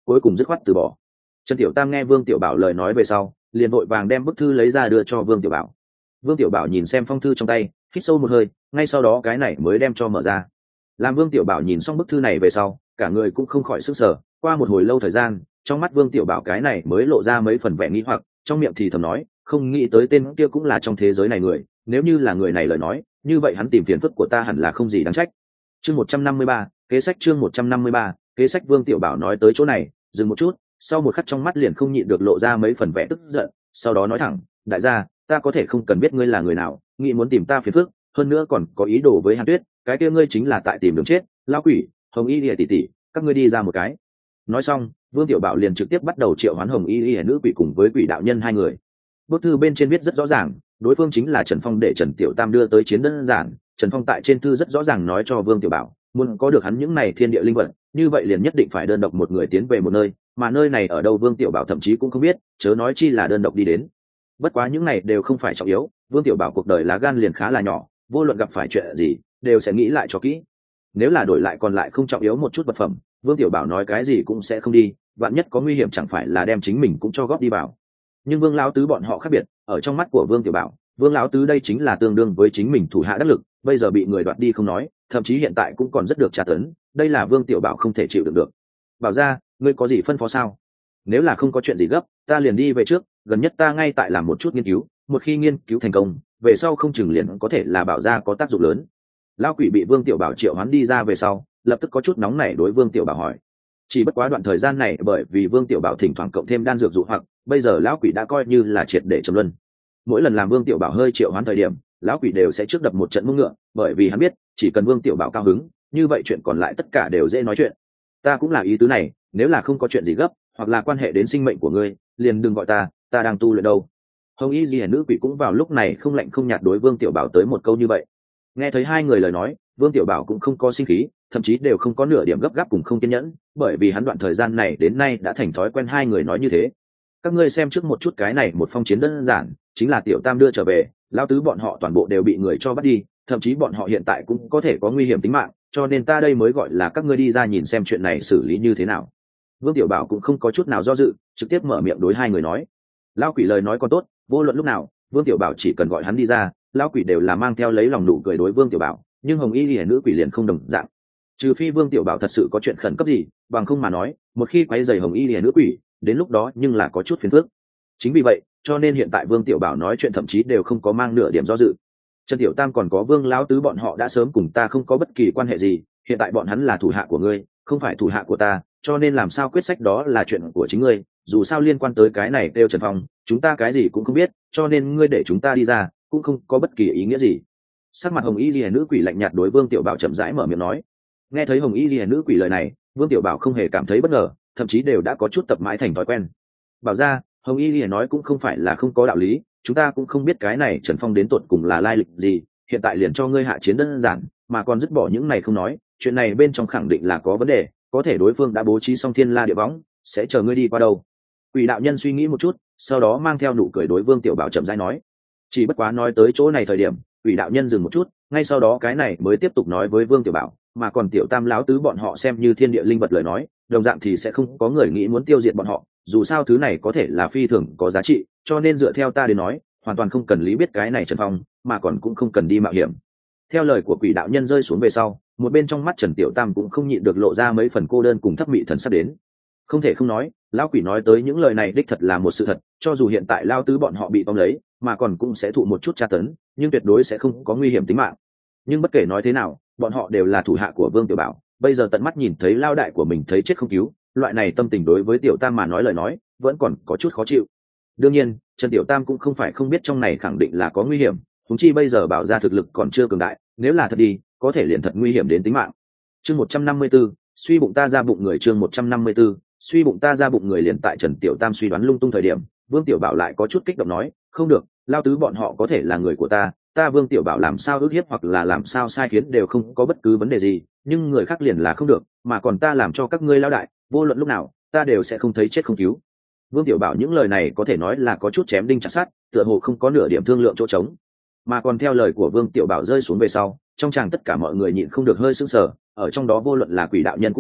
cuối cùng dứt khoát từ bỏ. Trần Tiểu Tam nghe Vương Tiểu Bảo lời nói về sau, liền vội vàng đem bức thư lấy ra đưa cho Vương Tiểu Bảo. Vương Tiểu Bảo nhìn xem phong thư trong tay, hít sâu một hơi, ngay sau đó cái này mới đem cho mở ra. Làm Vương Tiểu Bảo nhìn xong bức thư này về sau, cả người cũng không khỏi sức sở. Qua một hồi lâu thời gian, trong mắt Vương Tiểu Bảo cái này mới lộ ra mấy phần vẻ nghi hoặc, trong miệng thì thầm nói, không nghĩ tới tên kia cũng là trong thế giới này người, nếu như là người này lời nói, như vậy hắn tìm phiền phức của ta hẳn là không gì đáng trách. Chương một trăm năm mươi ba, kế sách chương một trăm năm mươi ba, kế sách. Vương Tiểu Bảo nói tới chỗ này, dừng một chút, sau một khắc trong mắt liền không nhịn được lộ ra mấy phần vẻ tức giận, sau đó nói thẳng, đại gia, ta có thể không cần biết ngươi là người nào, nghĩ muốn tìm ta phiền phức, hơn nữa còn có ý đồ với Hàn Tuyết, cái kia ngươi chính là tại tìm đường chết, lão quỷ, Hồng Y Lìa tỷ tỷ, các ngươi đi ra một cái. Nói xong, Vương Tiểu Bảo liền trực tiếp bắt đầu triệu hoán Hồng Y Lìa nữ quỷ cùng với quỷ đạo nhân hai người. Bức thư bên trên viết rất rõ ràng, đối phương chính là Trần Phong để Trần Tiểu Tam đưa tới chiến đơn giản. Trần Phong tại trên thư rất rõ ràng nói cho Vương Tiểu Bảo, muốn có được hắn những này thiên địa linh vật, như vậy liền nhất định phải đơn độc một người tiến về một nơi, mà nơi này ở đâu Vương Tiểu Bảo thậm chí cũng không biết, chớ nói chi là đơn độc đi đến. Bất quá những này đều không phải trọng yếu, Vương Tiểu Bảo cuộc đời lá gan liền khá là nhỏ, vô luận gặp phải chuyện gì, đều sẽ nghĩ lại cho kỹ. Nếu là đổi lại còn lại không trọng yếu một chút vật phẩm, Vương Tiểu Bảo nói cái gì cũng sẽ không đi, vạn nhất có nguy hiểm chẳng phải là đem chính mình cũng cho góp đi vào. Nhưng Vương lão tứ bọn họ khác biệt, ở trong mắt của Vương Tiểu Bảo, Vương lão tứ đây chính là tương đương với chính mình thủ hạ đắc lực, bây giờ bị người đoạt đi không nói, thậm chí hiện tại cũng còn rất được tra tấn, đây là Vương Tiểu Bảo không thể chịu đựng được. Bảo ra, ngươi có gì phân phó sao? Nếu là không có chuyện gì gấp, ta liền đi về trước, gần nhất ta ngay tại làm một chút nghiên cứu, một khi nghiên cứu thành công, về sau không chừng liền có thể là Bảo ra có tác dụng lớn. Lão quỷ bị Vương Tiểu Bảo triệu hoán đi ra về sau, lập tức có chút nóng nảy đối Vương Tiểu Bảo hỏi. Chỉ bất quá đoạn thời gian này bởi vì Vương Tiểu Bảo thỉnh thoảng cộng thêm đan dược dụ hoặc, bây giờ lão quỷ đã coi như là triệt để trầm luân. Mỗi lần làm Vương Tiểu Bảo hơi triệu hoán thời điểm, lão quỷ đều sẽ trước đập một trận mông ngựa, bởi vì hắn biết, chỉ cần Vương Tiểu Bảo cao hứng, như vậy chuyện còn lại tất cả đều dễ nói chuyện. Ta cũng là ý tứ này, nếu là không có chuyện gì gấp, hoặc là quan hệ đến sinh mệnh của ngươi, liền đừng gọi ta, ta đang tu luyện đâu. Hồng Y Liễu nữ quỷ cũng vào lúc này không lạnh không nhạt đối Vương Tiểu Bảo tới một câu như vậy. Nghe thấy hai người lời nói, Vương Tiểu Bảo cũng không có sinh khí, thậm chí đều không có nửa điểm gấp gáp cùng không kiên nhẫn, bởi vì hắn đoạn thời gian này đến nay đã thành thói quen hai người nói như thế. Các ngươi xem trước một chút cái này, một phong chiến đơn giản, chính là Tiểu Tam đưa trở về, lão tứ bọn họ toàn bộ đều bị người cho bắt đi, thậm chí bọn họ hiện tại cũng có thể có nguy hiểm tính mạng, cho nên ta đây mới gọi là các ngươi đi ra nhìn xem chuyện này xử lý như thế nào. Vương Tiểu Bảo cũng không có chút nào do dự, trực tiếp mở miệng đối hai người nói. Lão quỷ lời nói còn tốt, vô luận lúc nào, Vương Tiểu Bảo chỉ cần gọi hắn đi ra, lão quỷ đều là mang theo lấy lòng nụ cười đối Vương Tiểu Bảo, nhưng Hồng Y Liễu nữ quỷ liền không đồng dạng. Trừ phi Vương Tiểu Bảo thật sự có chuyện khẩn cấp gì, bằng không mà nói, một khi quấy rầy Hồng Y Liễu nữ quỷ, đến lúc đó nhưng là có chút phiền phức. Chính vì vậy, cho nên hiện tại Vương Tiểu Bảo nói chuyện thậm chí đều không có mang nửa điểm do dự. Trần Tiểu Tam còn có Vương lão tứ bọn họ đã sớm cùng ta không có bất kỳ quan hệ gì, hiện tại bọn hắn là thủ hạ của ngươi, không phải thủ hạ của ta, cho nên làm sao quyết sách đó là chuyện của chính ngươi, dù sao liên quan tới cái này kêu Trần Phong, chúng ta cái gì cũng không biết, cho nên ngươi để chúng ta đi ra, cũng không có bất kỳ ý nghĩa gì. Sắc mặt Hồng Y Liễu nữ quỷ lạnh nhạt đối Vương Tiểu Bảo chậm rãi mở miệng nói. Nghe thấy Hồng Y Liễu nữ quỷ lời này, Vương Tiểu Bảo không hề cảm thấy bất ngờ, thậm chí đều đã có chút tập mãi thành thói quen. Bảo ra, Hồng Y Liễu nói cũng không phải là không có đạo lý, chúng ta cũng không biết cái này Trần Phong đến tột cùng là lai lịch gì, hiện tại liền cho ngươi hạ chiến đơn giản, mà còn dứt bỏ những này không nói, chuyện này bên trong khẳng định là có vấn đề, có thể đối phương đã bố trí xong thiên la địa võng, sẽ chờ ngươi đi qua đâu. Quỷ đạo nhân suy nghĩ một chút, sau đó mang theo nụ cười đối Vương Tiểu Bảo chậm rãi nói. Chỉ bất quá nói tới chỗ này thời điểm, Quỷ đạo nhân dừng một chút, ngay sau đó cái này mới tiếp tục nói với Vương Tiểu Bảo, mà còn Tiểu Tam lão tứ bọn họ xem như thiên địa linh vật lời nói, đồng dạng thì sẽ không có người nghĩ muốn tiêu diệt bọn họ, dù sao thứ này có thể là phi thường có giá trị, cho nên dựa theo ta đến nói, hoàn toàn không cần lý biết cái này Trần Phong, mà còn cũng không cần đi mạo hiểm. Theo lời của Quỷ đạo nhân rơi xuống về sau, một bên trong mắt Trần Tiểu Tam cũng không nhịn được lộ ra mấy phần cô đơn cùng thấp mị thần sắp đến. Không thể không nói, lão quỷ nói tới những lời này đích thật là một sự thật, cho dù hiện tại lao tứ bọn họ bị tóm lấy, mà còn cũng sẽ thụ một chút tra tấn, nhưng tuyệt đối sẽ không có nguy hiểm tính mạng. Nhưng bất kể nói thế nào, bọn họ đều là thủ hạ của Vương Tiểu Bảo, bây giờ tận mắt nhìn thấy lao đại của mình thấy chết không cứu, loại này tâm tình đối với Tiểu Tam mà nói lời nói, vẫn còn có chút khó chịu. Đương nhiên, Trần Tiểu Tam cũng không phải không biết trong này khẳng định là có nguy hiểm, huống chi bây giờ bảo ra thực lực còn chưa cường đại, nếu là thật đi, có thể liền thật nguy hiểm đến tính mạng. Chương một trăm năm mươi 154, suy bụng ta ra bụng người chương một trăm năm mươi 154, suy bụng ta ra bụng người liền tại Trần Tiểu Tam suy đoán lung tung thời điểm, Vương Tiểu Bảo lại có chút kích động nói, không được, lao tứ bọn họ có thể là người của ta, ta Vương Tiểu Bảo làm sao ước hiếp hoặc là làm sao sai khiến đều không có bất cứ vấn đề gì, nhưng người khác liền là không được, mà còn ta làm cho các ngươi lao đại, vô luận lúc nào, ta đều sẽ không thấy chết không cứu. Vương Tiểu Bảo những lời này có thể nói là có chút chém đinh chặt sắt, tựa hồ không có nửa điểm thương lượng chỗ trống. Mà còn theo lời của Vương Tiểu Bảo rơi xuống về sau, trong tràng tất cả mọi người nhịn không được hơi sững sờ, ở trong đó vô luận là Quỷ đạo nhân cũng tốt,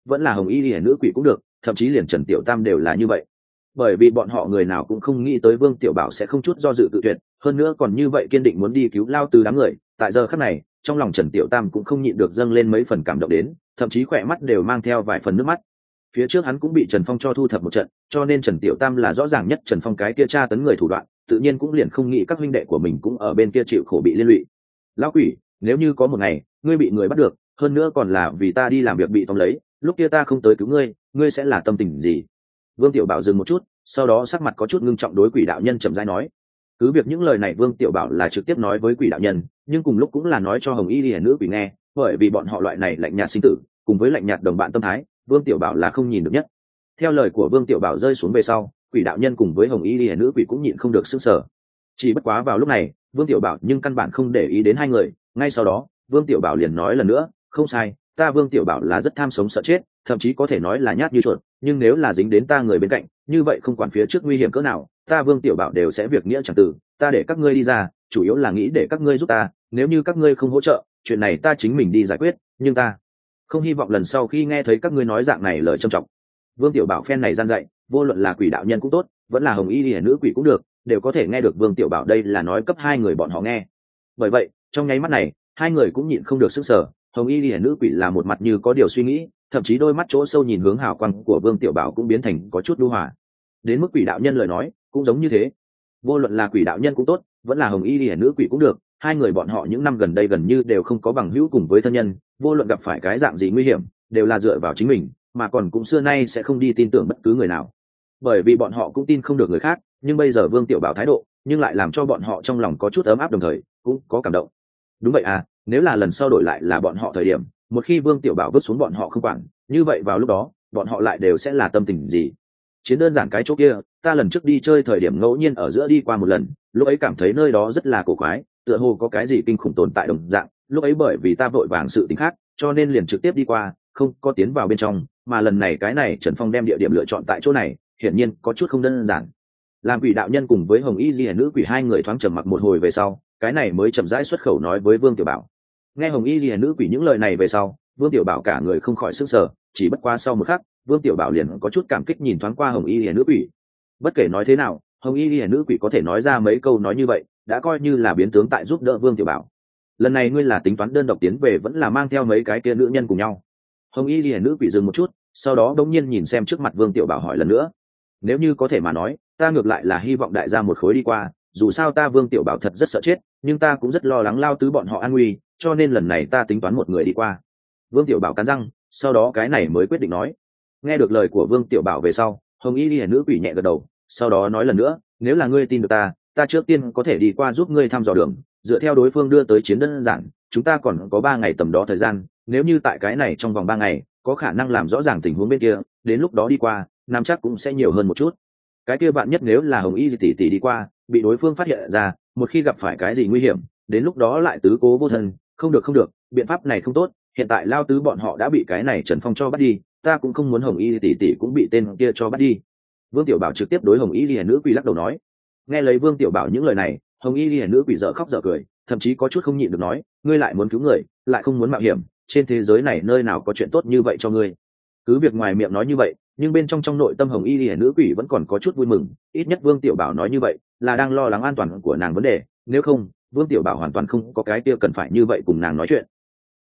vẫn là hồng y lìa nữ quỷ cũng được, thậm chí liền Trần Tiểu Tam đều là như vậy. Bởi vì bọn họ người nào cũng không nghĩ tới Vương Tiểu Bảo sẽ không chút do dự tự tuyệt, hơn nữa còn như vậy kiên định muốn đi cứu Lao Tứ đám người. Tại giờ khắc này, trong lòng Trần Tiểu Tam cũng không nhịn được dâng lên mấy phần cảm động đến, thậm chí khỏe mắt đều mang theo vài phần nước mắt. Phía trước hắn cũng bị Trần Phong cho thu thập một trận, cho nên Trần Tiểu Tam là rõ ràng nhất Trần Phong cái kia tra tấn người thủ đoạn, tự nhiên cũng liền không nghĩ các huynh đệ của mình cũng ở bên kia chịu khổ bị liên lụy. Lão quỷ, nếu như có một ngày ngươi bị người bắt được, hơn nữa còn là vì ta đi làm việc bị tóm lấy, lúc kia ta không tới cứu ngươi, ngươi sẽ là tâm tình gì? Vương Tiểu Bảo dừng một chút, sau đó sắc mặt có chút ngưng trọng đối quỷ đạo nhân chậm rãi nói. Cứ việc những lời này Vương Tiểu Bảo là trực tiếp nói với quỷ đạo nhân, nhưng cùng lúc cũng là nói cho hồng y lìa nữ quỷ nghe, bởi vì bọn họ loại này lạnh nhạt sinh tử cùng với lạnh nhạt đồng bạn tâm thái, Vương Tiểu Bảo là không nhìn được nhất. Theo lời của Vương Tiểu Bảo rơi xuống về sau, quỷ đạo nhân cùng với hồng y lìa nữ quỷ cũng nhịn không được sững sờ. Chỉ bất quá vào lúc này, Vương Tiểu Bảo nhưng căn bản không để ý đến hai người, ngay sau đó Vương Tiểu Bảo liền nói lần nữa, không sai, ta Vương Tiểu Bảo là rất tham sống sợ chết, thậm chí có thể nói là nhát như chuột, nhưng nếu là dính đến ta người bên cạnh, như vậy không quản phía trước nguy hiểm cỡ nào, ta Vương Tiểu Bảo đều sẽ việc nghĩa chẳng từ, ta để các ngươi đi ra, chủ yếu là nghĩ để các ngươi giúp ta, nếu như các ngươi không hỗ trợ, chuyện này ta chính mình đi giải quyết, nhưng ta không hy vọng lần sau khi nghe thấy các ngươi nói dạng này lời trâm trọng. Vương Tiểu Bảo phen này gian dạy, vô luận là quỷ đạo nhân cũng tốt, vẫn là hồng y lìa nữ quỷ cũng được, đều có thể nghe được Vương Tiểu Bảo đây là nói cấp hai người bọn họ nghe. Bởi vậy, trong nháy mắt này, hai người cũng nhịn không được sức sở, hồng y lìa nữ quỷ là một mặt như có điều suy nghĩ, thậm chí đôi mắt chỗ sâu nhìn hướng hào quang của Vương Tiểu Bảo cũng biến thành có chút lưu hòa. Đến mức quỷ đạo nhân lời nói, cũng giống như thế. Vô luận là quỷ đạo nhân cũng tốt, vẫn là hồng y lìa nữ quỷ cũng được, hai người bọn họ những năm gần đây gần như đều không có bằng hữu cùng với thân nhân, vô luận gặp phải cái dạng gì nguy hiểm, đều là dựa vào chính mình, mà còn cũng xưa nay sẽ không đi tin tưởng bất cứ người nào. Bởi vì bọn họ cũng tin không được người khác, nhưng bây giờ Vương Tiểu Bảo thái độ, nhưng lại làm cho bọn họ trong lòng có chút ấm áp đồng thời, cũng có cảm động. Đúng vậy à, nếu là lần sau đổi lại là bọn họ thời điểm, một khi Vương Tiểu Bảo vứt xuống bọn họ không quản, như vậy vào lúc đó, bọn họ lại đều sẽ là tâm tình gì? Chiến đơn giản cái chỗ kia, ta lần trước đi chơi thời điểm ngẫu nhiên ở giữa đi qua một lần, lúc ấy cảm thấy nơi đó rất là cổ quái, tựa hồ có cái gì kinh khủng tồn tại đồng dạng, lúc ấy bởi vì ta vội vàng sự tình khác, cho nên liền trực tiếp đi qua, không có tiến vào bên trong, mà lần này cái này Trần Phong đem địa điểm lựa chọn tại chỗ này, hiển nhiên có chút không đơn giản. Làm quỷ đạo nhân cùng với hồng y di nữ quỷ hai người thoáng trầm mặc một hồi về sau, cái này mới chậm rãi xuất khẩu nói với Vương Tiểu Bảo. Nghe hồng y di nữ quỷ những lời này về sau, Vương Tiểu Bảo cả người không khỏi sức sở, chỉ bất qua sau một khắc, Vương Tiểu Bảo liền có chút cảm kích nhìn thoáng qua hồng y di nữ quỷ. Bất kể nói thế nào, hồng y di nữ quỷ có thể nói ra mấy câu nói như vậy, đã coi như là biến tướng tại giúp đỡ Vương Tiểu Bảo. Lần này ngươi là tính toán đơn độc tiến về vẫn là mang theo mấy cái kia nữ nhân cùng nhau? Hồng y di nữ quỷ dừng một chút, sau đó đống nhiên nhìn xem trước mặt Vương Tiểu Bảo hỏi lần nữa. Nếu như có thể mà nói, ta ngược lại là hy vọng đại gia một khối đi qua, dù sao ta Vương Tiểu Bảo thật rất sợ chết, nhưng ta cũng rất lo lắng Lao Tứ bọn họ an nguy, cho nên lần này ta tính toán một người đi qua. Vương Tiểu Bảo cắn răng, sau đó cái này mới quyết định nói. Nghe được lời của Vương Tiểu Bảo về sau, hồng y lìa nữ quỷ nhẹ gật đầu, sau đó nói lần nữa, nếu là ngươi tin được ta, ta trước tiên có thể đi qua giúp ngươi thăm dò đường, dựa theo đối phương đưa tới chiến đơn giản, chúng ta còn có ba ngày tầm đó thời gian, nếu như tại cái này trong vòng ba ngày có khả năng làm rõ ràng tình huống bên kia, đến lúc đó đi qua, nam chắc cũng sẽ nhiều hơn một chút. Cái kia bạn nhất nếu là hồng y tỷ tỷ đi qua, bị đối phương phát hiện ra, một khi gặp phải cái gì nguy hiểm, đến lúc đó lại tứ cố vô thân, không được không được, biện pháp này không tốt, hiện tại Lao Tứ bọn họ đã bị cái này Trần Phong cho bắt đi, ta cũng không muốn hồng y tỷ tỷ cũng bị tên kia cho bắt đi. Vương Tiểu Bảo trực tiếp đối hồng y lìa nữ quỷ lắc đầu nói. Nghe lấy Vương Tiểu Bảo những lời này, hồng y lìa nữ quỷ dở khóc dở cười, thậm chí có chút không nhịn được nói, ngươi lại muốn cứu người, lại không muốn mạo hiểm, trên thế giới này nơi nào có chuyện tốt như vậy cho ngươi? Cứ việc ngoài miệng nói như vậy, nhưng bên trong trong nội tâm hồng y lìa nữ quỷ vẫn còn có chút vui mừng, ít nhất Vương Tiểu Bảo nói như vậy là đang lo lắng an toàn của nàng vấn đề, nếu không Vương Tiểu Bảo hoàn toàn không có cái kia cần phải như vậy cùng nàng nói chuyện.